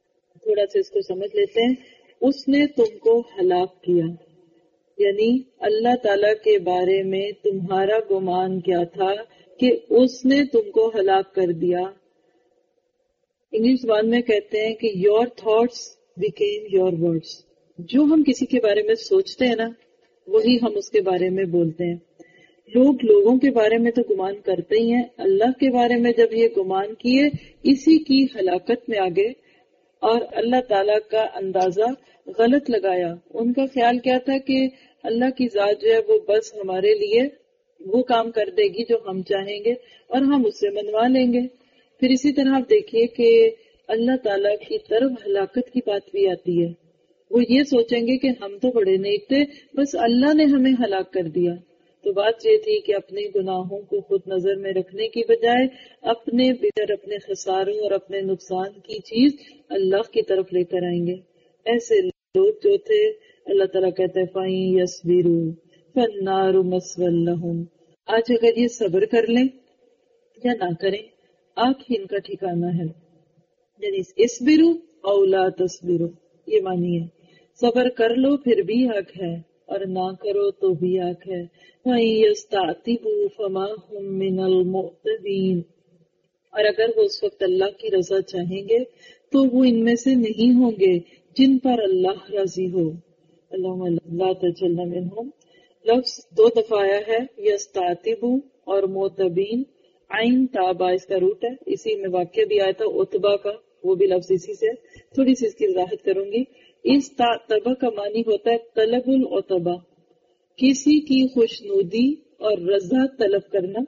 تھوڑا سا اس کو سمجھ لیتے ہیں. اس نے تم کو ہلاک کیا، یعنی اللہ تعالی کے بارے میں تمہارا گمان کیا تھا کہ اس نے تم کو ہلاک کر دیا. انگلش زبان میں کہتے ہیں کہ your thoughts become your words. جو ہم کسی کے بارے میں سوچتے ہیں نا وہی ہم اس کے بارے میں بولتے ہیں. لوگ لوگوں کے بارے میں تو گمان کرتے ہی ہیں، اللہ کے بارے میں جب یہ گمان کیے اسی کی ہلاکت میں آگے اور اللہ تعالیٰ کا اندازہ غلط لگایا. ان کا خیال کیا تھا کہ اللہ کی ذات جو ہے وہ بس ہمارے لیے وہ کام کر دے گی جو ہم چاہیں گے اور ہم اس سے منوا لیں گے. پھر اسی طرح آپ دیکھیے کہ اللہ تعالیٰ کی طرف ہلاکت کی بات بھی آتی ہے. وہ یہ سوچیں گے کہ ہم تو بڑے نیک تھے، بس اللہ نے ہمیں ہلاک کر دیا. تو بات یہ تھی کہ اپنے گناہوں کو خود نظر میں رکھنے کی بجائے اپنے بغیر اپنے خساروں اور اپنے نقصان کی چیز اللہ کی طرف لے کر آئیں گے. ایسے لوگ جو تھے اللہ تعالیٰ کہتے ہیں فَإِن يَصْبِرُوا فَالنَّارُ مَثْوًى لَهُمْ. آج اگر یہ صبر کر لیں یا نہ کریں آنکھ ہی ان کا ٹھکانہ ہے. یعنی اصبروا او لا تصبروا یہ معنی ہے. صبر کر لو پھر بھی حق ہے اور نہ کرو تو بھی حق ہے. وَإِن يَسْتَعْتِبُوا فَمَا هُمْ مِنَ الْمُعْتَبِينَ. اور اگر وہ اس وقت اللہ کی رضا چاہیں گے تو وہ ان میں سے نہیں ہوں گے جن پر اللہ راضی ہو. اللہم لا تجعلنا منہم. لفظ دو دفعہ آیا ہے یستعتبوا اور معتبین. عین تابا اس کا روٹ ہے. اسی میں واقعہ بھی آیا تھا اتبا کا، وہ بھی لفظ اسی سے. تھوڑی سی اس کی وضاحت کروں گی. اس تابا کا معنی ہوتا ہے طلب العتبا، کسی کی خوشنودی اور رضا طلب کرنا.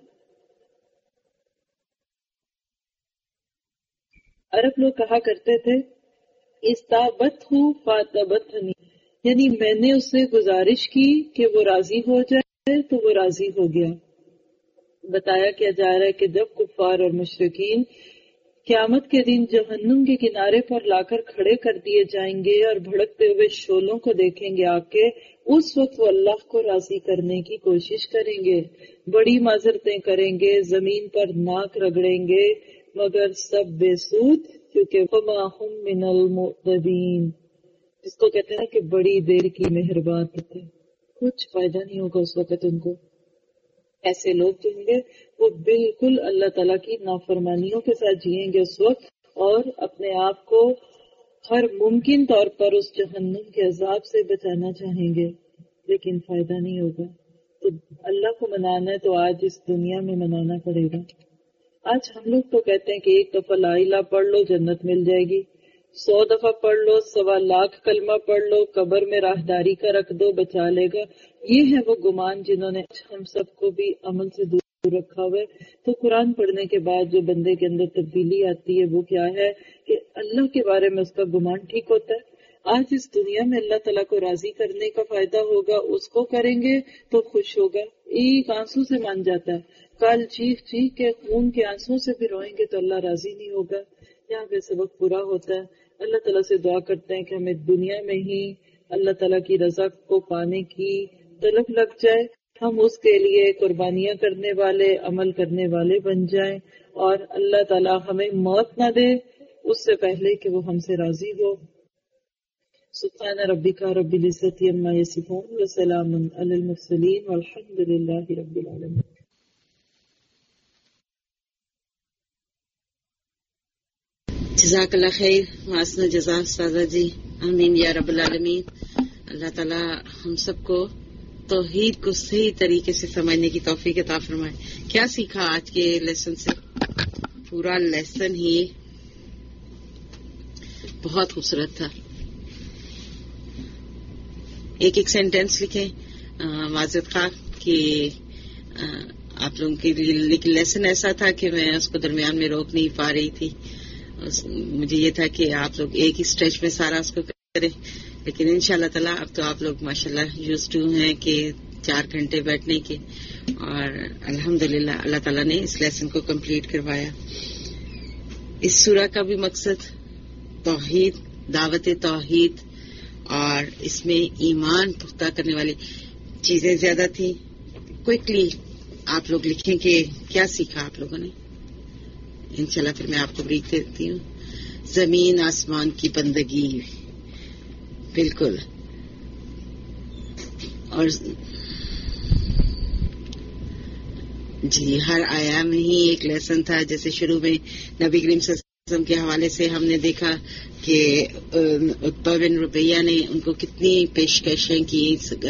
عرب لوگ کہا کرتے تھے استابت ہوں فاتبتنی، یعنی میں نے اس سے گزارش کی کہ وہ راضی ہو جائے تو وہ راضی ہو گیا. بتایا کیا جا رہا ہے کہ جب کفار اور مشرکین قیامت کے دن جہنم کے کنارے پر لا کر کھڑے کر دیے جائیں گے اور بھڑکتے ہوئے شعلوں کو دیکھیں گے آ کے، اس وقت وہ اللہ کو راضی کرنے کی کوشش کریں گے، بڑی معذرتیں کریں گے، زمین پر ناک رگڑیں گے، مگر سب بے سود، کیونکہ فما ہم من المعتبین، جس کو کہتے ہیں کہ بڑی دیر کی مہربان ہوتے، کچھ فائدہ نہیں ہوگا اس وقت ان کو. ایسے لوگ جو ہوں گے وہ بالکل اللہ تعالیٰ کی نافرمانیوں کے ساتھ جئیں گے اس وقت اور اپنے آپ کو ہر ممکن طور پر اس جہنم کے عذاب سے بچانا چاہیں گے، لیکن فائدہ نہیں ہوگا. تو اللہ کو منانا ہے تو آج اس دنیا میں منانا پڑے گا. آج ہم لوگ تو کہتے ہیں کہ ایک دفعہ لا الہ پڑھ لو جنت مل جائے گی، سو دفعہ پڑھ لو، سوا لاکھ کلمہ پڑھ لو، قبر میں راہداری کا رکھ دو بچا لے گا. یہ ہے وہ گمان جنہوں نے ہم سب کو بھی عمل سے دور رکھا ہوا ہے. تو قرآن پڑھنے کے بعد جو بندے کے اندر تبدیلی آتی ہے وہ کیا ہے کہ اللہ کے بارے میں اس کا گمان ٹھیک ہوتا ہے. آج اس دنیا میں اللہ تعالیٰ کو راضی کرنے کا فائدہ ہوگا، اس کو کریں گے تو خوش ہوگا، ایک آنسو سے مان جاتا ہے. کل چیخ چیخ کے خون کے آنسو سے بھی روئیں گے تو اللہ راضی نہیں ہوگا. یہاں پہ سبق پورا ہوتا ہے. اللہ تعالیٰ سے دعا کرتے ہیں کہ ہمیں دنیا میں ہی اللہ تعالیٰ کی رضا کو پانے کی طلب لگ جائے، ہم اس کے لیے قربانیاں کرنے والے عمل کرنے والے بن جائیں، اور اللہ تعالیٰ ہمیں موت نہ دے اس سے پہلے کہ وہ ہم سے راضی ہو. سبحان ربک رب العزت عما یصفون وسلام علی المرسلین والحمد للہ رب العالمین. جزاک اللہ خیر، واسنا جزا استاذہ جی. آمین یا رب العالمین. اللہ تعالیٰ ہم سب کو توحید کو صحیح طریقے سے سمجھنے کی توفیق عطا فرمائے. کیا سیکھا آج کے لیسن سے؟ پورا لیسن ہی بہت خوبصورت تھا. ایک ایک سینٹینس لکھیں واجد خان کہ آپ لوگوں کے لیے لیسن ایسا تھا کہ میں اس کو درمیان میں روک نہیں پا رہی تھی. مجھے یہ تھا کہ آپ لوگ ایک ہی اسٹریچ میں سارا اس کو کریں، لیکن ان شاء اللہ تعالیٰ اب تو آپ لوگ ماشاء اللہ یوز ٹو ہیں کہ چار گھنٹے بیٹھنے کے، اور الحمدللہ اللہ تعالیٰ نے اس لیسن کو کمپلیٹ کروایا. اس سورہ کا بھی مقصد توحید، دعوت توحید، اور اس میں ایمان پختہ کرنے والی چیزیں زیادہ تھیں. کوئکلی آپ لوگ لکھیں کہ کیا سیکھا آپ لوگوں نے. انشاءاللہ پھر میں آپ کو بریک دیتی ہوں. زمین آسمان کی بندگی. بالکل. اور جی ہر آیا میں ہی ایک لیسن تھا. جیسے شروع میں نبی کریم صلی اللہ علیہ وسلم کے حوالے سے ہم نے دیکھا کہ عتبہ بن ربیعہ نے ان کو کتنی پیشکشیں کی.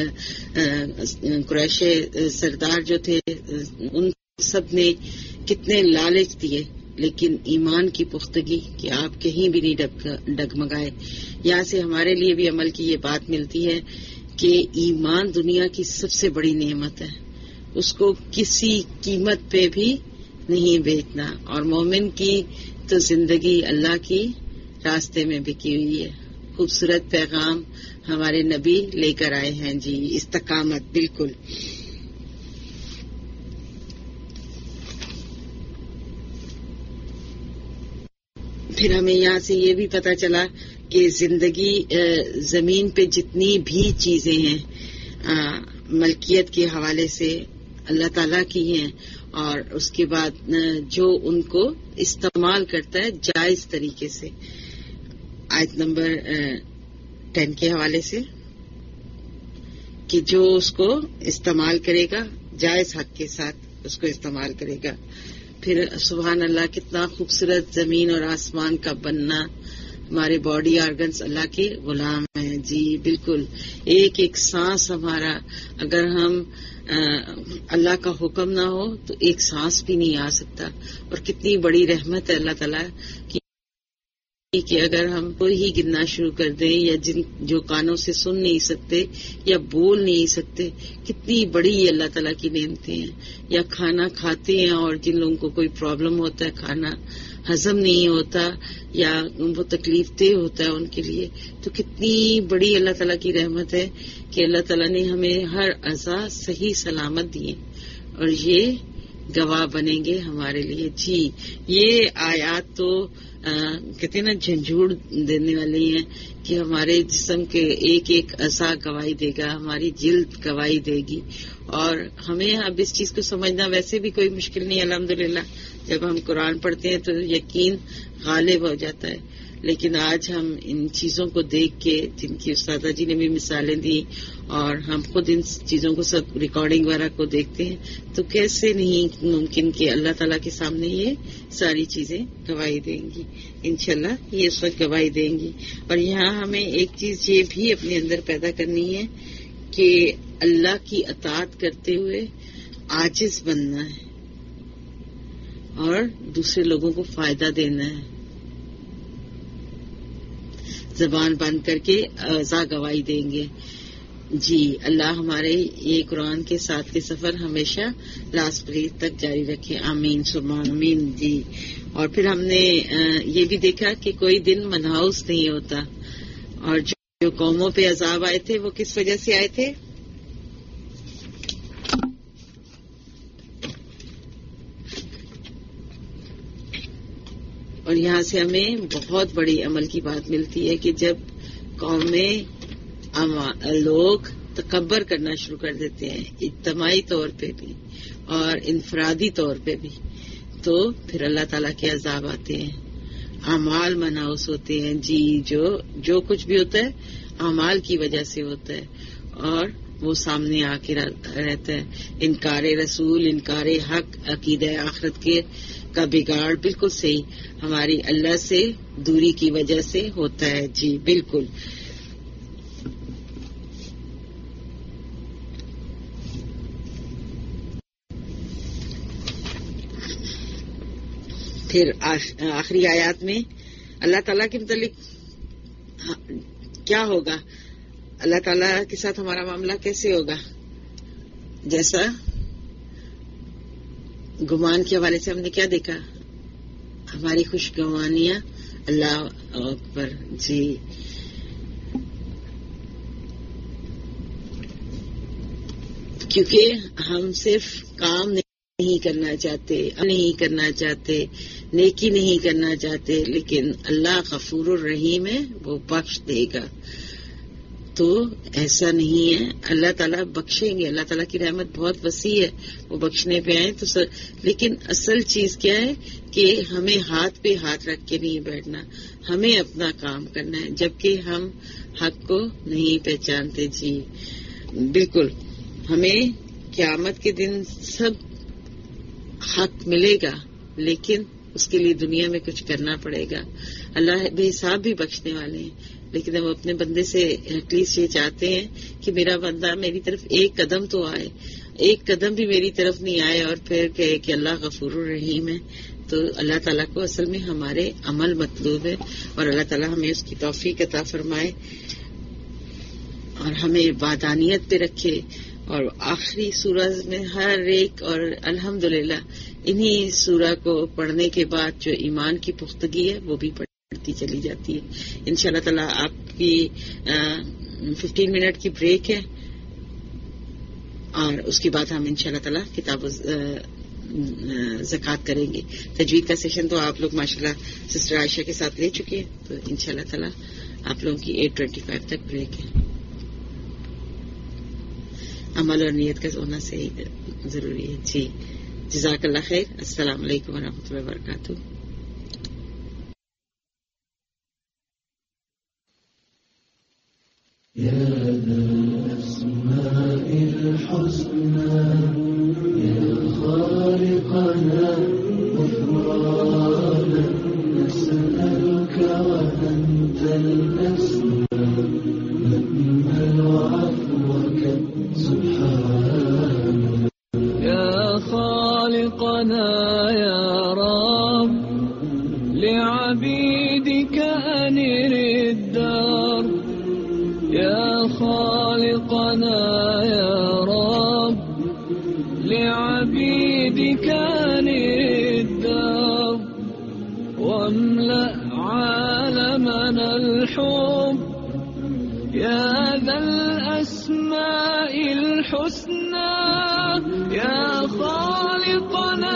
قریش سردار جو تھے ان سب نے کتنے لالچ دیے، لیکن ایمان کی پختگی کہ آپ کہیں بھی نہیں ڈگمگائے. یہاں سے ہمارے لیے بھی عمل کی یہ بات ملتی ہے کہ ایمان دنیا کی سب سے بڑی نعمت ہے، اس کو کسی قیمت پہ بھی نہیں بیچنا. اور مومن کی تو زندگی اللہ کی راستے میں بکی ہوئی ہے. خوبصورت پیغام ہمارے نبی لے کر آئے ہیں. جی استقامت. بالکل. پھر ہمیں یہاں سے یہ بھی پتہ چلا کہ زندگی زمین پہ جتنی بھی چیزیں ہیں ملکیت کے حوالے سے اللہ تعالیٰ کی ہیں، اور اس کے بعد جو ان کو استعمال کرتا ہے جائز طریقے سے. آیت نمبر ٹین کے حوالے سے کہ جو اس کو استعمال کرے گا جائز حق کے ساتھ اس کو استعمال کرے گا. پھر سبحان اللہ کتنا خوبصورت زمین اور آسمان کا بننا. ہمارے باڈی آرگنز اللہ کے غلام ہیں. جی بالکل. ایک ایک سانس ہمارا، اگر ہم اللہ کا حکم نہ ہو تو ایک سانس بھی نہیں آ سکتا. اور کتنی بڑی رحمت ہے اللہ تعالیٰ کی کہ اگر ہم کو ہی گننا شروع کر دیں، یا جن جو کانوں سے سن نہیں سکتے یا بول نہیں سکتے، کتنی بڑی اللہ تعالیٰ کی نعمتیں ہیں. یا کھانا کھاتے ہیں اور جن لوگوں کو کوئی پرابلم ہوتا ہے، کھانا ہضم نہیں ہوتا یا وہ تکلیف دہ ہوتا ہے ان کے لیے، تو کتنی بڑی اللہ تعالیٰ کی رحمت ہے کہ اللہ تعالیٰ نے ہمیں ہر اعضاء صحیح سلامت دیے، اور یہ گواہ بنیں گے ہمارے لیے. جی یہ آیات تو کہتے ہیں نا جھنجھوڑ دینے والی ہیں کہ ہمارے جسم کے ایک ایک اعضاء گواہی دے گا، ہماری جلد گواہی دے گی. اور ہمیں اب اس چیز کو سمجھنا ویسے بھی کوئی مشکل نہیں، الحمدللہ. جب ہم قرآن پڑھتے ہیں تو یقین غالب ہو جاتا ہے. لیکن آج ہم ان چیزوں کو دیکھ کے، جن کی استاذہ جی نے بھی مثالیں دی، اور ہم خود ان چیزوں کو سب ریکارڈنگ وغیرہ کو دیکھتے ہیں، تو کیسے نہیں ممکن کہ اللہ تعالیٰ کے سامنے یہ ساری چیزیں گواہی دیں گی. انشاءاللہ یہ اس وقت گواہی دیں گی. اور یہاں ہمیں ایک چیز یہ بھی اپنے اندر پیدا کرنی ہے کہ اللہ کی اطاعت کرتے ہوئے عاجز بننا ہے اور دوسرے لوگوں کو فائدہ دینا ہے. زبان بند کر کے اعضاء گواہی دیں گے. جی اللہ ہمارے یہ قرآن کے ساتھ کے سفر ہمیشہ لاسٹ بریتھ تک جاری رکھے. آمین ثم آمین. جی اور پھر ہم نے یہ بھی دیکھا کہ کوئی دن منحوس نہیں ہوتا، اور جو قوموں پہ عذاب آئے تھے وہ کس وجہ سے آئے تھے؟ اور یہاں سے ہمیں بہت بڑی عمل کی بات ملتی ہے کہ جب قوم میں لوگ تکبر کرنا شروع کر دیتے ہیں، اجتماعی طور پہ بھی اور انفرادی طور پہ بھی، تو پھر اللہ تعالیٰ کے عذاب آتے ہیں. اعمال منحوس ہوتے ہیں. جی جو جو کچھ بھی ہوتا ہے اعمال کی وجہ سے ہوتا ہے، اور وہ سامنے آ کے رہتا ہے. انکار رسول، انکار حق، عقیدہ آخرت کے کا بگاڑ بالکل صحیح ہماری اللہ سے دوری کی وجہ سے ہوتا ہے. جی بالکل. پھر آخری آیات میں اللہ تعالیٰ کے متعلق کیا ہوگا، اللہ تعالیٰ کے ساتھ ہمارا معاملہ کیسے ہوگا. جیسا گمان کے حوالے سے ہم نے کیا دیکھا، ہماری خوشگوانیاں اللہ اکبر. جی کیونکہ ہم صرف کام نہیں کرنا چاہتے، نہیں کرنا چاہتے، نیکی نہیں کرنا چاہتے، لیکن اللہ غفور الرحیم ہے، وہ بخش دے گا. तो ऐसा नहीं है। अल्लाह ताला बख्शेंगे, अल्लाह ताला की रहमत बहुत वसी है, वो बख्शने पे आए तो सर, लेकिन असल चीज क्या है कि हमें हाथ पे हाथ रख के नहीं बैठना, हमें अपना काम करना है, जबकि हम हक को नहीं पहचानते। जी बिल्कुल, हमें क़यामत के दिन सब हक मिलेगा, लेकिन उसके लिए दुनिया में कुछ करना पड़ेगा। अल्लाह बेहिसाब भी बख्शने वाले हैं, लेकिन हम अपने बंदे से एटलीस्ट ये चाहते हैं कि मेरा बंदा मेरी तरफ एक कदम तो आए, एक कदम भी मेरी तरफ नहीं आए और फिर कहे कि अल्लाह गफूरुर रहीम है। तो अल्लाह ताला को असल में हमारे अमल मतलूब है और अल्लाह ताला हमें उसकी तौफीक अता फरमाए और हमें वादानियत पे रखे। और आखिरी सूरह में हर एक, और अल्हम्दुलिल्लाह इन्हीं सूरह को पढ़ने के बाद जो ईमान की पुख्तगी है वो भी बढ़ती चली जाती है। इंशाअल्लाह ताला आपकी फिफ्टीन मिनट की ब्रेक है और उसके बाद हम इंशाअल्लाह ताला किताब ज़कात करेंगे। तजवीद का सेशन तो आप लोग माशाल्लाह सिस्टर आयशा के साथ ले चुके हैं, तो इंशाअल्लाह ताला आप लोगों की एट ट्वेंटी फाइव तक ब्रेक है। अमल और नियत का होना सही जरूरी है। जी जज़ाकल्लाह खैर। अस्सलाम वालेकुम व रहमतुल्लाहि व बरकातुहू। या अस्माइल हुस्ना या खालिक़ना ग़ुफ़राना नस्अलुका व अंतल अस्मा नअमल अफ़वका सुब्हानक या खालिक़ना या रब लिअबीदिका अनिर الدار يا خالقنا يا رب لعبيدك الدار واملأ عالمنا الحب يا ذا الأسماء الحسنى يا خالقنا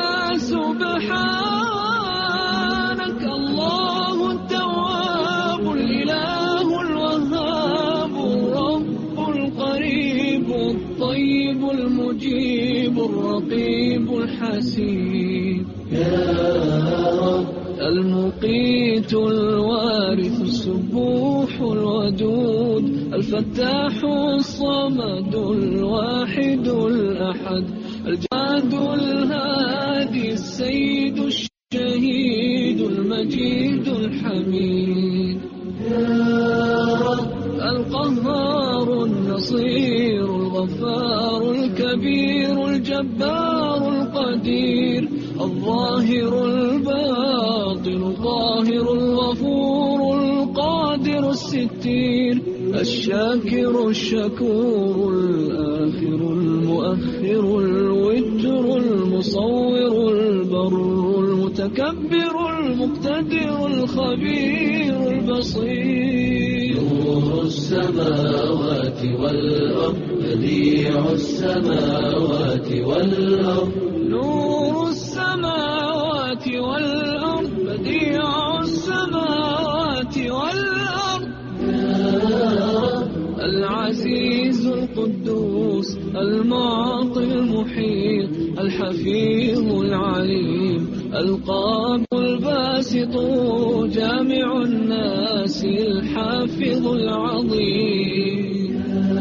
سبحانك الله التواب الإله الوهاب الرب القريب الطيب المجيب الرقيب الحسيب يا رب المقيت الوارث السبوح الودود الفتاح الصمد الواحد الأحد الجاد الهادي السيد الشهيد المجيد الحميد القهار النصير الغفار الكبير الجبار القدير الظاهر الباطن الظاهر الغفور القادر الستير الشاكر الشكور الآخر المؤخر الوتر المصور البر المتكبر المقتدر الخبير البصير نور السماوات والأرض بديع السماوات والأرض نور السماوات والأرض بديع السماوات والأرض العزيز القدوس المعطي المحيط الحفيظ العليم القابض الباسط جامع الناس الحافظ العظيم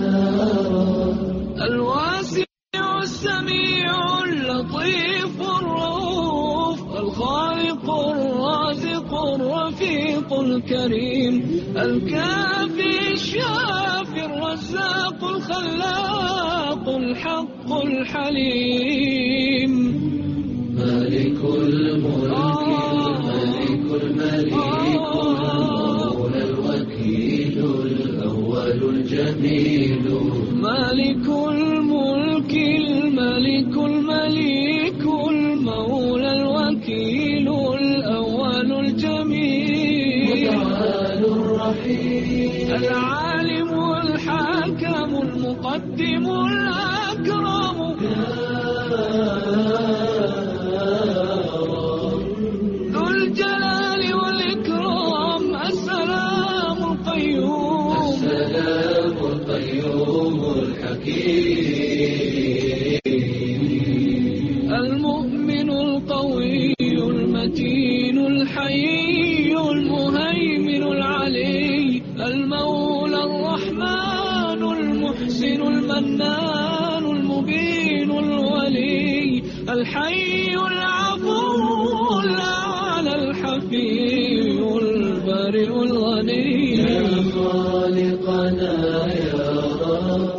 الواسع السميع اللطيف الرؤوف الخالق الرازق الرفيق الكريم الكافي الشافي الرزاق الخلاق الحق الحليم مالك الملك الملك المليك المولى الوكيل الأول الجميل مالك الملك الملك المليك المولى الوكيل الأول الجميل متعال الرحيم العالم الحاكم المقدم الأكرم ذو الجلال والإكرام السلام القيوم السلام القيوم الحكيم. المؤمن القوي المتين الحي المهيمن العلي المولى الرحمن المحسن المنان المبين الولي الحي العفو الأعلى الحفي البارئ الغني. يا خالقنا يا رب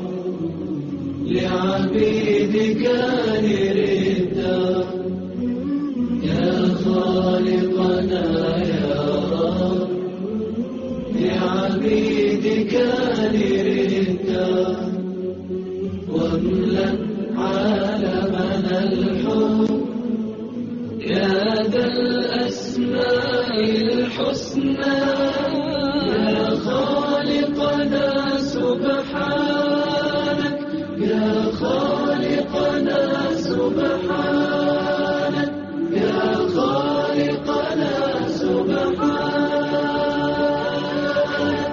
لعبيدك نردا، يا خالقنا يا رب لعبيدك نردا، واملأ عالمنا الحب يا ذا الأسماء الحسنى. يا خالقنا سبحانك، يا خالقنا سبحانك، يا خالقنا سبحانك.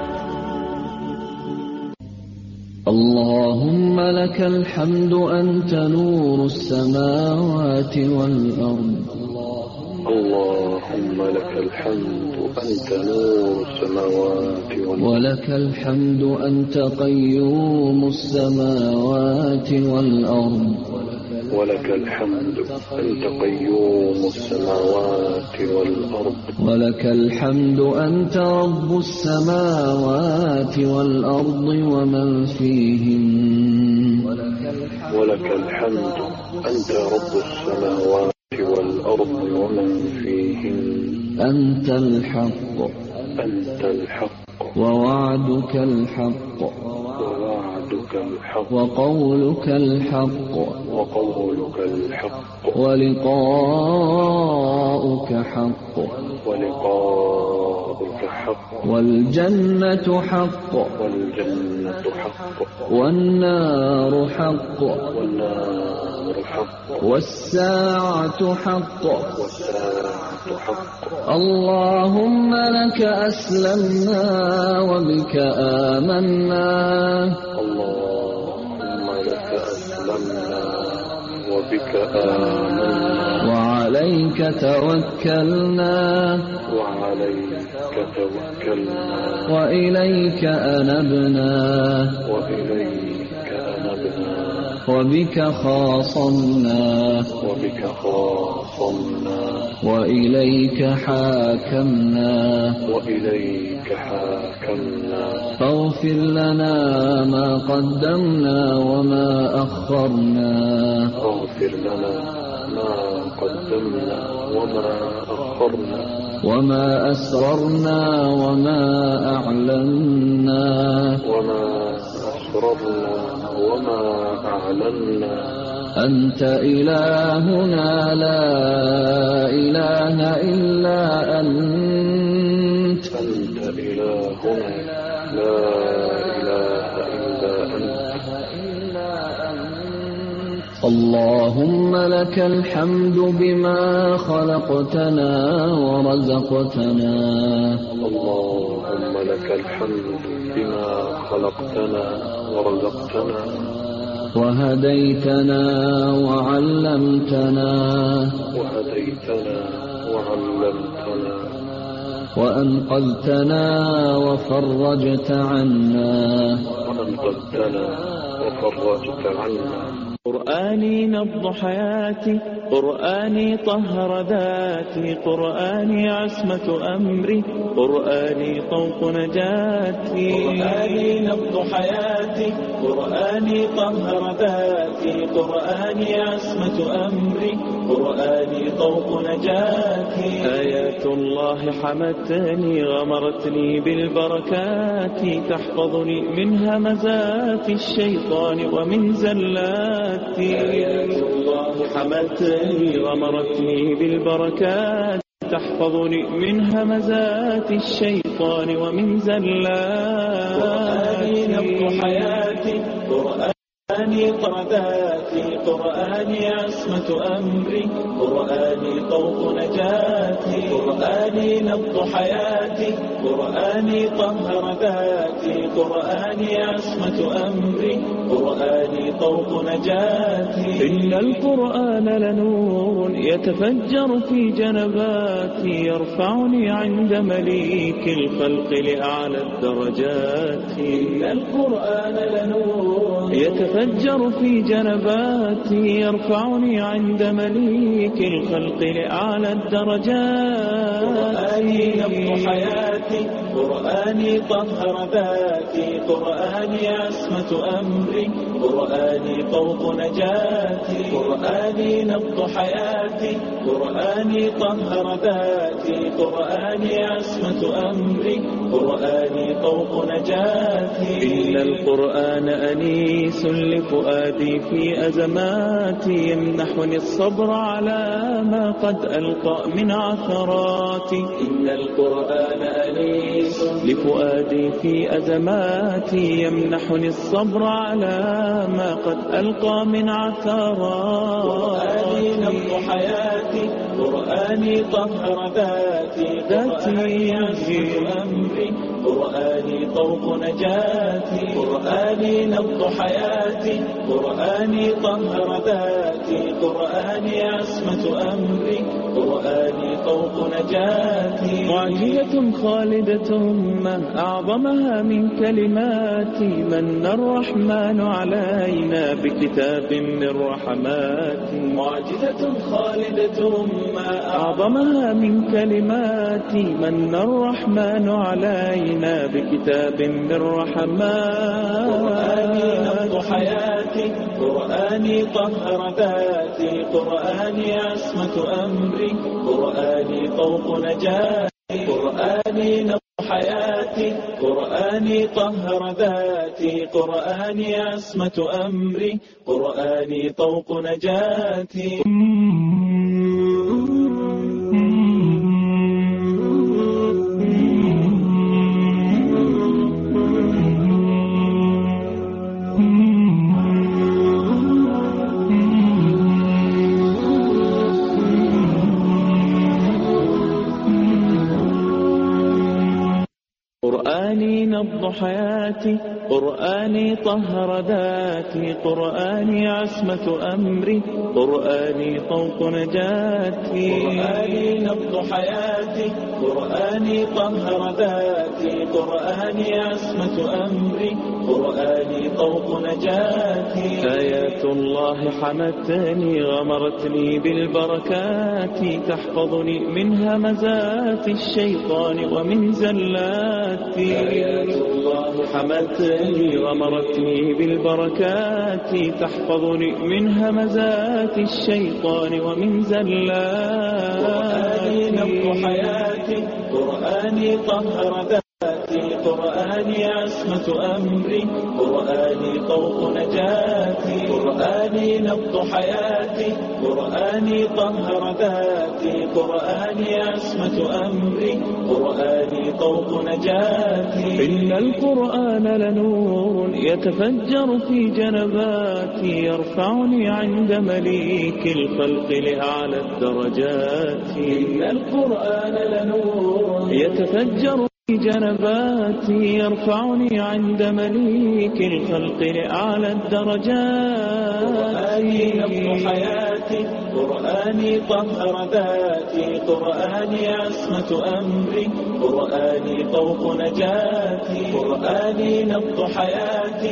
اللهم لك الحمد أنت نور السماوات والأرض. اللهم لك الحمد أنت نور السماوات والأرض، ولك الحمد أنت قيوم السماوات والأرض، ولك الحمد أنت قيوم السماوات والأرض، ولك الحمد أنت رب السماوات والأرض ومن فيهن، ولك الحمد أنت رب السماوات والأرض ومن فيهن. أنت الحق، أنت الحق، ووعدك الحق، ووعدك الحق، وقولك الحق، وقولك الحق، ولقاؤك حق، ولقاؤك حق، والجنة حق، والجنة حق، والنار حق، والنار حق، والساعة حق، والساعة حق. اللهم لك أسلمنا وبك آمنا، اللهم لك أسلمنا وبك آمنا، وعليك توكلنا، وعليك توكلنا، وإليك أنبنا، وإليك أنبنا، وبك خاصمنا، وبك خاصمنا، وإليك حاكمنا، وإليك حاكمنا. فاغفر لنا ما قدمنا وما أخرنا، فاغفر لنا ما قدمنا وما أخرنا، وما أسررنا وما أعلنا، وما أسررنا وما أعلنا. أنت إلهنا لا إله إلا أنت، أنت إلهنا لا إله إلا أنت. اللهم لك الحمد بما خلقتنا ورزقتنا، اللهم لك الحمد بما خلقتنا ورزقتنا، وهديتنا وعلمتنا، وهديتنا وعلمتنا، وأنقذتنا وفرجت عنا، وأنقذتنا وفرجت عنا. قرآني نبض حياتي، قرآني طهر ذاتي، قرآني عصمة أمري، قرآني طوق نجاتي. قرآني نبض حياتي، قرآني طهر ذاتي، قرآني عصمة أمري، قرآني طوق نجاتي. آيات الله حمتني غمرتني بالبركات، تحفظني من همزات الشيطان ومن زلاتي. آيات الله حمتني غمرتني بالبركات، تحفظني من همزات الشيطان ومن زلاتي. قرآني نبض حياتي، قرآني قرآني طرداتي قرآني عصمة أمري قرآني طوق نجاتي قرآني نبض حياتي قرآني طهر ذاتي قرآني عصمة أمري قرآني طوق نجاتي. إن القرآن لنور يتفجر في جنباتي يرفعني عند مليك الخلق لأعلى الدرجات. إن القرآن لنور يتفجر في جنباتي يرفعني عند مليك الخلق لأعلى الدرجات. قرآني نبض حياتي قرآني طهر ذاتي قرآني عصمة أمري قرآني طوق نجاتي قرآني نبض حياتي قرآني طهر ذاتي قرآني عصمة أمري قرآني طوق نجاتي. إن القرآن أنيس لفؤادي في أزماتي يمنحني الصبر على ما قد ألقى من عثراتي. إن القرآن أنيس لفؤادي في أزماتي يمنحني الصبر على ما قد ألقى من عثراتي. قرآني نبض حياتي قرآني طهر ذاتي قرآني عصمة أمري قرآني طوق نجاتي قرآني نبض حياتي قرآني طهر ذاتي قرآني عصمة أمري قرآني طوق نجاتي. معجزة خالدة ما أعظمها من كلماتي من الرحمن علينا بكتاب من رحماتي. معجزة خالدة ما أعظمها من كلماتي من الرحمن علينا بكتاب من رحماتي. قرآني نبض حياتي قرآني طهر ذاتي قرآني عصمة أمري قرآني طوق نجاتي قرآني نبض حياتي قرآني طهر ذاتي قرآني عصمة أمري قرآني طوق نجاتي. قرآني نبض حياتي قرآني طهر ذاتي قرآني عصمة أمري قرآني طوق نجاتي. قرآني نبض حياتي قرآني طهر ذاتي قرآني عصمة أمري قرآني طوق نجاتي. آيات الله حمتني غمرتني بالبركات تحفظني من همزات الشيطان ومن زلاتي. آيات الله حمتني غمرتني بالبركات تحفظني من همزات الشيطان ومن زلاتي. قرآني نبض حياتي قرآني طهر ذاتي قرآني عصمة أمري قرآني طوق نجاتي قرآني نبض حياتي قرآني طهر ذاتي قرآني عصمة أمري قرآني طوق نجاتي. إن القرآن لنور يتفجر في جنباتي يرفعني عند مليك الخلق لأعلى الدرجات. إن القرآن لنور يتفجر في جنباتي يرفعني عند مليك الخلق لأعلى الدرجات. قرآني نبض حياتي قرآني طهر ذاتي قرآني عصمة أمري قرآني طوق نجاتي قرآني نبض حياتي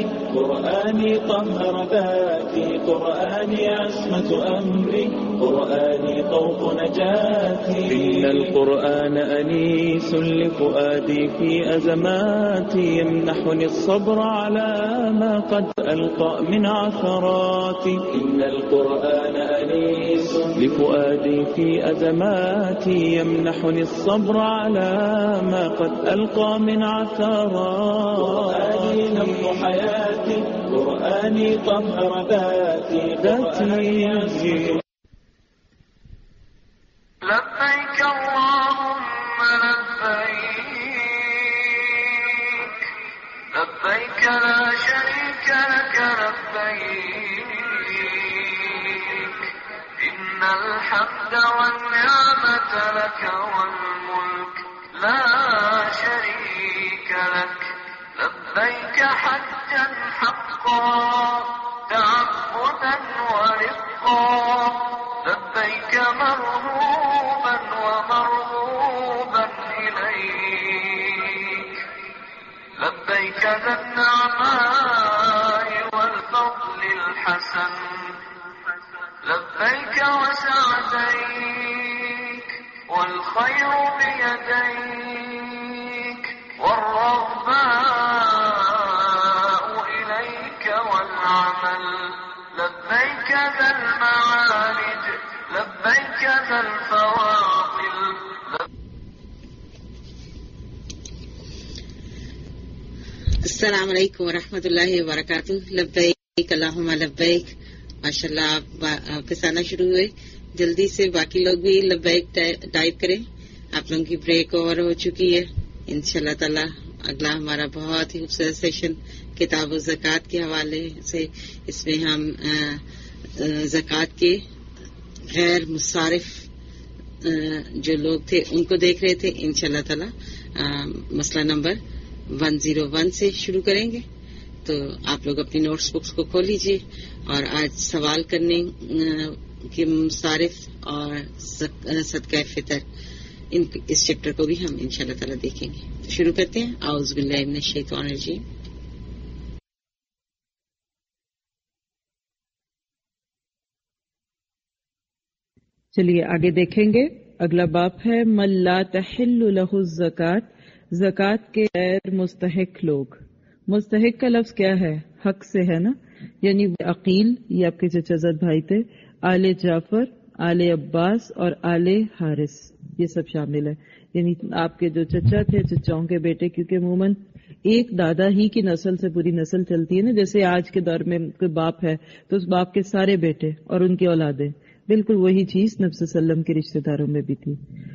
قرآني طهر ذاتي قرآني عصمة أمري قرآني طوق نجاتي. إن القرآن أنيس لفؤادي في أزماتي يمنحني الصبر على ما قد ألقى من عثراتي. إن القرآن أنيس لفؤادي في أزماتي يمنحني الصبر على ما قد ألقى من عثراتي. قرآني نبض حياتي قرآني طهر ذاتي قرآني عصمة. لبيك اللهم لبيك لبيك لا شريك لك لبيك الحمد والنعمة لك والملك لا شريك لك لبيك حجا حقا تعبدا ورقا لبيك مرغوبا ومرغوبا إليك لبيك ذا النعماء والفضل الحسن لبيك وسعديك والخير بيديك والرغباء إليك والعمل لبيك ذا المعارج لبيك ذا الفواضل. السلام علیکم ورحمۃ اللہ وبرکاتہ. لبیک اللہم لبیک. ماشاءاللہ آپ آپ کے سانا شروع ہوئے. جلدی سے باقی لوگ بھی لبیک ٹائپ کریں. آپ لوگوں کی بریک اوور ہو چکی ہے. انشاءاللہ تعالی اگلا ہمارا بہت ہی خوبصورت سیشن کتاب و زکوٰۃ کے حوالے سے. اس میں ہم زکوٰۃ کے غیر مصارف جو لوگ تھے ان کو دیکھ رہے تھے. انشاءاللہ تعالی مسئلہ نمبر ون زیرو ون سے شروع کریں گے. تو آپ لوگ اپنی نوٹس بکس کو کھول لیجیے اور آج سوال کرنے کے مصارف اور صدقہ فطر ان اس چیپٹر کو بھی ہم انشاءاللہ تعالی دیکھیں گے. تو شروع کرتے ہیں. اعوذ باللہ من الشیطان الرجیم. چلیے آگے دیکھیں گے. اگلا باب ہے من لا تحل لہ الزکوٰۃ. زکوٰۃ کے غیر مستحق لوگ. مستحق کا لفظ کیا ہے؟ حق سے ہے نا، یعنی عقیل یہ آپ کے چچا زاد بھائی تھے، آل جعفر، آل عباس اور آل حارث یہ سب شامل ہے. یعنی آپ کے جو چچا تھے، چچاؤں کے بیٹے، کیونکہ عموماً ایک دادا ہی کی نسل سے پوری نسل چلتی ہے نا. جیسے آج کے دور میں کوئی باپ ہے تو اس باپ کے سارے بیٹے اور ان کی اولادیں. بالکل وہی چیز نبی صلی اللہ علیہ وسلم کے رشتہ داروں میں بھی تھی.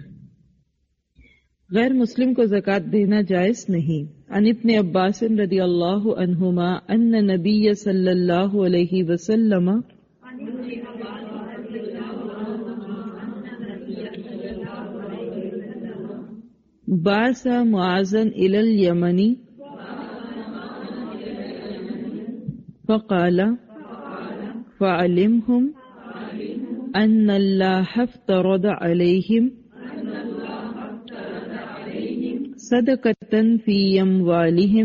غیر مسلم کو زکوٰۃ دینا جائز نہیں. عن ابن عباس رضی اللہ عنہما ان نبی صلی اللہ علیہ وسلم بعث معاذا الی الیمن فقال فعلمهم ان اللہ افترض علیہم صدقة فی اموالہم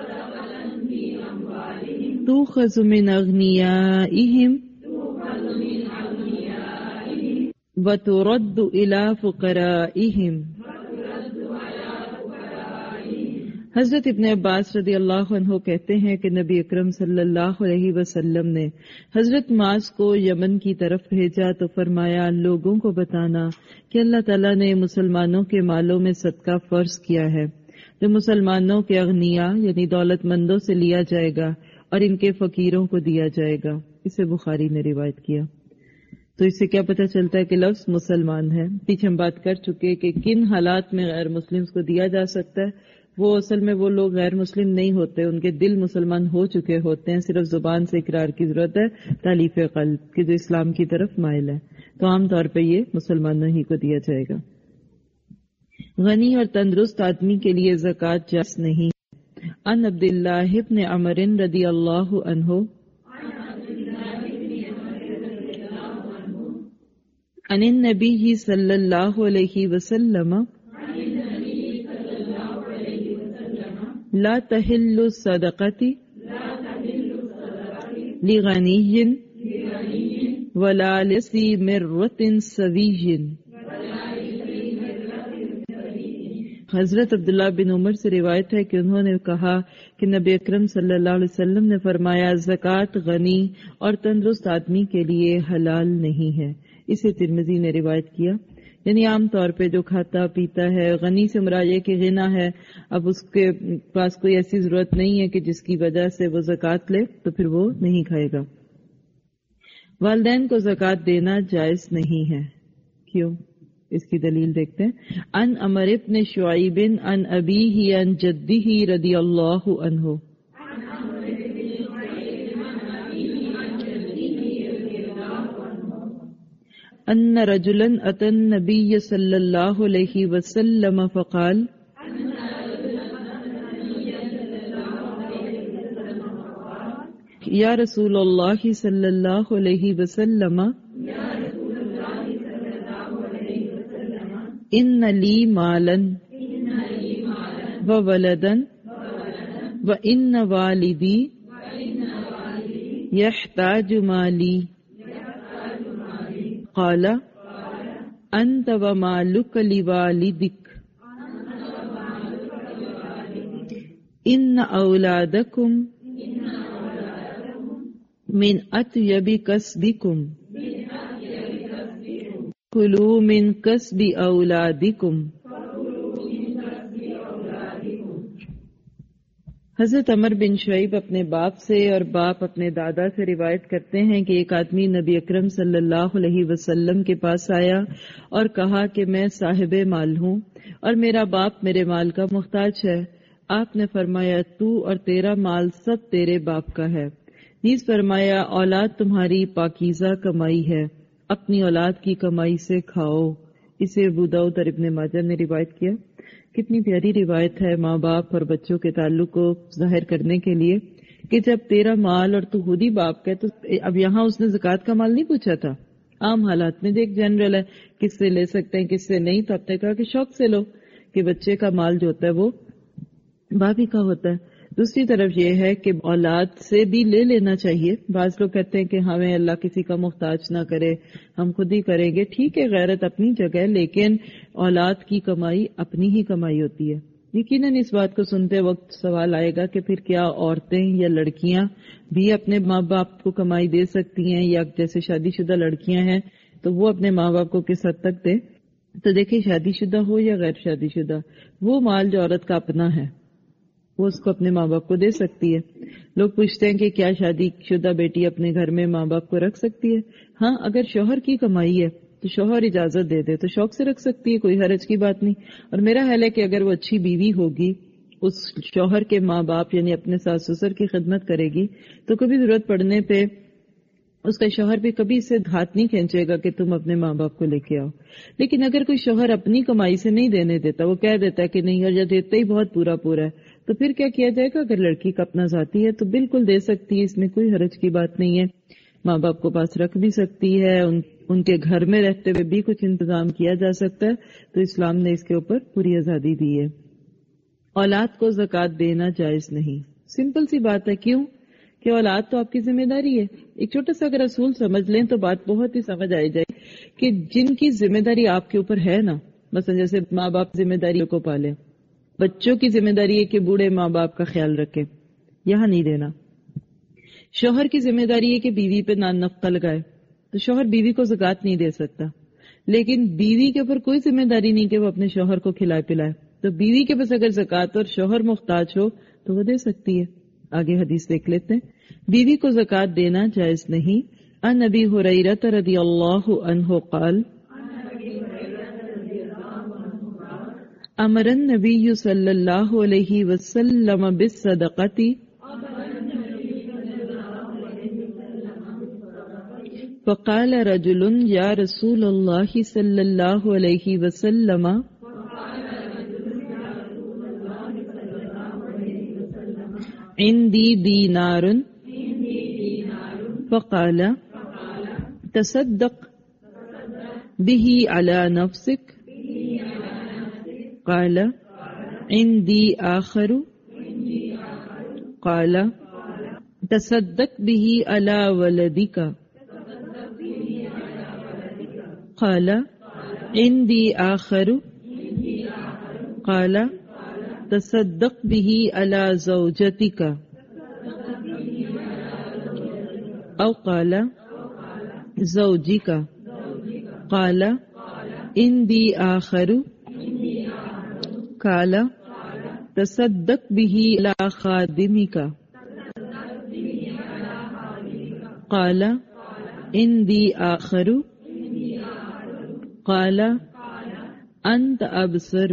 تؤخذ من اغنیائہم وترد الی فقرائہم. حضرت ابن عباس رضی اللہ عنہ کہتے ہیں کہ نبی اکرم صلی اللہ علیہ وسلم نے حضرت معاذ کو یمن کی طرف بھیجا تو فرمایا لوگوں کو بتانا کہ اللہ تعالیٰ نے مسلمانوں کے مالوں میں صدقہ فرض کیا ہے جو مسلمانوں کے اغنیا یعنی دولت مندوں سے لیا جائے گا اور ان کے فقیروں کو دیا جائے گا. اسے بخاری نے روایت کیا. تو اس سے کیا پتہ چلتا ہے کہ لفظ مسلمان ہے. پیچھے ہم بات کر چکے کہ کن حالات میں غیر مسلم کو دیا جا سکتا ہے. وہ اصل میں وہ لوگ غیر مسلم نہیں ہوتے، ان کے دل مسلمان ہو چکے ہوتے ہیں، صرف زبان سے اقرار کی ضرورت ہے، تالیف قلب کہ جو اسلام کی طرف مائل ہے. تو عام طور پہ یہ مسلمانوں ہی کو دیا جائے گا. غنی اور تندرست آدمی کے لیے زکوٰۃ جائز نہیں. ان عبداللہ ابن عمر رضی اللہ عنہ ان النبی صلی اللہ علیہ وسلم لا تحل الصدقۃ لغنی ولا لذی مرۃ سوی. حضرت عبداللہ بن عمر سے روایت ہے کہ انہوں نے کہا کہ نبی اکرم صلی اللہ علیہ وسلم نے فرمایا زکوٰۃ غنی اور تندرست آدمی کے لیے حلال نہیں ہے. اسے ترمذی نے روایت کیا. یعنی عام طور پہ جو کھاتا پیتا ہے، غنی سے مراد یہ کہ غنا ہے، اب اس کے پاس کوئی ایسی ضرورت نہیں ہے کہ جس کی وجہ سے وہ زکوٰۃ لے، تو پھر وہ نہیں کھائے گا. والدین کو زکوٰۃ دینا جائز نہیں ہے. کیوں؟ اس کی دلیل دیکھتے ہیں. ان عمر بن شعیب ان ابیہ ان جدہ رضی اللہ عنہ ان رجلا اتى النبي صلی اللہ علیہ وسلم فقال یا رسول اللہ صلی اللہ علیہ وسلم ان لی مالا وولدا وان والدی یحتاج مالی قال انت ومالک لوالدک ان اولادکم من اطیب کسبکم کلوا من کسب اولادکم. حضرت عمر بن شعیب اپنے باپ سے اور باپ اپنے دادا سے روایت کرتے ہیں کہ ایک آدمی نبی اکرم صلی اللہ علیہ وسلم کے پاس آیا اور کہا کہ میں صاحب مال ہوں اور میرا باپ میرے مال کا محتاج ہے. آپ نے فرمایا تو اور تیرا مال سب تیرے باپ کا ہے. نیز فرمایا اولاد تمہاری پاکیزہ کمائی ہے، اپنی اولاد کی کمائی سے کھاؤ. اسے ابو داؤد اور ابن ماجہ نے روایت کیا. کتنی پیاری روایت ہے ماں باپ اور بچوں کے تعلق کو ظاہر کرنے کے لیے کہ جب تیرا مال اور تو خود ہی باپ کا ہے تو اب یہاں اس نے زکوٰۃ کا مال نہیں پوچھا تھا. عام حالات میں دیکھ جنرل ہے کس سے لے سکتے ہیں کس سے نہیں، تو آپ نے کہا کہ شوق سے لو کہ بچے کا مال جو ہوتا ہے وہ باپ ہی کا ہوتا ہے. دوسری طرف یہ ہے کہ اولاد سے بھی لے لینا چاہیے. بعض لوگ کہتے ہیں کہ ہمیں اللہ کسی کا محتاج نہ کرے، ہم خود ہی کریں گے. ٹھیک ہے، غیرت اپنی جگہ ہے، لیکن اولاد کی کمائی اپنی ہی کمائی ہوتی ہے. یقیناً اس بات کو سنتے وقت سوال آئے گا کہ پھر کیا عورتیں یا لڑکیاں بھی اپنے ماں باپ کو کمائی دے سکتی ہیں، یا جیسے شادی شدہ لڑکیاں ہیں تو وہ اپنے ماں باپ کو کس حد تک دے؟ تو دیکھیں، شادی شدہ ہو یا غیر شادی شدہ، وہ مال جو عورت کا اپنا ہے وہ اس کو اپنے ماں باپ کو دے سکتی ہے. لوگ پوچھتے ہیں کہ کیا شادی شدہ بیٹی اپنے گھر میں ماں باپ کو رکھ سکتی ہے؟ ہاں، اگر شوہر کی کمائی ہے تو شوہر اجازت دے دے تو شوق سے رکھ سکتی ہے، کوئی حرج کی بات نہیں. اور میرا خیال ہے کہ اگر وہ اچھی بیوی ہوگی، اس شوہر کے ماں باپ یعنی اپنے ساس سسر کی خدمت کرے گی، تو کبھی ضرورت پڑنے پہ اس کا شوہر بھی کبھی اسے ہاتھ نہیں کھینچے گا کہ تم اپنے ماں باپ کو لے کے آؤ. لیکن اگر کوئی شوہر اپنی کمائی سے نہیں دینے دیتا، وہ کہہ دیتا ہے کہ نہیں، اور یا دیتا ہی بہت پورا پورا ہے، تو پھر کیا کیا جائے گا؟ اگر لڑکی کا اپنا ذاتی ہے تو بالکل دے سکتی ہے، اس میں کوئی حرج کی بات نہیں ہے. ماں باپ کو پاس رکھ بھی سکتی ہے، ان, ان کے گھر میں رہتے ہوئے بھی کچھ انتظام کیا جا سکتا ہے. تو اسلام نے اس کے اوپر پوری آزادی دی ہے. اولاد کو زکوٰۃ دینا جائز نہیں. سمپل سی بات ہے. کیوں؟ کہ اولاد تو آپ کی ذمہ داری ہے. ایک چھوٹا سا اگر اصول سمجھ لیں تو بات بہت ہی سمجھ آئی جائے کہ جن کی ذمہ داری آپ کے اوپر ہے نا، مثلا جیسے ماں باپ ذمہ داری کو پالے، بچوں کی ذمہ داری ہے کہ بوڑھے ماں باپ کا خیال رکھے، یہاں نہیں دینا. شوہر کی ذمہ داری ہے کہ بیوی پہ نان نفقہ لگائے، تو شوہر بیوی کو زکوٰۃ نہیں دے سکتا. لیکن بیوی کے اوپر کوئی ذمہ داری نہیں کہ وہ اپنے شوہر کو کھلائے پلائے، تو بیوی کے پاس اگر زکوٰۃ اور شوہر محتاج ہو تو وہ دے سکتی ہے. آگے حدیث دیکھ لیتے ہیں. بیوی کو زکوٰۃ دینا جائز نہیں. عن ابی ہریرہ رضی اللہ عنہ قال امر النبی صلی اللہ علیہ وسلم بالصدقۃ فقال رجل یا رسول اللہ صلی اللہ علیہ وسلم عندي دینار فقال تصدق به على نفسك قال عندي آخر قال تصدق به على ولدك قال عندي آخر قال تصدق به على زوجتك او قال زوجك قال عندي آخر قال تصدق به على خادمك قال عندي آخر قال انت ابصر.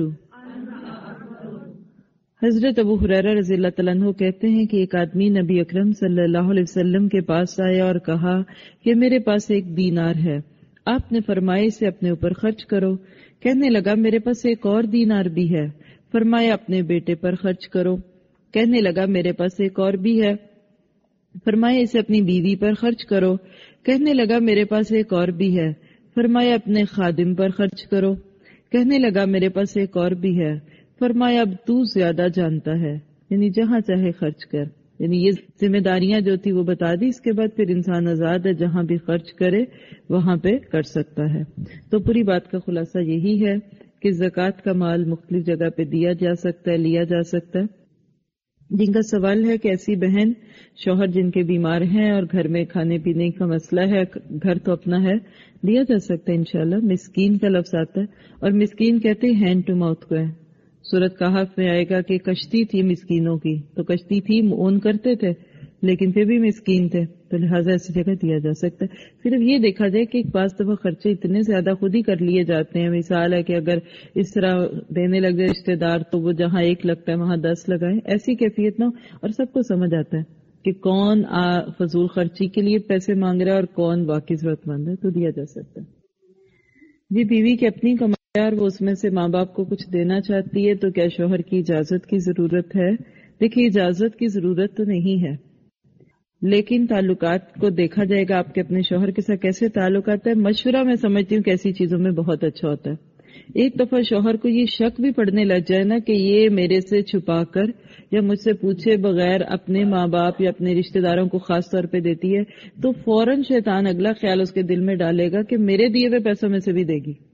حضرت ابو ہریرہ رضی اللہ تعالیٰ عنہ کہتے ہیں کہ ایک آدمی نبی اکرم صلی اللہ علیہ وسلم کے پاس آیا اور کہا کہ میرے پاس ایک دینار ہے آپ نے فرمایا اسے اپنے اوپر خرچ کرو. کہنے لگا میرے پاس ایک اور دینار بھی ہے. فرمایا اپنے بیٹے پر خرچ کرو. کہنے لگا میرے پاس ایک اور بھی ہے. فرمایا اسے اپنی بیوی پر خرچ کرو. کہنے لگا میرے پاس ایک اور بھی ہے. فرمایا اپنے خادم پر خرچ کرو. کہنے لگا میرے پاس ایک اور بھی ہے. فرمایا اب تو زیادہ جانتا ہے، یعنی جہاں چاہے خرچ کر. یعنی یہ ذمہ داریاں جو تھی وہ بتا دی. اس کے بعد پھر انسان آزاد ہے، جہاں بھی خرچ کرے وہاں پہ کر سکتا ہے. تو پوری بات کا خلاصہ یہی ہے کہ زکوٰۃ کا مال مختلف جگہ پہ دیا جا سکتا ہے، لیا جا سکتا ہے. جن کا سوال ہے کہ ایسی بہن شوہر جن کے بیمار ہیں اور گھر میں کھانے پینے کا مسئلہ ہے، گھر تو اپنا ہے، دیا جا سکتا ہے انشاءاللہ. مسکین کا لفظ آتا ہے اور مسکین کہتے ہیں ہینڈ ٹو ماؤتھ کو ہے. سورۃ کہف میں آئے گا کہ کشتی تھی مسکینوں کی، تو کشتی تھی اون کرتے تھے لیکن پھر بھی مسکین تھے، تو لہٰذا ایسی جگہ دیا جا سکتا ہے. صرف یہ دیکھا جائے کہ بعض دفعہ خرچے اتنے زیادہ خود ہی کر لیے جاتے ہیں. مثال ہے کہ اگر اس طرح دینے لگ جائے رشتے دار تو وہ جہاں ایک لگتا ہے وہاں دس لگائے، ایسی کیفیت نہ ہو. اور سب کو سمجھ آتا ہے کہ کون فضول خرچی کے لیے پیسے مانگ رہا ہے اور کون واقعی ضرورت مند ہے، تو دیا جا سکتا ہے. جی بیوی کی اپنی کمائی اور وہ اس میں سے ماں باپ کو کچھ دینا چاہتی ہے تو کیا شوہر کی اجازت کی ضرورت ہے؟ دیکھیے اجازت کی ضرورت تو نہیں ہے، لیکن تعلقات کو دیکھا جائے گا آپ کے اپنے شوہر کے ساتھ کیسے تعلقات ہے. مشورہ میں سمجھتی ہوں کہ ایسی چیزوں میں بہت اچھا ہوتا ہے. ایک دفعہ شوہر کو یہ شک بھی پڑنے لگ جائے نا کہ یہ میرے سے چھپا کر یا مجھ سے پوچھے بغیر اپنے ماں باپ یا اپنے رشتہ داروں کو خاص طور پہ دیتی ہے، تو فوراً شیطان اگلا خیال اس کے دل میں ڈالے گا کہ میرے دیے ہوئے پیسوں میں سے بھی دے گی.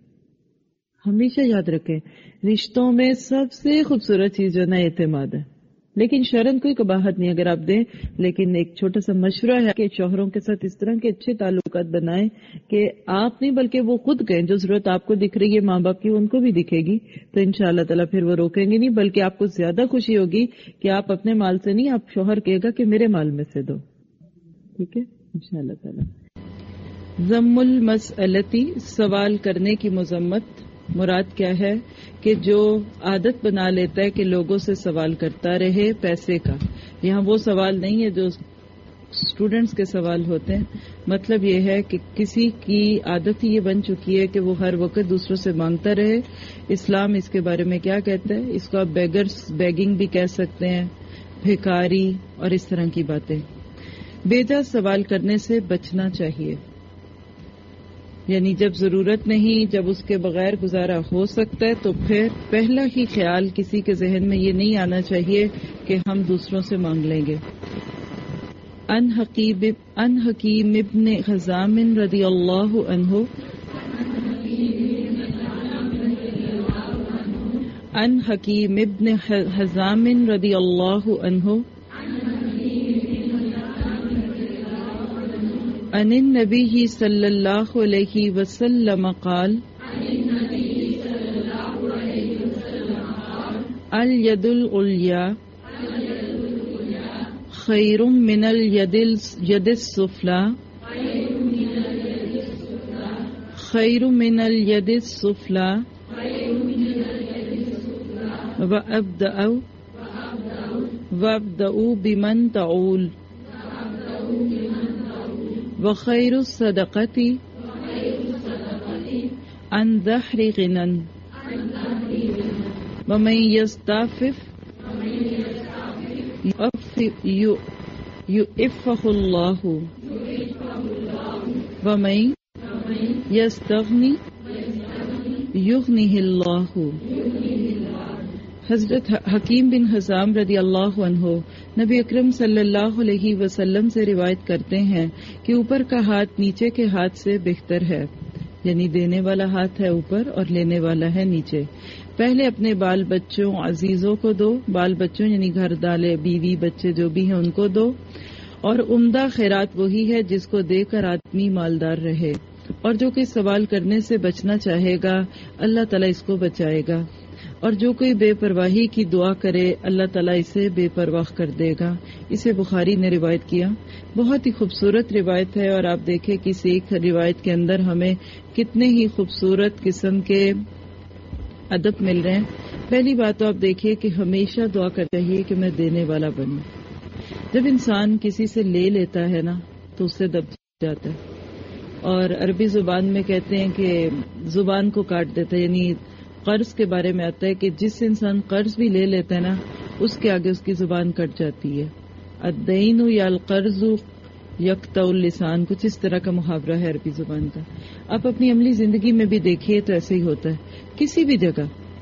ہمیشہ یاد رکھیں رشتوں میں سب سے خوبصورت چیز جو ہے نا اعتماد ہے، لیکن شرن کوئی قباحت نہیں اگر آپ دیں. لیکن ایک چھوٹا سا مشورہ ہے کہ شوہروں کے ساتھ اس طرح کے اچھے تعلقات بنائیں کہ آپ نہیں بلکہ وہ خود کہیں جو ضرورت آپ کو دکھ رہی ہے ماں باپ کی ان کو بھی دکھے گی، تو ان شاء اللہ تعالیٰ پھر وہ روکیں گے نہیں، بلکہ آپ کو زیادہ خوشی ہوگی کہ آپ اپنے مال سے نہیں، آپ شوہر کہے گا کہ میرے مال میں سے دو. ٹھیک ہے ان شاء اللہ تعالیٰ. ضم المسئلتی، سوال کرنے کی مذمت. مراد کیا ہے کہ جو عادت بنا لیتا ہے کہ لوگوں سے سوال کرتا رہے پیسے کا. یہاں وہ سوال نہیں ہے جو اسٹوڈینٹس کے سوال ہوتے ہیں. مطلب یہ ہے کہ کسی کی عادت ہی یہ بن چکی ہے کہ وہ ہر وقت دوسروں سے مانگتا رہے. اسلام اس کے بارے میں کیا کہتا ہے؟ اس کو آپ بیگرز بیگنگ بھی کہہ سکتے ہیں، بھکاری اور اس طرح کی باتیں. بیجا سوال کرنے سے بچنا چاہیے، یعنی جب ضرورت نہیں، جب اس کے بغیر گزارا ہو سکتا ہے تو پھر پہلا ہی خیال کسی کے ذہن میں یہ نہیں آنا چاہیے کہ ہم دوسروں سے مانگ لیں گے. ان حکیم ان حکیم ابن حزام رضی اللہ عنہ ان حکیم ابن حزام رضی اللہ عنہ عن النبی صلی اللہ علیہ وسلم قال الید العلیٰ خیر من الید السفلی خیر من الید السفلی وابدأوا وابدأوا بمن تعول وخیر الصدقۃ عن ظہر غنى ومن یستعفف یعفہ اللہ ومن یستغنی یغنہ اللہ. حضرت حکیم بن حزام رضی اللہ عنہ نبی اکرم صلی اللہ علیہ وسلم سے روایت کرتے ہیں کہ اوپر کا ہاتھ نیچے کے ہاتھ سے بہتر ہے، یعنی دینے والا ہاتھ ہے اوپر اور لینے والا ہے نیچے. پہلے اپنے بال بچوں عزیزوں کو دو، بال بچوں یعنی گھر دالے بیوی بچے جو بھی ہیں ان کو دو. اور عمدہ خیرات وہی ہے جس کو دے کر آدمی مالدار رہے. اور جو کوئی سوال کرنے سے بچنا چاہے گا اللہ تعالیٰ اس کو بچائے گا، اور جو کوئی بے پرواہی کی دعا کرے اللہ تعالیٰ اسے بے پرواہ کر دے گا. اسے بخاری نے روایت کیا. بہت ہی خوبصورت روایت ہے اور آپ دیکھیں کہ اس ایک روایت کے اندر ہمیں کتنے ہی خوبصورت قسم کے ادب مل رہے ہیں. پہلی بات تو آپ دیکھیے کہ ہمیشہ دعا کرنا چاہیے کہ میں دینے والا بنوں. جب انسان کسی سے لے لیتا ہے نا تو اس سے دب جاتا ہے. اور عربی زبان میں کہتے ہیں کہ زبان کو کاٹ دیتا ہے، یعنی قرض کے بارے میں آتا ہے کہ جس انسان قرض بھی لے لیتا ہے نا اس کے آگے اس کی زبان کٹ جاتی ہے. الدین یا القرض یقطع اللسان، کچھ اس طرح کا محاورہ ہے عربی زبان کا. آپ اپنی عملی زندگی میں بھی دیکھیے تو ایسے ہی ہوتا ہے. کسی بھی جگہ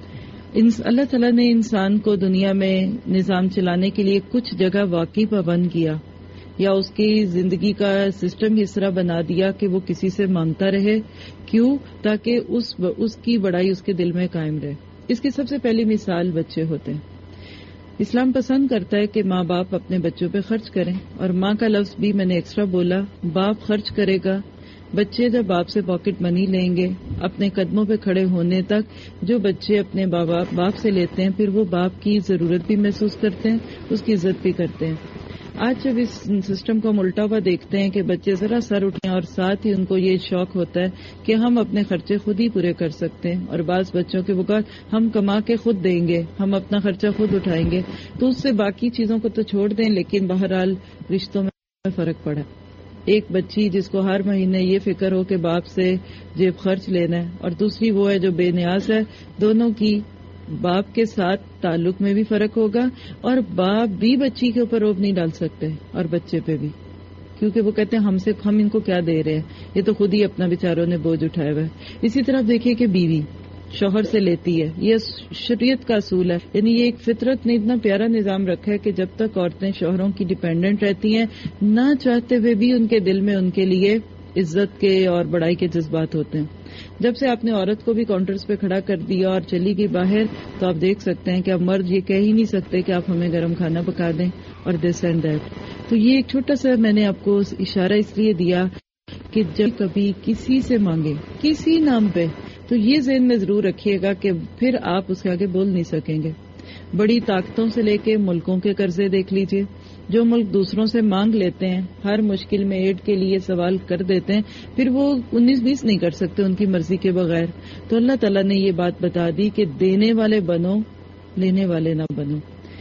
اللہ تعالیٰ نے انسان کو دنیا میں نظام چلانے کے لیے کچھ جگہ واقعی پابند کیا یا اس کی زندگی کا سسٹم اس طرح بنا دیا کہ وہ کسی سے مانگتا رہے. کیوں؟ تاکہ اس اس کی بڑائی اس کے دل میں قائم رہے. اس کی سب سے پہلی مثال بچے ہوتے ہیں. اسلام پسند کرتا ہے کہ ماں باپ اپنے بچوں پہ خرچ کریں، اور ماں کا لفظ بھی میں نے ایکسٹرا بولا. باپ خرچ کرے گا. بچے جب باپ سے پاکٹ منی لیں گے اپنے قدموں پہ کھڑے ہونے تک، جو بچے اپنے بابا باپ سے لیتے ہیں پھر وہ باپ کی ضرورت بھی محسوس کرتے ہیں، اس کی عزت بھی کرتے ہیں. آج جب اس سسٹم کو ہم الٹا ہوا دیکھتے ہیں کہ بچے ذرا سر اٹھیں اور ساتھ ہی ان کو یہ شوق ہوتا ہے کہ ہم اپنے خرچے خود ہی پورے کر سکتے ہیں، اور بعض بچوں کے اوقات ہم کما کے خود دیں گے، ہم اپنا خرچہ خود اٹھائیں گے، تو اس سے باقی چیزوں کو تو چھوڑ دیں لیکن بہرحال رشتوں میں فرق پڑا. ایک بچی جس کو ہر مہینے یہ فکر ہو کہ باپ سے جیب خرچ لینا ہے، اور دوسری وہ ہے جو بے نیاز ہے، دونوں کی باپ کے ساتھ تعلق میں بھی فرق ہوگا، اور باپ بھی بچی کے اوپر روب نہیں ڈال سکتے اور بچے پہ بھی، کیونکہ وہ کہتے ہیں ہم سے ہم ان کو کیا دے رہے ہیں، یہ تو خود ہی اپنا بیچاروں نے بوجھ اٹھایا ہوا ہے. اسی طرح دیکھیے کہ بیوی شوہر سے لیتی ہے، یہ شریعت کا اصول ہے. یعنی یہ ایک فطرت نے اتنا پیارا نظام رکھا ہے کہ جب تک عورتیں شوہروں کی ڈیپینڈنٹ رہتی ہیں، نہ چاہتے ہوئے بھی ان کے دل میں ان کے لیے عزت کے اور بڑائی کے جذبات ہوتے ہیں. جب سے آپ نے عورت کو بھی کاؤنٹرز پہ کھڑا کر دیا اور چلی گئی باہر، تو آپ دیکھ سکتے ہیں کہ اب مرد یہ کہہ ہی نہیں سکتے کہ آپ ہمیں گرم کھانا پکا دیں اور دس اینڈ دیٹ. تو یہ ایک چھوٹا سا میں نے آپ کو اشارہ اس لیے دیا کہ جب کبھی کسی سے مانگے کسی نام پہ تو یہ ذہن میں ضرور رکھیے گا کہ پھر آپ اس کے آگے بول نہیں سکیں گے. بڑی طاقتوں سے لے کے ملکوں کے قرضے دیکھ لیجئے، جو ملک دوسروں سے مانگ لیتے ہیں، ہر مشکل میں ایڈ کے لیے سوال کر دیتے ہیں، پھر وہ انیس بیس نہیں کر سکتے ان کی مرضی کے بغیر. تو اللہ تعالیٰ نے یہ بات بتا دی کہ دینے والے بنو، لینے والے نہ بنو.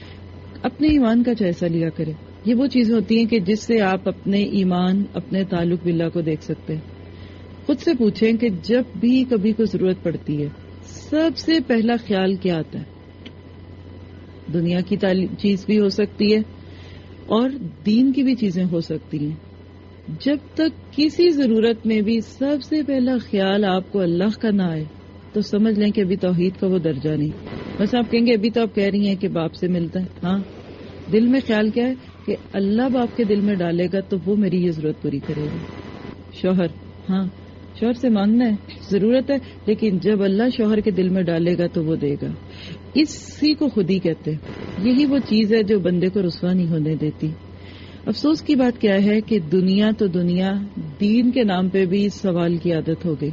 اپنے ایمان کا جائزہ لیا کرے. یہ وہ چیزیں ہوتی ہیں کہ جس سے آپ اپنے ایمان، اپنے تعلق باللہ کو دیکھ سکتے ہیں. خود سے پوچھیں کہ جب بھی کبھی کوئی ضرورت پڑتی ہے سب سے پہلا خیال کیا آتا ہے؟ دنیا کی چیز بھی ہو سکتی ہے اور دین کی بھی چیزیں ہو سکتی ہیں. جب تک کسی ضرورت میں بھی سب سے پہلا خیال آپ کو اللہ کا نہ آئے تو سمجھ لیں کہ ابھی توحید کا وہ درجہ نہیں. بس آپ کہیں گے ابھی تو آپ کہہ رہی ہیں کہ باپ سے ملتا ہے. ہاں، دل میں خیال کیا ہے کہ اللہ باپ کے دل میں ڈالے گا تو وہ میری یہ ضرورت پوری کرے گا. شوہر، ہاں شوہر سے مانگنا ہے، ضرورت ہے، لیکن جب اللہ شوہر کے دل میں ڈالے گا تو وہ دے گا. اسی کو خود ہی کہتے ہیں. یہی وہ چیز ہے جو بندے کو رسوا نہیں ہونے دیتی. افسوس کی بات کیا ہے کہ دنیا تو دنیا، دین کے نام پہ بھی سوال کی عادت ہو گئی.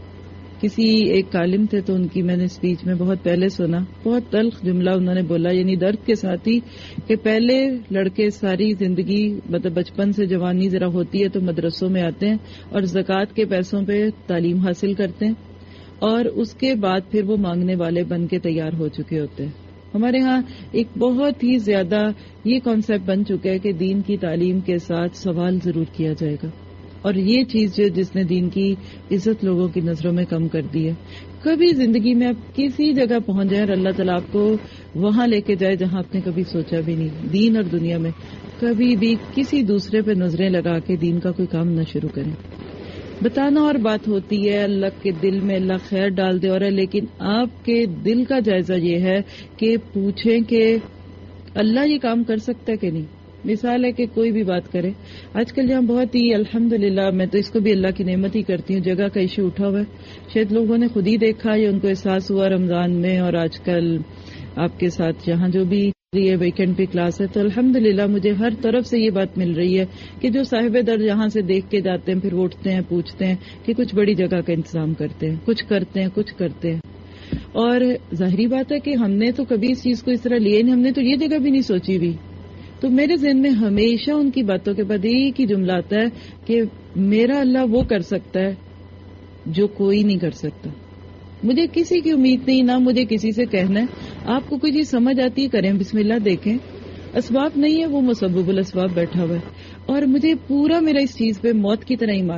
کسی ایک عالم تھے تو ان کی میں نے اسپیچ میں بہت پہلے سنا، بہت تلخ جملہ انہوں نے بولا، یعنی درد کے ساتھ ہی، کہ پہلے لڑکے ساری زندگی مطلب بچپن سے جوانی ذرا ہوتی ہے تو مدرسوں میں آتے ہیں اور زکوٰۃ کے پیسوں پہ تعلیم حاصل کرتے ہیں، اور اس کے بعد پھر وہ مانگنے والے بن کے تیار ہو چکے ہوتے ہیں. ہمارے ہاں ایک بہت ہی زیادہ یہ کانسیپٹ بن چکا ہے کہ دین کی تعلیم کے ساتھ سوال ضرور کیا جائے گا، اور یہ چیز جو جس نے دین کی عزت لوگوں کی نظروں میں کم کر دی ہے. کبھی زندگی میں آپ کسی جگہ پہنچ جائیں اور اللہ تعالیٰ آپ کو وہاں لے کے جائے جہاں آپ نے کبھی سوچا بھی نہیں، دین اور دنیا میں کبھی بھی کسی دوسرے پہ نظریں لگا کے دین کا کوئی کام نہ شروع کریں. بتانا اور بات ہوتی ہے، اللہ کے دل میں اللہ خیر ڈال دے اور ہے، لیکن آپ کے دل کا جائزہ یہ ہے کہ پوچھیں کہ اللہ یہ کام کر سکتا ہے کہ نہیں. مثال ہے کہ کوئی بھی بات کرے، آج کل جہاں بہت ہی الحمدللہ، میں تو اس کو بھی اللہ کی نعمت ہی کرتی ہوں، جگہ کا ایشو اٹھا ہوا ہے. شاید لوگوں نے خود ہی دیکھا یا ان کو احساس ہوا رمضان میں، اور آج کل آپ کے ساتھ جہاں جو بھی یہ ویکینڈ پہ کلاس ہے، تو الحمدللہ مجھے ہر طرف سے یہ بات مل رہی ہے کہ جو صاحب در یہاں سے دیکھ کے جاتے ہیں، پھر وہ اٹھتے ہیں، پوچھتے ہیں کہ کچھ بڑی جگہ کا انتظام کرتے ہیں، کچھ کرتے ہیں کچھ کرتے ہیں. اور ظاہری بات ہے کہ ہم نے تو کبھی اس چیز کو اس طرح لیا نہیں، ہم نے تو یہ جگہ بھی نہیں سوچی بھی. تو میرے ذہن میں ہمیشہ ان کی باتوں کے بعد ایک ہی جملہ آتا ہے کہ میرا اللہ وہ کر سکتا ہے جو کوئی نہیں کر سکتا. مجھے کسی کی امید نہیں، نہ مجھے کسی سے کہنا ہے. آپ کو کوئی چیز سمجھ آتی ہے کریں، بسم اللہ دیکھیں. اسباب نہیں ہے، وہ مسبب الاسباب بیٹھا ہوا ہے. اور مجھے پورا میرا اس چیز پہ موت کی طرح ایمان ہے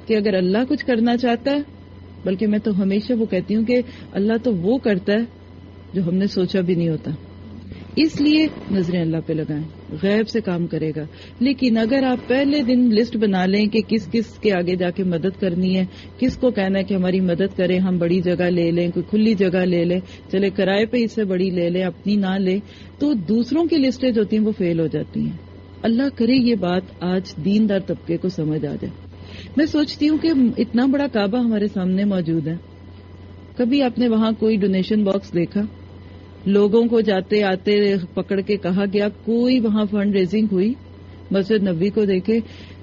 کہ اگر اللہ کچھ کرنا چاہتا ہے، بلکہ میں تو ہمیشہ وہ کہتی ہوں کہ اللہ تو وہ کرتا ہے جو ہم نے سوچا بھی نہیں ہوتا، اس لیے نظریں اللہ پہ لگائیں، غیب سے کام کرے گا. لیکن اگر آپ پہلے دن لسٹ بنا لیں کہ کس کس کے آگے جا کے مدد کرنی ہے، کس کو کہنا ہے کہ ہماری مدد کریں، ہم بڑی جگہ لے لیں، کوئی کھلی جگہ لے لیں، چلے کرائے پہ اس سے بڑی لے لیں، اپنی نہ لیں، تو دوسروں کی لسٹیں جو ہوتی ہیں وہ فیل ہو جاتی ہیں. اللہ کرے یہ بات آج دیندار طبقے کو سمجھ آ جائے. میں سوچتی ہوں کہ اتنا بڑا کعبہ ہمارے سامنے موجود ہے، کبھی آپ نے وہاں کوئی ڈونیشن باکس دیکھا؟ لوگوں کو جاتے آتے پکڑ کے کہا گیا کوئی وہاں فنڈ ریزنگ ہوئی؟ مسجد نبوی کو دیکھے.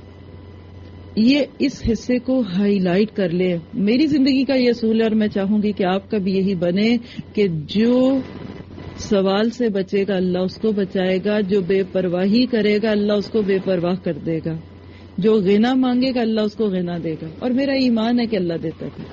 یہ اس حصے کو ہائی لائٹ کر لے. میری زندگی کا یہ اصول ہے اور میں چاہوں گی کہ آپ کا بھی یہی بنے کہ جو سوال سے بچے گا اللہ اس کو بچائے گا، جو بے پرواہی کرے گا اللہ اس کو بے پرواہ کر دے گا، جو غنا مانگے گا اللہ اس کو غنا دے گا. اور میرا ایمان ہے کہ اللہ دیتا ہے.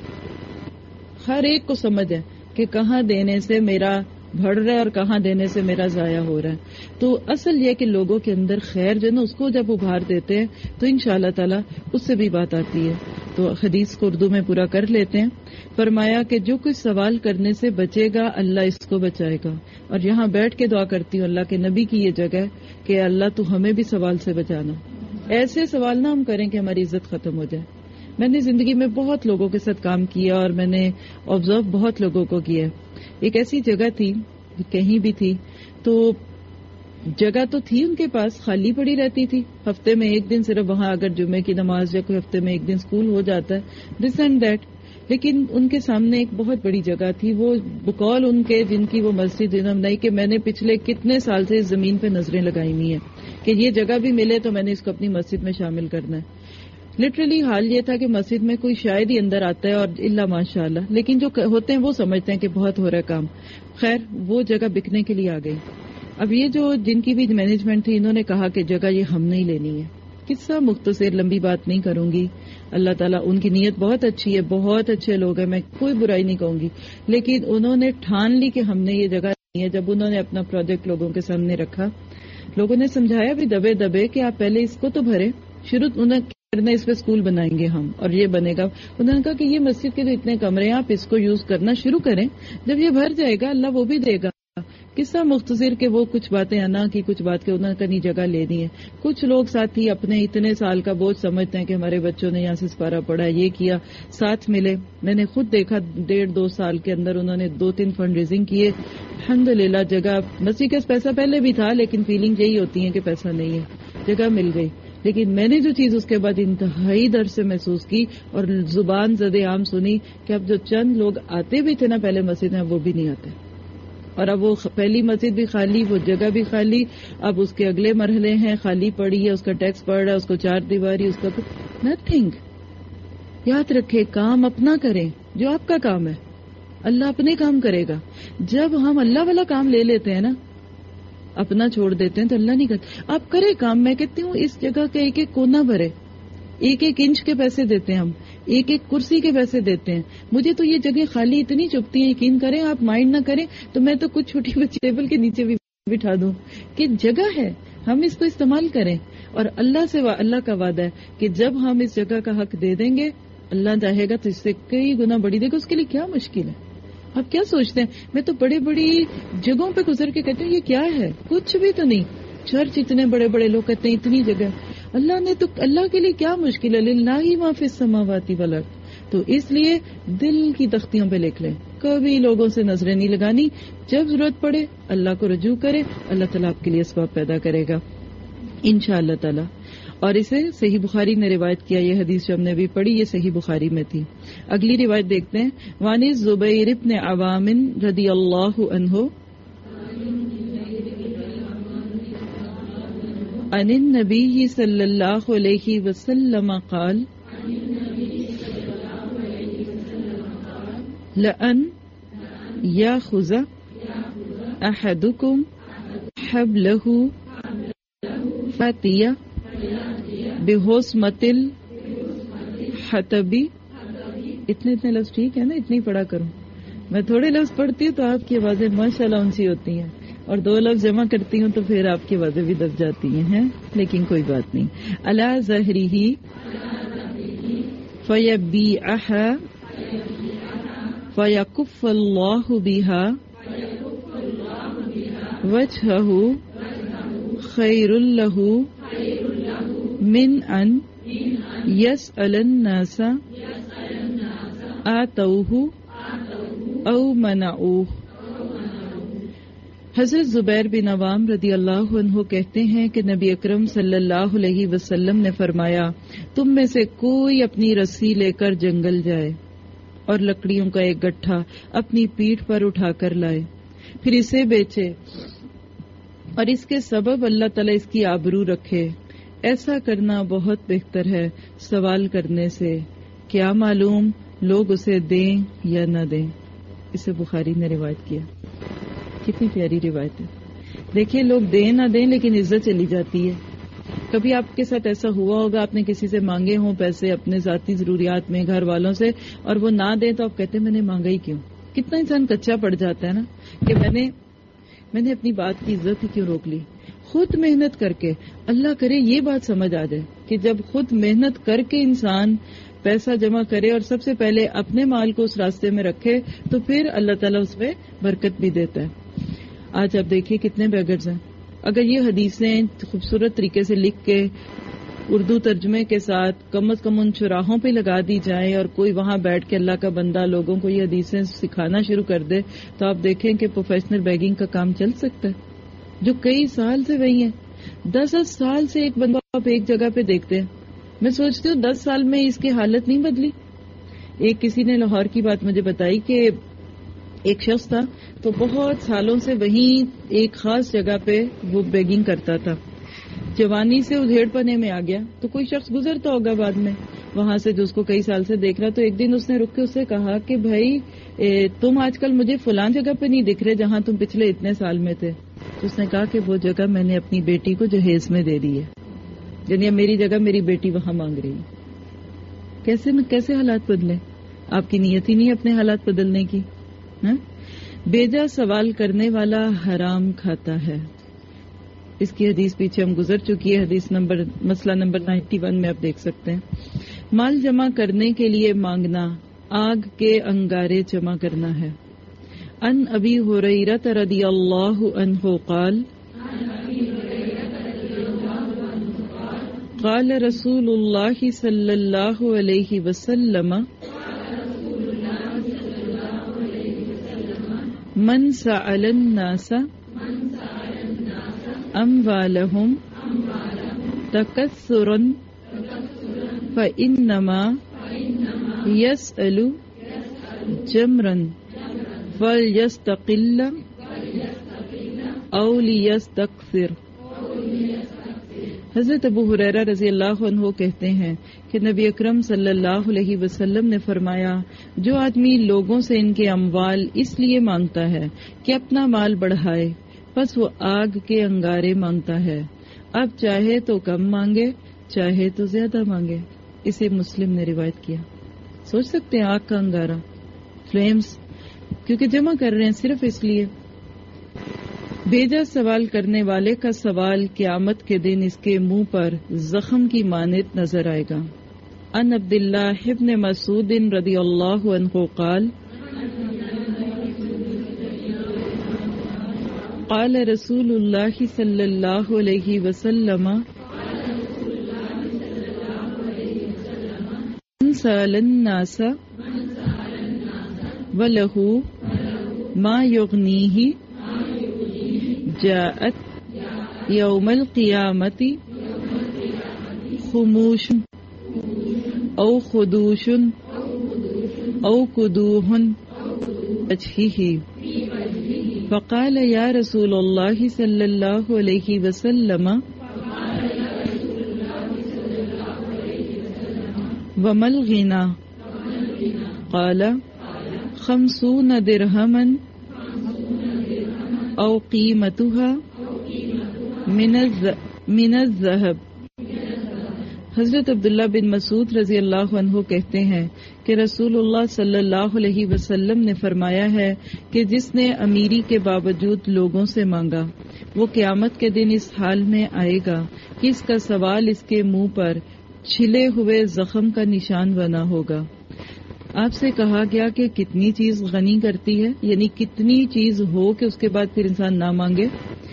ہر ایک کو سمجھ ہے کہ کہاں دینے سے میرا بڑھ رہا ہے اور کہاں دینے سے میرا ضائع ہو رہا ہے. تو اصل یہ کہ لوگوں کے اندر خیر جو ہے نا اس کو جب ابھار دیتے ہیں تو انشاءاللہ تعالی اس سے بھی بات آتی ہے. تو حدیث کو اردو میں پورا کر لیتے ہیں. فرمایا کہ جو کچھ سوال کرنے سے بچے گا اللہ اس کو بچائے گا. اور یہاں بیٹھ کے دعا کرتی ہوں اللہ کے نبی کی یہ جگہ ہے کہ اللہ تو ہمیں بھی سوال سے بچانا. ایسے سوال نہ ہم کریں کہ ہماری عزت ختم ہو جائے. میں نے زندگی میں بہت لوگوں کے ساتھ کام کیا اور میں نے آبزرو بہت لوگوں کو کیا. ایک ایسی جگہ تھی کہیں بھی تھی تو جگہ تو تھی ان کے پاس، خالی پڑی رہتی تھی. ہفتے میں ایک دن صرف وہاں اگر جمعے کی نماز یا کوئی ہفتے میں ایک دن اسکول ہو جاتا ہے دس اینڈ دیٹ. لیکن ان کے سامنے ایک بہت بڑی جگہ تھی، وہ بقول ان کے جن کی وہ مسجد انہوں نہیں کہ میں نے پچھلے کتنے سال سے اس زمین پہ نظریں لگائی ہوئی ہیں کہ یہ جگہ بھی ملے تو میں نے اس کو اپنی مسجد میں شامل کرنا ہے. لٹرلی حال یہ تھا کہ مسجد میں کوئی شاید ہی اندر آتا ہے اور اللہ ماشاء اللہ، لیکن جو ہوتے ہیں وہ سمجھتے ہیں کہ بہت ہو رہا ہے کام. خیر وہ جگہ بکنے کے لیے آ گئی. اب یہ جو جن کی بھی مینجمنٹ تھی انہوں نے کہا کہ جگہ یہ ہم نہیں لینی ہے. قصہ مختصر، لمبی بات نہیں کروں گی. اللہ تعالیٰ ان کی نیت بہت اچھی ہے، بہت اچھے لوگ ہیں، میں کوئی برائی نہیں کہوں گی، لیکن انہوں نے ٹھان لی کہ ہم نے یہ جگہ لینی ہے. جب انہوں نے اپنا پروجیکٹ لوگوں کے سامنے رکھا، لوگوں نے سمجھایا بھی دبے دبے کہ آپ پہلے اس کو تو بھرے. شروع انہوں نے اس پہ اسکول بنائیں گے ہم اور یہ بنے گا. انہوں نے کہا کہ یہ مسجد کے جو اتنے کمرے ہیں آپ اس کو یوز کرنا شروع کریں، جب یہ بھر جائے گا اللہ وہ بھی دے گا. قصہ مختصر کہ وہ کچھ باتیں انا کی، کچھ بات کہ انہوں نے کنی جگہ لینی ہے. کچھ لوگ ساتھی اپنے اتنے سال کا بوجھ سمجھتے ہیں کہ ہمارے بچوں نے یہاں سے سپارہ پڑھا، یہ کیا، ساتھ ملے. میں نے خود دیکھا ڈیڑھ دو سال کے اندر انہوں نے دو تین فنڈ ریزنگ کیے. الحمدللہ جگہ مسجد کا پیسہ پہلے بھی تھا لیکن فیلنگ یہی ہوتی ہے کہ پیسہ نہیں ہے، جگہ مل گئی. لیکن میں نے جو چیز اس کے بعد انتہائی در سے محسوس کی اور زبان زد عام سنی کہ اب جو چند لوگ آتے بھی تھے نا پہلے مسجد میں وہ بھی نہیں آتے، اور اب وہ پہلی مسجد بھی خالی، وہ جگہ بھی خالی. اب اس کے اگلے مرحلے ہیں، خالی پڑی ہے، اس کا ٹیکس پڑ رہا ہے، اس کو چار دیواری، اس کا نتھنگ. یاد رکھے کام اپنا کریں جو آپ کا کام ہے، اللہ اپنے کام کرے گا. جب ہم اللہ والا کام لے لیتے ہیں نا، اپنا چھوڑ دیتے ہیں تو اللہ نہیں کرتا. آپ کرے کام. میں کہتی ہوں اس جگہ کا ایک ایک کونا بھرے، ایک ایک انچ کے پیسے دیتے ہیں ہم، ایک ایک کرسی کے پیسے دیتے ہیں. مجھے تو یہ جگہ خالی اتنی چپتی ہیں، یقین کریں آپ مائنڈ نہ کریں تو میں تو کچھ چھوٹی بچی ٹیبل کے نیچے بھی بٹھا دوں کہ جگہ ہے، ہم اس کو استعمال کریں. اور اللہ سے اللہ کا وعدہ ہے کہ جب ہم اس جگہ کا حق دے دیں گے اللہ چاہے گا تو اس سے کئی گنا بڑی دے گا. اس کے لیے کیا مشکل ہے؟ آپ کیا سوچتے ہیں؟ میں تو بڑی بڑی جگہوں پہ گزر کے کہتے ہیں یہ کیا ہے، کچھ بھی تو نہیں. چرچ اتنے بڑے بڑے لوگ کہتے ہیں اتنی جگہ. اللہ نے تو اللہ کے لیے کیا مشکل ہے، للہ ما فی السماوات والارض. تو اس لیے دل کی تختیوں پہ لکھ لیں، کبھی لوگوں سے نظریں نہیں لگانی. جب ضرورت پڑے اللہ کو رجوع کرے، اللہ تعالیٰ آپ کے لیے اسباب پیدا کرے گا انشاءاللہ تعالیٰ. اور اسے صحیح بخاری نے روایت کیا. یہ حدیث جو ہم نے ابھی پڑھی یہ صحیح بخاری میں تھی. اگلی روایت دیکھتے ہیں. وعن الزبیر بن عوام رضی اللہ عنہ عن النبی صلی اللہ علیہ وسلم قال لأن یاخذ احدکم حبلہ فاتیہ بحسمۃ الحطب. اتنے اتنے لفظ ٹھیک ہے نا، اتنے ہی پڑھا کروں. میں تھوڑے لفظ پڑھتی ہوں تو آپ کی آوازیں ماشاءاللہ اونچی ہوتی ہیں، اور دو لفظ جمع کرتی ہوں تو پھر آپ کی آوازیں بھی دب جاتی ہیں، لیکن کوئی بات نہیں. علی ظہرہ فیبیعہا فیکف اللہ بہا وجہہ خیر لہ من ان یسأل الناس آتوہ او منعوہ. حضرت زبیر بن عوام رضی اللہ عنہ کہتے ہیں کہ نبی اکرم صلی اللہ علیہ وسلم نے فرمایا تم میں سے کوئی اپنی رسی لے کر جنگل جائے اور لکڑیوں کا ایک گٹھا اپنی پیٹھ پر اٹھا کر لائے، پھر اسے بیچے اور اس کے سبب اللہ تعالیٰ اس کی آبرو رکھے. ایسا کرنا بہت بہتر ہے سوال کرنے سے، کیا معلوم لوگ اسے دیں یا نہ دیں. اسے بخاری نے روایت کیا. کتنی پیاری روایت ہے. دیکھیں لوگ دیں نہ دیں لیکن عزت چلی جاتی ہے. کبھی آپ کے ساتھ ایسا ہوا ہوگا آپ نے کسی سے مانگے ہوں پیسے اپنے ذاتی ضروریات میں گھر والوں سے اور وہ نہ دیں تو آپ کہتے ہیں میں نے مانگا ہی کیوں. کتنا انسان کچا پڑ جاتا ہے نا کہ میں نے میں نے اپنی بات کی عزت ہی کیوں روک لی. خود محنت کر کے اللہ کرے یہ بات سمجھ آ جائے کہ جب خود محنت کر کے انسان پیسہ جمع کرے اور سب سے پہلے اپنے مال کو اس راستے میں رکھے تو پھر اللہ تعالیٰ اس میں برکت بھی دیتا ہے. آج آپ دیکھیے کتنے بیگرز ہیں. اگر یہ حدیثیں خوبصورت طریقے سے لکھ کے اردو ترجمے کے ساتھ کم از کم ان چوراہوں پہ لگا دی جائیں اور کوئی وہاں بیٹھ کے اللہ کا بندہ لوگوں کو یہ حدیثیں سکھانا شروع کر دے تو آپ دیکھیں کہ پروفیشنل بیگنگ کا کام چل سکتا ہے. جو کئی سال سے وہی ہیں، دس دس سال سے ایک بندہ آپ ایک جگہ پہ دیکھتے ہیں. میں سوچتی ہوں دس سال میں اس کی حالت نہیں بدلی. ایک کسی نے لاہور کی بات مجھے بتائی کہ ایک شخص تھا تو بہت سالوں سے وہیں ایک خاص جگہ پہ وہ بیگنگ کرتا تھا. جوانی سے ادھیڑ پنے میں آ گیا تو کوئی شخص گزرتا ہوگا بعد میں وہاں سے جو اس کو کئی سال سے دیکھ رہا، تو ایک دن اس نے رک کے اس سے کہا کہ بھائی تم آج کل مجھے فلان جگہ پہ نہیں دکھ رہے جہاں تم پچھلے اتنے سال میں تھے. تو اس نے کہا کہ وہ جگہ میں نے اپنی بیٹی کو جہیز میں دے دی ہے، یعنی میری جگہ میری بیٹی وہاں مانگ رہی ہے. کیسے کیسے حالات بدلے؟ آپ کی نیت ہی نہیں اپنے حالات بدلنے کی. بیجا سوال کرنے والا حرام کھاتا ہے. اس کی حدیث پیچھے ہم گزر چکی ہے. حدیث نمبر مسئلہ نمبر نائنٹی ون میں آپ دیکھ سکتے ہیں. مال جمع کرنے کے لیے مانگنا آگ کے انگارے جمع کرنا ہے. ان ابی ہریرہ رضی اللہ عنہ قال قال رسول اللہ صلی اللہ علیہ وسلم من سأل الناس اموالهم تکثرا فإنما يسأل جمرا فلیستقل او لیستکثر. حضرت ابو ہریرہ رضی اللہ عنہ کہتے ہیں کہ نبی اکرم صلی اللہ علیہ وسلم نے فرمایا جو آدمی لوگوں سے ان کے اموال اس لیے مانگتا ہے کہ اپنا مال بڑھائے بس وہ آگ کے انگارے مانگتا ہے. اب چاہے تو کم مانگے چاہے تو زیادہ مانگے. اسے مسلم نے روایت کیا. سوچ سکتے ہیں آگ کا انگارہ فلیمز کیونکہ جمع کر رہے ہیں صرف اس لیے. بیجا سوال کرنے والے کا سوال قیامت کے دن اس کے منہ پر زخم کی مانند نظر آئے گا. ان عبداللہ ابن مسعود رضی اللہ عنہ قال قال رسول اللہ صلی اللہ علیہ وسلم من سأل الناس وله ما يغنيه جاءت یوم القیامت خموش او خدوش او قدوح وجهه فقال یا رسول اللہ صلی اللہ علیہ وسلم وما الغنى قال خمسون درہما او قیمتها من الذهب. حضرت عبداللہ بن مسعود رضی اللہ عنہ کہتے ہیں کہ رسول اللہ صلی اللہ علیہ وسلم نے فرمایا ہے کہ جس نے امیری کے باوجود لوگوں سے مانگا وہ قیامت کے دن اس حال میں آئے گا کہ اس کا سوال اس کے منہ پر چھلے ہوئے زخم کا نشان بنا ہوگا۔ آپ سے کہا گیا کہ کتنی چیز غنی کرتی ہے، یعنی کتنی چیز ہو کہ اس کے بعد پھر انسان نہ مانگے۔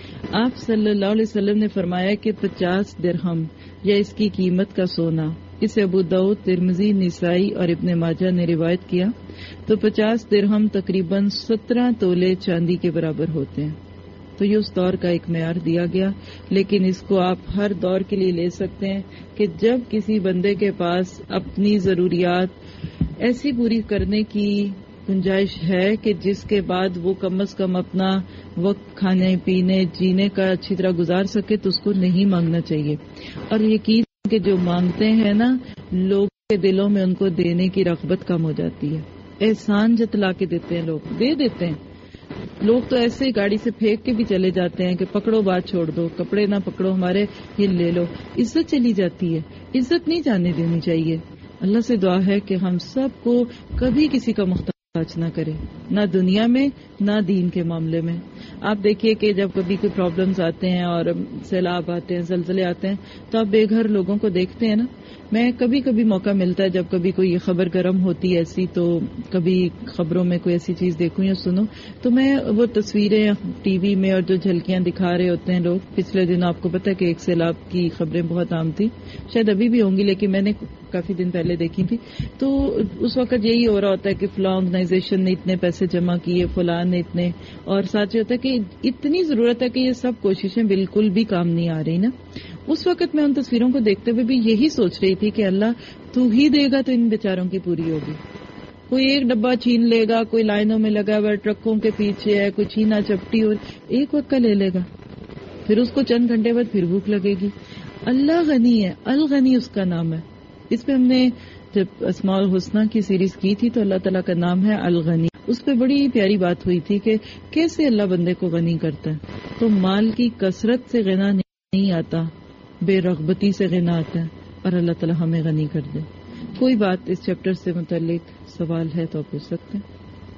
آپ صلی اللہ علیہ وسلم نے فرمایا کہ پچاس درہم یا اس کی قیمت کا سونا، اسے ابو داؤد، ترمذی، نسائی اور ابن ماجہ نے روایت کیا، تو پچاس درہم تقریباً سترہ تولے چاندی کے برابر ہوتے ہیں۔ تو یہ اس دور کا ایک معیار دیا گیا، لیکن اس کو آپ ہر دور کے لیے لے سکتے ہیں کہ جب کسی بندے کے پاس اپنی ضروریات ایسی پوری کرنے کی گنجائش ہے کہ جس کے بعد وہ کم از کم اپنا وقت کھانے پینے جینے کا اچھی طرح گزار سکے، تو اس کو نہیں مانگنا چاہیے۔ اور یقین کہ جو مانگتے ہیں نا، لوگ کے دلوں میں ان کو دینے کی رغبت کم ہو جاتی ہے۔ احسان جتلا کے دیتے ہیں، لوگ دے دیتے ہیں۔ لوگ تو ایسے گاڑی سے پھینک کے بھی چلے جاتے ہیں کہ پکڑو بات چھوڑ دو، کپڑے نہ پکڑو ہمارے، یہ لے لو۔ عزت چلی جاتی ہے، عزت نہیں جانے دینی چاہیے۔ اللہ سے دعا ہے کہ ہم سب کو کبھی کسی کا محتاج نہ کرے، نہ دنیا میں نہ دین کے معاملے میں۔ آپ دیکھیے کہ جب کبھی کوئی پرابلمز آتے ہیں اور سیلاب آتے ہیں، زلزلے آتے ہیں، تو آپ بے گھر لوگوں کو دیکھتے ہیں نا۔ میں کبھی کبھی موقع ملتا ہے جب کبھی کوئی یہ خبر گرم ہوتی ہے ایسی، تو کبھی خبروں میں کوئی ایسی چیز دیکھوں یا سنوں، تو میں وہ تصویریں ٹی وی میں اور جو جھلکیاں دکھا رہے ہوتے ہیں لوگ، پچھلے دن آپ کو پتا ہے کہ ایک سیلاب کی خبریں بہت عام تھی، شاید ابھی بھی ہوں گی لیکن میں نے کافی دن پہلے دیکھی تھی۔ تو اس وقت یہی ہو رہا ہوتا ہے کہ فلاں آرگنائزیشن نے اتنے پیسے جمع کیے، فلاں نے اتنے، اور ساتھ یہ ہوتا ہے کہ اتنی ضرورت ہے کہ یہ سب کوششیں بالکل بھی کام نہیں آ رہی نا۔ اس وقت میں ان تصویروں کو دیکھتے ہوئے بھی یہی سوچ رہی تھی کہ اللہ تو ہی دے گا تو ان بیچاروں کی پوری ہوگی۔ کوئی ایک ڈبہ چھین لے گا، کوئی لائنوں میں لگا ہوا ٹرکوں کے پیچھے ہے، کوئی چھینا چپٹی اور ایک وقت کا لے لے گا، پھر اس کو چند گھنٹے بعد پھر بھوک لگے گی۔ اللہ غنی ہے، الغنی اس کا نام ہے۔ اس پہ ہم نے جب اسماء الحسنی کی سیریز کی تھی تو اللہ تعالیٰ کا نام ہے الغنی، اس پہ بڑی پیاری بات ہوئی تھی کہ کیسے اللہ بندے کو غنی کرتا ہے۔ تو مال کی کثرت سے غنا نہیں آتا، بے رغبتی سے غنا آتا ہے، اور اللہ تعالیٰ ہمیں غنی کر دے۔ کوئی بات اس چیپٹر سے متعلق سوال ہے تو آپ پوچھ سکتے ہیں۔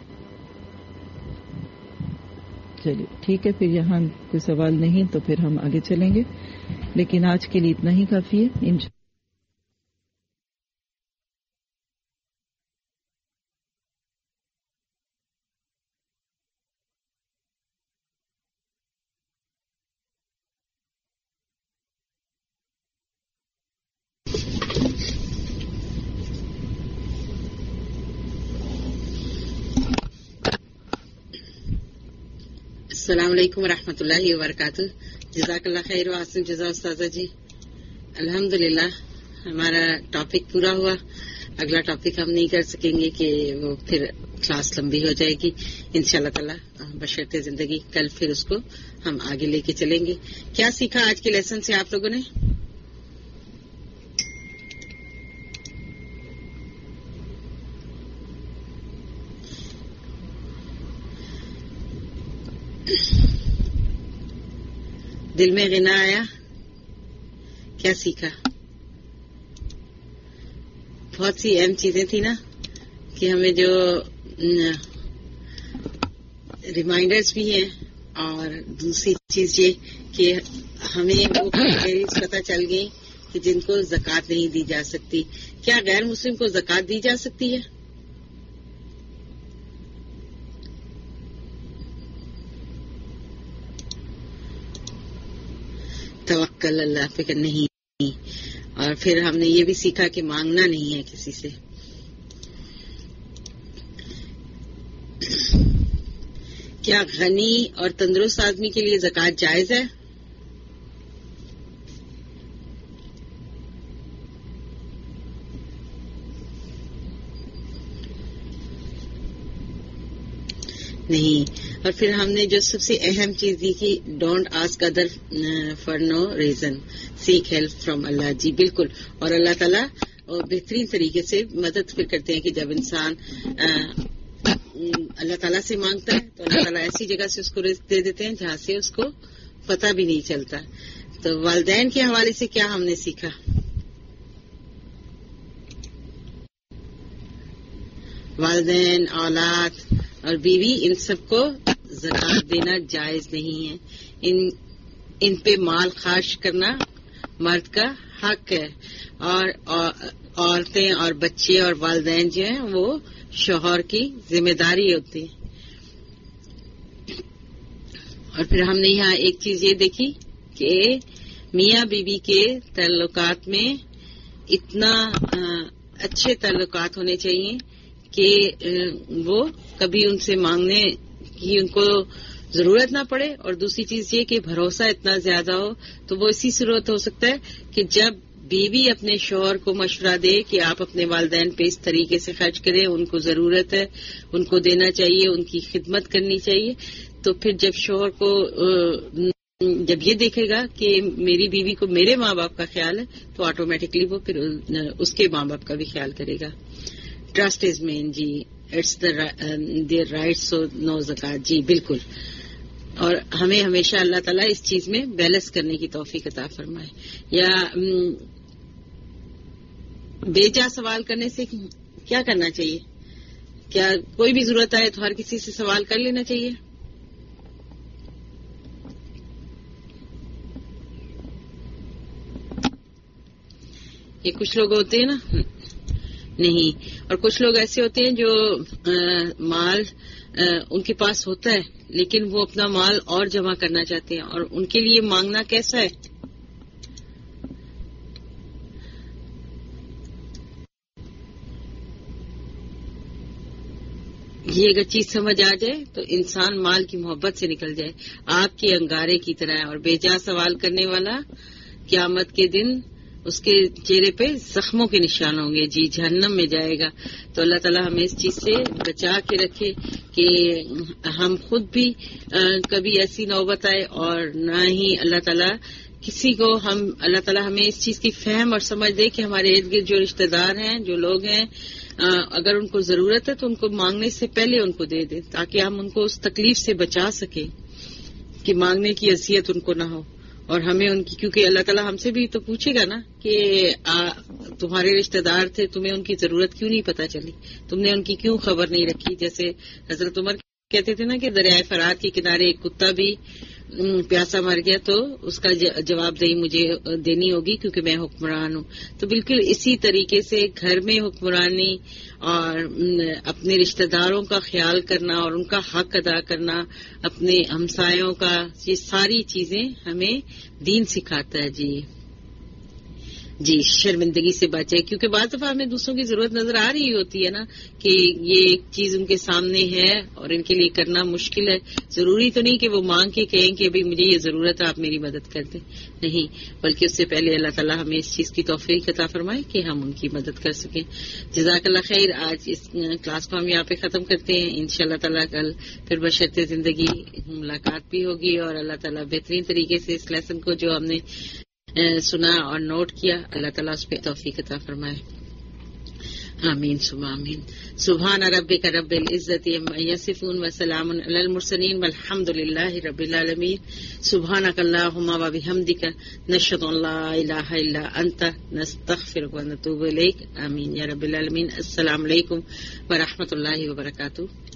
چلیے ٹھیک ہے، پھر یہاں کوئی سوال نہیں تو پھر ہم آگے چلیں گے، لیکن آج کے لیے اتنا ہی کافی ہے۔ انشاء السلام علیکم ورحمۃ اللہ وبرکاتہ۔ جزاک اللہ خیر و احسن جزا استاذہ جی۔ الحمدللہ ہمارا ٹاپک پورا ہوا، اگلا ٹاپک ہم نہیں کر سکیں گے کہ وہ پھر کلاس لمبی ہو جائے گی انشاءاللہ تعالی بشرط زندگی، کل پھر اس کو ہم آگے لے کے چلیں گے۔ کیا سیکھا آج کے لیسن سے آپ لوگوں نے؟ دل میں غنا آیا؟ کیا سیکھا؟ بہت سی اہم چیزیں تھیں نا کہ ہمیں جو ریمائنڈرز بھی ہیں، اور دوسری چیز یہ کہ ہمیں وہ کیٹیگریز پتہ چل گئی کہ جن کو زکوٰۃ نہیں دی جا سکتی۔ کیا غیر مسلم کو زکوٰۃ دی جا سکتی ہے؟ توکل اللہ پہ نہیں، اور پھر ہم نے یہ بھی سیکھا کہ مانگنا نہیں ہے کسی سے۔ کیا غنی اور تندرست آدمی کے لیے زکوٰۃ جائز ہے؟ نہیں۔ اور پھر ہم نے جو سب سے اہم چیز دی کہ don't ask other for no reason, seek help from Allah. جی بالکل، اور اللہ تعالیٰ بہترین طریقے سے مدد پھر کرتے ہیں کہ جب انسان اللہ تعالیٰ سے مانگتا ہے تو اللہ تعالیٰ ایسی جگہ سے اس کو رزق دے دیتے ہیں جہاں سے اس کو پتہ بھی نہیں چلتا۔ تو والدین کے حوالے سے کیا ہم نے سیکھا؟ والدین، اولاد اور بیوی، ان سب کو زکوٰۃ دینا جائز نہیں ہے۔ ان ان پہ مال خرچ کرنا مرد کا حق ہے، اور عورتیں اور بچے اور والدین جو ہیں وہ شوہر کی ذمہ داری ہوتی ہے. اور پھر ہم نے یہاں ایک چیز یہ دیکھی کہ میاں بیوی کے تعلقات میں اتنا اچھے تعلقات ہونے چاہیے کہ وہ کبھی ان سے مانگنے کی ان کو ضرورت نہ پڑے، اور دوسری چیز یہ کہ بھروسہ اتنا زیادہ ہو. تو وہ اسی صورت ہو سکتا ہے کہ جب بیوی اپنے شوہر کو مشورہ دے کہ آپ اپنے والدین پہ اس طریقے سے خرچ کریں، ان کو ضرورت ہے، ان کو دینا چاہیے، ان کی خدمت کرنی چاہیے. تو پھر جب شوہر کو جب یہ دیکھے گا کہ میری بیوی کو میرے ماں باپ کا خیال ہے تو آٹومیٹکلی وہ پھر اس کے ماں باپ کا بھی خیال کرے گا. Trust is main. جی اٹس دیئر رائٹس نو زکات. جی بالکل. اور ہمیں ہمیشہ اللہ تعالیٰ اس چیز میں بیلنس کرنے کی توفیق عطا فرمائے. یا بے جا سوال کرنے سے کیا کرنا چاہیے؟ کیا کوئی بھی ضرورت آئے تو ہر کسی سے سوال کر لینا چاہیے؟ یہ کچھ لوگ ہوتے ہیں نا، نہیں. اور کچھ لوگ ایسے ہوتے ہیں جو مال ان کے پاس ہوتا ہے لیکن وہ اپنا مال اور جمع کرنا چاہتے ہیں، اور ان کے لیے مانگنا کیسا ہے؟ یہ اگر چیز سمجھ آ جائے تو انسان مال کی محبت سے نکل جائے. آپ کے انگارے کی طرح ہے، اور بے جا سوال کرنے والا قیامت کے دن اس کے چہرے پہ زخموں کے نشان ہوں گے. جی جہنم میں جائے گا. تو اللہ تعالیٰ ہمیں اس چیز سے بچا کے رکھے کہ ہم خود بھی کبھی ایسی نوبت آئے، اور نہ ہی اللہ تعالیٰ کسی کو ہم اللہ تعالیٰ ہمیں اس چیز کی فہم اور سمجھ دے کہ ہمارے ارد گرد جو رشتہ دار ہیں، جو لوگ ہیں، اگر ان کو ضرورت ہے تو ان کو مانگنے سے پہلے ان کو دے دیں، تاکہ ہم ان کو اس تکلیف سے بچا سکیں کہ مانگنے کی اذیت ان کو نہ ہو. اور ہمیں ان کی، کیونکہ اللہ تعالیٰ ہم سے بھی تو پوچھے گا نا کہ تمہارے رشتہ دار تھے، تمہیں ان کی ضرورت کیوں نہیں پتہ چلی، تم نے ان کی کیوں خبر نہیں رکھی. جیسے حضرت عمر کہتے تھے نا کہ دریائے فرات کے کنارے ایک کتا بھی پیاسا مر گیا تو اس کا جواب دہی مجھے دینی ہوگی کیونکہ میں حکمران ہوں. تو بالکل اسی طریقے سے گھر میں حکمرانی اور اپنے رشتہ داروں کا خیال کرنا اور ان کا حق ادا کرنا، اپنے ہمسایوں کا، یہ ساری چیزیں ہمیں دین سکھاتا ہے. جی جی شرمندگی سے بچے، کیونکہ بعض دفعہ ہمیں دوسروں کی ضرورت نظر آ رہی ہوتی ہے نا کہ یہ ایک چیز ان کے سامنے ہے اور ان کے لیے کرنا مشکل ہے. ضروری تو نہیں کہ وہ مانگ کے کہیں کہ ابھی مجھے یہ ضرورت ہے، آپ میری مدد کر دیں. نہیں، بلکہ اس سے پہلے اللہ تعالیٰ ہمیں اس چیز کی توفیق عطا فرمائے کہ ہم ان کی مدد کر سکیں. جزاک اللہ خیر. آج اس کلاس کو ہم یہاں پہ ختم کرتے ہیں. انشاءاللہ تعالیٰ کل پھر بشرط زندگی ملاقات بھی ہوگی، اور اللہ تعالیٰ بہترین طریقے سے اس لیسن کو جو ہم نے سنا اور نوٹ کیا، اللہ تعالیٰ اس پہ توفیق عطا فرمائے. آمین ثم آمین. سبحان ربک رب العزت عما یصفون وسلام علی المرسلین والحمد للہ رب العالمین. سبحانک اللہم وبحمدک نشہد ان لا الہ الا انت نستغفرک ونتوب الیک. آمین یا رب العالمین. السلام علیکم ورحمۃ اللہ وبرکاتہ.